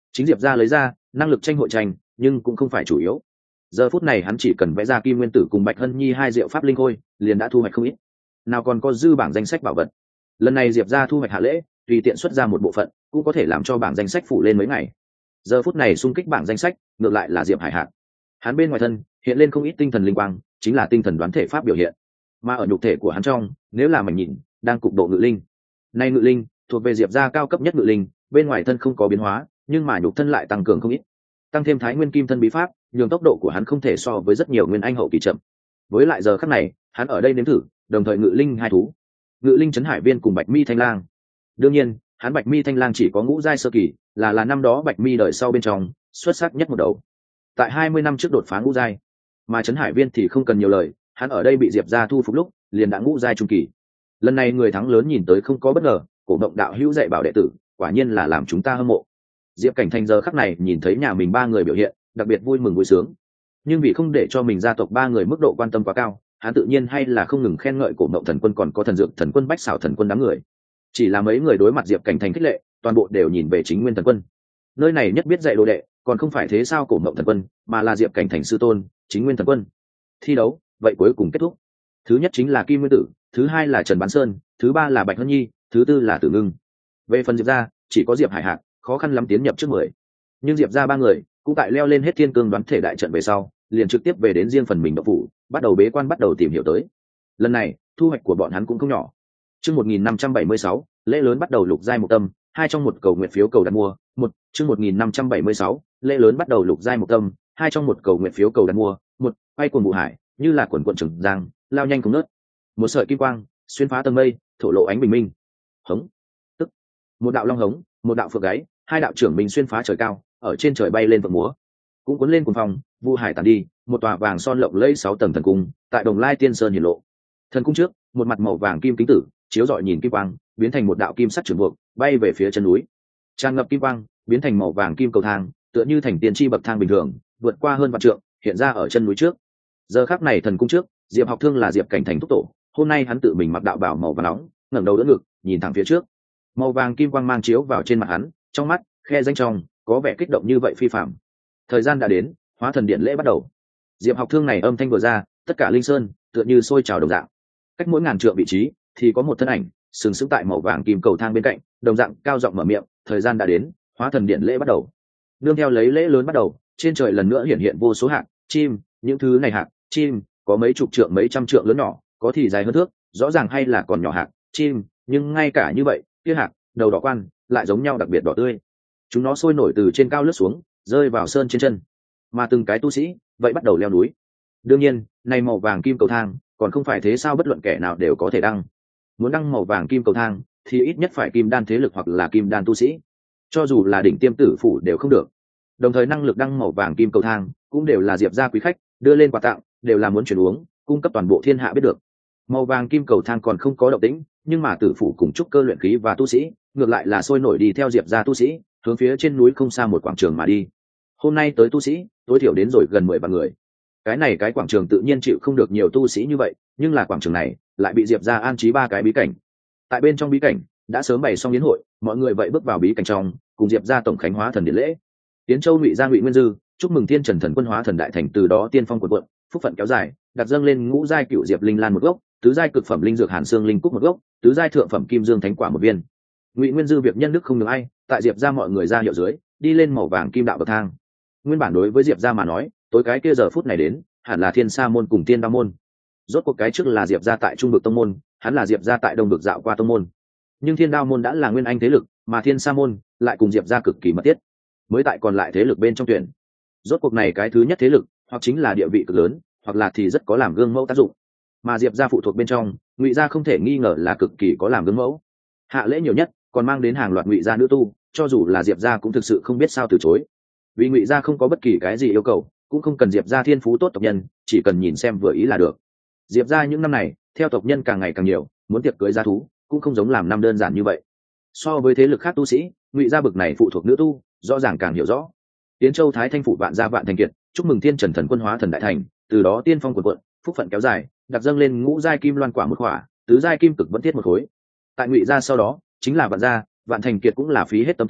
A: chính diệp ra lấy ra năng lực tranh hội tranh, nhưng cũng không phải chủ yếu. Giờ phút này hắn chỉ cần vẽ ra kim nguyên tử cùng bạch hân nhi hai diệu pháp linh khôi liền đã thu hoạch không ít, nào còn có dư bảng danh sách bảo vật. Lần này diệp ra thu hoạch hạ lễ tùy tiện xuất ra một bộ phận cũng có thể làm cho bảng danh sách phủ lên mấy ngày. Giờ phút này xung kích bảng danh sách ngược lại là diệp hải hạc, hắn bên ngoài thân hiện lên không ít tinh thần linh quang, chính là tinh thần đoán thể pháp biểu hiện. Mà ở nhục thể của hắn trong, nếu là mảnh nhìn đang cục độ ngự linh, nay ngự linh thuộc về diệp gia cao cấp nhất ngự linh, bên ngoài thân không có biến hóa nhưng mà nhục thân lại tăng cường không ít, tăng thêm thái nguyên kim thân bí pháp nhường tốc độ của hắn không thể so với rất nhiều nguyên anh hậu kỳ chậm. Với lại giờ khắc này hắn ở đây nếm thử đồng thời ngự linh hai thú, ngự linh trấn hải viên cùng bạch mi thanh lang. đương nhiên hắn bạch mi thanh lang chỉ có ngũ giai sơ kỳ, là là năm đó bạch mi đời sau bên trong xuất sắc nhất một đầu, tại hai mươi năm trước đột phá ngũ giai. Mà trấn hải viên thì không cần nhiều lời, hắn ở đây bị diệp gia thu phục lúc liền đã ngũ giai trung kỳ. Lần này người thắng lớn nhìn tới không có bất ngờ, cổ động đạo hữu dạy bảo đệ tử quả nhiên là làm chúng ta hâm mộ. Diệp Cảnh Thành giờ khắc này nhìn thấy nhà mình ba người biểu hiện đặc biệt vui mừng vui sướng, nhưng vì không để cho mình gia tộc ba người mức độ quan tâm quá cao, hắn tự nhiên hay là không ngừng khen ngợi cổ động thần quân còn có thần dược thần quân bách xảo thần quân đám người. Chỉ là mấy người đối mặt Diệp Cảnh Thành khích lệ, toàn bộ đều nhìn về chính nguyên thần quân. Nơi này nhất biết dạy đồ đệ còn không phải thế sao cổ động thần quân, mà là Diệp Cảnh Thành sư tôn chính nguyên thần quân. Thi đấu vậy cuối cùng kết thúc, thứ nhất chính là Kim Nguyên Tử, thứ hai là Trần Bán Sơn, thứ ba là Bạch Hân Nhi, thứ tư là Tử Ngưng. Về phần Diệp gia chỉ có Diệp Hải Hạc khó khăn lắm tiến nhập trước mười, nhưng Diệp gia ba người cũng tại leo lên hết thiên cương đoán thể đại trận về sau liền trực tiếp về đến riêng phần mình độc phủ, bắt đầu bế quan bắt đầu tìm hiểu tới. Lần này thu hoạch của bọn hắn cũng không nhỏ. Chương một nghìn năm trăm bảy mươi sáu lễ lớn bắt đầu lục giai một tâm, hai trong một cầu nguyện phiếu cầu đặt mua. Một chương một nghìn năm trăm bảy mươi sáu lễ lớn bắt đầu lục giai một tâm, hai trong một cầu nguyện phiếu cầu đặt mua. Một quay cuồng vụ hải như là quần quần trường giang lao nhanh không nớt, một sợi kim quang xuyên phá tầng mây thổ lộ ánh bình minh. Hống, tức một đạo long hống, một đạo phượng gáy, hai đạo trưởng minh xuyên phá trời cao, ở trên trời bay lên vượng múa, cũng cuốn lên cuồng phong, vu hải tàn đi, một tòa vàng son lộng lẫy sáu tầng thần cung tại Đồng Lai Tiên Sơn hiển lộ. Thần cung trước, một mặt màu vàng kim kính tử chiếu rọi nhìn kim quang, biến thành một đạo kim sắc trường buộc, bay về phía chân núi. Tràn ngập kim quang, biến thành màu vàng kim cầu thang, tựa như thành tiên tri bậc thang bình thường, vượt qua hơn vạn trượng, hiện ra ở chân núi trước. Giờ khắc này thần cung trước, Diệp Học Thương là Diệp Cảnh Thành thúc tổ, hôm nay hắn tự mình mặc đạo bào màu vàng nóng, ngẩng đầu đỡ ngực, nhìn thẳng phía trước. Màu vàng kim quang mang chiếu vào trên mặt hắn, trong mắt khe danh trong có vẻ kích động như vậy phi phạm. Thời gian đã đến, hóa thần điện lễ bắt đầu. Diệp Học Thương này âm thanh vừa ra, tất cả linh sơn tựa như sôi trào đồng dạng. Cách mỗi ngàn trượng vị trí thì có một thân ảnh sừng sững tại màu vàng kim cầu thang bên cạnh, đồng dạng cao giọng mở miệng, thời gian đã đến, hóa thần điện lễ bắt đầu. Nương theo lấy lễ lớn bắt đầu, trên trời lần nữa hiện hiện vô số hạt chim, những thứ này hạt chim có mấy chục trượng mấy trăm trượng lớn nhỏ, có thì dài hơn thước, rõ ràng hay là còn nhỏ hạt chim, nhưng ngay cả như vậy kia hạt đầu đỏ quan lại giống nhau đặc biệt đỏ tươi. Chúng nó sôi nổi từ trên cao lướt xuống, rơi vào sơn trên chân, mà từng cái tu sĩ vậy bắt đầu leo núi. Đương nhiên này màu vàng kim cầu thang còn không phải thế sao bất luận kẻ nào đều có thể đăng. Muốn đăng màu vàng kim cầu thang thì ít nhất phải kim đan thế lực hoặc là kim đan tu sĩ, cho dù là đỉnh tiêm tử phủ đều không được. Đồng thời năng lực đăng màu vàng kim cầu thang cũng đều là Diệp gia quý khách đưa lên quà tặng, đều là muốn chuyển uống cung cấp toàn bộ thiên hạ biết được. Màu vàng kim cầu thang còn không có động tĩnh, nhưng mà tử phủ cùng trúc cơ luyện khí và tu sĩ ngược lại là sôi nổi đi theo Diệp gia tu sĩ hướng phía trên núi không xa một quảng trường mà đi. Hôm nay tới tu sĩ tối thiểu đến rồi gần mười vạn người. Cái này cái quảng trường tự nhiên chịu không được nhiều tu sĩ như vậy, nhưng là quảng trường này lại bị Diệp gia an trí ba cái bí cảnh. Tại bên trong bí cảnh đã sớm bày xong yến hội, mọi người vậy bước vào bí cảnh trong cùng Diệp gia tổng khánh hóa thần điện lễ. Tiến Châu Ngụy Gia Ngụy Nguyên Dư chúc mừng Thiên Trần Thần Quân hóa thần đại thành, từ đó tiên phong quần quận, phúc phận kéo dài, đặt dâng lên ngũ giai cựu diệp linh lan một gốc, tứ giai cực phẩm linh dược hàn xương linh cúc một gốc, tứ giai thượng phẩm kim dương thánh quả một viên. Ngụy Nguyên Dư việc nhân đức không ngừng ai, tại Diệp gia mọi người ra hiệu dưới, đi lên màu vàng kim đạo bậc thang. Nguyên bản đối với Diệp gia mà nói, tối cái kia giờ phút này đến, hẳn là Thiên Sa môn cùng Tiên Đao môn. Rốt cuộc cái trước là Diệp gia tại Trung Vực tông môn, hắn là Diệp gia tại Đông Vực dạo qua tông môn. Nhưng Thiên Đao môn đã là nguyên anh thế lực, mà Thiên Sa môn lại cùng Diệp gia cực kỳ mật thiết. Mới tại còn lại thế lực bên trong tuyển. Rốt cuộc này cái thứ nhất thế lực, hoặc chính là địa vị cực lớn, hoặc là thì rất có làm gương mẫu tác dụng. Mà Diệp gia phụ thuộc bên trong, Ngụy gia không thể nghi ngờ là cực kỳ có làm gương mẫu. Hạ lễ nhiều nhất, còn mang đến hàng loạt Ngụy gia nữ tu, cho dù là Diệp gia cũng thực sự không biết sao từ chối. Vì Ngụy gia không có bất kỳ cái gì yêu cầu, cũng không cần Diệp gia thiên phú tốt tộc nhân, chỉ cần nhìn xem vừa ý là được. Diệp gia những năm này, theo tộc nhân càng ngày càng nhiều, muốn tiệc cưới gia thú, cũng không giống làm năm đơn giản như vậy. So với thế lực khác tu sĩ, Ngụy gia bực này phụ thuộc nữ tu, rõ ràng càng hiểu rõ. Tiến Châu Thái Thanh phủ vạn gia vạn thành kiệt, chúc mừng Thiên Trần Thần Quân hóa thần đại thành, từ đó tiên phong quần quận, phúc phận kéo dài, đặt dâng lên ngũ giai kim loan quả một quả, tứ giai kim cực vẫn thiết một khối. Tại Ngụy gia sau đó, chính là vạn gia, vạn thành kiệt cũng là phí hết tâm tư,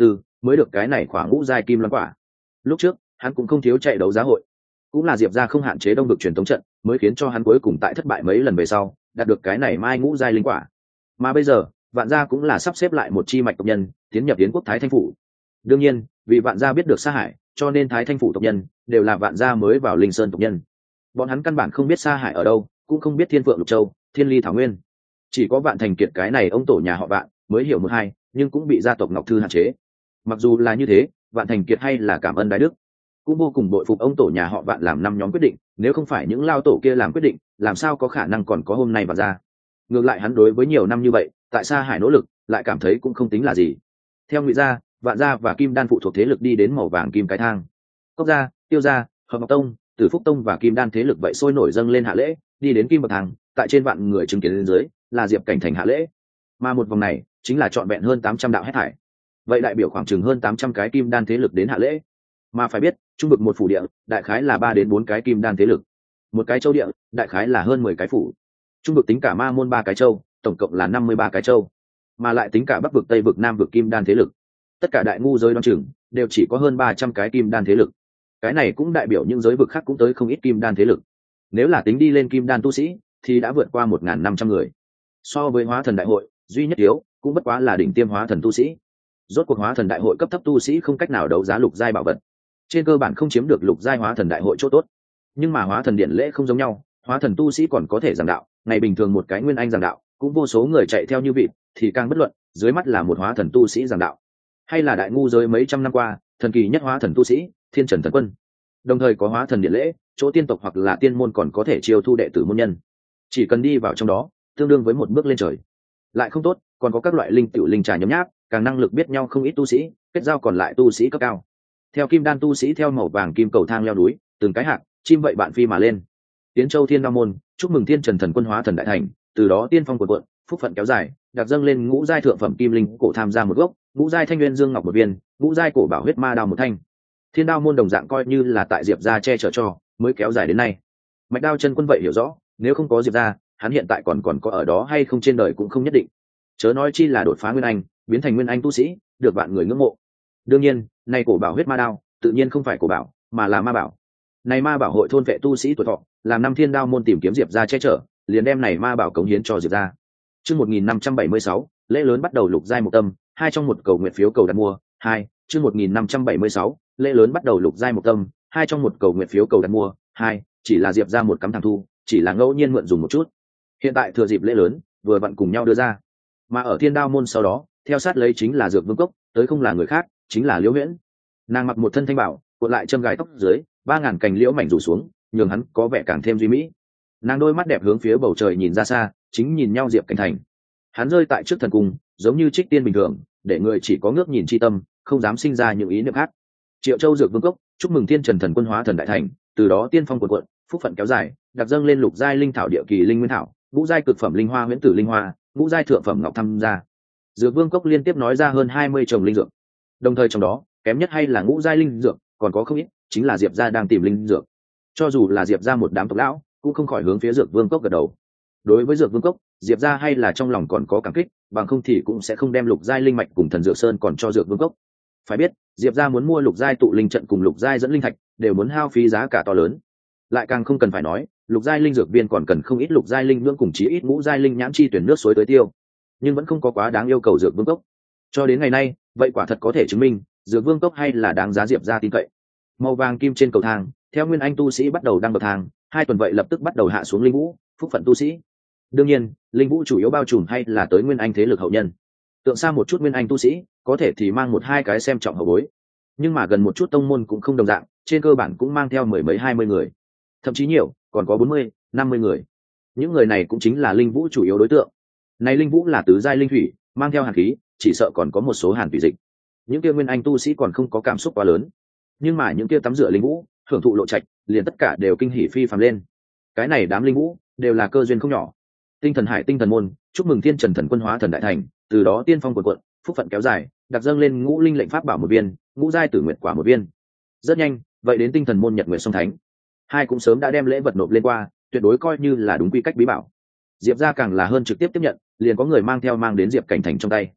A: mới được cái này khỏa ngũ giai kim loan quả. Lúc trước hắn cũng không thiếu chạy đấu giá hội, cũng là Diệp gia không hạn chế đông vực truyền thống trận mới khiến cho hắn cuối cùng tại thất bại mấy lần về sau đạt được cái này mai ngũ giai linh quả. Mà bây giờ Vạn gia cũng là sắp xếp lại một chi mạch tộc nhân tiến nhập Yến quốc Thái Thanh phủ. Đương nhiên vì Vạn gia biết được Sa Hải, cho nên Thái Thanh phủ tộc nhân đều là Vạn gia mới vào Linh Sơn tộc nhân. Bọn hắn căn bản không biết Sa Hải ở đâu, cũng không biết Thiên Phượng Lục Châu, Thiên Ly Thảo Nguyên. Chỉ có Vạn Thành Kiệt cái này ông tổ nhà họ Vạn mới hiểu một hai, nhưng cũng bị gia tộc Ngọc Thư hạn chế. Mặc dù là như thế, Vạn Thành Kiệt hay là cảm ơn đại đức, cũng vô cùng bội phục ông tổ nhà họ Vạn làm năm nhóm quyết định, nếu không phải những lao tổ kia làm quyết định, làm sao có khả năng còn có hôm nay Vạn gia. Ngược lại hắn đối với nhiều năm như vậy tại Sa Hải nỗ lực lại cảm thấy cũng không tính là gì. Theo Ngụy gia, Vạn gia và Kim Đan phụ thuộc thế lực đi đến màu vàng kim cái thang. Cốc gia, Tiêu gia, Hợp Ngọc tông, Tử Phúc tông và Kim Đan thế lực vậy sôi nổi dâng lên hạ lễ, đi đến kim bậc thang, tại trên vạn người chứng kiến lên dưới là Diệp Cảnh Thành hạ lễ. Mà một vòng này chính là trọn vẹn hơn tám trăm đạo hết thải. Vậy đại biểu khoảng chừng hơn tám trăm cái Kim Đan thế lực đến hạ lễ. Mà phải biết, trung vực một phủ địa, đại khái là ba đến bốn cái Kim Đan thế lực. Một cái châu địa, đại khái là hơn mười cái phủ. Trung vực tính cả Ma môn ba cái châu, tổng cộng là năm mươi ba cái châu. Mà lại tính cả Bắc vực, Tây vực, Nam vực Kim Đan thế lực. Tất cả đại ngu giới đoán chừng đều chỉ có hơn ba trăm cái Kim Đan thế lực. Cái này cũng đại biểu những giới vực khác cũng tới không ít Kim Đan thế lực. Nếu là tính đi lên Kim Đan tu sĩ thì đã vượt qua một nghìn năm trăm người. So với Hóa Thần đại hội, duy nhất yếu cũng bất quá là đỉnh tiêm hóa thần tu sĩ. Rốt cuộc Hóa Thần đại hội cấp thấp tu sĩ không cách nào đấu giá lục giai bảo vật, trên cơ bản không chiếm được lục giai Hóa Thần đại hội chỗ tốt. Nhưng mà Hóa Thần điện lễ không giống nhau, Hóa Thần tu sĩ còn có thể giảng đạo, ngày bình thường một cái nguyên anh giảng đạo cũng vô số người chạy theo như vịt, thì càng bất luận, dưới mắt là một Hóa Thần tu sĩ giảng đạo, hay là đại ngu giới mấy trăm năm qua thần kỳ nhất Hóa Thần tu sĩ Thiên Trần Thần Quân. Đồng thời có Hóa Thần điện lễ, chỗ tiên tộc hoặc là tiên môn còn có thể chiêu thu đệ tử môn nhân, chỉ cần đi vào trong đó tương đương với một bước lên trời. Lại không tốt, còn có các loại linh tiểu linh trà nhấm nháp, càng năng lực biết nhau không ít tu sĩ, kết giao còn lại tu sĩ cấp cao. Theo Kim Đan tu sĩ theo màu vàng kim cầu thang leo núi, từng cái hạng chim vậy bạn phi mà lên. Tiến Châu Thiên Đao môn chúc mừng Thiên Trần Thần Quân Hóa Thần đại thành, từ đó tiên phong cuộn cuộn, phúc phận kéo dài, đặt dâng lên ngũ giai thượng phẩm kim linh cổ tham gia một gốc, ngũ giai thanh nguyên dương ngọc một viên, ngũ giai cổ bảo huyết ma đao một thanh. Thiên Đao môn đồng dạng coi như là tại Diệp gia che chở cho, mới kéo dài đến nay. Mạch Đao chân quân vậy hiểu rõ, nếu không có Diệp gia, hắn hiện tại còn còn có ở đó hay không trên đời cũng không nhất định. Chớ nói chi là đột phá nguyên anh, biến thành nguyên anh tu sĩ, được vạn người ngưỡng mộ. Đương nhiên, này cổ bảo huyết ma đao, tự nhiên không phải cổ bảo, mà là ma bảo. Này ma bảo hội thôn vệ tu sĩ tuổi thọ, làm năm Thiên Đao môn tìm kiếm Diệp gia che chở, liền đem này ma bảo cống hiến cho Diệp gia. Chương một nghìn năm trăm bảy mươi sáu, lễ lớn bắt đầu lục giai một tâm, hai trong một cầu nguyện phiếu cầu đặt mua, hai, chương một nghìn năm trăm bảy mươi sáu, lễ lớn bắt đầu lục giai một tâm, hai trong một cầu nguyện phiếu cầu đặt mua, hai, chỉ là Diệp gia một cắm thằng thu, chỉ là ngẫu nhiên mượn dùng một chút. Hiện tại thừa dịp lễ lớn, vừa vặn cùng nhau đưa ra. Mà ở Thiên Đao môn sau đó, theo sát lấy chính là Dược Vương Cốc, tới không là người khác, chính là Liễu Huyễn. Nàng mặc một thân thanh bảo, cuộn lại châm gài tóc dưới, ba ngàn cành liễu mảnh rủ xuống, nhường hắn có vẻ càng thêm duy mỹ. Nàng đôi mắt đẹp hướng phía bầu trời nhìn ra xa, chính nhìn nhau Diệp Cảnh Thành. Hắn rơi tại trước thần cung, giống như trích tiên bình thường, để người chỉ có ngước nhìn chi tâm, không dám sinh ra những ý niệm khác. Triệu Châu Dược Vương Cốc chúc mừng Thiên Trần Thần Quân Hóa Thần đại thành, từ đó tiên phong cuộn cuộn, phúc phận kéo dài, đặc dâng lên lục giai linh thảo địa kỳ linh nguyên thảo, ngũ giai cực phẩm linh hoa huyễn tử linh hoa, ngũ giai thượng phẩm ngọc tham gia. Dược Vương Cốc liên tiếp nói ra hơn hai mươi trồng linh dược. Đồng thời trong đó, kém nhất hay là ngũ giai linh dược, còn có không ít, chính là Diệp gia đang tìm linh dược. Cho dù là Diệp gia một đám tộc lão, cũng không khỏi hướng phía Dược Vương Cốc gật đầu. Đối với Dược Vương Cốc, Diệp gia hay là trong lòng còn có cảm kích, bằng không thì cũng sẽ không đem lục giai linh mạch cùng thần dược sơn còn cho Dược Vương Cốc. Phải biết, Diệp gia muốn mua lục giai tụ linh trận cùng lục giai dẫn linh thạch, đều muốn hao phí giá cả to lớn. Lại càng không cần phải nói, lục giai linh dược viên còn cần không ít lục giai linh nhưỡng cùng chí ít ngũ giai linh nhãn chi tuyển nước suối tới tiêu, nhưng vẫn không có quá đáng yêu cầu Dược Vương Cốc. Cho đến ngày nay, vậy quả thật có thể chứng minh, Dược Vương Cốc hay là đáng giá Diệp gia tin cậy. Màu vàng kim trên cầu thang, theo nguyên anh tu sĩ bắt đầu đăng bậc thang, hai tuần vậy lập tức bắt đầu hạ xuống linh vũ, phúc phận tu sĩ. Đương nhiên, linh vũ chủ yếu bao trùm hay là tới nguyên anh thế lực hậu nhân. Tượng xa một chút nguyên anh tu sĩ, có thể thì mang một hai cái xem trọng hậu bối, nhưng mà gần một chút tông môn cũng không đồng dạng, trên cơ bản cũng mang theo mười mấy hai mươi người, thậm chí nhiều, còn có bốn mươi, năm mươi người. Những người này cũng chính là linh vũ chủ yếu đối tượng. Này linh vũ là tứ giai linh thủy, mang theo hàn khí, chỉ sợ còn có một số hàn thủy dịch. Những kia nguyên anh tu sĩ còn không có cảm xúc quá lớn, nhưng mà những kia tắm rửa linh vũ, hưởng thụ lộ trạch, liền tất cả đều kinh hỉ phi phàm lên. Cái này đám linh vũ đều là cơ duyên không nhỏ. Tinh Thần Hải Tinh Thần môn chúc mừng Thiên Trần Thần Quân Hóa Thần đại thành, từ đó tiên phong cuộn cuộn, phúc phận kéo dài, đặc dâng lên ngũ linh lệnh pháp bảo một viên, ngũ giai tử nguyệt quả một viên. Rất nhanh, vậy đến Tinh Thần môn Nhật Nguyệt Song Thánh, hai cũng sớm đã đem lễ vật nộp lên qua, tuyệt đối coi như là đúng quy cách bí bảo. Diệp gia càng là hơn trực tiếp tiếp nhận, liền có người mang theo mang đến Diệp Cảnh Thành trong tay.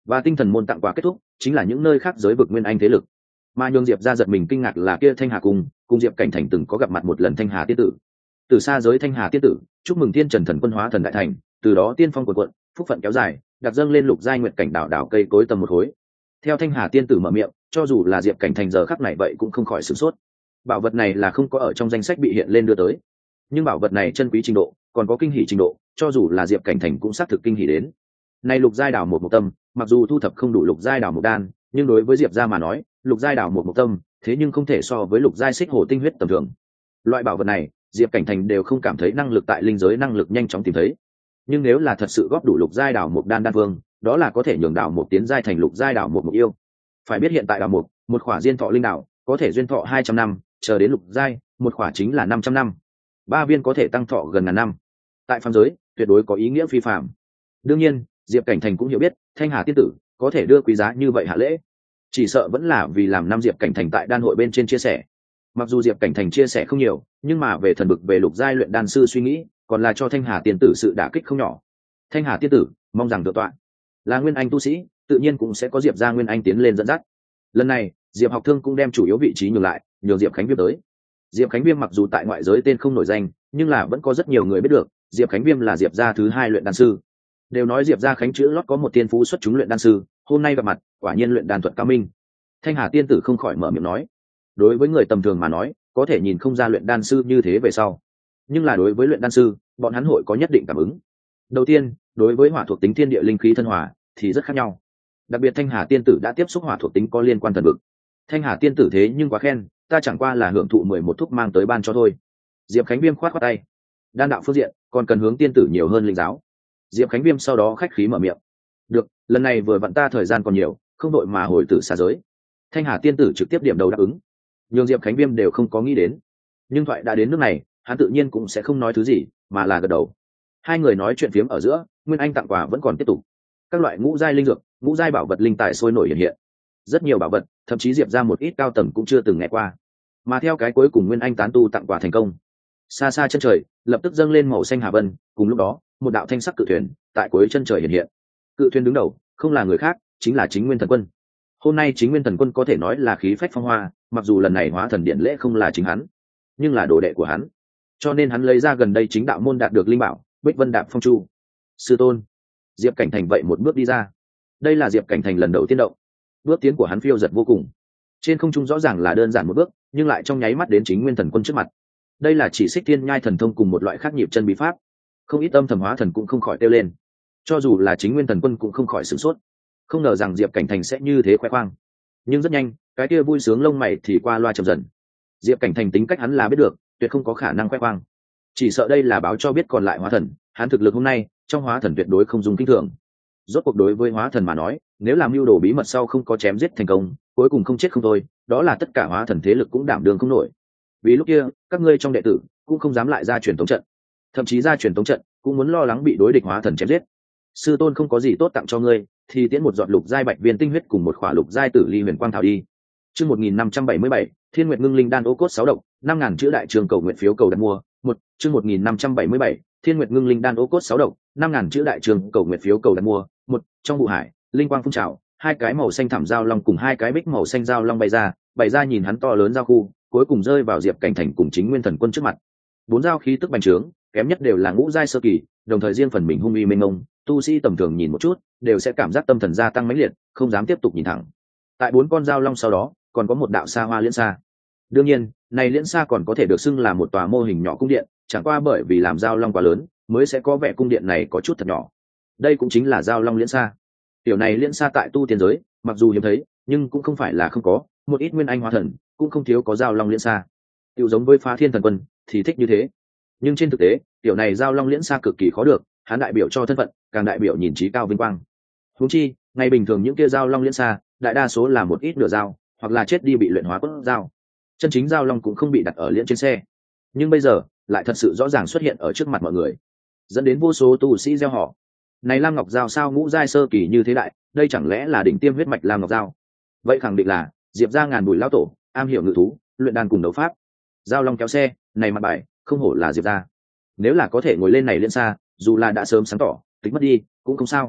A: và tinh thần môn tặng quà kết thúc chính là những nơi khác giới vực nguyên anh thế lực. Mà nhường Diệp ra giật mình kinh ngạc là kia Thanh Hà cung cùng Diệp Cảnh Thành từng có gặp mặt một lần Thanh Hà tiên tử. Từ xa giới Thanh Hà tiên tử chúc mừng tiên trần thần quân hóa thần đại thành, từ đó tiên phong quần quận, phúc phận kéo dài, đặt dâng lên lục giai nguyện cảnh đảo đảo cây cối tầm một khối. Theo Thanh Hà tiên tử mở miệng, cho dù là Diệp Cảnh Thành giờ khắc này vậy cũng không khỏi sửng sốt. Bảo vật này là không có ở trong danh sách bị hiện lên đưa tới, nhưng bảo vật này chân quý trình độ còn có kinh hỉ trình độ, cho dù là Diệp Cảnh Thành cũng xác thực kinh hỉ đến. Này lục giai đảo một một tâm, mặc dù thu thập không đủ lục giai đảo một đan, nhưng đối với Diệp gia mà nói, lục giai đảo một một tâm, thế nhưng không thể so với lục giai xích hồ tinh huyết tầm thường. Loại bảo vật này, Diệp Cảnh Thành đều không cảm thấy năng lực tại linh giới năng lực nhanh chóng tìm thấy. Nhưng nếu là thật sự góp đủ lục giai đảo một đan đan vương, đó là có thể nhường đảo một tiến giai thành lục giai đảo một mục yêu. Phải biết hiện tại đảo một, một khỏa diên thọ linh đảo, có thể duyên thọ hai trăm năm, chờ đến lục giai, một khỏa chính là năm trăm năm. Ba viên có thể tăng thọ gần ngàn năm. Tại phàm giới, tuyệt đối có ý nghĩa phi phàm. Đương nhiên, Diệp Cảnh Thành cũng hiểu biết, Thanh Hà tiên tử có thể đưa quý giá như vậy hạ lễ, chỉ sợ vẫn là vì làm năm Diệp Cảnh Thành tại đan hội bên trên chia sẻ. Mặc dù Diệp Cảnh Thành chia sẻ không nhiều, nhưng mà về thần bực về lục giai luyện đan sư suy nghĩ, còn là cho Thanh Hà tiên tử sự đả kích không nhỏ. Thanh Hà tiên tử mong rằng được tọa, là nguyên anh tu sĩ, tự nhiên cũng sẽ có Diệp gia nguyên anh tiến lên dẫn dắt. Lần này, Diệp Học Thương cũng đem chủ yếu vị trí nhường lại, nhường Diệp Khánh Viêm tới. Diệp Khánh Viêm mặc dù tại ngoại giới tên không nổi danh, nhưng là vẫn có rất nhiều người biết được, Diệp Khánh Viêm là Diệp gia thứ hai luyện đan sư. Đều nói Diệp gia Khánh chữ lót có một tiên phú xuất chúng luyện đan sư, hôm nay gặp mặt, quả nhiên luyện đan thuật cao minh. Thanh Hà tiên tử không khỏi mở miệng nói, đối với người tầm thường mà nói, có thể nhìn không ra luyện đan sư như thế về sau, nhưng là đối với luyện đan sư, bọn hắn hội có nhất định cảm ứng. Đầu tiên, đối với hỏa thuộc tính thiên địa linh khí thân hỏa thì rất khác nhau. Đặc biệt Thanh Hà tiên tử đã tiếp xúc hỏa thuộc tính có liên quan thần vực. Thanh Hà tiên tử thế nhưng quá khen, ta chẳng qua là hưởng thụ mười một thuốc mang tới ban cho thôi. Diệp Khánh Viêm khoát khoát tay, đan đạo phương diện còn cần hướng tiên tử nhiều hơn linh giáo. Diệp Khánh Viêm sau đó khách khí mở miệng, được, lần này vừa vặn ta thời gian còn nhiều, không đội mà hồi tử xa giới. Thanh Hà tiên tử trực tiếp điểm đầu đáp ứng, nhưng Diệp Khánh Viêm đều không có nghĩ đến, nhưng thoại đã đến nước này, hắn tự nhiên cũng sẽ không nói thứ gì, mà là gật đầu. Hai người nói chuyện phiếm ở giữa, nguyên anh tặng quà vẫn còn tiếp tục. Các loại ngũ giai linh dược, ngũ giai bảo vật linh tài sôi nổi hiện hiện. Rất nhiều bảo vật, thậm chí Diệp ra một ít cao tầng cũng chưa từng nghe qua. Mà theo cái cuối cùng nguyên anh tán tu tặng quà thành công, xa xa chân trời lập tức dâng lên màu xanh hà vân, cùng lúc đó, một đạo thanh sắc cự thuyền tại cuối chân trời hiện hiện. Cự thuyền đứng đầu, không là người khác, chính là Chính Nguyên Thần Quân. Hôm nay Chính Nguyên Thần Quân có thể nói là khí phách phong hoa, mặc dù lần này hóa thần điện lễ không là chính hắn, nhưng là đồ đệ của hắn, cho nên hắn lấy ra gần đây chính đạo môn đạt được linh bảo Bích Vân Đạp Phong Chu. Sư tôn. Diệp Cảnh Thành vậy một bước đi ra. Đây là Diệp Cảnh Thành lần đầu tiên động, bước tiến của hắn phiêu giật vô cùng, trên không trung rõ ràng là đơn giản một bước, nhưng lại trong nháy mắt đến Chính Nguyên Thần Quân trước mặt. Đây là chỉ xích thiên nhai thần thông cùng một loại khác nhịp chân bí pháp, không ít âm thầm hóa thần cũng không khỏi tiêu lên, cho dù là Chính Nguyên Thần Quân cũng không khỏi sửng sốt, không ngờ rằng Diệp Cảnh Thành sẽ như thế khoe khoang. Nhưng rất nhanh, cái kia vui sướng lông mày thì qua loa chậm dần. Diệp Cảnh Thành tính cách hắn là biết được, tuyệt không có khả năng khoe khoang, chỉ sợ đây là báo cho biết còn lại hóa thần, hắn thực lực hôm nay trong hóa thần tuyệt đối không dùng kinh thường. Rốt cuộc đối với hóa thần mà nói, nếu làm mưu đồ bí mật sau không có chém giết thành công, cuối cùng không chết không thôi, đó là tất cả hóa thần thế lực cũng đảm đương không nổi. Vì lúc kia, các ngươi trong đệ tử cũng không dám lại ra truyền tống trận, thậm chí ra truyền tống trận cũng muốn lo lắng bị đối địch hóa thần chém giết. Sư tôn không có gì tốt tặng cho ngươi, thì tiễn một giọt lục giai bạch viên tinh huyết cùng một khỏa lục giai tử ly huyền quang thảo đi. Chương một nghìn năm trăm bảy mươi bảy, Thiên Nguyệt Ngưng Linh Đan ô cốt sáu độc, năm ngàn chữ đại trường cầu nguyện phiếu cầu đặt mua. Một, chương một nghìn năm trăm bảy mươi bảy, Thiên Nguyệt Ngưng Linh Đan ô cốt sáu độc, năm ngàn chữ đại trường cầu nguyện phiếu cầu đặt mua. Một, trong vụ hải, linh quang phun trào, hai cái màu xanh thẳm dao long cùng hai cái bích màu xanh dao long bay ra, bay ra nhìn hắn to lớn giao khu, cuối cùng rơi vào Diệp Cảnh Thành cùng Chính Nguyên Thần Quân trước mặt. Bốn dao khí tức bành trướng, kém nhất đều là ngũ giai sơ kỳ, đồng thời riêng phần mình hung uy mênh mông, tu sĩ tầm thường nhìn một chút đều sẽ cảm giác tâm thần gia tăng mãnh liệt, không dám tiếp tục nhìn thẳng. Tại bốn con dao long sau đó, còn có một đạo xa hoa liễn xa. Đương nhiên, này liễn xa còn có thể được xưng là một tòa mô hình nhỏ cung điện, chẳng qua bởi vì làm dao long quá lớn, mới sẽ có vẻ cung điện này có chút thật nhỏ. Đây cũng chính là dao long liễn xa. Tiểu này liễn xa tại tu tiên giới, mặc dù hiếm thấy, nhưng cũng không phải là không có, một ít nguyên anh hóa thần cũng không thiếu có dao long liễn xa. Tiểu giống với Phá Thiên Thần Quân thì thích như thế. Nhưng trên thực tế, tiểu này dao long liễn xa cực kỳ khó được, hắn đại biểu cho thân phận, càng đại biểu nhìn trí cao vinh quang. Huống chi, ngày bình thường những kia dao long liễn xa, đại đa số là một ít nửa dao, hoặc là chết đi bị luyện hóa cốt dao. Chân chính dao long cũng không bị đặt ở liễn trên xe. Nhưng bây giờ, lại thật sự rõ ràng xuất hiện ở trước mặt mọi người, dẫn đến vô số tu sĩ gieo họ. Này Lam Ngọc Dao sao ngũ giai sơ kỳ như thế đại, đây chẳng lẽ là đỉnh tiêm huyết mạch Lam Ngọc Dao? Vậy khẳng định là Diệp gia ngàn bùi lão tổ, am hiểu ngự thú, luyện đan cùng đấu pháp. Dao long kéo xe, này mặt bài, không hổ là Diệp gia. Nếu là có thể ngồi lên này liên xa, dù là đã sớm sáng tỏ, tính mất đi, cũng không sao.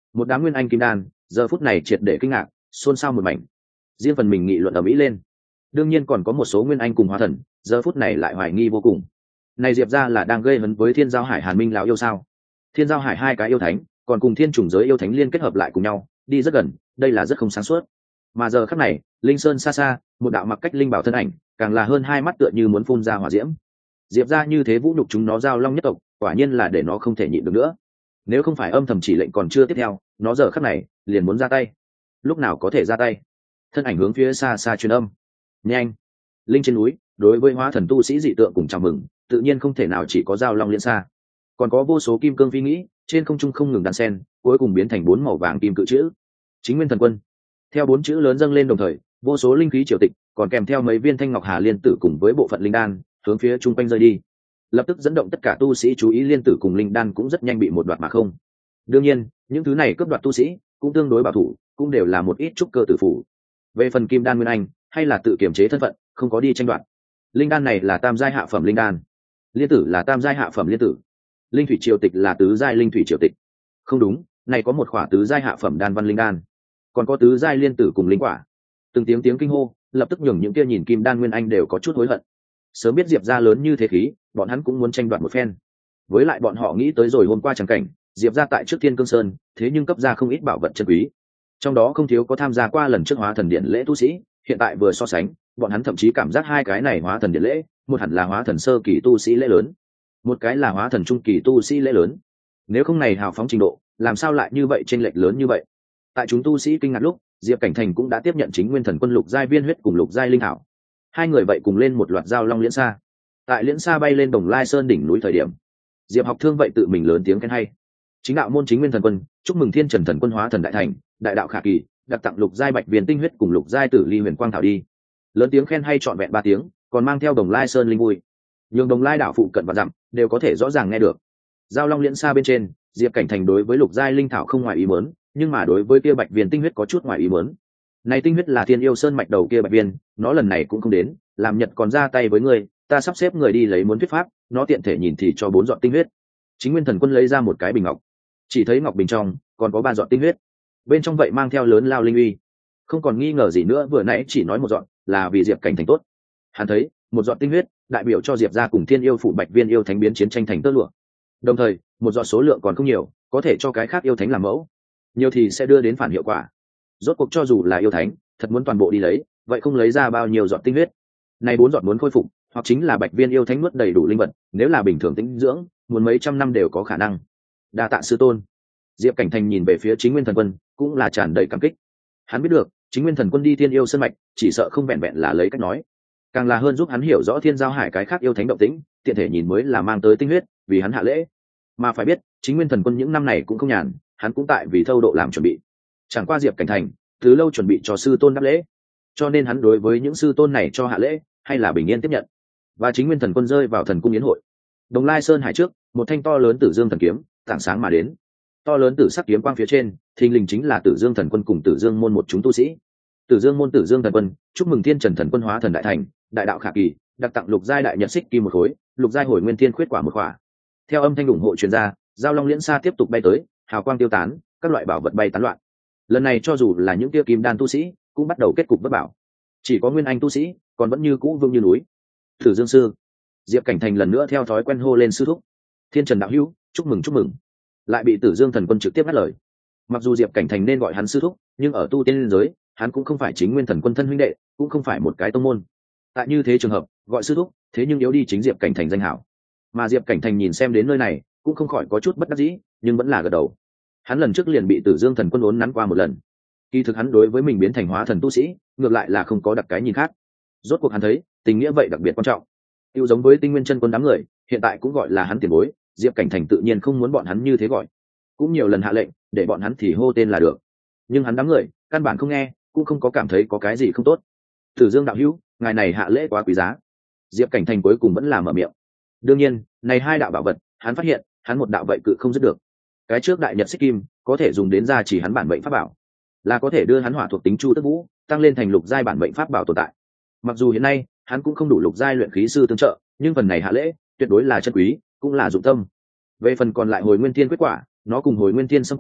A: Một đám nguyên anh kim đan giờ phút này triệt để kinh ngạc, xôn xao một mảnh, riêng phần mình nghị luận ở mỹ lên. Đương nhiên còn có một số nguyên anh cùng hóa thần giờ phút này lại hoài nghi vô cùng. Này Diệp ra là đang gây hấn với Thiên Giao Hải Hàn Minh lão yêu sao? Thiên Giao Hải hai cái yêu thánh còn cùng thiên chủng giới yêu thánh liên kết hợp lại cùng nhau đi rất gần, đây là rất không sáng suốt. Mà giờ khắc này linh sơn xa xa, một đạo mặc cách linh bảo thân ảnh càng là hơn hai mắt tựa như muốn phun ra hỏa diễm. Diệp ra như thế vũ nhục chúng nó Giao Long nhất tộc, quả nhiên là để nó không thể nhịn được nữa. Nếu không phải âm thầm chỉ lệnh còn chưa tiếp theo, nó giờ khắc này liền muốn ra tay. Lúc nào có thể ra tay? Thân ảnh hướng phía xa xa truyền âm. Nhanh! Linh trên núi đối với hóa thần tu sĩ dị tượng cùng chào mừng, tự nhiên không thể nào chỉ có Giao Long liên xa, còn có vô số kim cương phi nghĩ trên không trung không ngừng đan sen, cuối cùng biến thành bốn màu vàng kim cự chữ Chính Nguyên Thần Quân. Theo bốn chữ lớn dâng lên đồng thời, vô số linh khí triều tịch còn kèm theo mấy viên thanh ngọc hà liên tử cùng với bộ phận linh đan hướng phía chung quanh rơi đi, lập tức dẫn động tất cả tu sĩ chú ý. Liên tử cùng linh đan cũng rất nhanh bị một đoạt mà không. Đương nhiên những thứ này cướp đoạt tu sĩ cũng tương đối bảo thủ, cũng đều là một ít trúc cơ tử phủ. Về phần kim đan nguyên anh hay là tự kiềm chế thân phận, không có đi tranh đoạt. Linh đan này là tam giai hạ phẩm linh đan, liên tử là tam giai hạ phẩm liên tử, linh thủy triều tịch là tứ giai linh thủy triều tịch. Không đúng, này có một khỏa tứ giai hạ phẩm đan văn linh đan, còn có tứ giai liên tử cùng linh quả. Từng tiếng tiếng kinh hô lập tức nhường những kia nhìn kim đan nguyên anh đều có chút hối hận. Sớm biết Diệp gia lớn như thế khí, bọn hắn cũng muốn tranh đoạt một phen. Với lại bọn họ nghĩ tới rồi hôm qua chẳng cảnh, Diệp gia tại trước Thiên Cương Sơn, thế nhưng cấp ra không ít bảo vật chân quý. Trong đó không thiếu có tham gia qua lần trước hóa thần điện lễ tu sĩ, hiện tại vừa so sánh, bọn hắn thậm chí cảm giác hai cái này hóa thần điện lễ, một hẳn là hóa thần sơ kỳ tu sĩ lễ lớn, một cái là hóa thần trung kỳ tu sĩ lễ lớn. Nếu không này hào phóng trình độ, làm sao lại như vậy chênh lệch lớn như vậy? Tại chúng tu sĩ kinh ngạc lúc, Diệp Cảnh Thành cũng đã tiếp nhận Chính Nguyên Thần Quân lục giai viên huyết cùng lục giai linh thảo. Hai người vậy cùng lên một loạt giao long liễn xa. Tại liễn xa bay lên Đồng Lai Sơn đỉnh núi thời điểm, Diệp Học Thương vậy tự mình lớn tiếng khen hay. Chính đạo môn Chính Nguyên Thần Quân, chúc mừng Thiên Trần Thần Quân hóa thần đại thành, đại đạo khả kỳ, đặc tặng lục giai bạch viên tinh huyết cùng lục giai tử ly huyền quang thảo đi. Lớn tiếng khen hay trọn vẹn ba tiếng, còn mang theo Đồng Lai Sơn linh vui. Nhưng Đồng Lai đảo phụ cận và dặm đều có thể rõ ràng nghe được. Giao long liễn xa bên trên, Diệp Cảnh Thành đối với lục giai linh thảo không ngoài ý muốn, nhưng mà đối với kia bạch viên tinh huyết có chút ngoài ý muốn. Này tinh huyết là Thiên Yêu Sơn mạch đầu kia bạch viên, nó lần này cũng không đến, làm Nhật còn ra tay với ngươi, ta sắp xếp người đi lấy muốn thuyết pháp, nó tiện thể nhìn thì cho bốn giọt tinh huyết. Chính Nguyên Thần Quân lấy ra một cái bình ngọc, chỉ thấy ngọc bình trong còn có ba giọt tinh huyết, bên trong vậy mang theo lớn lao linh uy. Không còn nghi ngờ gì nữa, vừa nãy chỉ nói một giọt là vì Diệp Cảnh Thành tốt. Hắn thấy một giọt tinh huyết đại biểu cho Diệp gia cùng Thiên Yêu phụ bạch viên yêu thánh biến chiến tranh thành tơ lụa. Đồng thời, một giọt số lượng còn không nhiều, có thể cho cái khác yêu thánh làm mẫu, nhiều thì sẽ đưa đến phản hiệu quả. Rốt cuộc cho dù là yêu thánh, thật muốn toàn bộ đi lấy, vậy không lấy ra bao nhiêu giọt tinh huyết. Này bốn giọt muốn khôi phục, hoặc chính là bạch viên yêu thánh nuốt đầy đủ linh vật, nếu là bình thường tĩnh dưỡng, muốn mấy trăm năm đều có khả năng. Đa tạ sư tôn. Diệp Cảnh Thành nhìn về phía Chính Nguyên Thần Quân, cũng là tràn đầy cảm kích. Hắn biết được, Chính Nguyên Thần Quân đi Thiên Yêu Sơn mạch, chỉ sợ không vẹn vẹn là lấy cách nói, càng là hơn giúp hắn hiểu rõ Thiên Giao Hải cái khác yêu thánh động tĩnh, tiện thể nhìn mới là mang tới tinh huyết, vì hắn hạ lễ. Mà phải biết, Chính Nguyên Thần Quân những năm này cũng không nhàn, hắn cũng tại vì thâu độ làm chuẩn bị. Chẳng qua Diệp Cảnh Thành từ lâu chuẩn bị cho sư tôn đáp lễ, cho nên hắn đối với những sư tôn này cho hạ lễ hay là bình yên tiếp nhận. Và Chính Nguyên Thần Quân rơi vào thần cung yến hội. Đồng Lai Sơn hải trước, một thanh to lớn Tử Dương thần kiếm tảng sáng mà đến. To lớn tử sắc kiếm quang phía trên, thình lình chính là Tử Dương Thần Quân cùng Tử Dương môn một chúng tu sĩ. Tử Dương môn Tử Dương Thần Quân, chúc mừng Thiên Trần Thần Quân hóa thần đại thành, đại đạo khả kỳ, đặc tặng lục giai đại nhật xích kim một khối, lục giai hồi nguyên thiên khuyết quả một quả. Theo âm thanh ủng hộ truyền ra, giao long liễn xa tiếp tục bay tới, hào quang tiêu tán, các loại bảo vật bay tán loạn. Lần này cho dù là những tiêu kim đan tu sĩ, cũng bắt đầu kết cục bất bảo. Chỉ có nguyên anh tu sĩ, còn vẫn như cũ vương như núi. Tử Dương sư, Diệp Cảnh Thành lần nữa theo thói quen hô lên sư thúc. Thiên Trần đạo hữu, chúc mừng chúc mừng. Lại bị Tử Dương Thần Quân trực tiếp ngắt lời. Mặc dù Diệp Cảnh Thành nên gọi hắn sư thúc, nhưng ở tu tiên giới, hắn cũng không phải Chính Nguyên Thần Quân thân huynh đệ, cũng không phải một cái tông môn. Tại như thế trường hợp, gọi sư thúc, thế nhưng yếu đi chính Diệp Cảnh Thành danh hảo. Mà Diệp Cảnh Thành nhìn xem đến nơi này, cũng không khỏi có chút bất đắc dĩ, nhưng vẫn là gật đầu. Hắn lần trước liền bị Tử Dương Thần Quân uốn nắn qua một lần. Kỳ thực hắn đối với mình biến thành hóa thần tu sĩ, ngược lại là không có đặc cái nhìn khác. Rốt cuộc hắn thấy, tình nghĩa vậy đặc biệt quan trọng. Tiêu giống với Tinh Nguyên Chân Quân đám người, hiện tại cũng gọi là hắn tiền bối, Diệp Cảnh Thành tự nhiên không muốn bọn hắn như thế gọi, cũng nhiều lần hạ lệnh để bọn hắn thì hô tên là được. Nhưng hắn đám người căn bản không nghe, cũng không có cảm thấy có cái gì không tốt. Tử Dương đạo hữu, ngài này hạ lễ quá quý giá. Diệp Cảnh Thành cuối cùng vẫn là mở miệng. Đương nhiên, này hai đạo bảo vật, hắn phát hiện, hắn một đạo vậy cự không dứt được. Cái trước đại nhật xích kim, có thể dùng đến gia chỉ hắn bản mệnh pháp bảo, là có thể đưa hắn hỏa thuộc tính chu tức vũ, tăng lên thành lục giai bản mệnh pháp bảo tồn tại. Mặc dù hiện nay, hắn cũng không đủ lục giai luyện khí sư tương trợ, nhưng phần này hạ lễ, tuyệt đối là chân quý, cũng là dụng tâm. Về phần còn lại hồi nguyên thiên quyết quả, nó cùng hồi nguyên thiên sâm quả,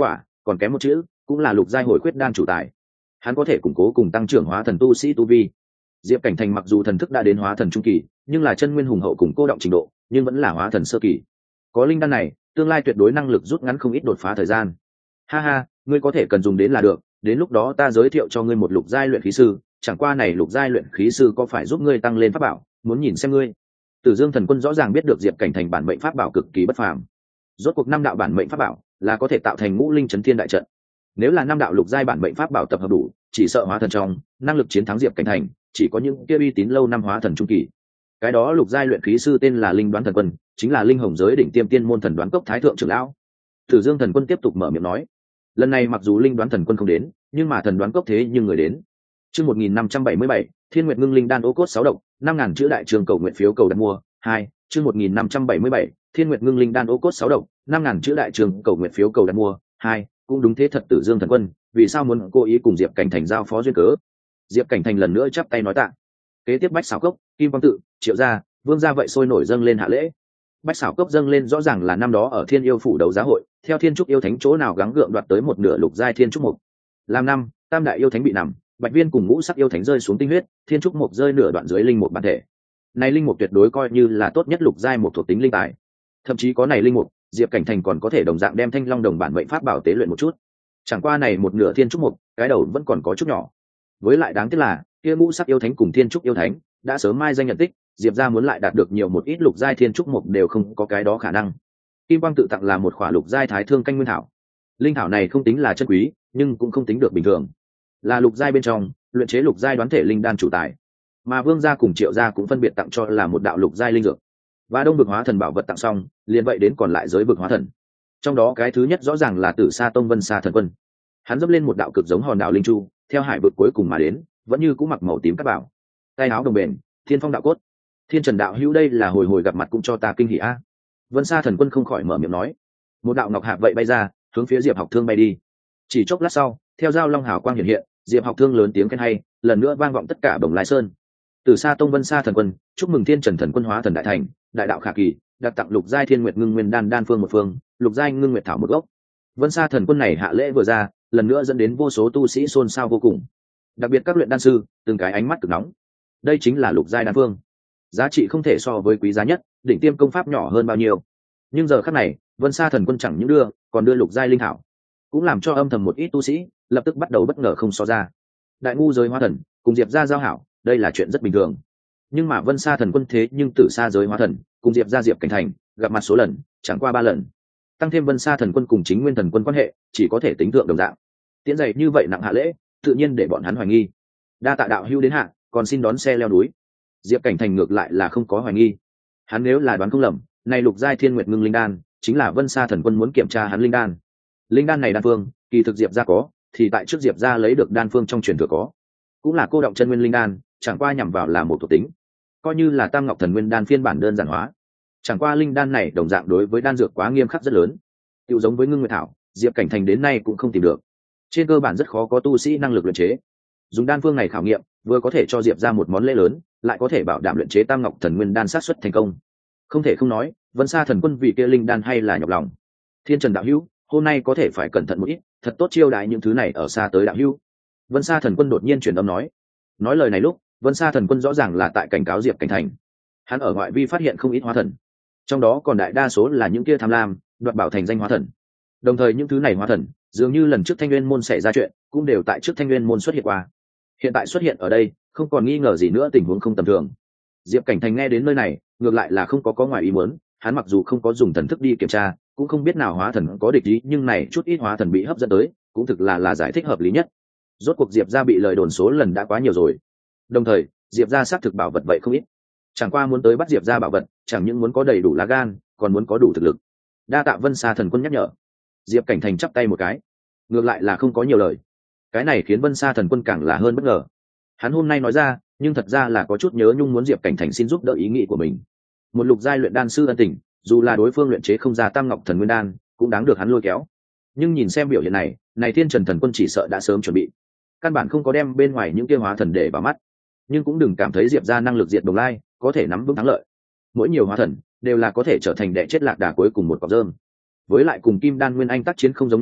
A: còn kém một chữ cũng là lục giai hồi quyết đan chủ tài. Hắn có thể củng cố cùng tăng trưởng hóa thần tu sĩ tu vi. Diệp Cảnh Thành mặc dù thần thức đã đến hóa thần trung kỳ, nhưng là chân nguyên hùng hậu cùng cô động trình độ, nhưng vẫn là hóa thần sơ kỳ. Có linh đan này, tương lai tuyệt đối năng lực rút ngắn không ít đột phá thời gian. Ha ha, ngươi có thể cần dùng đến là được, đến lúc đó ta giới thiệu cho ngươi một lục giai luyện khí sư, chẳng qua này lục giai luyện khí sư có phải giúp ngươi tăng lên pháp bảo, muốn nhìn xem ngươi. Tử Dương Thần Quân rõ ràng biết được Diệp Cảnh Thành bản mệnh pháp bảo cực kỳ bất phàm. Rốt cuộc năm đạo bản mệnh pháp bảo là có thể tạo thành ngũ linh chấn thiên đại trận. Nếu là năm đạo lục giai bản mệnh pháp bảo tập hợp đủ, chỉ sợ hóa thần trong, năng lực chiến thắng Diệp Cảnh Thành, chỉ có những kia uy tín lâu năm hóa thần trung kỳ. Cái đó lục giai luyện khí sư tên là Linh Đoán Thần Quân, chính là linh hồng giới đỉnh tiêm tiên môn thần đoán cốc thái thượng trưởng lão. Tử Dương Thần Quân tiếp tục mở miệng nói, lần này mặc dù Linh Đoán Thần Quân không đến, nhưng mà thần đoán cốc thế nhưng người đến. Chương một nghìn năm trăm bảy mươi bảy, Thiên Nguyệt Ngưng Linh Đan ô cốt sáu độc, năm ngàn chữ đại trường cầu nguyện phiếu cầu đặt mua. Hai, chương một nghìn năm trăm bảy mươi bảy, Thiên Nguyệt Ngưng Linh Đan ô cốt sáu độc, năm ngàn chữ đại trường cầu nguyện phiếu cầu đặt mua. Hai, cũng đúng thế thật. Tử Dương Thần Quân vì sao muốn cố ý cùng Diệp Cảnh Thành giao phó duyên cớ? Diệp Cảnh Thành lần nữa chắp tay nói tạ. Kế tiếp Bách Xảo Cốc, Kim Quang Tự, Triệu gia, Vương gia vậy sôi nổi dâng lên hạ lễ. Bách Xảo Cốc dâng lên rõ ràng là năm đó ở Thiên Yêu phủ đấu giá hội, theo Thiên Trúc yêu thánh chỗ nào gắng gượng đoạt tới một nửa lục giai Thiên Trúc mục. Làm năm, tam đại yêu thánh bị nằm, Bạch Viên cùng ngũ sắc yêu thánh rơi xuống tinh huyết, Thiên Trúc mục rơi nửa đoạn dưới linh mục bản thể. Này linh mục tuyệt đối coi như là tốt nhất lục giai một thuộc tính linh tài. Thậm chí có này linh mục, Diệp Cảnh Thành còn có thể đồng dạng đem Thanh Long đồng bản mệnh pháp bảo tế luyện một chút. Chẳng qua này một nửa Thiên Trúc mục, cái đầu vẫn còn có chút nhỏ. Với lại đáng tiếc là, kia ngũ sắc yêu thánh cùng Thiên Trúc yêu thánh đã sớm mai danh nhận tích, Diệp gia muốn lại đạt được nhiều một ít lục giai Thiên Trúc mục đều không có cái đó khả năng. Kim Quang Tự tặng là một khỏa lục giai Thái Thương canh nguyên thảo. Linh thảo này không tính là chân quý, nhưng cũng không tính được bình thường. Là lục giai bên trong, luyện chế lục giai đoán thể linh đan chủ tài. Mà Vương gia cùng Triệu gia cũng phân biệt tặng cho là một đạo lục giai linh dược. Và Đông Vực Hóa Thần bảo vật tặng xong, liền vậy đến còn lại giới vực hóa thần. Trong đó cái thứ nhất rõ ràng là Tử Sa Tông Vân Sa Thần Quân. Hắn dẫm lên một đạo cực giống hòn đảo linh chu, theo hải vực cuối cùng mà đến, vẫn như cũ mặc màu tím các bảo, tay áo đồng bền, thiên phong đạo cốt. Thiên Trần đạo hữu đây là hồi hồi gặp mặt cũng cho ta kinh hỉ a. Vân Sa Thần Quân không khỏi mở miệng nói. Một đạo ngọc hạp vậy bay ra, hướng phía Diệp Học Thương bay đi. Chỉ chốc lát sau, theo giao long hào quang hiện hiện, Diệp Học Thương lớn tiếng khen hay, lần nữa vang vọng tất cả Bồng Lai Sơn. Từ Sa Tông Vân Sa Thần Quân, chúc mừng Thiên Trần Thần Quân hóa thần đại thành, đại đạo khả kỳ, đặc tặng lục giai Thiên Nguyệt Ngưng Nguyên Đan đan phương một phương, lục giai Ngưng Nguyệt thảo một gốc. Vân Sa Thần Quân này hạ lễ vừa ra, lần nữa dẫn đến vô số tu sĩ xôn xao vô cùng. Đặc biệt các luyện đan sư, từng cái ánh mắt cực nóng. Đây chính là lục giai đan phương, giá trị không thể so với quý giá nhất, đỉnh tiêm công pháp nhỏ hơn bao nhiêu. Nhưng giờ khắc này, Vân Sa Thần Quân chẳng những đưa, còn đưa lục giai linh thảo, cũng làm cho âm thầm một ít tu sĩ lập tức bắt đầu bất ngờ không so ra. Đại ngu giới hóa thần cùng Diệp gia giao hảo, đây là chuyện rất bình thường. Nhưng mà Vân Sa Thần Quân thế nhưng Tử Sa giới hóa thần cùng Diệp gia Diệp Cảnh Thành gặp mặt số lần chẳng qua ba lần, tăng thêm Vân Sa Thần Quân cùng Chính Nguyên Thần Quân quan hệ chỉ có thể tính thượng đồng dạng. Tiễn dày như vậy nặng hạ lễ, tự nhiên để bọn hắn hoài nghi. Đa tạ đạo hữu đến hạ, còn xin đón xe leo núi. Diệp Cảnh Thành ngược lại là không có hoài nghi. Hắn nếu là đoán không lầm, này lục giai Thiên Nguyệt Ngưng Linh Đan chính là Vân Sa Thần Quân muốn kiểm tra hắn linh đan. Linh đan này đan phương, kỳ thực Diệp gia có, thì tại trước Diệp gia lấy được đan phương trong truyền thừa có, cũng là cô động chân nguyên linh đan, chẳng qua nhằm vào là một thuộc tính, coi như là Tam Ngọc Thần Nguyên đan phiên bản đơn giản hóa. Chẳng qua linh đan này đồng dạng đối với đan dược quá nghiêm khắc rất lớn, tựu giống với Ngưng Nguyệt thảo, Diệp Cảnh Thành đến nay cũng không tìm được. Trên cơ bản rất khó có tu sĩ năng lực luyện chế. Dùng đan phương này khảo nghiệm, vừa có thể cho Diệp gia một món lễ lớn, lại có thể bảo đảm luyện chế Tam Ngọc Thần Nguyên đan sát xuất thành công. Không thể không nói, Vân Sa Thần Quân vì kia linh đan hay là nhọc lòng. Thiên Trần đạo hữu, hôm nay có thể phải cẩn thận một ít, thật tốt chiêu đãi những thứ này ở xa tới đạo hữu. Vân Sa Thần Quân đột nhiên truyền âm nói. Nói lời này lúc, Vân Sa Thần Quân rõ ràng là tại cảnh cáo Diệp Cảnh Thành. Hắn ở ngoại vi phát hiện không ít hóa thần, trong đó còn đại đa số là những kia tham lam, đoạt bảo thành danh hóa thần. Đồng thời những thứ này hóa thần, dường như lần trước Thanh Nguyên môn xảy ra chuyện, cũng đều tại trước Thanh Nguyên môn xuất hiện qua. Hiện tại xuất hiện ở đây, không còn nghi ngờ gì nữa tình huống không tầm thường. Diệp Cảnh Thành nghe đến nơi này, ngược lại là không có có ngoài ý muốn, hắn mặc dù không có dùng thần thức đi kiểm tra, cũng không biết nào hóa thần có địch ý, nhưng này chút ít hóa thần bị hấp dẫn tới, cũng thực là là giải thích hợp lý nhất. Rốt cuộc Diệp gia bị lời đồn số lần đã quá nhiều rồi. Đồng thời, Diệp gia xác thực bảo vật vậy không ít. Chẳng qua muốn tới bắt Diệp gia bảo vật, chẳng những muốn có đầy đủ lá gan, còn muốn có đủ thực lực. Đa tạ Vân Sa Thần Quân nhắc nhở. Diệp Cảnh Thành chắp tay một cái, ngược lại là không có nhiều lời. Cái này khiến Vân Sa Thần Quân càng là hơn bất ngờ. Hắn hôm nay nói ra, nhưng thật ra là có chút nhớ nhung muốn Diệp Cảnh Thành xin giúp đỡ ý nghĩ của mình. Một lục giai luyện đan sư ân tình, dù là đối phương luyện chế không ra Tam Ngọc Thần Nguyên đan, cũng đáng được hắn lôi kéo. Nhưng nhìn xem biểu hiện này, này Thiên Trần Thần Quân chỉ sợ đã sớm chuẩn bị, căn bản không có đem bên ngoài những kia hóa thần để vào mắt. Nhưng cũng đừng cảm thấy Diệp gia năng lực diệt Đồng Lai có thể nắm vững thắng lợi. Mỗi nhiều hóa thần đều là có thể trở thành đệ chết lạc đà cuối cùng một cọc rơm. Với lại cùng Kim Đan Nguyên Anh tác chiến không giống nhau,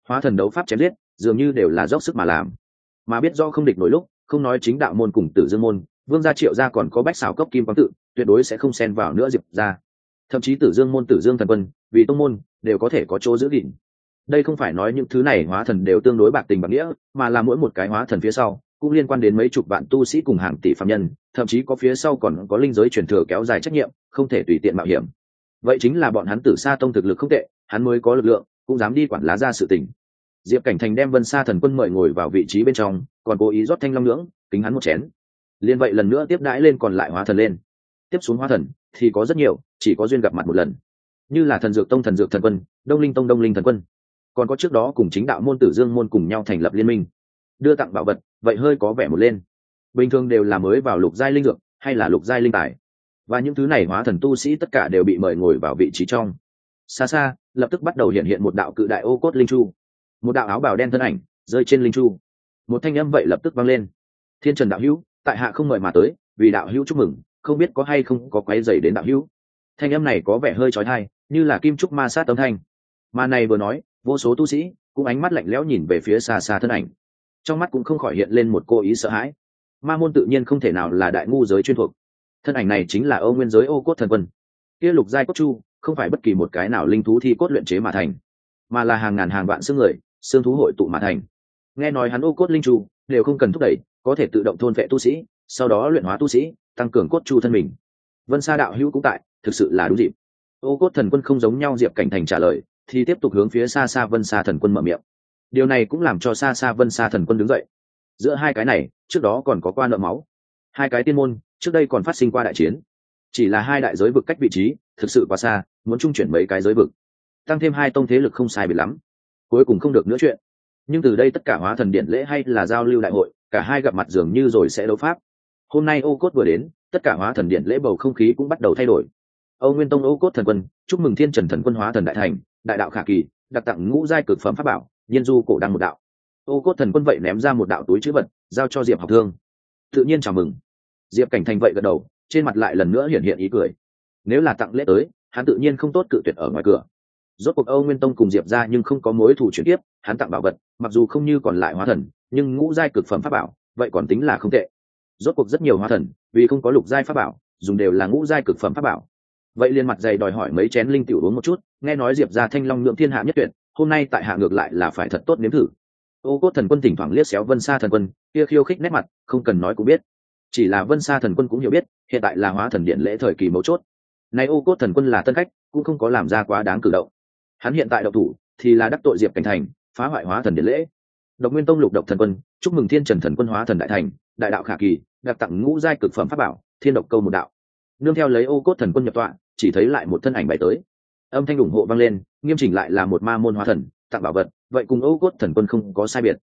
A: hóa thần đấu pháp chém giết dường như đều là dốc sức mà làm, mà biết do không địch nổi lúc, không nói chính đạo môn cùng Tử Dương môn, Vương gia Triệu gia còn có Bách Xảo Cốc Kim Quang tự, tuyệt đối sẽ không xen vào nữa Diệp gia. Thậm chí Tử Dương môn Tử Dương thần quân, vì tông môn đều có thể có chỗ giữ gìn. Đây không phải nói những thứ này hóa thần đều tương đối bạc tình bạc nghĩa, mà là mỗi một cái hóa thần phía sau cũng liên quan đến mấy chục vạn tu sĩ cùng hàng tỷ phàm nhân, thậm chí có phía sau còn có linh giới truyền thừa kéo dài trách nhiệm, không thể tùy tiện mạo hiểm. Vậy chính là bọn hắn Tử Sa tông thực lực không tệ, hắn mới có lực lượng, cũng dám đi quản lá ra sự tình. Diệp Cảnh Thành đem Vân Sa thần quân mời ngồi vào vị trí bên trong, còn cố ý rót thanh long nhưỡng, kính hắn một chén. Liên vậy lần nữa tiếp đãi lên còn lại hóa thần lên. Tiếp xuống hóa thần thì có rất nhiều, chỉ có duyên gặp mặt một lần. Như là Thần Dược tông Thần Dược thần quân, Đông Linh tông Đông Linh thần quân, còn có trước đó cùng chính đạo môn Tử Dương môn cùng nhau thành lập liên minh, đưa tặng bảo vật, vậy hơi có vẻ một lên. Bình thường đều là mới vào lục giai linh dược hay là lục giai linh tài, và những thứ này hóa thần tu sĩ tất cả đều bị mời ngồi vào vị trí trong. Xa xa, lập tức bắt đầu hiện hiện một đạo cự đại ô cốt linh chu, một đạo áo bào đen thân ảnh rơi trên linh chu, một thanh âm vậy lập tức vang lên: Thiên Trần đạo hữu, tại hạ không mời mà tới, vì đạo hữu chúc mừng, không biết có hay không có quấy rầy đến đạo hữu. Thanh âm này có vẻ hơi chói tai, như là kim trúc ma sát âm thanh. Mà này vừa nói, vô số tu sĩ cũng ánh mắt lạnh lẽo nhìn về phía xa xa thân ảnh, trong mắt cũng không khỏi hiện lên một cô ý sợ hãi. Ma môn tự nhiên không thể nào là đại ngu giới chuyên thuộc, thân ảnh này chính là Âu Nguyên giới ô cốt thần quân. Kia lục giai cốt chu không phải bất kỳ một cái nào linh thú thi cốt luyện chế mà thành, mà là hàng ngàn hàng vạn xương người, xương thú hội tụ mà thành. Nghe nói hắn ô cốt linh chu đều không cần thúc đẩy, có thể tự động thôn vệ tu sĩ, sau đó luyện hóa tu sĩ, tăng cường cốt chu thân mình. Vân Sa đạo hữu cũng tại, thực sự là đúng dịp. Ô cốt thần quân không giống nhau, Diệp Cảnh Thành trả lời, thì tiếp tục hướng phía xa xa Vân Sa thần quân mở miệng. Điều này cũng làm cho xa xa Vân Sa thần quân đứng dậy. Giữa hai cái này, trước đó còn có qua nợ máu. Hai cái tiên môn, trước đây còn phát sinh qua đại chiến. Chỉ là hai đại giới vực cách vị trí, thực sự quá xa, muốn trung chuyển mấy cái giới vực. Tăng thêm hai tông thế lực không sai biệt lắm. Cuối cùng không được nữa chuyện. Nhưng từ đây tất cả hóa thần điện lễ hay là giao lưu đại hội, cả hai gặp mặt dường như rồi sẽ đấu pháp. Hôm nay ô cốt vừa đến, tất cả hóa thần điện lễ bầu không khí cũng bắt đầu thay đổi. Âu Nguyên tông ô cốt thần quân chúc mừng Thiên Trần thần quân hóa thần đại thành, đại đạo khả kỳ, đặc tặng ngũ giai cực phẩm pháp bảo, nhiên du cổ đăng một đạo. Ô cốt thần quân vậy ném ra một đạo túi chữ vật, giao cho Diệp Học Thương. Tự nhiên chào mừng. Diệp Cảnh Thành vậy gật đầu, trên mặt lại lần nữa hiện hiện ý cười. Nếu là tặng lễ tới, hắn tự nhiên không tốt cự tuyệt ở ngoài cửa. Rốt cuộc Âu Nguyên tông cùng Diệp gia nhưng không có mối thù chuyển tiếp, hắn tặng bảo vật, mặc dù không như còn lại hóa thần, nhưng ngũ giai cực phẩm pháp bảo, vậy còn tính là không tệ. Rốt cuộc rất nhiều hóa thần, vì không có lục giai pháp bảo, dùng đều là ngũ giai cực phẩm pháp bảo. Vậy liền mặt dày đòi hỏi mấy chén linh tiểu uống một chút, nghe nói Diệp gia thanh long nhượng thiên hạ nhất tuyệt, hôm nay tại hạ ngược lại là phải thật tốt nếm thử. Ô cốt thần quân thỉnh thoảng liếc xéo Vân Sa thần quân, kia khiêu khích nét mặt, không cần nói cũng biết. Chỉ là Vân Sa thần quân cũng hiểu biết, hiện tại là hóa thần điện lễ thời kỳ mấu chốt. Nay ô cốt thần quân là tân khách, cũng không có làm ra quá đáng cử động. Hắn hiện tại độc thủ, thì là đắc tội Diệp Cảnh Thành, phá hoại hóa thần điện lễ. Độc Nguyên tông lục độc thần quân chúc mừng Thiên Trần thần quân hóa thần đại thành, đại đạo khả kỳ, đặc tặng ngũ giai cực phẩm pháp bảo, thiên độc câu một đạo. Nương theo lấy ô cốt thần quân nhập tọa, chỉ thấy lại một thân ảnh bay tới. Âm thanh ủng hộ vang lên, nghiêm chỉnh lại là một ma môn hóa thần, tặng bảo vật, vậy cùng ô cốt thần quân không có sai biệt.